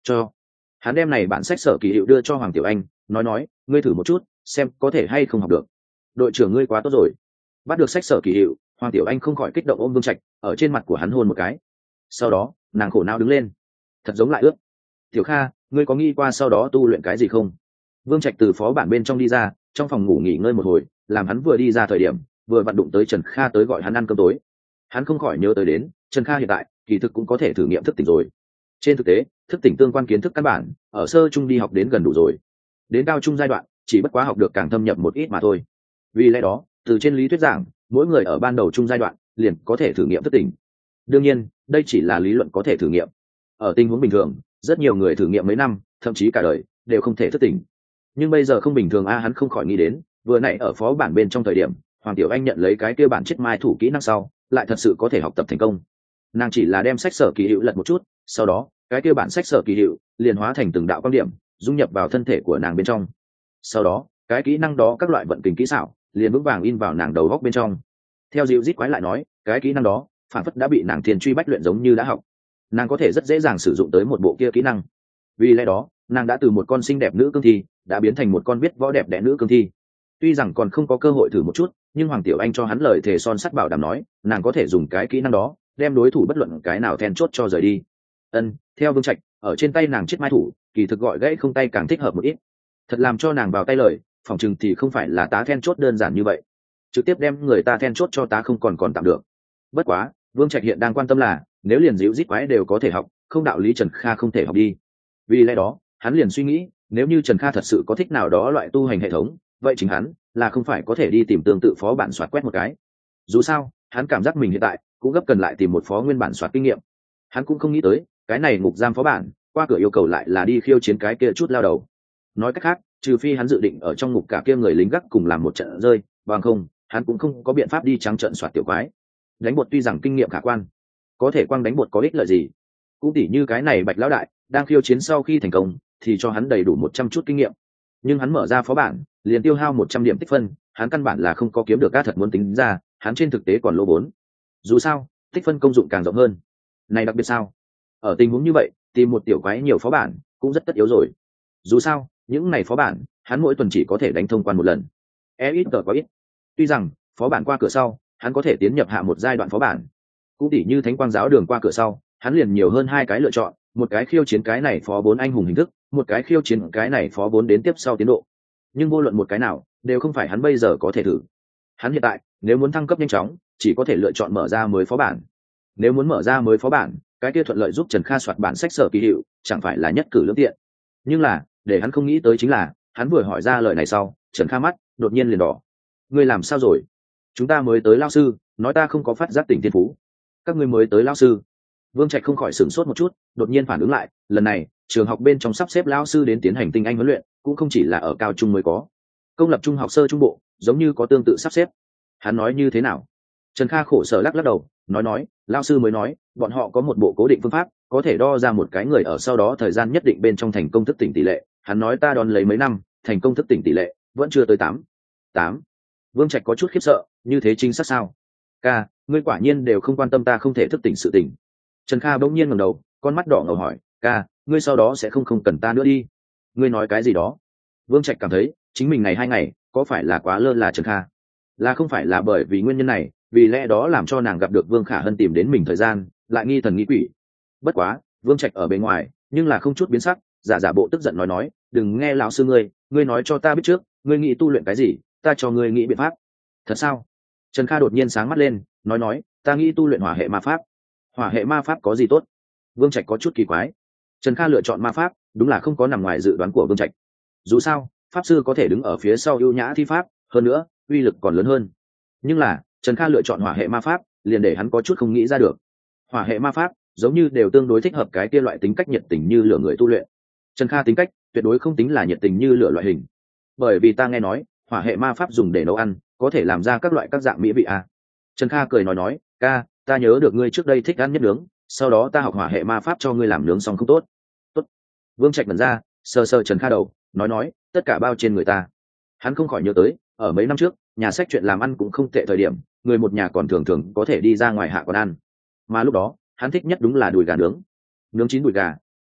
cho hắn đem này bản sách sở kỳ hiệu đưa cho Hoàng Tiểu Anh, nói nói ngươi thử một chút xem có thể hay không học được. Đội trưởng ngươi quá tốt rồi. Bắt được sách sở kỳ hiệu, Hoàng Tiểu Anh không khỏi kích động ôm Vương Trạch ở trên mặt của hắn hôn một cái. Sau đó nàng khổ não đứng lên, thật giống lại ướt. Tiểu Kha, ngươi có nghĩ qua sau đó tu luyện cái gì không? Vương Trạch từ phó bản bên trong đi ra, trong phòng ngủ nghỉ ngơi một hồi, làm hắn vừa đi ra thời điểm vừa vặn đụng tới Trần Kha tới gọi hắn ăn cơm tối. Hắn không khỏi nhớ tới đến Trần Kha hiện tại kỳ thực cũng có thể thử nghiệm thức tỉnh rồi. Trên thực tế thức tỉnh tương quan kiến thức căn bản ở sơ trung đi học đến gần đủ rồi, đến cao trung giai đoạn chỉ bất quá học được càng thâm nhập một ít mà thôi. Vì lẽ đó từ trên lý thuyết giảng mỗi người ở ban đầu trung giai đoạn liền có thể thử nghiệm thức tỉnh. Đương nhiên đây chỉ là lý luận có thể thử nghiệm, ở tình huống bình thường rất nhiều người thử nghiệm mấy năm thậm chí cả đời đều không thể thức tỉnh. Nhưng bây giờ không bình thường a, hắn không khỏi nghĩ đến vừa nãy ở phó bản bên trong thời điểm Hoàng Tiểu Anh nhận lấy cái kia bản chết mai thủ kỹ năng sau lại thật sự có thể học tập thành công. Nàng chỉ là đem sách sở kỳ hiệu lật một chút, sau đó cái kia bản sách sở kỳ hiệu liền hóa thành từng đạo quan điểm dung nhập vào thân thể của nàng bên trong. Sau đó cái kỹ năng đó các loại vận kình kỹ xảo liền vững vàng in vào nàng đầu góc bên trong. Theo dịu rít quái lại nói cái kỹ năng đó phản phất đã bị nàng thiên truy bách luyện giống như đã học, nàng có thể rất dễ dàng sử dụng tới một bộ kia kỹ năng. Vì lẽ đó nàng đã từ một con xinh đẹp nữ cương thi đã biến thành một con biết võ đẹp đẽ nữ cương thi. Tuy rằng còn không có cơ hội thử một chút, nhưng Hoàng Tiểu Anh cho hắn lời thề son sắt bảo đảm nói nàng có thể dùng cái kỹ năng đó đem đối thủ bất luận cái nào then chốt cho rời đi. Ân, theo Vương Trạch ở trên tay nàng chết mai thủ kỳ thực gọi gãy không tay càng thích hợp một ít. Thật làm cho nàng vào tay lời phòng chừng thì không phải là tá then chốt đơn giản như vậy, trực tiếp đem người ta then chốt cho tá không còn còn tạm được. Bất quá Vương Trạch hiện đang quan tâm là nếu liền díu rít quái đều có thể học, không đạo lý Trần Kha không thể học đi. Vì lẽ đó hắn liền suy nghĩ nếu như Trần Kha thật sự có thích nào đó loại tu hành hệ thống, vậy chính hắn là không phải có thể đi tìm tương tự phó bản soạt quét một cái. Dù sao hắn cảm giác mình hiện tại cũng gấp cần lại tìm một phó nguyên bản soạt kinh nghiệm. Hắn cũng không nghĩ tới cái này ngục giam phó bản qua cửa yêu cầu lại là đi khiêu chiến cái kia chút lao đầu. Nói cách khác trừ phi hắn dự định ở trong ngục cả kia người lính gác cùng làm một trận rơi, bằng không hắn cũng không có biện pháp đi trắng trận soạt tiểu quái. Đánh bột tuy rằng kinh nghiệm khả quan, có thể quăng đánh bột có ích lợi gì? Cũng tỉ như cái này Bạch lão đại đang khiêu chiến sau khi thành công thì cho hắn đầy đủ một trăm chút kinh nghiệm, nhưng hắn mở ra phó bản liền tiêu hao một trăm điểm tích phân, hắn căn bản là không có kiếm được. Ca thật muốn tính ra hắn trên thực tế còn lỗ vốn. Dù sao tích phân công dụng càng rộng hơn. Này đặc biệt sao? Ở tình huống như vậy tìm một tiểu quái nhiều phó bản cũng rất tất yếu rồi. Dù sao những này phó bản hắn mỗi tuần chỉ có thể đánh thông quan một lần, e ít tờ quá ít. Tuy rằng phó bản qua cửa sau hắn có thể tiến nhập hạ một giai đoạn phó bản, cũng tỉ như Thánh Quang giáo đường qua cửa sau hắn liền nhiều hơn hai cái lựa chọn, một cái khiêu chiến cái này phó bốn anh hùng hình thức, một cái khiêu chiến cái này phó bốn đến tiếp sau tiến độ. Nhưng vô luận một cái nào đều không phải hắn bây giờ có thể thử. Hắn hiện tại nếu muốn thăng cấp nhanh chóng chỉ có thể lựa chọn mở ra mới phó bản. Nếu muốn mở ra mới phó bản, cái kia thuận lợi giúp Trần Kha soạt bản sách sở kỳ hiệu chẳng phải là nhất cử lưỡng tiện. Nhưng là để hắn không nghĩ tới chính là hắn vừa hỏi ra lời này sau Trần Kha mắt đột nhiên liền đỏ. Ngươi làm sao rồi? Chúng ta mới tới lao sư nói ta không có phát giác tỉnh thiên phú. Các ngươi mới tới lao sư? Vương Trạch không khỏi sửng sốt một chút, đột nhiên phản ứng lại, lần này trường học bên trong sắp xếp lao sư đến tiến hành tinh anh huấn luyện cũng không chỉ là ở cao trung mới có, công lập trung học sơ trung bộ giống như có tương tự sắp xếp. Hắn nói như thế nào? Trần Kha khổ sở lắc lắc đầu, nói nói lao sư mới nói bọn họ có một bộ cố định phương pháp có thể đo ra một cái người ở sau đó thời gian nhất định bên trong thành công thức tỉnh tỷ lệ. Hắn nói ta đón lấy mấy năm thành công thức tỉnh tỷ lệ vẫn chưa tới tám tám. Vương Trạch có chút khiếp sợ, như thế chính xác sao? Ca, ngươi quả nhiên đều không quan tâm ta không thể thức tỉnh sự tỉnh. Trần Kha bỗng nhiên ngẩng đầu, con mắt đỏ ngầu hỏi, ca, ngươi sau đó sẽ không không cần ta nữa đi? Ngươi nói cái gì đó? Vương Trạch cảm thấy chính mình này hai ngày có phải là quá lơ là Trần Kha? Là không phải là bởi vì nguyên nhân này, vì lẽ đó làm cho nàng gặp được Vương Khả Hân tìm đến mình thời gian lại nghi thần nghi quỷ. Bất quá Vương Trạch ở bên ngoài nhưng là không chút biến sắc, giả giả bộ tức giận nói nói, đừng nghe lão sư ngươi, ngươi nói cho ta biết trước, ngươi nghĩ tu luyện cái gì, ta cho ngươi nghĩ biện pháp. Thật sao? Trần Kha đột nhiên sáng mắt lên, nói nói, ta nghĩ tu luyện hỏa hệ ma pháp. Hỏa hệ ma pháp có gì tốt? Vương Trạch có chút kỳ quái. Trần Kha lựa chọn ma pháp đúng là không có nằm ngoài dự đoán của Vương Trạch. Dù sao pháp sư có thể đứng ở phía sau ưu nhã thi pháp, hơn nữa uy lực còn lớn hơn. Nhưng là Trần Kha lựa chọn hỏa hệ ma pháp liền để hắn có chút không nghĩ ra được. Hỏa hệ ma pháp giống như đều tương đối thích hợp cái kia loại tính cách nhiệt tình như lửa người tu luyện. Trần Kha tính cách tuyệt đối không tính là nhiệt tình như lửa loại hình, bởi vì ta nghe nói hỏa hệ ma pháp dùng để nấu ăn có thể làm ra các loại các dạng mỹ vị à. Trần Kha cười nói nói, ca, ta nhớ được ngươi trước đây thích ăn nhất nướng, sau đó ta học hỏa hệ ma pháp cho ngươi làm nướng xong không tốt? Tốt. Vương Trạch bật ra, sờ sờ Trần Kha đầu, nói nói, tất cả bao trên người ta. Hắn không khỏi nhớ tới ở mấy năm trước nhà sách chuyện làm ăn cũng không tệ thời điểm, người một nhà còn thường thường có thể đi ra ngoài hạ quán ăn, mà lúc đó hắn thích nhất đúng là đùi gà nướng. Nướng chín đùi gà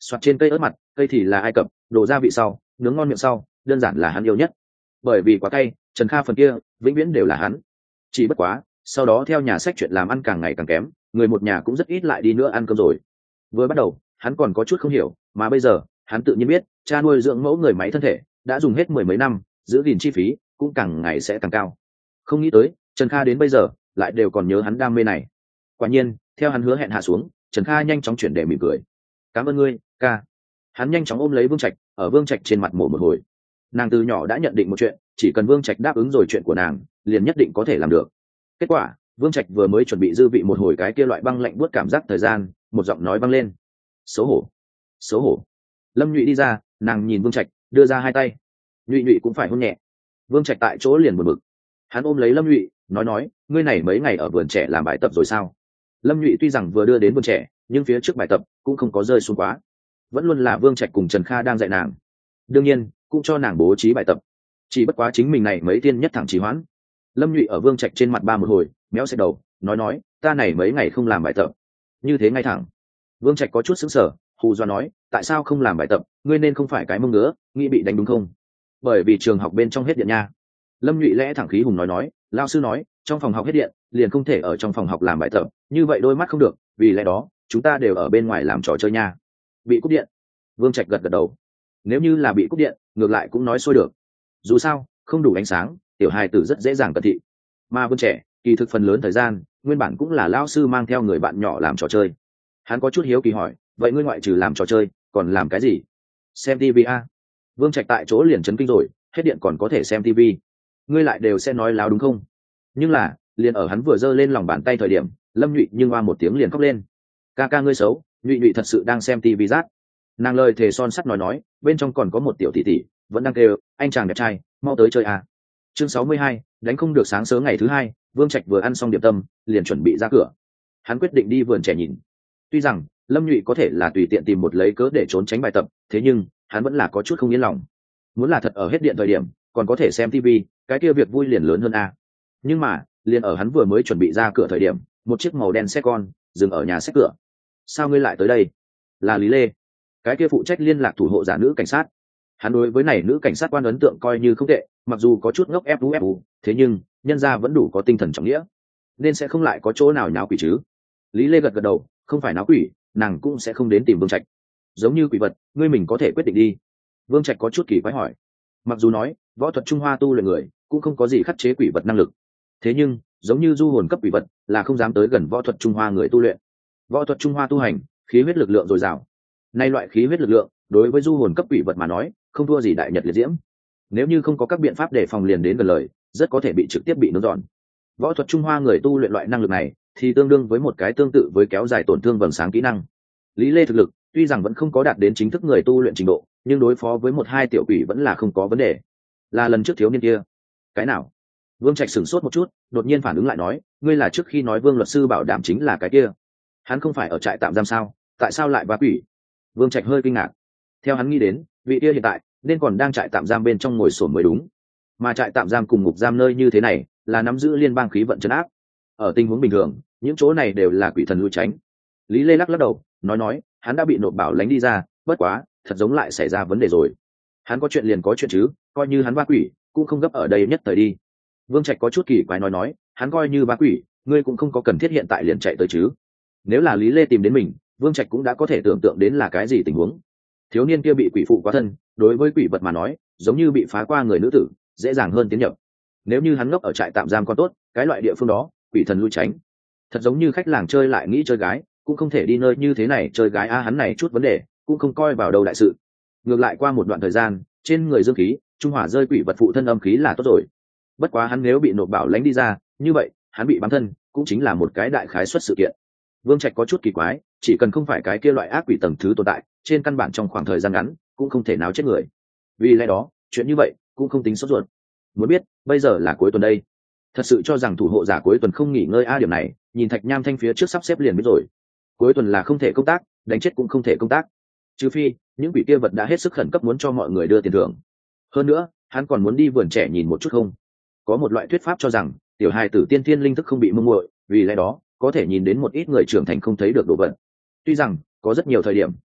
Soạt trên cây ớt mặt, cây thì là Ai Cập, đổ gia vị sau, nướng ngon miệng sau, đơn giản là hắn yêu nhất. Bởi vì quá cay, Trần Kha phần kia vĩnh viễn đều là hắn. Chỉ bất quá, sau đó theo nhà sách chuyện làm ăn càng ngày càng kém, người một nhà cũng rất ít lại đi nữa ăn cơm rồi. Vừa bắt đầu, hắn còn có chút không hiểu, mà bây giờ, hắn tự nhiên biết, cha nuôi dưỡng mẫu người máy thân thể, đã dùng hết mười mấy năm, giữ gìn chi phí cũng càng ngày sẽ càng cao. Không nghĩ tới, Trần Kha đến bây giờ lại đều còn nhớ hắn đam mê này. Quả nhiên, theo hắn hứa hẹn hạ xuống, Trần Kha nhanh chóng chuyển để mỉm cười. Cảm ơn ngươi, ca. Hắn nhanh chóng ôm lấy Vương Trạch, ở Vương Trạch trên mặt mổ một hồi. Nàng từ nhỏ đã nhận định một chuyện, chỉ cần Vương Trạch đáp ứng rồi chuyện của nàng, liền nhất định có thể làm được. Kết quả, Vương Trạch vừa mới chuẩn bị dư vị một hồi cái kia loại băng lạnh buốt cảm giác thời gian, một giọng nói vang lên. Xấu hổ, xấu hổ. Lâm Nhụy đi ra, nàng nhìn Vương Trạch, đưa ra hai tay. Nhụy Nhụy cũng phải hôn nhẹ. Vương Trạch tại chỗ liền buồn bực. Hắn ôm lấy Lâm Nhụy, nói nói, ngươi này mấy ngày ở vườn trẻ làm bài tập rồi sao? Lâm Nhụy tuy rằng vừa đưa đến vườn trẻ, nhưng phía trước bài tập cũng không có rơi xuống quá, vẫn luôn là Vương Trạch cùng Trần Kha đang dạy nàng, đương nhiên cũng cho nàng bố trí bài tập, chỉ bất quá chính mình này mấy tiên nhất thẳng trì hoãn. Lâm Nhụy ở Vương Trạch trên mặt ba một hồi, méo xẹt đầu, nói nói, ta này mấy ngày không làm bài tập, như thế ngay thẳng. Vương Trạch có chút sững sờ, hù dọa nói, tại sao không làm bài tập, ngươi nên không phải cái mông nữa, nghĩ bị đánh đúng không? Bởi vì trường học bên trong hết điện nha. Lâm Nhụy lẽ thẳng khí hùng nói nói, lao sư nói, trong phòng học hết điện, liền không thể ở trong phòng học làm bài tập, như vậy đôi mắt không được, vì lẽ đó chúng ta đều ở bên ngoài làm trò chơi nha. Bị cúp điện. Vương Trạch gật gật đầu. Nếu như là bị cúp điện, ngược lại cũng nói xuôi được. Dù sao, không đủ ánh sáng, tiểu hài tử rất dễ dàng cận thị. Mà Vương trẻ, kỳ thực phần lớn thời gian, nguyên bản cũng là lao sư mang theo người bạn nhỏ làm trò chơi. Hắn có chút hiếu kỳ hỏi, vậy ngươi ngoại trừ làm trò chơi, còn làm cái gì? Xem ti vi a. Vương Trạch tại chỗ liền chấn kinh rồi, hết điện còn có thể xem ti vi. Ngươi lại đều sẽ nói láo đúng không? Nhưng là, liền ở hắn vừa giơ lên lòng bàn tay thời điểm, Lâm Nhụy nhưng qua một tiếng liền khóc lên. Ca ca ngươi xấu, Nhụy Nhụy thật sự đang xem ti vi rát. Nàng lời thề son sắt nói nói, bên trong còn có một tiểu tỷ tỷ, vẫn đang kêu, anh chàng đẹp trai, mau tới chơi à. Chương sáu mươi hai, đánh không được. Sáng sớm ngày thứ hai, Vương Trạch vừa ăn xong điểm tâm, liền chuẩn bị ra cửa. Hắn quyết định đi vườn trẻ nhìn. Tuy rằng Lâm Nhụy có thể là tùy tiện tìm một lấy cớ để trốn tránh bài tập, thế nhưng hắn vẫn là có chút không yên lòng. Muốn là thật ở hết điện thời điểm, còn có thể xem ti vi, cái kia việc vui liền lớn hơn a. Nhưng mà, liền ở hắn vừa mới chuẩn bị ra cửa thời điểm, một chiếc màu đen xe con dừng ở nhà xếp cửa. Sao ngươi lại tới đây? Là Lý Lê, cái kia phụ trách liên lạc thủ hộ giả nữ cảnh sát. Hắn đối với này nữ cảnh sát quan ấn tượng coi như không tệ, mặc dù có chút ngốc ép ép thế nhưng nhân gia vẫn đủ có tinh thần trọng nghĩa, nên sẽ không lại có chỗ nào nháo quỷ chứ. Lý Lê gật gật đầu, không phải náo quỷ, nàng cũng sẽ không đến tìm Vương Trạch. Giống như quỷ vật, ngươi mình có thể quyết định đi. Vương Trạch có chút kỳ quái hỏi. Mặc dù nói võ thuật Trung Hoa tu luyện người cũng không có gì khắc chế quỷ vật năng lực, thế nhưng giống như du hồn cấp quỷ vật là không dám tới gần võ thuật Trung Hoa người tu luyện. Võ thuật Trung Hoa tu hành khí huyết lực lượng dồi dào, nay loại khí huyết lực lượng đối với du hồn cấp quỷ vật mà nói không thua gì đại nhật liệt diễm. Nếu như không có các biện pháp đề phòng liền đến gần lời, rất có thể bị trực tiếp bị nướng giòn. Võ thuật Trung Hoa người tu luyện loại năng lực này thì tương đương với một cái tương tự với kéo dài tổn thương vầng sáng kỹ năng. Lý Lê thực lực tuy rằng vẫn không có đạt đến chính thức người tu luyện trình độ, nhưng đối phó với một hai tiểu quỷ vẫn là không có vấn đề. Là lần trước thiếu niên kia. Cái nào? Vương Trạch sửng sốt một chút, đột nhiên phản ứng lại nói, ngươi là trước khi nói Vương luật sư bảo đảm chính là cái kia. Hắn không phải ở trại tạm giam sao, tại sao lại va quỷ? Vương Trạch hơi kinh ngạc. Theo hắn nghĩ đến, vị kia hiện tại nên còn đang trại tạm giam bên trong ngồi sổn mới đúng. Mà trại tạm giam cùng ngục giam nơi như thế này, là nắm giữ liên bang khí vận trấn áp. Ở tình huống bình thường, những chỗ này đều là quỷ thần lui tránh. Lý Lê lắc lắc đầu, nói nói, hắn đã bị nộp bảo lánh đi ra, bất quá, thật giống lại xảy ra vấn đề rồi. Hắn có chuyện liền có chuyện chứ, coi như hắn va quỷ, cũng không gấp ở đây nhất thời đi. Vương Trạch có chút kỳ quái nói nói, hắn coi như va quỷ, ngươi cũng không có cần thiết hiện tại liền chạy tới chứ. Nếu là Lý Lê tìm đến mình, Vương Trạch cũng đã có thể tưởng tượng đến là cái gì tình huống. Thiếu niên kia bị quỷ phụ quá thân, đối với quỷ vật mà nói, giống như bị phá qua người nữ tử, dễ dàng hơn tiến nhập. Nếu như hắn ngốc ở trại tạm giam còn tốt, cái loại địa phương đó, quỷ thần lui tránh. Thật giống như khách làng chơi lại nghĩ chơi gái, cũng không thể đi nơi như thế này chơi gái a, hắn này chút vấn đề, cũng không coi vào đâu đại sự. Ngược lại qua một đoạn thời gian, trên người dương khí, trung hỏa rơi quỷ vật phụ thân âm khí là tốt rồi. Bất quá hắn nếu bị nộp bảo lãnh đi ra, như vậy, hắn bị bám thân, cũng chính là một cái đại khái suất sự kiện. Vương Trạch có chút kỳ quái, chỉ cần không phải cái kia loại ác quỷ tầng thứ tồn tại, trên căn bản trong khoảng thời gian ngắn, cũng không thể nào chết người. Vì lẽ đó, chuyện như vậy cũng không tính sốt ruột. Muốn biết, bây giờ là cuối tuần đây. Thật sự cho rằng thủ hộ giả cuối tuần không nghỉ ngơi a, điểm này, nhìn Thạch Nham Thanh phía trước sắp xếp liền biết rồi. Cuối tuần là không thể công tác, đánh chết cũng không thể công tác. Trừ phi, những quỷ kia vật đã hết sức khẩn cấp muốn cho mọi người đưa tiền thưởng. Hơn nữa, hắn còn muốn đi vườn trẻ nhìn một chút không. Có một loại thuyết pháp cho rằng, tiểu hài tử tiên thiên linh thức không bị mông muội, vì lẽ đó, có thể nhìn đến một ít người trưởng thành không thấy được đồ vật. Tuy rằng, có rất nhiều thời điểm,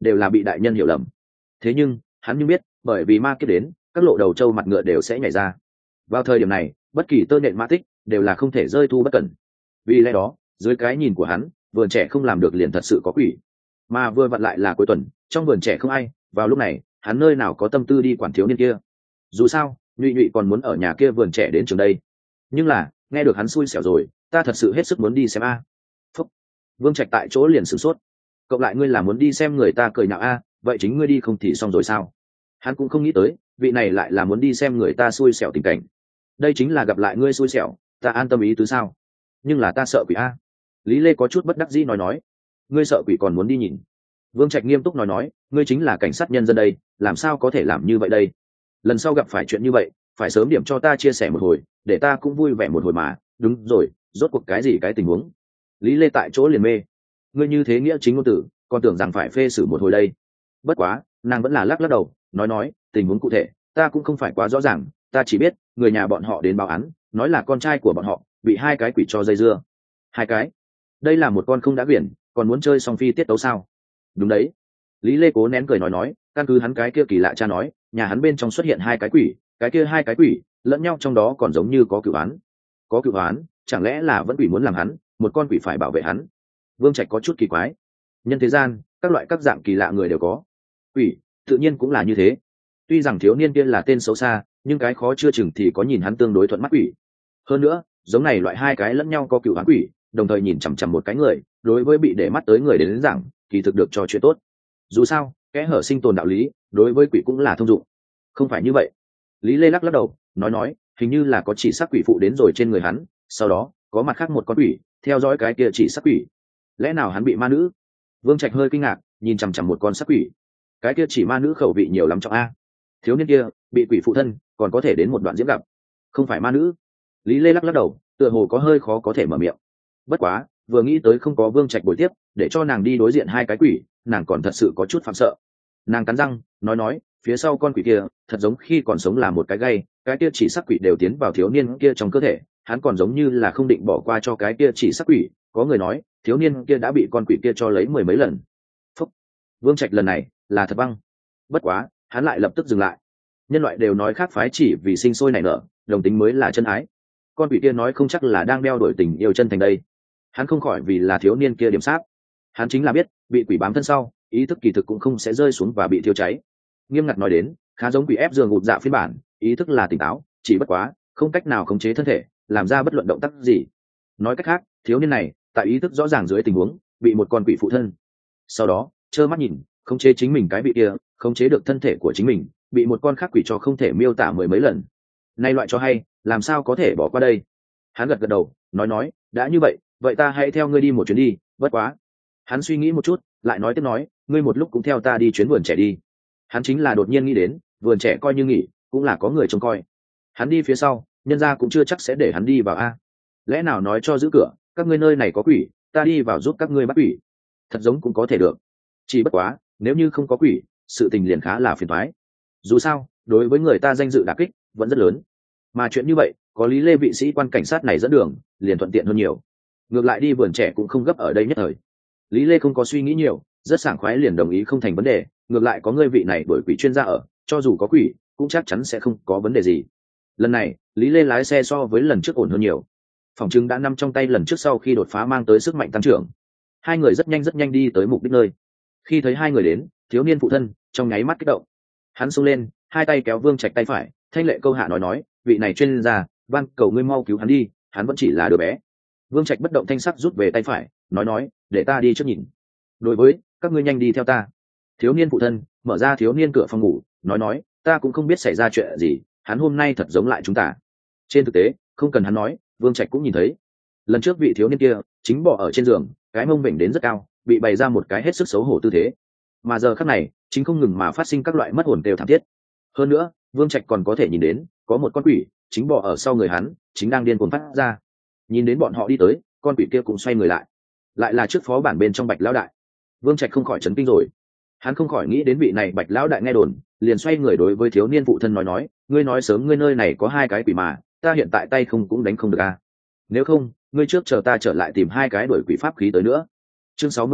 đều là bị đại nhân hiểu lầm. Thế nhưng hắn nhưng biết, bởi vì ma kiếp đến, các lộ đầu trâu mặt ngựa đều sẽ nhảy ra. Vào thời điểm này, bất kỳ tơ nện mã tích đều là không thể rơi thu bất cẩn. Vì lẽ đó, dưới cái nhìn của hắn, vườn trẻ không làm được liền thật sự có quỷ. Mà vừa vặn lại là cuối tuần, trong vườn trẻ không ai, vào lúc này, hắn nơi nào có tâm tư đi quản thiếu niên kia. Dù sao, nhụy nhụy còn muốn ở nhà kia vườn trẻ đến trường đây. Nhưng là, nghe được hắn xui xẻo rồi, ta thật sự hết sức muốn đi xem a. Phúc. Vương Trạch tại chỗ liền sửng sốt. Cộng lại ngươi là muốn đi xem người ta cười nhạo a, vậy chính ngươi đi không thì xong rồi sao? Hắn cũng không nghĩ tới, vị này lại là muốn đi xem người ta xui xẻo tình cảnh. Đây chính là gặp lại ngươi xui xẻo, ta an tâm ý tứ sao? Nhưng là ta sợ quỷ a. Lý Lê có chút bất đắc dĩ nói nói. Ngươi sợ quỷ còn muốn đi nhìn? Vương Trạch nghiêm túc nói nói, ngươi chính là cảnh sát nhân dân đây, làm sao có thể làm như vậy đây? Lần sau gặp phải chuyện như vậy, phải sớm điểm cho ta chia sẻ một hồi, để ta cũng vui vẻ một hồi mà. Đúng rồi, rốt cuộc cái gì cái tình huống? Lý Lê tại chỗ liền mê. Ngươi như thế nghĩa chính ngôn tử, còn tưởng rằng phải phê xử một hồi đây. Bất quá, nàng vẫn là lắc lắc đầu, nói nói, tình huống cụ thể, ta cũng không phải quá rõ ràng, ta chỉ biết, người nhà bọn họ đến báo án, nói là con trai của bọn họ bị hai cái quỷ cho dây dưa. Hai cái? Đây là một con không đã quyển, còn muốn chơi song phi tiết tấu sao? Đúng đấy. Lý Lê cố nén cười nói nói, căn cứ hắn cái kia kỳ lạ cha nói, nhà hắn bên trong xuất hiện hai cái quỷ, cái kia hai cái quỷ, lẫn nhau trong đó còn giống như có cửu án. Có cửu án, chẳng lẽ là vẫn quỷ muốn làm hắn, một con quỷ phải bảo vệ hắn? Vương Trạch có chút kỳ quái. Nhân thế gian, các loại các dạng kỳ lạ người đều có. Quỷ, tự nhiên cũng là như thế. Tuy rằng thiếu niên kia là tên xấu xa, nhưng cái khó chưa chừng thì có nhìn hắn tương đối thuận mắt quỷ. Hơn nữa, giống này loại hai cái lẫn nhau có cửu án quỷ, đồng thời nhìn chằm chằm một cái người, đối với bị để mắt tới người đến, đến rằng, kỳ thực được trò chuyện tốt. Dù sao, kẽ hở sinh tồn đạo lý, đối với quỷ cũng là thông dụng. Không phải như vậy. Lý Lê lắc lắc đầu, nói nói, hình như là có chỉ sắc quỷ phụ đến rồi trên người hắn, sau đó, có mặt khác một con quỷ, theo dõi cái kia chỉ sắc quỷ. Lẽ nào hắn bị ma nữ? Vương Trạch hơi kinh ngạc, nhìn chằm chằm một con sắc quỷ. Cái kia chỉ ma nữ khẩu vị nhiều lắm trong a. Thiếu niên kia bị quỷ phụ thân, còn có thể đến một đoạn diễm gặp. Không phải ma nữ. Lý Lê lắc lắc đầu, tựa hồ có hơi khó có thể mở miệng. Bất quá, vừa nghĩ tới không có Vương Trạch buổi tiếp, để cho nàng đi đối diện hai cái quỷ, nàng còn thật sự có chút phạm sợ. Nàng cắn răng, nói nói, phía sau con quỷ kia, thật giống khi còn sống là một cái gai, cái kia chỉ sắc quỷ đều tiến vào thiếu niên kia trong cơ thể, hắn còn giống như là không định bỏ qua cho cái kia chỉ sắc quỷ. Có người nói, thiếu niên kia đã bị con quỷ kia cho lấy mười mấy lần. Phúc. Vương Trạch lần này là thật băng. Bất quá, hắn lại lập tức dừng lại. Nhân loại đều nói khác phái chỉ vì sinh sôi nảy nở, đồng tính mới là chân ái. Con quỷ kia nói không chắc là đang đeo đuổi tình yêu chân thành đây. Hắn không khỏi vì là thiếu niên kia điểm sát. Hắn chính là biết, bị quỷ bám thân sau, ý thức kỳ thực cũng không sẽ rơi xuống và bị thiêu cháy. Nghiêm ngặt nói đến, khá giống quỷ ép giường ngụt dạ phiên bản, ý thức là tỉnh táo, chỉ bất quá, không cách nào khống chế thân thể, làm ra bất luận động tác gì. Nói cách khác, thiếu niên này, tại ý thức rõ ràng dưới tình huống, bị một con quỷ phụ thân. Sau đó, trơ mắt nhìn, khống chế chính mình cái bị kia, khống chế được thân thể của chính mình, bị một con khác quỷ cho không thể miêu tả mười mấy lần. Nay loại cho hay, làm sao có thể bỏ qua đây? Hắn gật gật đầu, nói nói, đã như vậy, vậy ta hãy theo ngươi đi một chuyến đi, bất quá. Hắn suy nghĩ một chút, lại nói tiếp nói, ngươi một lúc cũng theo ta đi chuyến vườn trẻ đi. Hắn chính là đột nhiên nghĩ đến, vườn trẻ coi như nghỉ, cũng là có người trông coi. Hắn đi phía sau, nhân gia cũng chưa chắc sẽ để hắn đi vào a. Lẽ nào nói cho giữ cửa, các ngươi nơi này có quỷ, ta đi vào giúp các ngươi bắt quỷ. Thật giống cũng có thể được. Chỉ bất quá, nếu như không có quỷ, sự tình liền khá là phiền toái. Dù sao, đối với người ta danh dự đả kích vẫn rất lớn. Mà chuyện như vậy, có Lý Lê vị sĩ quan cảnh sát này dẫn đường, liền thuận tiện hơn nhiều. Ngược lại đi vườn trẻ cũng không gấp ở đây nhất thời. Lý Lê không có suy nghĩ nhiều, rất sảng khoái liền đồng ý không thành vấn đề, ngược lại có người vị này bởi quỷ chuyên gia ở, cho dù có quỷ, cũng chắc chắn sẽ không có vấn đề gì. Lần này, Lý Lê lái xe so với lần trước ổn hơn nhiều. Phòng chứng đã nằm trong tay lần trước sau khi đột phá mang tới sức mạnh tăng trưởng. Hai người rất nhanh rất nhanh đi tới mục đích nơi. Khi thấy hai người đến, thiếu niên phụ thân trong nháy mắt kích động. Hắn xông lên, hai tay kéo Vương Trạch tay phải, thanh lệ câu hạ nói nói, vị này chuyên gia, van cầu ngươi mau cứu hắn đi, hắn vẫn chỉ là đứa bé. Vương Trạch bất động thanh sắc rút về tay phải, nói nói, để ta đi trước nhìn. Đối với, các ngươi nhanh đi theo ta. Thiếu niên phụ thân mở ra thiếu niên cửa phòng ngủ, nói nói, ta cũng không biết xảy ra chuyện gì, hắn hôm nay thật giống lại chúng ta. Trên thực tế, không cần hắn nói, Vương Trạch cũng nhìn thấy. Lần trước vị thiếu niên kia chính bỏ ở trên giường, cái mông vểnh đến rất cao, bị bày ra một cái hết sức xấu hổ tư thế. Mà giờ khắc này, chính không ngừng mà phát sinh các loại mất hồn đều thảm thiết. Hơn nữa, Vương Trạch còn có thể nhìn đến, có một con quỷ chính bỏ ở sau người hắn, chính đang điên cuồng phát ra. Nhìn đến bọn họ đi tới, con quỷ kia cũng xoay người lại, lại là trước phó bản bên trong Bạch lão đại. Vương Trạch không khỏi chấn kinh rồi. Hắn không khỏi nghĩ đến vị này Bạch lão đại nghe đồn, liền xoay người đối với thiếu niên phụ thân nói nói, ngươi nói sớm ngươi nơi này có hai cái quỷ mà, ta hiện tại tay không cũng đánh không được à? Nếu không, ngươi trước chờ ta trở lại tìm hai cái đuổi quỷ pháp khí tới nữa. Chương sáu mươi ba,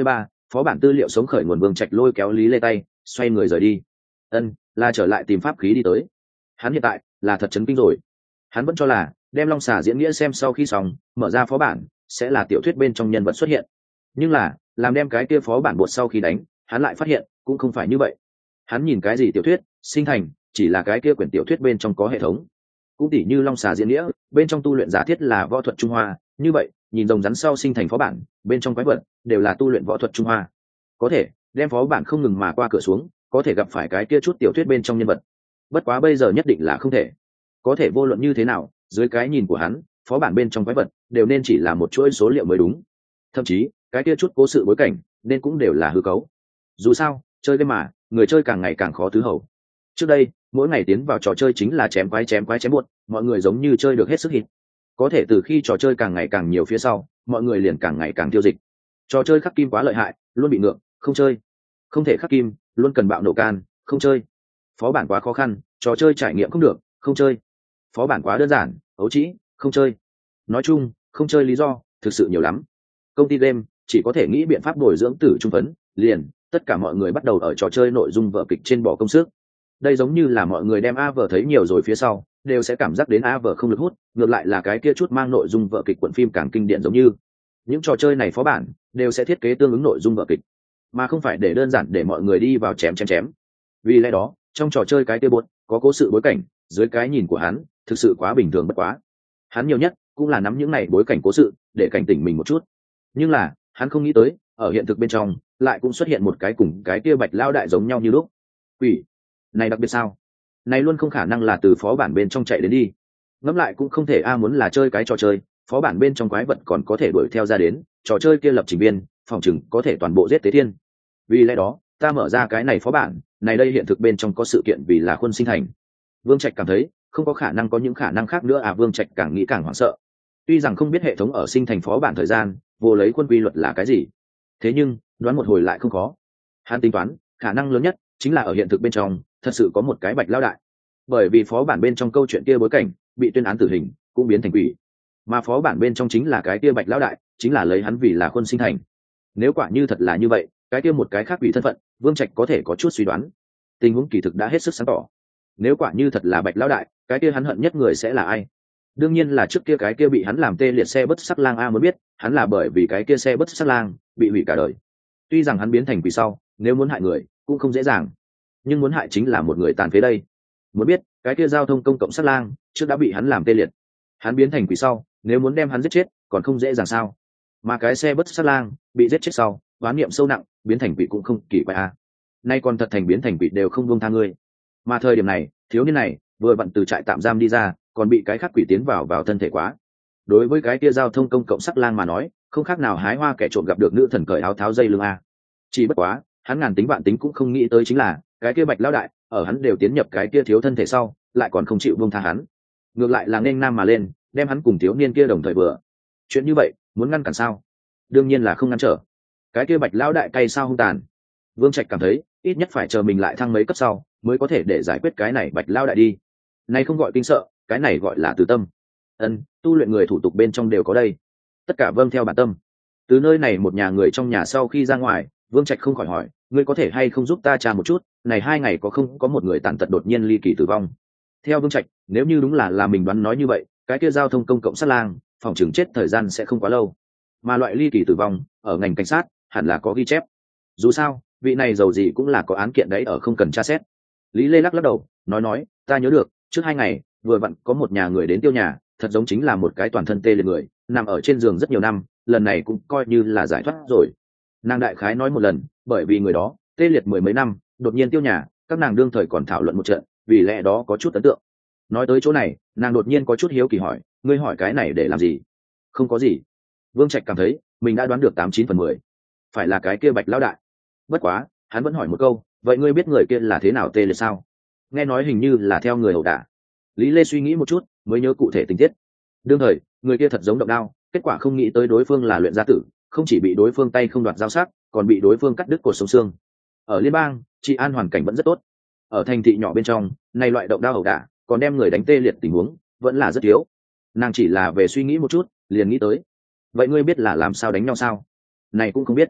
phó bản tư liệu sống khởi nguồn Vương Trạch lôi kéo Lý Lê tay xoay người rời đi. Ân, là trở lại tìm pháp khí đi tới. Hắn hiện tại là thật chấn kinh rồi. Hắn vẫn cho là đem Long Xà diễn nghĩa xem sau khi xong mở ra phó bản sẽ là tiểu thuyết bên trong nhân vật xuất hiện, nhưng là làm đem cái kia phó bản bột sau khi đánh, hắn lại phát hiện cũng không phải như vậy. Hắn nhìn cái gì tiểu thuyết sinh thành chỉ là cái kia quyển tiểu thuyết bên trong có hệ thống, cũng tỉ như Long Xà diễn nghĩa bên trong tu luyện giả thiết là võ thuật Trung Hoa, như vậy nhìn rồng rắn sau sinh thành phó bản bên trong quái vật đều là tu luyện võ thuật Trung Hoa. Có thể đem phó bản không ngừng mà qua cửa xuống, có thể gặp phải cái kia chút tiểu thuyết bên trong nhân vật, bất quá bây giờ nhất định là không thể. Có thể vô luận như thế nào, dưới cái nhìn của hắn, phó bản bên trong quái vật đều nên chỉ là một chuỗi số liệu mới đúng, thậm chí cái kia chút cố sự bối cảnh nên cũng đều là hư cấu. Dù sao chơi game mà người chơi càng ngày càng khó tứ hầu. Trước đây mỗi ngày tiến vào trò chơi chính là chém quái chém quái chém buốt, mọi người giống như chơi được hết sức hít. Có thể từ khi trò chơi càng ngày càng nhiều phía sau, mọi người liền càng ngày càng tiêu dịch. Trò chơi khắc kim quá lợi hại, luôn bị ngượng, không chơi. Không thể khắc kim, luôn cần bạo nổ can, không chơi. Phó bản quá khó khăn, trò chơi trải nghiệm không được, không chơi. Phó bản quá đơn giản, ấu trĩ, không chơi. Nói chung không chơi lý do thực sự nhiều lắm. Công ty game chỉ có thể nghĩ biện pháp bồi dưỡng tử trung phấn, liền tất cả mọi người bắt đầu ở trò chơi nội dung vở kịch trên bỏ công sức. Đây giống như là mọi người đem a vờ thấy nhiều rồi phía sau đều sẽ cảm giác đến a vờ không lực hút, ngược lại là cái kia chút mang nội dung vở kịch cuộn phim càng kinh điển, giống như những trò chơi này phó bản đều sẽ thiết kế tương ứng nội dung vở kịch, mà không phải để đơn giản để mọi người đi vào chém chém chém. Vì lẽ đó trong trò chơi cái kia buốt có cố sự bối cảnh, dưới cái nhìn của hắn thực sự quá bình thường bất quá. Hắn nhiều nhất cũng là nắm những này bối cảnh cố sự để cảnh tỉnh mình một chút, nhưng là hắn không nghĩ tới ở hiện thực bên trong lại cũng xuất hiện một cái cùng cái kia Bạch Lao đại giống nhau như lúc. Quỷ này đặc biệt sao? Này luôn không khả năng là từ phó bản bên trong chạy đến đi. Ngẫm lại cũng không thể, a muốn là chơi cái trò chơi phó bản bên trong quái vật còn có thể đuổi theo ra đến, trò chơi kia lập trình viên phòng chừng có thể toàn bộ giết tế thiên. Vì lẽ đó ta mở ra cái này phó bản này, đây hiện thực bên trong có sự kiện vì là Khuôn Sinh Thành. Vương Trạch cảm thấy không có khả năng có những khả năng khác nữa à. Vương Trạch càng nghĩ càng hoảng sợ. Tuy rằng không biết hệ thống ở sinh thành phó bản thời gian vô lấy quân quy luật là cái gì, thế nhưng đoán một hồi lại không khó. Hắn tính toán khả năng lớn nhất chính là ở hiện thực bên trong thật sự có một cái Bạch Lao đại, bởi vì phó bản bên trong câu chuyện kia bối cảnh bị tuyên án tử hình cũng biến thành quỷ, mà phó bản bên trong chính là cái kia Bạch Lao đại chính là lấy hắn vì là Khuôn Sinh Thành. Nếu quả như thật là như vậy, cái kia một cái khác quỷ thân phận Vương Trạch có thể có chút suy đoán. Tình huống kỳ thực đã hết sức sáng tỏ. Nếu quả như thật là Bạch Lão đại, cái kia hắn hận nhất người sẽ là ai? Đương nhiên là trước kia cái kia bị hắn làm tê liệt xe bất sắc lang a. Mới biết hắn là bởi vì cái kia xe bất sắc lang bị hủy cả đời. Tuy rằng hắn biến thành quỷ sau nếu muốn hại người cũng không dễ dàng, nhưng muốn hại chính là một người tàn phế đây. Muốn biết cái kia giao thông công cộng sắc lang trước đã bị hắn làm tê liệt, hắn biến thành quỷ sau nếu muốn đem hắn giết chết còn không dễ dàng sao? Mà cái xe bất sắc lang bị giết chết sau oán niệm sâu nặng, biến thành quỷ cũng không kỳ quái a. Nay còn thật thành biến thành quỷ đều không buông tha ngươi. Mà thời điểm này thiếu niên này vừa vặn từ trại tạm giam đi ra, còn bị cái khác quỷ tiến vào vào thân thể quá. Đối với cái kia giao thông công cộng sắc lang mà nói không khác nào hái hoa kẻ trộm gặp được nữ thần cởi áo tháo dây lưng a. Chỉ bất quá hắn ngàn tính vạn tính cũng không nghĩ tới chính là cái kia Bạch Lão đại ở hắn đều tiến nhập cái kia thiếu thân thể sau lại còn không chịu buông tha hắn, ngược lại là nên nam mà lên đem hắn cùng thiếu niên kia đồng thời vừa. Chuyện như vậy muốn ngăn cản sao? Đương nhiên là không ngăn trở. Cái kia Bạch Lão đại cay sao hung tàn. Vương Trạch cảm thấy ít nhất phải chờ mình lại thăng mấy cấp sau mới có thể để giải quyết cái này Bạch Lão đại đi. Này không gọi kinh sợ, cái này gọi là từ tâm. Ân, tu luyện người thủ tục bên trong đều có đây. Tất cả vâng theo bản tâm. Từ nơi này một nhà người trong nhà sau khi ra ngoài, Vương Trạch không khỏi hỏi, ngươi có thể hay không giúp ta tra một chút, này hai ngày có không có một người tàn tật đột nhiên ly kỳ tử vong? Theo Vương Trạch, nếu như đúng là là mình đoán nói như vậy, cái kia giao thông công cộng sát lang, phòng trường chết thời gian sẽ không quá lâu. Mà loại ly kỳ tử vong, ở ngành cảnh sát, hẳn là có ghi chép. Dù sao, vị này giàu gì cũng là có án kiện đấy, ở không cần tra xét. Lý Lê lắc lắc đầu, nói nói, ta nhớ được, trước hai ngày, vừa vặn có một nhà người đến tiêu nhà, thật giống chính là một cái toàn thân tê liệt người, nằm ở trên giường rất nhiều năm, lần này cũng coi như là giải thoát rồi. Nàng đại khái nói một lần, bởi vì người đó tê liệt mười mấy năm, đột nhiên tiêu nhà, các nàng đương thời còn thảo luận một trận, vì lẽ đó có chút ấn tượng. Nói tới chỗ này, nàng đột nhiên có chút hiếu kỳ hỏi, ngươi hỏi cái này để làm gì? Không có gì. Vương Trạch cảm thấy mình đã đoán được tám chín phần mười, phải là cái kia Bạch Lão đại. Bất quá hắn vẫn hỏi một câu, vậy ngươi biết người kia là thế nào tê liệt sao? Nghe nói hình như là theo người ẩu đả. Lý Lê suy nghĩ một chút mới nhớ cụ thể tình tiết. Đương thời người kia thật giống động đao, kết quả không nghĩ tới đối phương là luyện gia tử, không chỉ bị đối phương tay không đoạt dao sắc, còn bị đối phương cắt đứt cột sống xương. Ở liên bang trị an hoàn cảnh vẫn rất tốt, ở thành thị nhỏ bên trong này loại động đao ẩu đả còn đem người đánh tê liệt tình huống vẫn là rất thiếu. Nàng chỉ là về suy nghĩ một chút liền nghĩ tới, vậy ngươi biết là làm sao đánh nhau sao? Này cũng không biết.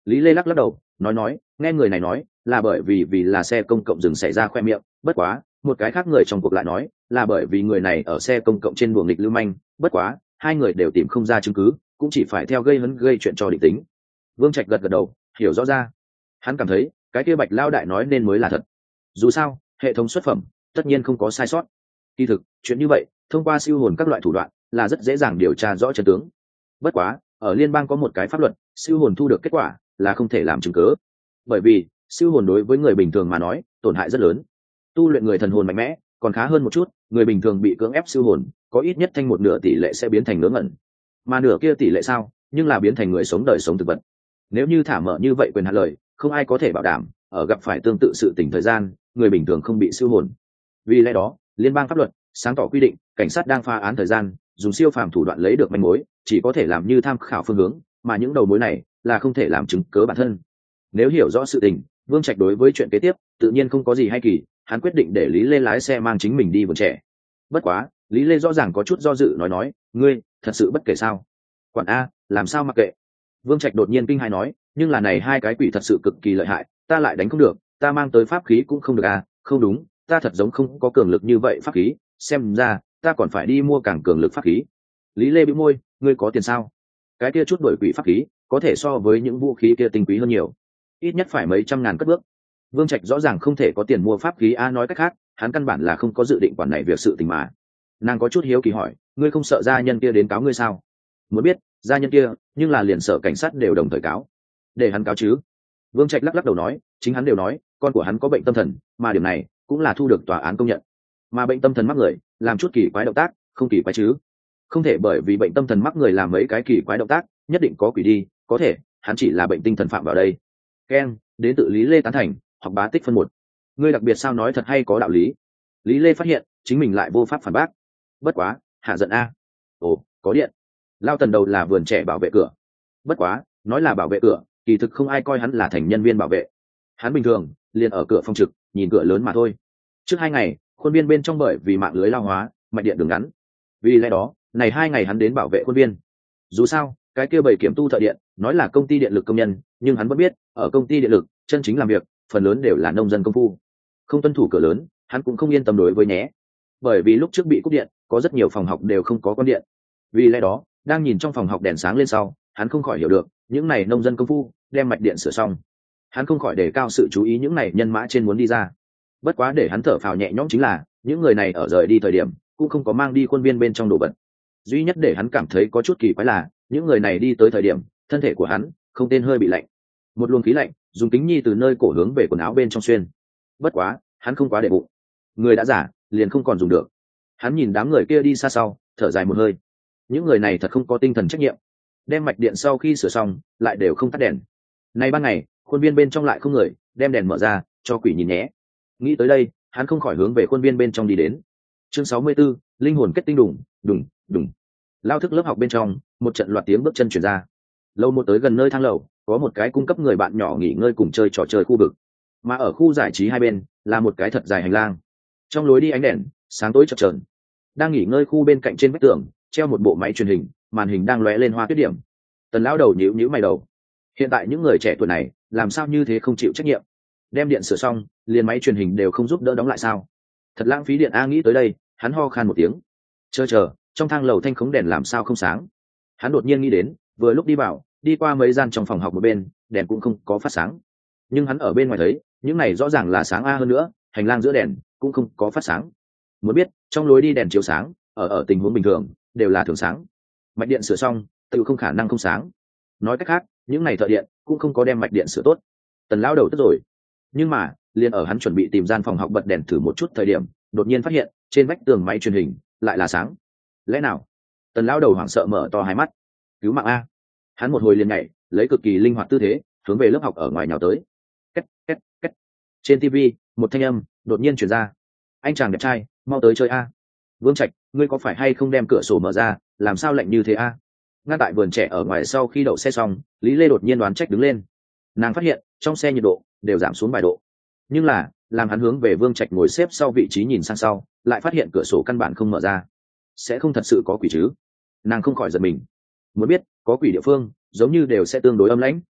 Lý Lê lắc lắc đầu nói nói nghe người này nói là bởi vì vì là xe công cộng dừng xảy ra khoe miệng, bất quá một cái khác người trong cuộc lại nói là bởi vì người này ở xe công cộng trên đùa nghịch lưu manh, bất quá hai người đều tìm không ra chứng cứ, cũng chỉ phải theo gây hấn gây chuyện cho định tính. Vương Trạch gật gật đầu hiểu rõ ra, hắn cảm thấy cái kia Bạch lao đại nói nên mới là thật. Dù sao hệ thống xuất phẩm tất nhiên không có sai sót. Kỳ thực chuyện như vậy thông qua siêu hồn các loại thủ đoạn là rất dễ dàng điều tra rõ chân tướng. Bất quá ở liên bang có một cái pháp luật, siêu hồn thu được kết quả là không thể làm chứng cớ, bởi vì siêu hồn đối với người bình thường mà nói tổn hại rất lớn. Tu luyện người thần hồn mạnh mẽ còn khá hơn một chút, người bình thường bị cưỡng ép siêu hồn có ít nhất thanh một nửa tỷ lệ sẽ biến thành ngớ ngẩn, mà nửa kia tỷ lệ sao nhưng là biến thành người sống đời sống thực vật. Nếu như thả mở như vậy quyền hạn lời, không ai có thể bảo đảm ở gặp phải tương tự sự tình thời gian người bình thường không bị siêu hồn. Vì lẽ đó liên bang pháp luật sáng tỏ quy định cảnh sát đang phá án thời gian dùng siêu phàm thủ đoạn lấy được manh mối chỉ có thể làm như tham khảo phương hướng, mà những đầu mối này là không thể làm chứng cớ bản thân. Nếu hiểu rõ sự tình, Vương Trạch đối với chuyện kế tiếp tự nhiên không có gì hay kỳ, hắn quyết định để Lý Lê lái xe mang chính mình đi vườn trẻ. Bất quá Lý Lê rõ ràng có chút do dự nói nói ngươi thật sự bất kể sao? Quản a làm sao mặc kệ? Vương Trạch đột nhiên kinh hãi nói nhưng là này hai cái quỷ thật sự cực kỳ lợi hại, ta lại đánh không được, ta mang tới pháp khí cũng không được à? Không đúng, ta thật giống không có cường lực như vậy pháp khí, xem ra ta còn phải đi mua càng cường lực pháp khí. Lý Lê bĩu môi ngươi có tiền sao? Cái kia chút đổi quỷ pháp khí có thể so với những vũ khí kia tinh quý hơn nhiều, ít nhất phải mấy trăm ngàn cất bước. Vương Trạch rõ ràng không thể có tiền mua pháp khí a, nói cách khác hắn căn bản là không có dự định quản này việc sự tình mà. Nàng có chút hiếu kỳ hỏi ngươi không sợ gia nhân kia đến cáo ngươi sao? Muốn biết gia nhân kia nhưng là liền sở cảnh sát đều đồng thời cáo, để hắn cáo chứ. Vương Trạch lắc lắc đầu nói chính hắn đều nói con của hắn có bệnh tâm thần, mà điểm này cũng là thu được tòa án công nhận, mà bệnh tâm thần mắc người làm chút kỳ quái động tác không kỳ quái chứ, không thể bởi vì bệnh tâm thần mắc người làm mấy cái kỳ quái động tác nhất định có quỷ đi, có thể hắn chỉ là bệnh tinh thần phạm vào đây. Ken đến tự Lý Lê tán thành hoặc bá tích phân một, ngươi đặc biệt sao nói thật hay có đạo lý. Lý Lê phát hiện chính mình lại vô pháp phản bác, bất quá hạ giận a. Ồ có điện. Lao Tần đầu là vườn trẻ bảo vệ cửa, bất quá nói là bảo vệ cửa kỳ thực không ai coi hắn là thành nhân viên bảo vệ, hắn bình thường liền ở cửa phòng trực nhìn cửa lớn mà thôi. Trước hai ngày khuôn viên bên trong bởi vì mạng lưới lao hóa mạch điện đường ngắn, vì lẽ đó này hai ngày hắn đến bảo vệ khuôn viên. Dù sao cái kia bảy kiểm tu thợ điện nói là công ty điện lực công nhân, nhưng hắn vẫn biết ở công ty điện lực chân chính làm việc phần lớn đều là nông dân công phu, không tuân thủ cửa lớn hắn cũng không yên tâm đối với nhé, bởi vì lúc trước bị cúp điện có rất nhiều phòng học đều không có con điện. Vì lẽ đó đang nhìn trong phòng học đèn sáng lên sau hắn không khỏi hiểu được những này nông dân công phu đem mạch điện sửa xong, hắn không khỏi đề cao sự chú ý những này nhân mã trên muốn đi ra. Bất quá để hắn thở phào nhẹ nhõm chính là những người này ở rời đi thời điểm cũng không có mang đi khuôn viên bên trong đồ vật. Duy nhất để hắn cảm thấy có chút kỳ quái là những người này đi tới thời điểm thân thể của hắn không tên hơi bị lạnh, một luồng khí lạnh dùng kính nhi từ nơi cổ hướng về quần áo bên trong xuyên. Bất quá hắn không quá để bụng, người đã giả liền không còn dùng được. Hắn nhìn đám người kia đi xa sau thở dài một hơi, những người này thật không có tinh thần trách nhiệm, đem mạch điện sau khi sửa xong lại đều không tắt đèn. Nay ban ngày khuôn viên bên trong lại không người, đem đèn mở ra cho quỷ nhìn nhé. Nghĩ tới đây hắn không khỏi hướng về khuôn viên bên trong đi đến. Chương sáu mươi 44, linh hồn kết tinh đùng đùng đùng. Lao thức lớp học bên trong một trận loạt tiếng bước chân chuyển ra. Lâu một tới gần nơi thang lầu có một cái cung cấp người bạn nhỏ nghỉ ngơi cùng chơi trò chơi khu vực, mà ở khu giải trí hai bên là một cái thật dài hành lang. Trong lối đi ánh đèn sáng tối chập chờn. Đang nghỉ ngơi khu bên cạnh trên vách tường treo một bộ máy truyền hình, màn hình đang lóe lên hoa tuyết điểm. Tần lão đầu nhíu nhíu mày đầu, hiện tại những người trẻ tuổi này làm sao như thế không chịu trách nhiệm, đem điện sửa xong liền máy truyền hình đều không giúp đỡ đóng lại sao? Thật lãng phí điện a. Nghĩ tới đây hắn ho khan một tiếng, chờ chờ trong thang lầu thanh khống đèn làm sao không sáng. Hắn đột nhiên nghĩ đến vừa lúc đi vào đi qua mấy gian trong phòng học một bên đèn cũng không có phát sáng, nhưng hắn ở bên ngoài thấy những này rõ ràng là sáng a, hơn nữa hành lang giữa đèn cũng không có phát sáng. Muốn biết trong lối đi đèn chiếu sáng ở ở tình huống bình thường đều là thường sáng, mạch điện sửa xong tự không khả năng không sáng. Nói cách khác những này thợ điện cũng không có đem mạch điện sửa tốt. Tần lão đầu tức rồi, nhưng mà liền ở hắn chuẩn bị tìm gian phòng học bật đèn thử một chút thời điểm đột nhiên phát hiện trên vách tường máy truyền hình lại là sáng. Lẽ nào? Tần lão đầu hoảng sợ mở to hai mắt, cứu mạng a. Hắn một hồi liền nhảy lấy cực kỳ linh hoạt tư thế hướng về lớp học ở ngoài nhào tới. Két két két. Trên tivi một thanh âm đột nhiên truyền ra, anh chàng đẹp trai mau tới chơi a. Vương Trạch ngươi có phải hay không đem cửa sổ mở ra, làm sao lạnh như thế a? Ngay tại vườn trẻ ở ngoài sau khi đậu xe xong Lý Lê đột nhiên đoán trách đứng lên, nàng phát hiện trong xe nhiệt độ đều giảm xuống vài độ, nhưng là làm hắn hướng về Vương Trạch ngồi xếp sau vị trí nhìn sang sau lại phát hiện cửa sổ căn bản không mở ra. Sẽ không thật sự có quỷ chứ? Nàng không khỏi giật mình. Muốn biết có quỷ địa phương giống như đều sẽ tương đối âm lãnh.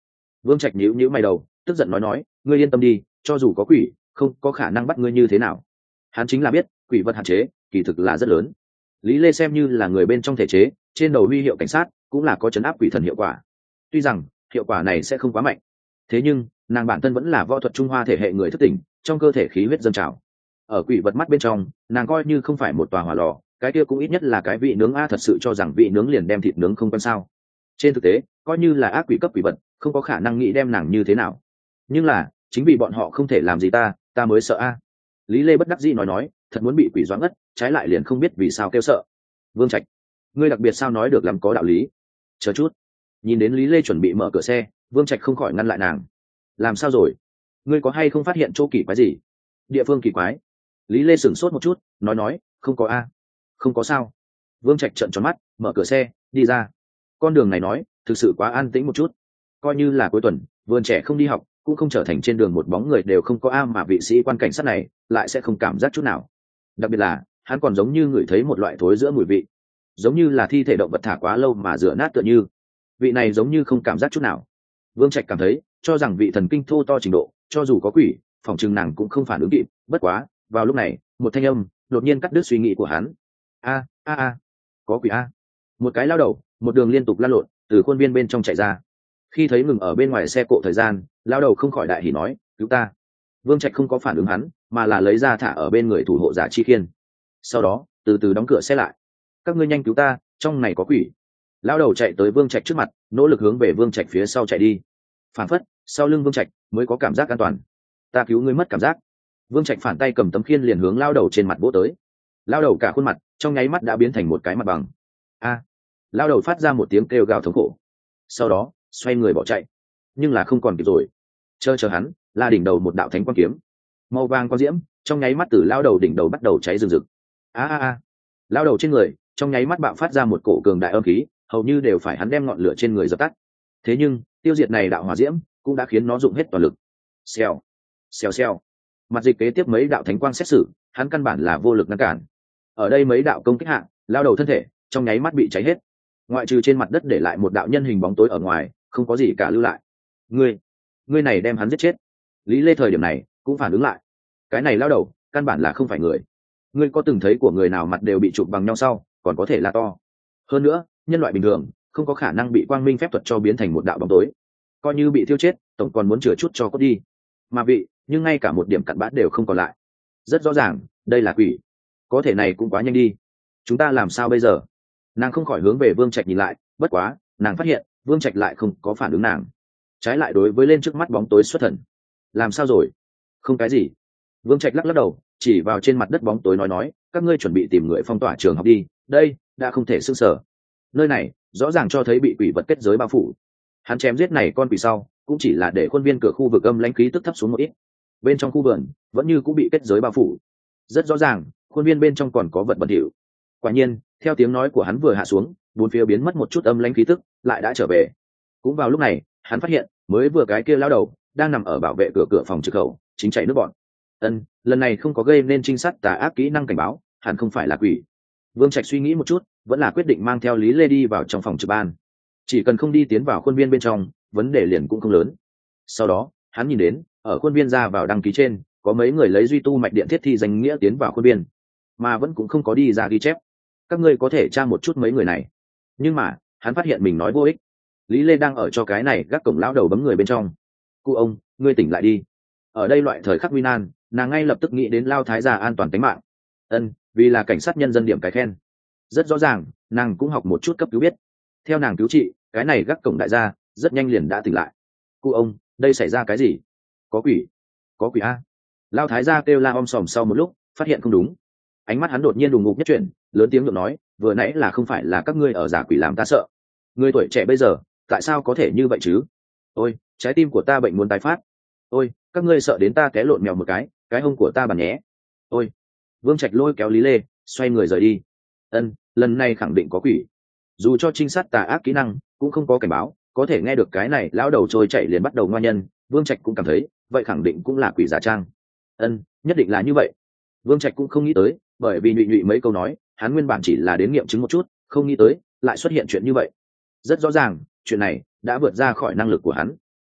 Vương Trạch nhíu nhíu mày đầu, tức giận nói nói, ngươi yên tâm đi, cho dù có quỷ, không có khả năng bắt ngươi như thế nào. Hắn chính là biết, quỷ vật hạn chế, kỳ thực là rất lớn. Lý Lê xem như là người bên trong thể chế, trên đầu huy hiệu cảnh sát, cũng là có chấn áp quỷ thần hiệu quả. Tuy rằng hiệu quả này sẽ không quá mạnh, thế nhưng nàng bản thân vẫn là võ thuật Trung Hoa thể hệ người thức tỉnh, trong cơ thể khí huyết dâng trào. Ở quỷ vật mắt bên trong, nàng coi như không phải một tòa hỏa lò, cái kia cũng ít nhất là cái vị nướng a, thật sự cho rằng vị nướng liền đem thịt nướng không quan sao? Trên thực tế, coi như là ác quỷ cấp quỷ vật, không có khả năng nghĩ đem nàng như thế nào. Nhưng là, chính vì bọn họ không thể làm gì ta, ta mới sợ a. Lý Lê bất đắc dĩ nói nói, thật muốn bị quỷ doãn ngất, trái lại liền không biết vì sao kêu sợ. Vương Trạch, ngươi đặc biệt sao nói được lắm có đạo lý. Chờ chút. Nhìn đến Lý Lê chuẩn bị mở cửa xe, Vương Trạch không khỏi ngăn lại nàng. Làm sao rồi? Ngươi có hay không phát hiện chỗ kỳ quái gì? Địa phương kỳ quái? Lý Lê sửng sốt một chút, nói nói, không có a. Không có sao. Vương Trạch trợn tròn mắt, mở cửa xe, đi ra. Con đường này nói, thực sự quá an tĩnh một chút. Coi như là cuối tuần, vườn trẻ không đi học, cũng không trở thành trên đường một bóng người đều không có a, mà vị sĩ quan cảnh sát này lại sẽ không cảm giác chút nào. Đặc biệt là, hắn còn giống như ngửi thấy một loại thối giữa mùi vị, giống như là thi thể động vật thả quá lâu mà rửa nát tựa như. Vị này giống như không cảm giác chút nào. Vương Trạch cảm thấy, cho rằng vị thần kinh thô to trình độ, cho dù có quỷ, phòng trừng nàng cũng không phản ứng kịp. Bất quá, vào lúc này, một thanh âm đột nhiên cắt đứt suy nghĩ của hắn. A a a, có quỷ a! Một cái lao đầu, một đường liên tục lăn lộn, từ khuôn viên bên trong chạy ra. Khi thấy ngừng ở bên ngoài xe cộ thời gian, lao đầu không khỏi đại hỉ nói, cứu ta. Vương Trạch không có phản ứng hắn, mà là lấy ra thả ở bên người thủ hộ giả Chi Khiên. Sau đó, từ từ đóng cửa xe lại. Các ngươi nhanh cứu ta, trong này có quỷ. Lao đầu chạy tới Vương Trạch trước mặt, nỗ lực hướng về Vương Trạch phía sau chạy đi. Phản phất, sau lưng Vương Trạch mới có cảm giác an toàn. Ta cứu ngươi mất cảm giác. Vương Trạch phản tay cầm tấm khiên liền hướng lao đầu trên mặt vỗ tới. Lao đầu cả khuôn mặt trong nháy mắt đã biến thành một cái mặt bằng. A! Lao đầu phát ra một tiếng kêu gào thống khổ. Sau đó, xoay người bỏ chạy. Nhưng là không còn kịp rồi. Chờ chờ hắn, là đỉnh đầu một đạo thánh quang kiếm. Màu vàng quang diễm, trong nháy mắt từ lao đầu đỉnh đầu bắt đầu cháy rừng rực. A a a! Lao đầu trên người, trong nháy mắt bạo phát ra một cổ cường đại âm khí, hầu như đều phải hắn đem ngọn lửa trên người dập tắt. Thế nhưng, tiêu diệt này đạo hỏa diễm cũng đã khiến nó dụng hết toàn lực. Xèo, xèo xèo. Mặt dịch kế tiếp mấy đạo thánh quang xét xử, hắn căn bản là vô lực ngăn cản. Ở đây mấy đạo công kích hạ, lao đầu thân thể trong nháy mắt bị cháy hết. Ngoại trừ trên mặt đất để lại một đạo nhân hình bóng tối ở ngoài, không có gì cả lưu lại. Ngươi, ngươi này đem hắn giết chết. Lý Lê thời điểm này cũng phản ứng lại. Cái này lao đầu, căn bản là không phải người. Ngươi có từng thấy của người nào mặt đều bị chụp bằng nhau sau, còn có thể là to. Hơn nữa, nhân loại bình thường không có khả năng bị quang minh phép thuật cho biến thành một đạo bóng tối. Coi như bị thiêu chết, tổng còn muốn chừa chút cho cốt đi. Mà vị, nhưng ngay cả một điểm cặn bã đều không còn lại. Rất rõ ràng, đây là quỷ. Có thể này cũng quá nhanh đi. Chúng ta làm sao bây giờ? Nàng không khỏi hướng về Vương Trạch nhìn lại, bất quá, nàng phát hiện, Vương Trạch lại không có phản ứng nàng. Trái lại đối với lên trước mắt bóng tối xuất thần. Làm sao rồi? Không cái gì. Vương Trạch lắc lắc đầu, chỉ vào trên mặt đất bóng tối nói nói, các ngươi chuẩn bị tìm người phong tỏa trường học đi, đây, đã không thể sưng sở. Nơi này, rõ ràng cho thấy bị quỷ vật kết giới bao phủ. Hắn chém giết này con quỷ sau, cũng chỉ là để khuôn viên cửa khu vực âm lãnh khí tức thấp xuống một ít. Bên trong khu vườn, vẫn như cũng bị kết giới bao phủ. Rất rõ ràng, khuôn viên bên trong còn có vật bẩn thỉu. Quả nhiên, theo tiếng nói của hắn vừa hạ xuống, bốn phía biến mất một chút âm lãnh khí tức, lại đã trở về. Cũng vào lúc này, hắn phát hiện, mới vừa cái kia lao đầu đang nằm ở bảo vệ cửa cửa phòng trực khẩu, chính chảy nước bọn. Ân, lần này không có gây nên trinh sát tà ác kỹ năng cảnh báo, hẳn không phải là quỷ. Vương Trạch suy nghĩ một chút, vẫn là quyết định mang theo Lý Lê đi vào trong phòng trực ban. Chỉ cần không đi tiến vào khuôn viên bên trong, vấn đề liền cũng không lớn. Sau đó, hắn nhìn đến, ở khuôn viên ra vào đăng ký trên, có mấy người lấy duy tu mạch điện thiết thi danh nghĩa tiến vào khuôn viên, mà vẫn cũng không có đi ra ghi chép. Các ngươi có thể tra một chút mấy người này. Nhưng mà, hắn phát hiện mình nói vô ích. Lý Lê đang ở cho cái này gác cổng lão đầu bấm người bên trong. Cụ ông, ngươi tỉnh lại đi. Ở đây loại thời khắc nguy nan, nàng ngay lập tức nghĩ đến lao thái gia an toàn tính mạng. Ân, vì là cảnh sát nhân dân điểm cái khen. Rất rõ ràng, nàng cũng học một chút cấp cứu biết. Theo nàng cứu trị, cái này gác cổng đại gia rất nhanh liền đã tỉnh lại. Cụ ông, đây xảy ra cái gì? Có quỷ, có quỷ a! Lao thái gia kêu la om sòm sau một lúc, phát hiện không đúng. Ánh mắt hắn đột nhiên đùng ngục nhất chuyển, lớn tiếng được nói, vừa nãy là không phải là các ngươi ở giả quỷ làm ta sợ. Người tuổi trẻ bây giờ, tại sao có thể như vậy chứ? Ôi, trái tim của ta bệnh muốn tái phát. Ôi, các ngươi sợ đến ta té lộn mèo một cái, cái hông của ta bàn nhé. Ôi! Vương Trạch lôi kéo Lý Lê, xoay người rời đi. Ân, lần này khẳng định có quỷ. Dù cho trinh sát tà ác kỹ năng cũng không có cảnh báo, có thể nghe được cái này lão đầu trôi chạy liền bắt đầu ngoan nhân, Vương Trạch cũng cảm thấy, vậy khẳng định cũng là quỷ giả trang. Ân, nhất định là như vậy. Vương Trạch cũng không nghĩ tới, bởi vì nhụy nhụy mấy câu nói, hắn nguyên bản chỉ là đến nghiệm chứng một chút, không nghĩ tới lại xuất hiện chuyện như vậy. Rất rõ ràng, chuyện này đã vượt ra khỏi năng lực của hắn.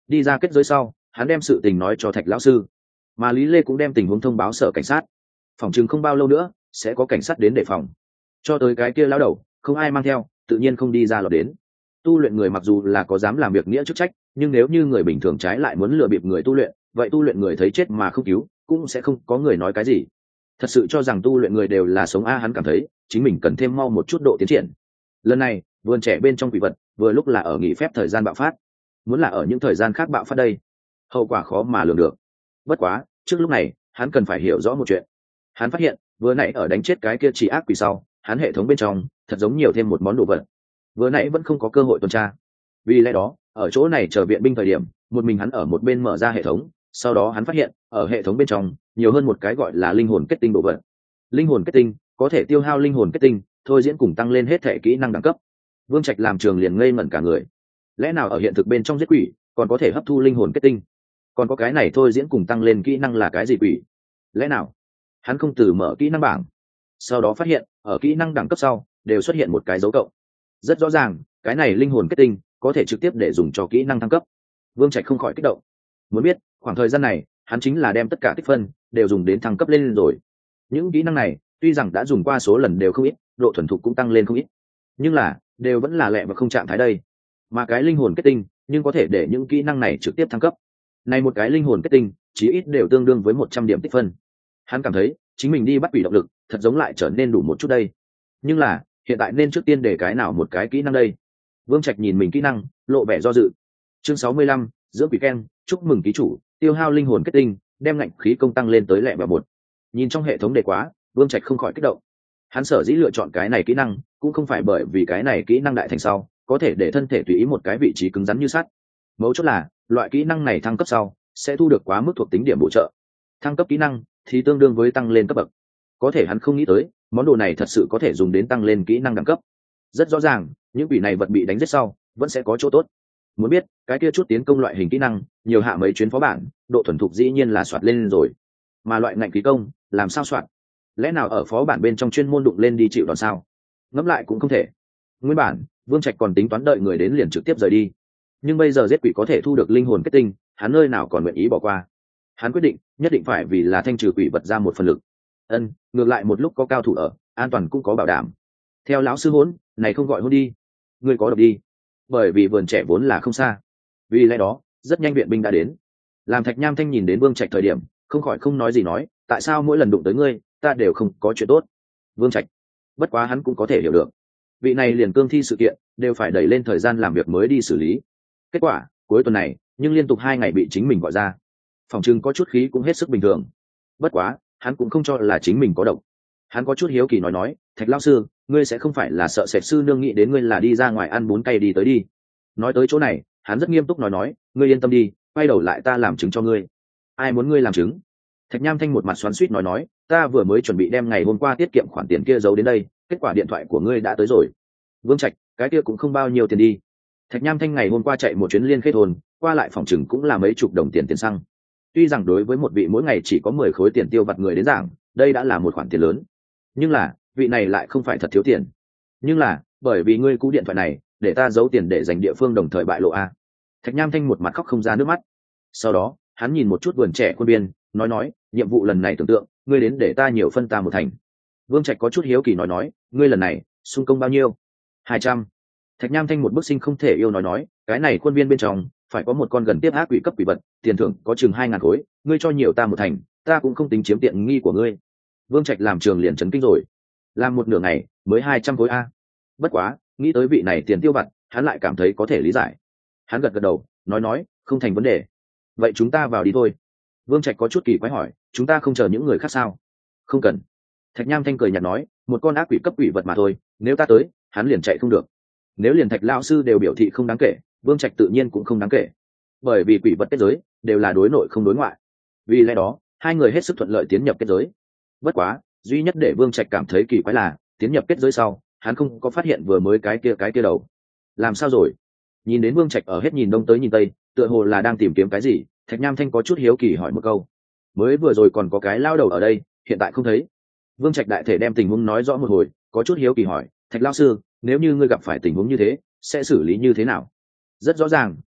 Đi ra kết giới sau, hắn đem sự tình nói cho Thạch lão sư, mà Lý Lê cũng đem tình huống thông báo sở cảnh sát. Phòng chừng không bao lâu nữa sẽ có cảnh sát đến đề phòng. Cho tới cái kia lão đầu, không ai mang theo, tự nhiên không đi ra lọt đến. Tu luyện người mặc dù là có dám làm việc nghĩa chức trách, nhưng nếu như người bình thường trái lại muốn lừa bịp người tu luyện, vậy tu luyện người thấy chết mà không cứu, cũng sẽ không có người nói cái gì. Thật sự cho rằng tu luyện người đều là sống a, hắn cảm thấy chính mình cần thêm mau một chút độ tiến triển. Lần này vườn trẻ bên trong quỷ vật vừa lúc là ở nghỉ phép thời gian bạo phát, muốn là ở những thời gian khác bạo phát đây, hậu quả khó mà lường được. Bất quá trước lúc này hắn cần phải hiểu rõ một chuyện. Hắn phát hiện vừa nãy ở đánh chết cái kia chỉ ác quỷ sau, hắn hệ thống bên trong thật giống nhiều thêm một món đồ vật, vừa nãy vẫn không có cơ hội tuần tra. Vì lẽ đó ở chỗ này chờ viện binh thời điểm, một mình hắn ở một bên mở ra hệ thống, sau đó hắn phát hiện ở hệ thống bên trong nhiều hơn một cái gọi là linh hồn kết tinh đồ vật. Linh hồn kết tinh có thể tiêu hao linh hồn kết tinh, thôi diễn cùng tăng lên hết thể kỹ năng đẳng cấp. Vương Trạch làm trường liền ngây ngẩn cả người. Lẽ nào ở hiện thực bên trong giết quỷ còn có thể hấp thu linh hồn kết tinh? Còn có cái này thôi diễn cùng tăng lên kỹ năng là cái gì quỷ? Lẽ nào? Hắn không từ mở kỹ năng bảng, sau đó phát hiện ở kỹ năng đẳng cấp sau đều xuất hiện một cái dấu cộng. Rất rõ ràng cái này linh hồn kết tinh có thể trực tiếp để dùng cho kỹ năng thăng cấp. Vương Trạch không khỏi kích động. Muốn biết khoảng thời gian này hắn chính là đem tất cả tích phân đều dùng đến thăng cấp lên rồi. Những kỹ năng này tuy rằng đã dùng qua số lần đều không ít, độ thuần thục cũng tăng lên không ít, nhưng là đều vẫn là lẹ và không trạng thái đây. Mà cái linh hồn kết tinh nhưng có thể để những kỹ năng này trực tiếp thăng cấp. Này một cái linh hồn kết tinh chí ít đều tương đương với một trăm điểm tích phân. Hắn cảm thấy chính mình đi bắt quỷ động lực thật giống lại trở nên đủ một chút đây. Nhưng là hiện tại nên trước tiên để cái nào một cái kỹ năng đây? Vương Trạch nhìn mình kỹ năng, lộ vẻ do dự. Chương sáu mươi lăm, dưỡng quỷ ken, chúc mừng ký chủ, tiêu hao linh hồn kết tinh, đem ngạnh khí công tăng lên tới lẹ và một. Nhìn trong hệ thống đề quá, Vương Trạch không khỏi kích động. Hắn sở dĩ lựa chọn cái này kỹ năng, cũng không phải bởi vì cái này kỹ năng đại thành sau có thể để thân thể tùy ý một cái vị trí cứng rắn như sắt. Mấu chốt là loại kỹ năng này thăng cấp sau sẽ thu được quá mức thuộc tính điểm bổ trợ. Thăng cấp kỹ năng thì tương đương với tăng lên cấp bậc. Có thể hắn không nghĩ tới món đồ này thật sự có thể dùng đến tăng lên kỹ năng đẳng cấp. Rất rõ ràng những quỷ này vật bị đánh giết sau vẫn sẽ có chỗ tốt. Muốn biết cái kia chút tiến công loại hình kỹ năng nhiều hạ mấy chuyến phó bản, độ thuần thục dĩ nhiên là soạt lên rồi. Mà loại ngạnh khí công làm sao soạt? Lẽ nào ở phó bản bên trong chuyên môn đụng lên đi chịu đòn sao? Ngẫm lại cũng không thể. Nguyên bản Vương Trạch còn tính toán đợi người đến liền trực tiếp rời đi, nhưng bây giờ giết quỷ có thể thu được linh hồn kết tinh, hắn nơi nào còn nguyện ý bỏ qua. Hắn quyết định nhất định phải vì là thanh trừ quỷ vật ra một phần lực. Ân, ngược lại một lúc có cao thủ ở, an toàn cũng có bảo đảm. Theo lão sư hỗn, này không gọi hôn đi, ngươi có độc đi. Bởi vì vườn trẻ vốn là không xa, vì lẽ đó rất nhanh viện binh đã đến. Làm Thạch Nham Thanh nhìn đến Vương Trạch thời điểm, không khỏi không nói gì nói, tại sao mỗi lần đụng tới ngươi ta đều không có chuyện tốt? Vương Trạch bất quá hắn cũng có thể hiểu được, vị này liền cương thi sự kiện đều phải đẩy lên thời gian làm việc mới đi xử lý. Kết quả cuối tuần này nhưng liên tục hai ngày bị chính mình gọi ra, phòng trưng có chút khí cũng hết sức bình thường. Bất quá hắn cũng không cho là chính mình có độc. Hắn có chút hiếu kỳ nói nói, Thạch lão sư, ngươi sẽ không phải là sợ sệt sư nương nghĩ đến ngươi là đi ra ngoài ăn bún cay đi tới đi? Nói tới chỗ này hắn rất nghiêm túc nói nói, ngươi yên tâm đi, quay đầu lại ta làm chứng cho ngươi. Ai muốn ngươi làm chứng? Thạch Nham Thanh một mặt xoắn xuýt nói nói, ta vừa mới chuẩn bị đem ngày hôm qua tiết kiệm khoản tiền kia giấu đến đây, kết quả điện thoại của ngươi đã tới rồi. Vương Trạch, cái kia cũng không bao nhiêu tiền đi. Thạch Nham Thanh ngày hôm qua chạy một chuyến liên kết hồn, qua lại phòng chừng cũng là mấy chục đồng tiền tiền xăng. Tuy rằng đối với một vị mỗi ngày chỉ có mười khối tiền tiêu vặt người đến giảng, đây đã là một khoản tiền lớn, nhưng là vị này lại không phải thật thiếu tiền. Nhưng là bởi vì ngươi cú điện thoại này để ta giấu tiền để dành địa phương đồng thời bại lộ a. Thạch Nham Thanh một mặt khóc không ra nước mắt. Sau đó hắn nhìn một chút vườn trẻ khuôn viên, nói nói, nhiệm vụ lần này tưởng tượng ngươi đến để ta nhiều phân ta một thành. Vương Trạch có chút hiếu kỳ nói nói, ngươi lần này xung công bao nhiêu? Hai trăm. Thạch Nham Thanh một bức sinh không thể yêu nói nói, cái này khuôn viên bên trong phải có một con gần tiếp ác quỷ cấp quỷ vật, tiền thưởng có chừng hai ngàn khối, ngươi cho nhiều ta một thành, ta cũng không tính chiếm tiện nghi của ngươi. Vương Trạch làm trường liền chấn kinh rồi, làm một nửa ngày mới hai trăm khối a. Bất quá nghĩ tới vị này tiền tiêu vặt, hắn lại cảm thấy có thể lý giải. Hắn gật gật đầu nói nói, không thành vấn đề, vậy chúng ta vào đi thôi. Vương Trạch có chút kỳ quái hỏi, chúng ta không chờ những người khác sao? Không cần. Thạch Nham Thanh cười nhạt nói, một con ác quỷ cấp quỷ vật mà thôi, nếu ta tới hắn liền chạy không được. Nếu liền Thạch lão sư đều biểu thị không đáng kể, Vương Trạch tự nhiên cũng không đáng kể, bởi vì quỷ vật kết giới đều là đối nội không đối ngoại. Vì lẽ đó hai người hết sức thuận lợi tiến nhập kết giới. Bất quá duy nhất để Vương Trạch cảm thấy kỳ quái là tiến nhập kết giới sau hắn không có phát hiện vừa mới cái kia cái kia đầu. Làm sao rồi? Nhìn đến Vương Trạch ở hết nhìn đông tới nhìn tây, tựa hồ là đang tìm kiếm cái gì, Thạch Nham Thanh có chút hiếu kỳ hỏi một câu. Mới vừa rồi còn có cái lao đầu ở đây, hiện tại không thấy. Vương Trạch đại thể đem tình huống nói rõ một hồi, có chút hiếu kỳ hỏi, Thạch lão sư, nếu như ngươi gặp phải tình huống như thế sẽ xử lý như thế nào? Rất rõ ràng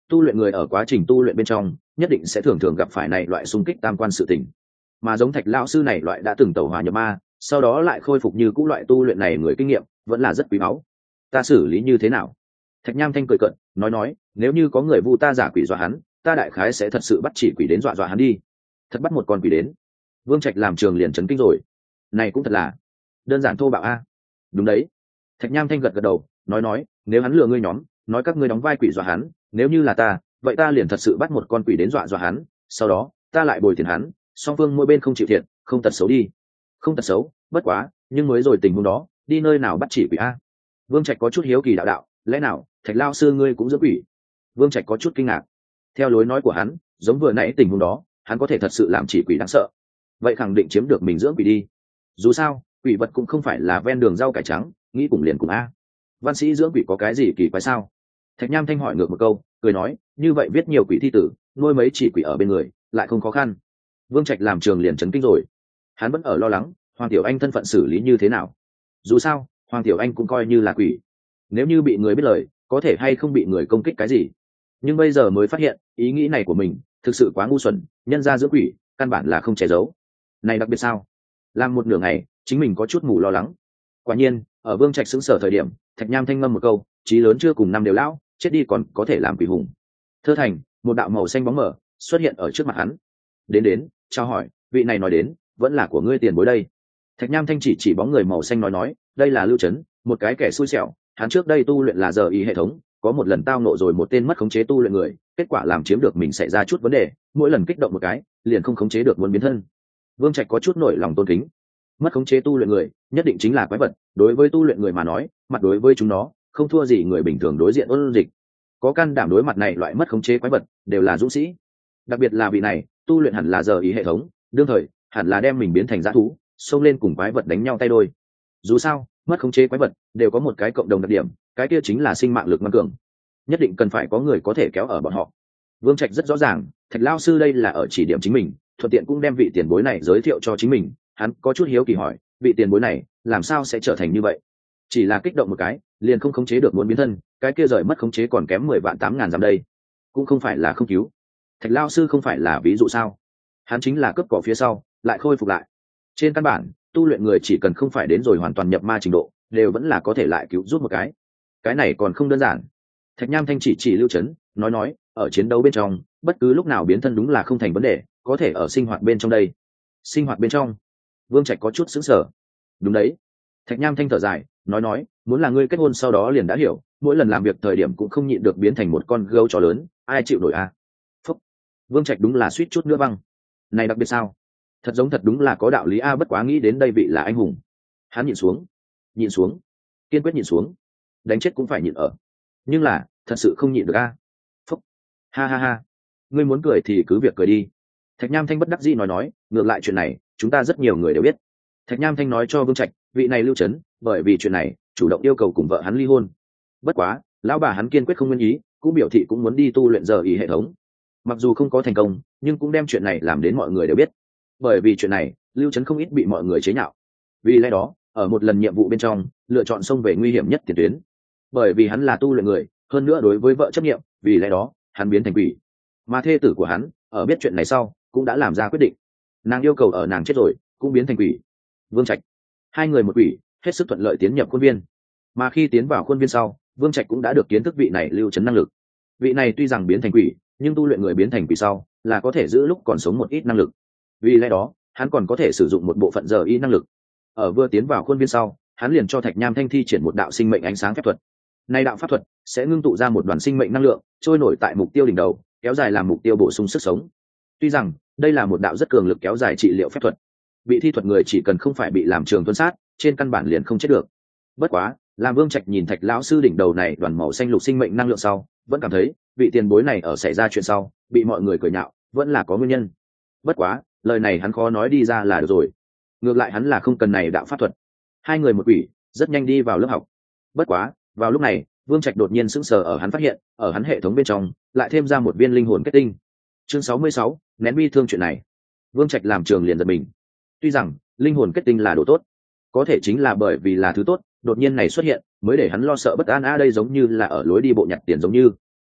tu luyện người ở quá trình tu luyện bên trong nhất định sẽ thường thường gặp phải này loại xung kích tam quan sự tình, mà giống Thạch lão sư này loại đã từng tẩu hỏa nhập ma sau đó lại khôi phục như cũ loại tu luyện này người kinh nghiệm vẫn là rất quý báu. Ta xử lý như thế nào? Thạch Nham Thanh cười cợt nói nói, nếu như có người vu ta giả quỷ dọa hắn, ta đại khái sẽ thật sự bắt chỉ quỷ đến dọa dọa hắn đi. Thật bắt một con quỷ đến? Vương Trạch làm trường liền chấn kinh rồi. Này cũng thật là đơn giản thô bạo a. Đúng đấy. Thạch Nham Thanh gật gật đầu nói nói, nếu hắn lừa ngươi nhóm nói các ngươi đóng vai quỷ dọa hắn, nếu như là ta vậy ta liền thật sự bắt một con quỷ đến dọa dọa hắn, sau đó ta lại bồi tiền hắn, song phương mỗi bên không chịu thiệt, không tật xấu đi. Không tật xấu, bất quá nhưng mới rồi tình huống đó đi nơi nào bắt chỉ quỷ a? Vương Trạch có chút hiếu kỳ đạo đạo, lẽ nào Thạch lao sư ngươi cũng dưỡng quỷ? Vương Trạch có chút kinh ngạc. Theo lối nói của hắn giống vừa nãy tình huống đó hắn có thể thật sự làm chỉ quỷ đáng sợ, vậy khẳng định chiếm được mình dưỡng quỷ đi. Dù sao quỷ vật cũng không phải là ven đường rau cải trắng, nghĩ cùng liền cùng a. Văn sĩ dưỡng quỷ có cái gì kỳ quái sao? Thạch Nham Thanh hỏi ngược một câu cười nói, như vậy viết nhiều quỷ thi tử nuôi mấy chỉ quỷ ở bên người lại không khó khăn. Vương Trạch làm trường liền chấn kinh rồi. Hắn vẫn ở lo lắng Hoàng Tiểu Anh thân phận xử lý như thế nào. Dù sao Hoàng Tiểu Anh cũng coi như là quỷ, nếu như bị người biết lời có thể hay không bị người công kích cái gì. Nhưng bây giờ mới phát hiện ý nghĩ này của mình thực sự quá ngu xuẩn, nhân ra dưỡng quỷ căn bản là không che giấu. Này đặc biệt sao? Làm một nửa ngày chính mình có chút mù lo lắng. Quả nhiên ở Vương Trạch xứng sở thời điểm Thạch Nham Thanh ngâm một câu, chí lớn chưa cùng năm đều lão, chết đi còn có thể làm quỷ hùng. Thơ thành một đạo màu xanh bóng mờ xuất hiện ở trước mặt hắn. Đến đến chào hỏi, vị này nói đến vẫn là của ngươi tiền bối đây. Thạch Nham Thanh chỉ chỉ bóng người màu xanh nói nói, đây là Lưu Trấn, một cái kẻ xui xẻo, hắn trước đây tu luyện là giờ y hệ thống, có một lần tao nộ rồi một tên mất khống chế tu luyện người, kết quả làm chiếm được mình xảy ra chút vấn đề, mỗi lần kích động một cái liền không khống chế được muốn biến thân. Vương Trạch có chút nổi lòng tôn kính. Mất khống chế tu luyện người nhất định chính là quái vật, đối với tu luyện người mà nói mặt đối với chúng nó không thua gì người bình thường đối diện ôn dịch. Có can đảm đối mặt này loại mất khống chế quái vật đều là dũng sĩ, đặc biệt là vị này tu luyện hẳn là giờ ý hệ thống, đương thời hẳn là đem mình biến thành dã thú xông lên cùng quái vật đánh nhau tay đôi. Dù sao mất khống chế quái vật đều có một cái cộng đồng đặc điểm, cái kia chính là sinh mạng lực ngoan cường, nhất định cần phải có người có thể kéo ở bọn họ. Vương Trạch rất rõ ràng Thạch lao sư đây là ở chỉ điểm chính mình, thuận tiện cũng đem vị tiền bối này giới thiệu cho chính mình. Hắn có chút hiếu kỳ hỏi, vị tiền bối này làm sao sẽ trở thành như vậy? Chỉ là kích động một cái liền không khống chế được muốn biến thân, cái kia rời mất khống chế còn kém mười vạn tám ngàn dặm đây, cũng không phải là không cứu. Thạch lao sư không phải là ví dụ sao? Hắn chính là cướp cỏ phía sau lại khôi phục lại. Trên căn bản tu luyện người chỉ cần không phải đến rồi hoàn toàn nhập ma trình độ đều vẫn là có thể lại cứu giúp một cái, cái này còn không đơn giản. Thạch Nham Thanh chỉ chỉ Lưu Trấn nói nói, ở chiến đấu bên trong bất cứ lúc nào biến thân đúng là không thành vấn đề, có thể ở sinh hoạt bên trong đây. Sinh hoạt bên trong? Vương Trạch có chút sững sờ. Đúng đấy. Thạch Nham Thanh thở dài nói nói, muốn là ngươi kết hôn sau đó liền đã hiểu, mỗi lần làm việc thời điểm cũng không nhịn được biến thành một con gấu chó lớn, ai chịu nổi à? Phúc. Vương Trạch đúng là suýt chút nữa băng. Này đặc biệt sao? Thật giống thật đúng là có đạo lý a, bất quá nghĩ đến đây vị là anh hùng. Hắn nhịn xuống, nhịn xuống, kiên quyết nhịn xuống, đánh chết cũng phải nhịn ở. Nhưng là thật sự không nhịn được a. Phúc. Ha ha ha. Ngươi muốn cười thì cứ việc cười đi. Thạch Nham Thanh bất đắc dĩ nói nói, ngược lại chuyện này chúng ta rất nhiều người đều biết. Thạch Nham Thanh nói cho Vương Trạch, vị này Lưu Trấn bởi vì chuyện này chủ động yêu cầu cùng vợ hắn ly hôn. Bất quá lão bà hắn kiên quyết không nguyên ý, cũng biểu thị cũng muốn đi tu luyện giờ ý hệ thống. Mặc dù không có thành công nhưng cũng đem chuyện này làm đến mọi người đều biết. Bởi vì chuyện này Lưu Trấn không ít bị mọi người chế nhạo, vì lẽ đó ở một lần nhiệm vụ bên trong lựa chọn xông về nguy hiểm nhất tiền tuyến. Bởi vì hắn là tu luyện người, hơn nữa đối với vợ chấp nhiệm, vì lẽ đó hắn biến thành quỷ. Mà thê tử của hắn ở biết chuyện này sau cũng đã làm ra quyết định, nàng yêu cầu ở nàng chết rồi cũng biến thành quỷ. Vương Trạch hai người một quỷ hết sức thuận lợi tiến nhập khuôn viên. Mà khi tiến vào khuôn viên sau Vương Trạch cũng đã được kiến thức vị này Lưu Trấn năng lực. Vị này tuy rằng biến thành quỷ nhưng tu luyện người biến thành quỷ sau là có thể giữ lúc còn sống một ít năng lực, vì lẽ đó hắn còn có thể sử dụng một bộ phận giờ y năng lực. Ở vừa tiến vào khuôn viên sau hắn liền cho Thạch Nham Thanh thi triển một đạo sinh mệnh ánh sáng phép thuật. Nay đạo pháp thuật sẽ ngưng tụ ra một đoàn sinh mệnh năng lượng trôi nổi tại mục tiêu đỉnh đầu, kéo dài làm mục tiêu bổ sung sức sống. Tuy rằng đây là một đạo rất cường lực kéo dài trị liệu phép thuật, bị thi thuật người chỉ cần không phải bị làm trường tuân sát trên căn bản liền không chết được. Bất quá làm Vương Trạch nhìn Thạch lão sư đỉnh đầu này đoàn màu xanh lục sinh mệnh năng lượng sau vẫn cảm thấy vị tiền bối này ở xảy ra chuyện sau bị mọi người cười nhạo vẫn là có nguyên nhân. Bất quá lời này hắn khó nói đi ra là được rồi, ngược lại hắn là không cần này đạo pháp thuật. Hai người một quỷ rất nhanh đi vào lớp học. Bất quá vào lúc này Vương Trạch đột nhiên sững sờ, ở hắn phát hiện ở hắn hệ thống bên trong lại thêm ra một viên linh hồn kết tinh. Chương sáu mươi sáu, nén bi thương chuyện này. Vương Trạch làm trường liền giật mình. Tuy rằng linh hồn kết tinh là đồ tốt, có thể chính là bởi vì là thứ tốt đột nhiên này xuất hiện mới để hắn lo sợ bất an. A đây giống như là ở lối đi bộ nhặt tiền giống như.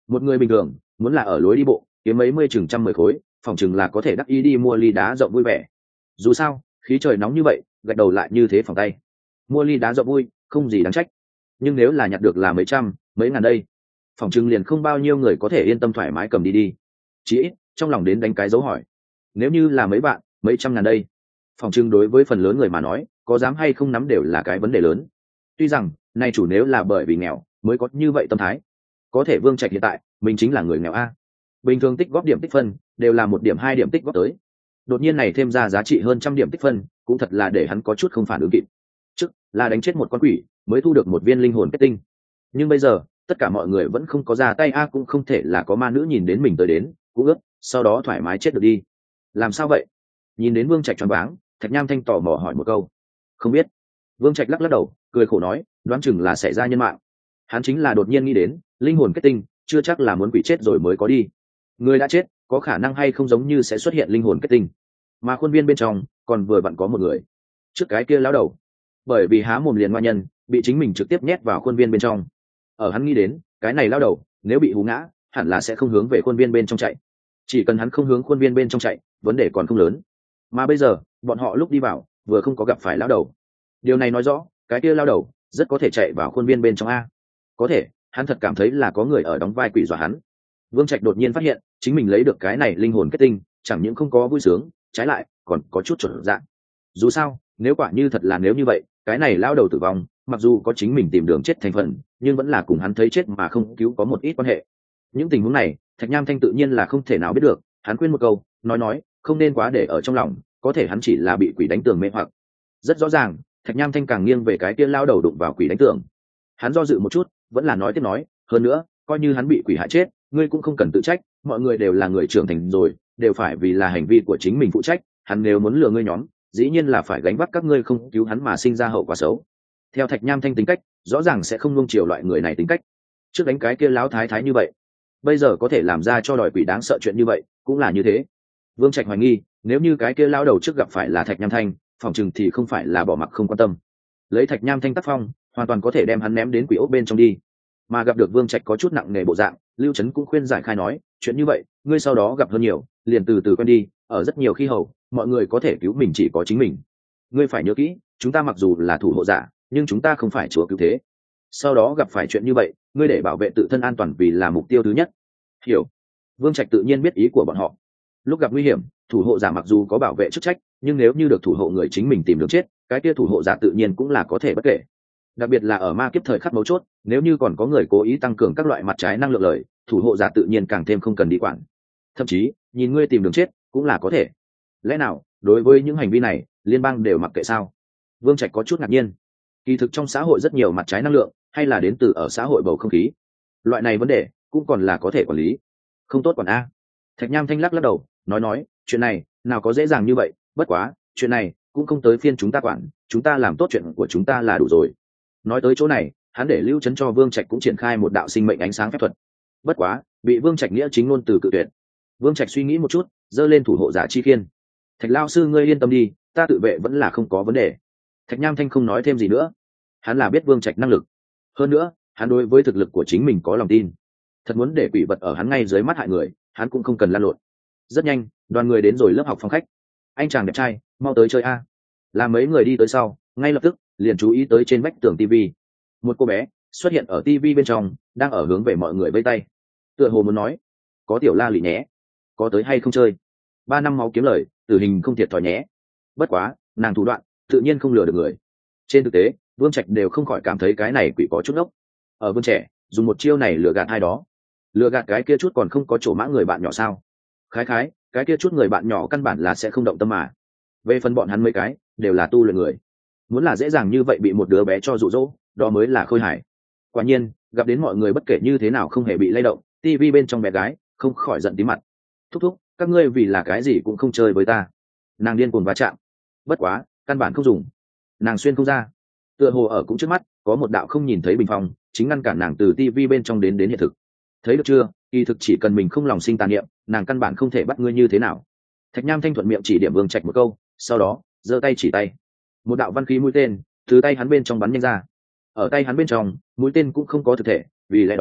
Một người bình thường muốn là ở lối đi bộ kiếm mấy mươi chừng trăm mười khối, phòng chừng là có thể đắc ý đi mua ly đá rộng vui vẻ. Dù sao khí trời nóng như vậy, gạch đầu lại như thế phòng tay, mua ly đá rộng vui không gì đáng trách. Nhưng nếu là nhặt được là mấy trăm mấy ngàn đây, phòng chừng liền không bao nhiêu người có thể yên tâm thoải mái cầm đi đi. Chỉ ít trong lòng đến đánh cái dấu hỏi. Nếu như là mấy bạn mấy trăm ngàn đây, phòng chừng đối với phần lớn người mà nói, có dám hay không nắm đều là cái vấn đề lớn. Tuy rằng nay chủ nếu là bởi vì nghèo mới có như vậy tâm thái, có thể Vương Trạch hiện tại mình chính là người nghèo a, bình thường tích góp điểm tích phân đều là một điểm hai điểm tích góp tới, đột nhiên này thêm ra giá trị hơn trăm điểm tích phân, cũng thật là để hắn có chút không phản ứng kịp. Trước là đánh chết một con quỷ mới thu được một viên linh hồn kết tinh, nhưng bây giờ tất cả mọi người vẫn không có ra tay a, cũng không thể là có ma nữ nhìn đến mình tới đến cũng ước sau đó thoải mái chết được đi. Làm sao vậy? Nhìn đến Vương Trạch choáng váng, Thạch Nham Thanh tò mò hỏi một câu. Không biết. Vương Trạch lắc lắc đầu cười khổ nói, đoán chừng là xảy ra nhân mạng. Hắn chính là đột nhiên nghĩ đến linh hồn kết tinh chưa chắc là muốn quỷ chết rồi mới có đi, người đã chết có khả năng hay không giống như sẽ xuất hiện linh hồn kết tinh, mà khuôn viên bên trong còn vừa vặn có một người. Trước cái kia lão đầu bởi vì há mồm liền ngoại nhân bị chính mình trực tiếp nhét vào khuôn viên bên trong. Ở hắn nghĩ đến cái này lão đầu nếu bị hú ngã hẳn là sẽ không hướng về khuôn viên bên trong chạy, chỉ cần hắn không hướng khuôn viên bên trong chạy vấn đề còn không lớn. Mà bây giờ bọn họ lúc đi vào vừa không có gặp phải lão đầu, điều này nói rõ cái kia lão đầu rất có thể chạy vào khuôn viên bên trong a. Có thể hắn thật cảm thấy là có người ở đóng vai quỷ dọa hắn. Vương Trạch đột nhiên phát hiện chính mình lấy được cái này linh hồn kết tinh chẳng những không có vui sướng, trái lại còn có chút chuẩn dạng. Dù sao nếu quả như thật là nếu như vậy, cái này lao đầu tử vong mặc dù có chính mình tìm đường chết thành phần, nhưng vẫn là cùng hắn thấy chết mà không cứu có một ít quan hệ. Những tình huống này Thạch Nham Thanh tự nhiên là không thể nào biết được, hắn khuyên một câu nói nói không nên quá để ở trong lòng, có thể hắn chỉ là bị quỷ đánh tường mê hoặc. Rất rõ ràng Thạch Nham Thanh càng nghiêng về cái kia lao đầu đụng vào quỷ đánh tường. Hắn do dự một chút vẫn là nói tiếp nói, hơn nữa coi như hắn bị quỷ hại chết, ngươi cũng không cần tự trách, mọi người đều là người trưởng thành rồi, đều phải vì là hành vi của chính mình phụ trách. Hắn nếu muốn lừa ngươi nhóm, dĩ nhiên là phải gánh vác các ngươi không cứu hắn mà sinh ra hậu quả xấu. Theo Thạch Nham Thanh tính cách rõ ràng sẽ không nuông chiều loại người này tính cách, trước đánh cái kia láo thái thái như vậy, bây giờ có thể làm ra cho đòi quỷ đáng sợ chuyện như vậy cũng là như thế. Vương Trạch hoài nghi nếu như cái kia lao đầu trước gặp phải là Thạch Nham Thanh, phòng chừng thì không phải là bỏ mặc không quan tâm, lấy Thạch Nham Thanh tác phong hoàn toàn có thể đem hắn ném đến quỷ ốc bên trong đi. Mà gặp được Vương Trạch có chút nặng nề bộ dạng, Lưu Trấn cũng khuyên giải khai nói, chuyện như vậy ngươi sau đó gặp hơn nhiều liền từ từ quen đi, ở rất nhiều khi hầu mọi người có thể cứu mình chỉ có chính mình. Ngươi phải nhớ kỹ, chúng ta mặc dù là thủ hộ giả nhưng chúng ta không phải chúa cứu thế, sau đó gặp phải chuyện như vậy ngươi để bảo vệ tự thân an toàn vì là mục tiêu thứ nhất, hiểu? Vương Trạch tự nhiên biết ý của bọn họ. Lúc gặp nguy hiểm thủ hộ giả mặc dù có bảo vệ chức trách, nhưng nếu như được thủ hộ người chính mình tìm đường chết, cái kia thủ hộ giả tự nhiên cũng là có thể bất kể. Đặc biệt là ở ma kiếp thời khắc mấu chốt, nếu như còn có người cố ý tăng cường các loại mặt trái năng lượng lời, thủ hộ giả tự nhiên càng thêm không cần đi quản. Thậm chí nhìn ngươi tìm đường chết cũng là có thể. Lẽ nào đối với những hành vi này liên bang đều mặc kệ sao? Vương Trạch có chút ngạc nhiên. Kỳ thực trong xã hội rất nhiều mặt trái năng lượng, hay là đến từ ở xã hội bầu không khí, loại này vấn đề cũng còn là có thể quản lý, không tốt quản a. Thạch Nham Thanh lắc lắc đầu nói nói, chuyện này nào có dễ dàng như vậy, bất quá chuyện này cũng không tới phiên chúng ta quản, chúng ta làm tốt chuyện của chúng ta là đủ rồi. Nói tới chỗ này hắn để Lưu Trấn cho Vương Trạch cũng triển khai một đạo sinh mệnh ánh sáng phép thuật, bất quá bị Vương Trạch nghĩa chính ngôn từ cự tuyệt. Vương Trạch suy nghĩ một chút giơ lên thủ hộ giả chi khiên. Thạch lao sư ngươi yên tâm đi, ta tự vệ vẫn là không có vấn đề. Thạch Nham Thanh không nói thêm gì nữa, hắn là biết Vương Trạch năng lực, hơn nữa hắn đối với thực lực của chính mình có lòng tin. Thật muốn để quỷ vật ở hắn ngay dưới mắt hại người, hắn cũng không cần lan lộn. Rất nhanh đoàn người đến rồi lớp học phòng khách. Anh chàng đẹp trai mau tới chơi a. Là mấy người đi tới sau ngay lập tức liền chú ý tới trên vách tường tivi một cô bé xuất hiện ở tivi bên trong, đang ở hướng về mọi người vây tay, tựa hồ muốn nói có tiểu la lị nhé, có tới hay không chơi, ba năm máu kiếm lời tử hình không thiệt thòi nhé. Bất quá nàng thủ đoạn tự nhiên không lừa được người. Trên thực tế Vương Trạch đều không khỏi cảm thấy cái này quỷ có chút ốc. Ở Vương Trẻ dùng một chiêu này lừa gạt ai đó, lừa gạt cái kia chút còn không có chỗ mã người bạn nhỏ sao? Khái khái cái kia chút người bạn nhỏ căn bản là sẽ không động tâm mà. Về phần bọn hắn mấy cái đều là tu luyện người, muốn là dễ dàng như vậy bị một đứa bé cho dụ dỗ, đó mới là khôi hài. Quả nhiên gặp đến mọi người bất kể như thế nào không hề bị lay động, tivi bên trong bé gái không khỏi giận tí mặt. Thúc thúc các ngươi vì là cái gì cũng không chơi với ta. Nàng điên cuồng va chạm, bất quá căn bản không dùng, nàng xuyên không ra. Tựa hồ ở cũng trước mắt có một đạo không nhìn thấy bình phong chính ngăn cản nàng từ tivi bên trong đến đến hiện thực. Thấy được chưa, kỳ thực chỉ cần mình không lòng sinh tà niệm, nàng căn bản không thể bắt ngươi như thế nào. Thạch Nham Thanh thuận miệng chỉ điểm Vương Trạch một câu, sau đó giơ tay chỉ tay, một đạo văn khí mũi tên từ tay hắn bên trong bắn nhanh ra. Ở tay hắn bên trong mũi tên cũng không có thực thể, vì lẽ đó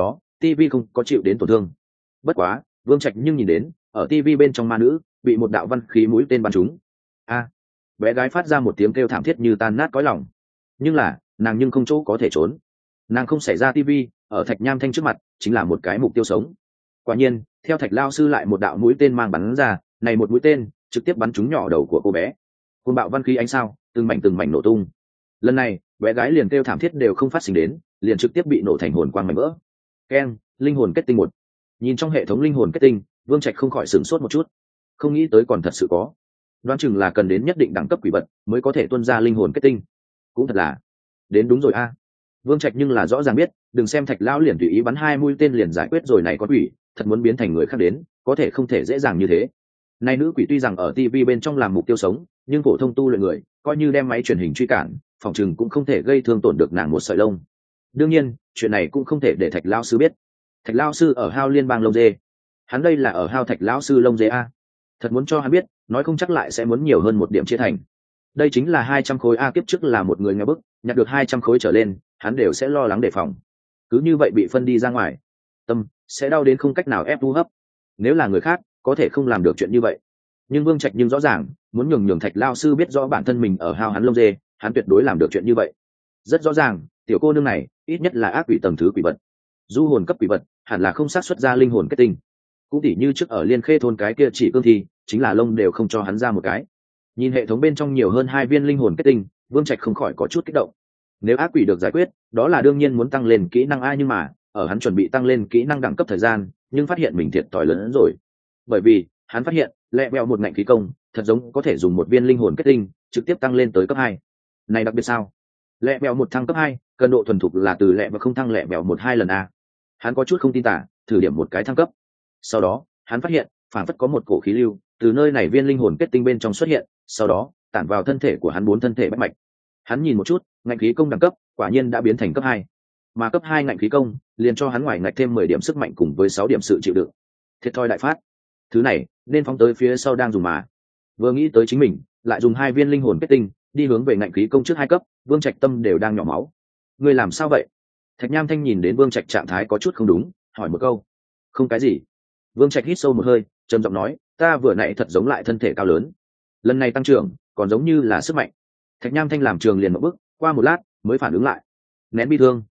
tv không có chịu đến tổn thương. Bất quá Vương Trạch nhưng nhìn đến ở tv bên trong ma nữ bị một đạo văn khí mũi tên bắn trúng. A, bé gái phát ra một tiếng kêu thảm thiết như tan nát cõi lòng, nhưng là nàng nhưng không chỗ có thể trốn. Nàng không xảy ra tv, ở Thạch Nham Thanh trước mặt chính là một cái mục tiêu sống. Quả nhiên theo Thạch lao sư lại một đạo mũi tên mang bắn ra, này một mũi tên trực tiếp bắn trúng nhỏ đầu của cô bé. Côn bạo văn khí ánh sao từng mảnh từng mảnh nổ tung. Lần này bé gái liền kêu thảm thiết đều không phát sinh đến, liền trực tiếp bị nổ thành hồn quang mảnh vỡ. Keng, linh hồn kết tinh một. Nhìn trong hệ thống linh hồn kết tinh, Vương Trạch không khỏi sửng sốt một chút, không nghĩ tới còn thật sự có. Đoán chừng là cần đến nhất định đẳng cấp quỷ vật mới có thể tuôn ra linh hồn kết tinh. Cũng thật là đến đúng rồi a. Vương Trạch nhưng là rõ ràng biết, đừng xem Thạch lão liền tùy ý bắn hai mũi tên liền giải quyết rồi này con quỷ, thật muốn biến thành người khác đến, có thể không thể dễ dàng như thế. Này nữ quỷ tuy rằng ở ti vi bên trong làm mục tiêu sống, nhưng phổ thông tu luyện người, coi như đem máy truyền hình truy cản, phòng chừng cũng không thể gây thương tổn được nàng một sợi lông. Đương nhiên, chuyện này cũng không thể để Thạch lão sư biết. Thạch lão sư ở hao liên bang lông dê, hắn đây là ở hao Thạch lão sư lông dê a. Thật muốn cho hắn biết, nói không chắc lại sẽ muốn nhiều hơn một điểm chia thành. Đây chính là hai trăm khối a, kiếp trước là một người nghe bức, nhặt được hai trăm khối trở lên, hắn đều sẽ lo lắng đề phòng. Cứ như vậy bị phân đi ra ngoài, tâm sẽ đau đến không cách nào ép thu hấp. Nếu là người khác, có thể không làm được chuyện như vậy. Nhưng Vương Trạch nhưng rõ ràng, muốn nhường nhường Thạch lão sư biết rõ bản thân mình ở hao hắn lông dê, hắn tuyệt đối làm được chuyện như vậy. Rất rõ ràng, tiểu cô nương này, ít nhất là ác quỷ tầng thứ quỷ vật. Du hồn cấp quỷ vật, hẳn là không xác xuất ra linh hồn kết tinh. Cũng tỉ như trước ở Liên Khê thôn cái kia chỉ cương thi, chính là lông đều không cho hắn ra một cái. Nhìn hệ thống bên trong nhiều hơn hai viên linh hồn kết tinh, Vương Trạch không khỏi có chút kích động. Nếu ác quỷ được giải quyết, đó là đương nhiên muốn tăng lên kỹ năng ai, nhưng mà ở hắn chuẩn bị tăng lên kỹ năng đẳng cấp thời gian, nhưng phát hiện mình thiệt thòi lớn hơn rồi. Bởi vì hắn phát hiện lẹ bèo một ngạnh khí công thật giống có thể dùng một viên linh hồn kết tinh trực tiếp tăng lên tới cấp hai. Này đặc biệt sao? Lẹ bèo một thăng cấp hai, cần độ thuần thục là từ lẹ và không thăng lẹ bèo một hai lần a. Hắn có chút không tin tả, thử điểm một cái thăng cấp. Sau đó hắn phát hiện phản phất có một cổ khí lưu từ nơi này viên linh hồn kết tinh bên trong xuất hiện, sau đó tản vào thân thể của hắn bốn thân thể bách mạch. Hắn nhìn một chút, ngạnh khí công đẳng cấp quả nhiên đã biến thành cấp hai, mà cấp hai ngạnh khí công liền cho hắn ngoài ngạch thêm mười điểm sức mạnh cùng với sáu điểm sự chịu đựng. Thiệt thòi đại phát. Thứ này nên phóng tới phía sau đang dùng mà. Vừa nghĩ tới chính mình lại dùng hai viên linh hồn kết tinh đi hướng về ngạnh khí công trước hai cấp, Vương Trạch tâm đều đang nhỏ máu. Ngươi làm sao vậy? Thạch Nham Thanh nhìn đến Vương Trạch trạng thái có chút không đúng, hỏi một câu. Không cái gì. Vương Trạch hít sâu một hơi, trầm giọng nói, ta vừa nãy thật giống lại thân thể cao lớn, lần này tăng trưởng còn giống như là sức mạnh. Thạch Nham Thanh làm trường liền một bước, qua một lát mới phản ứng lại. Nén bi thương.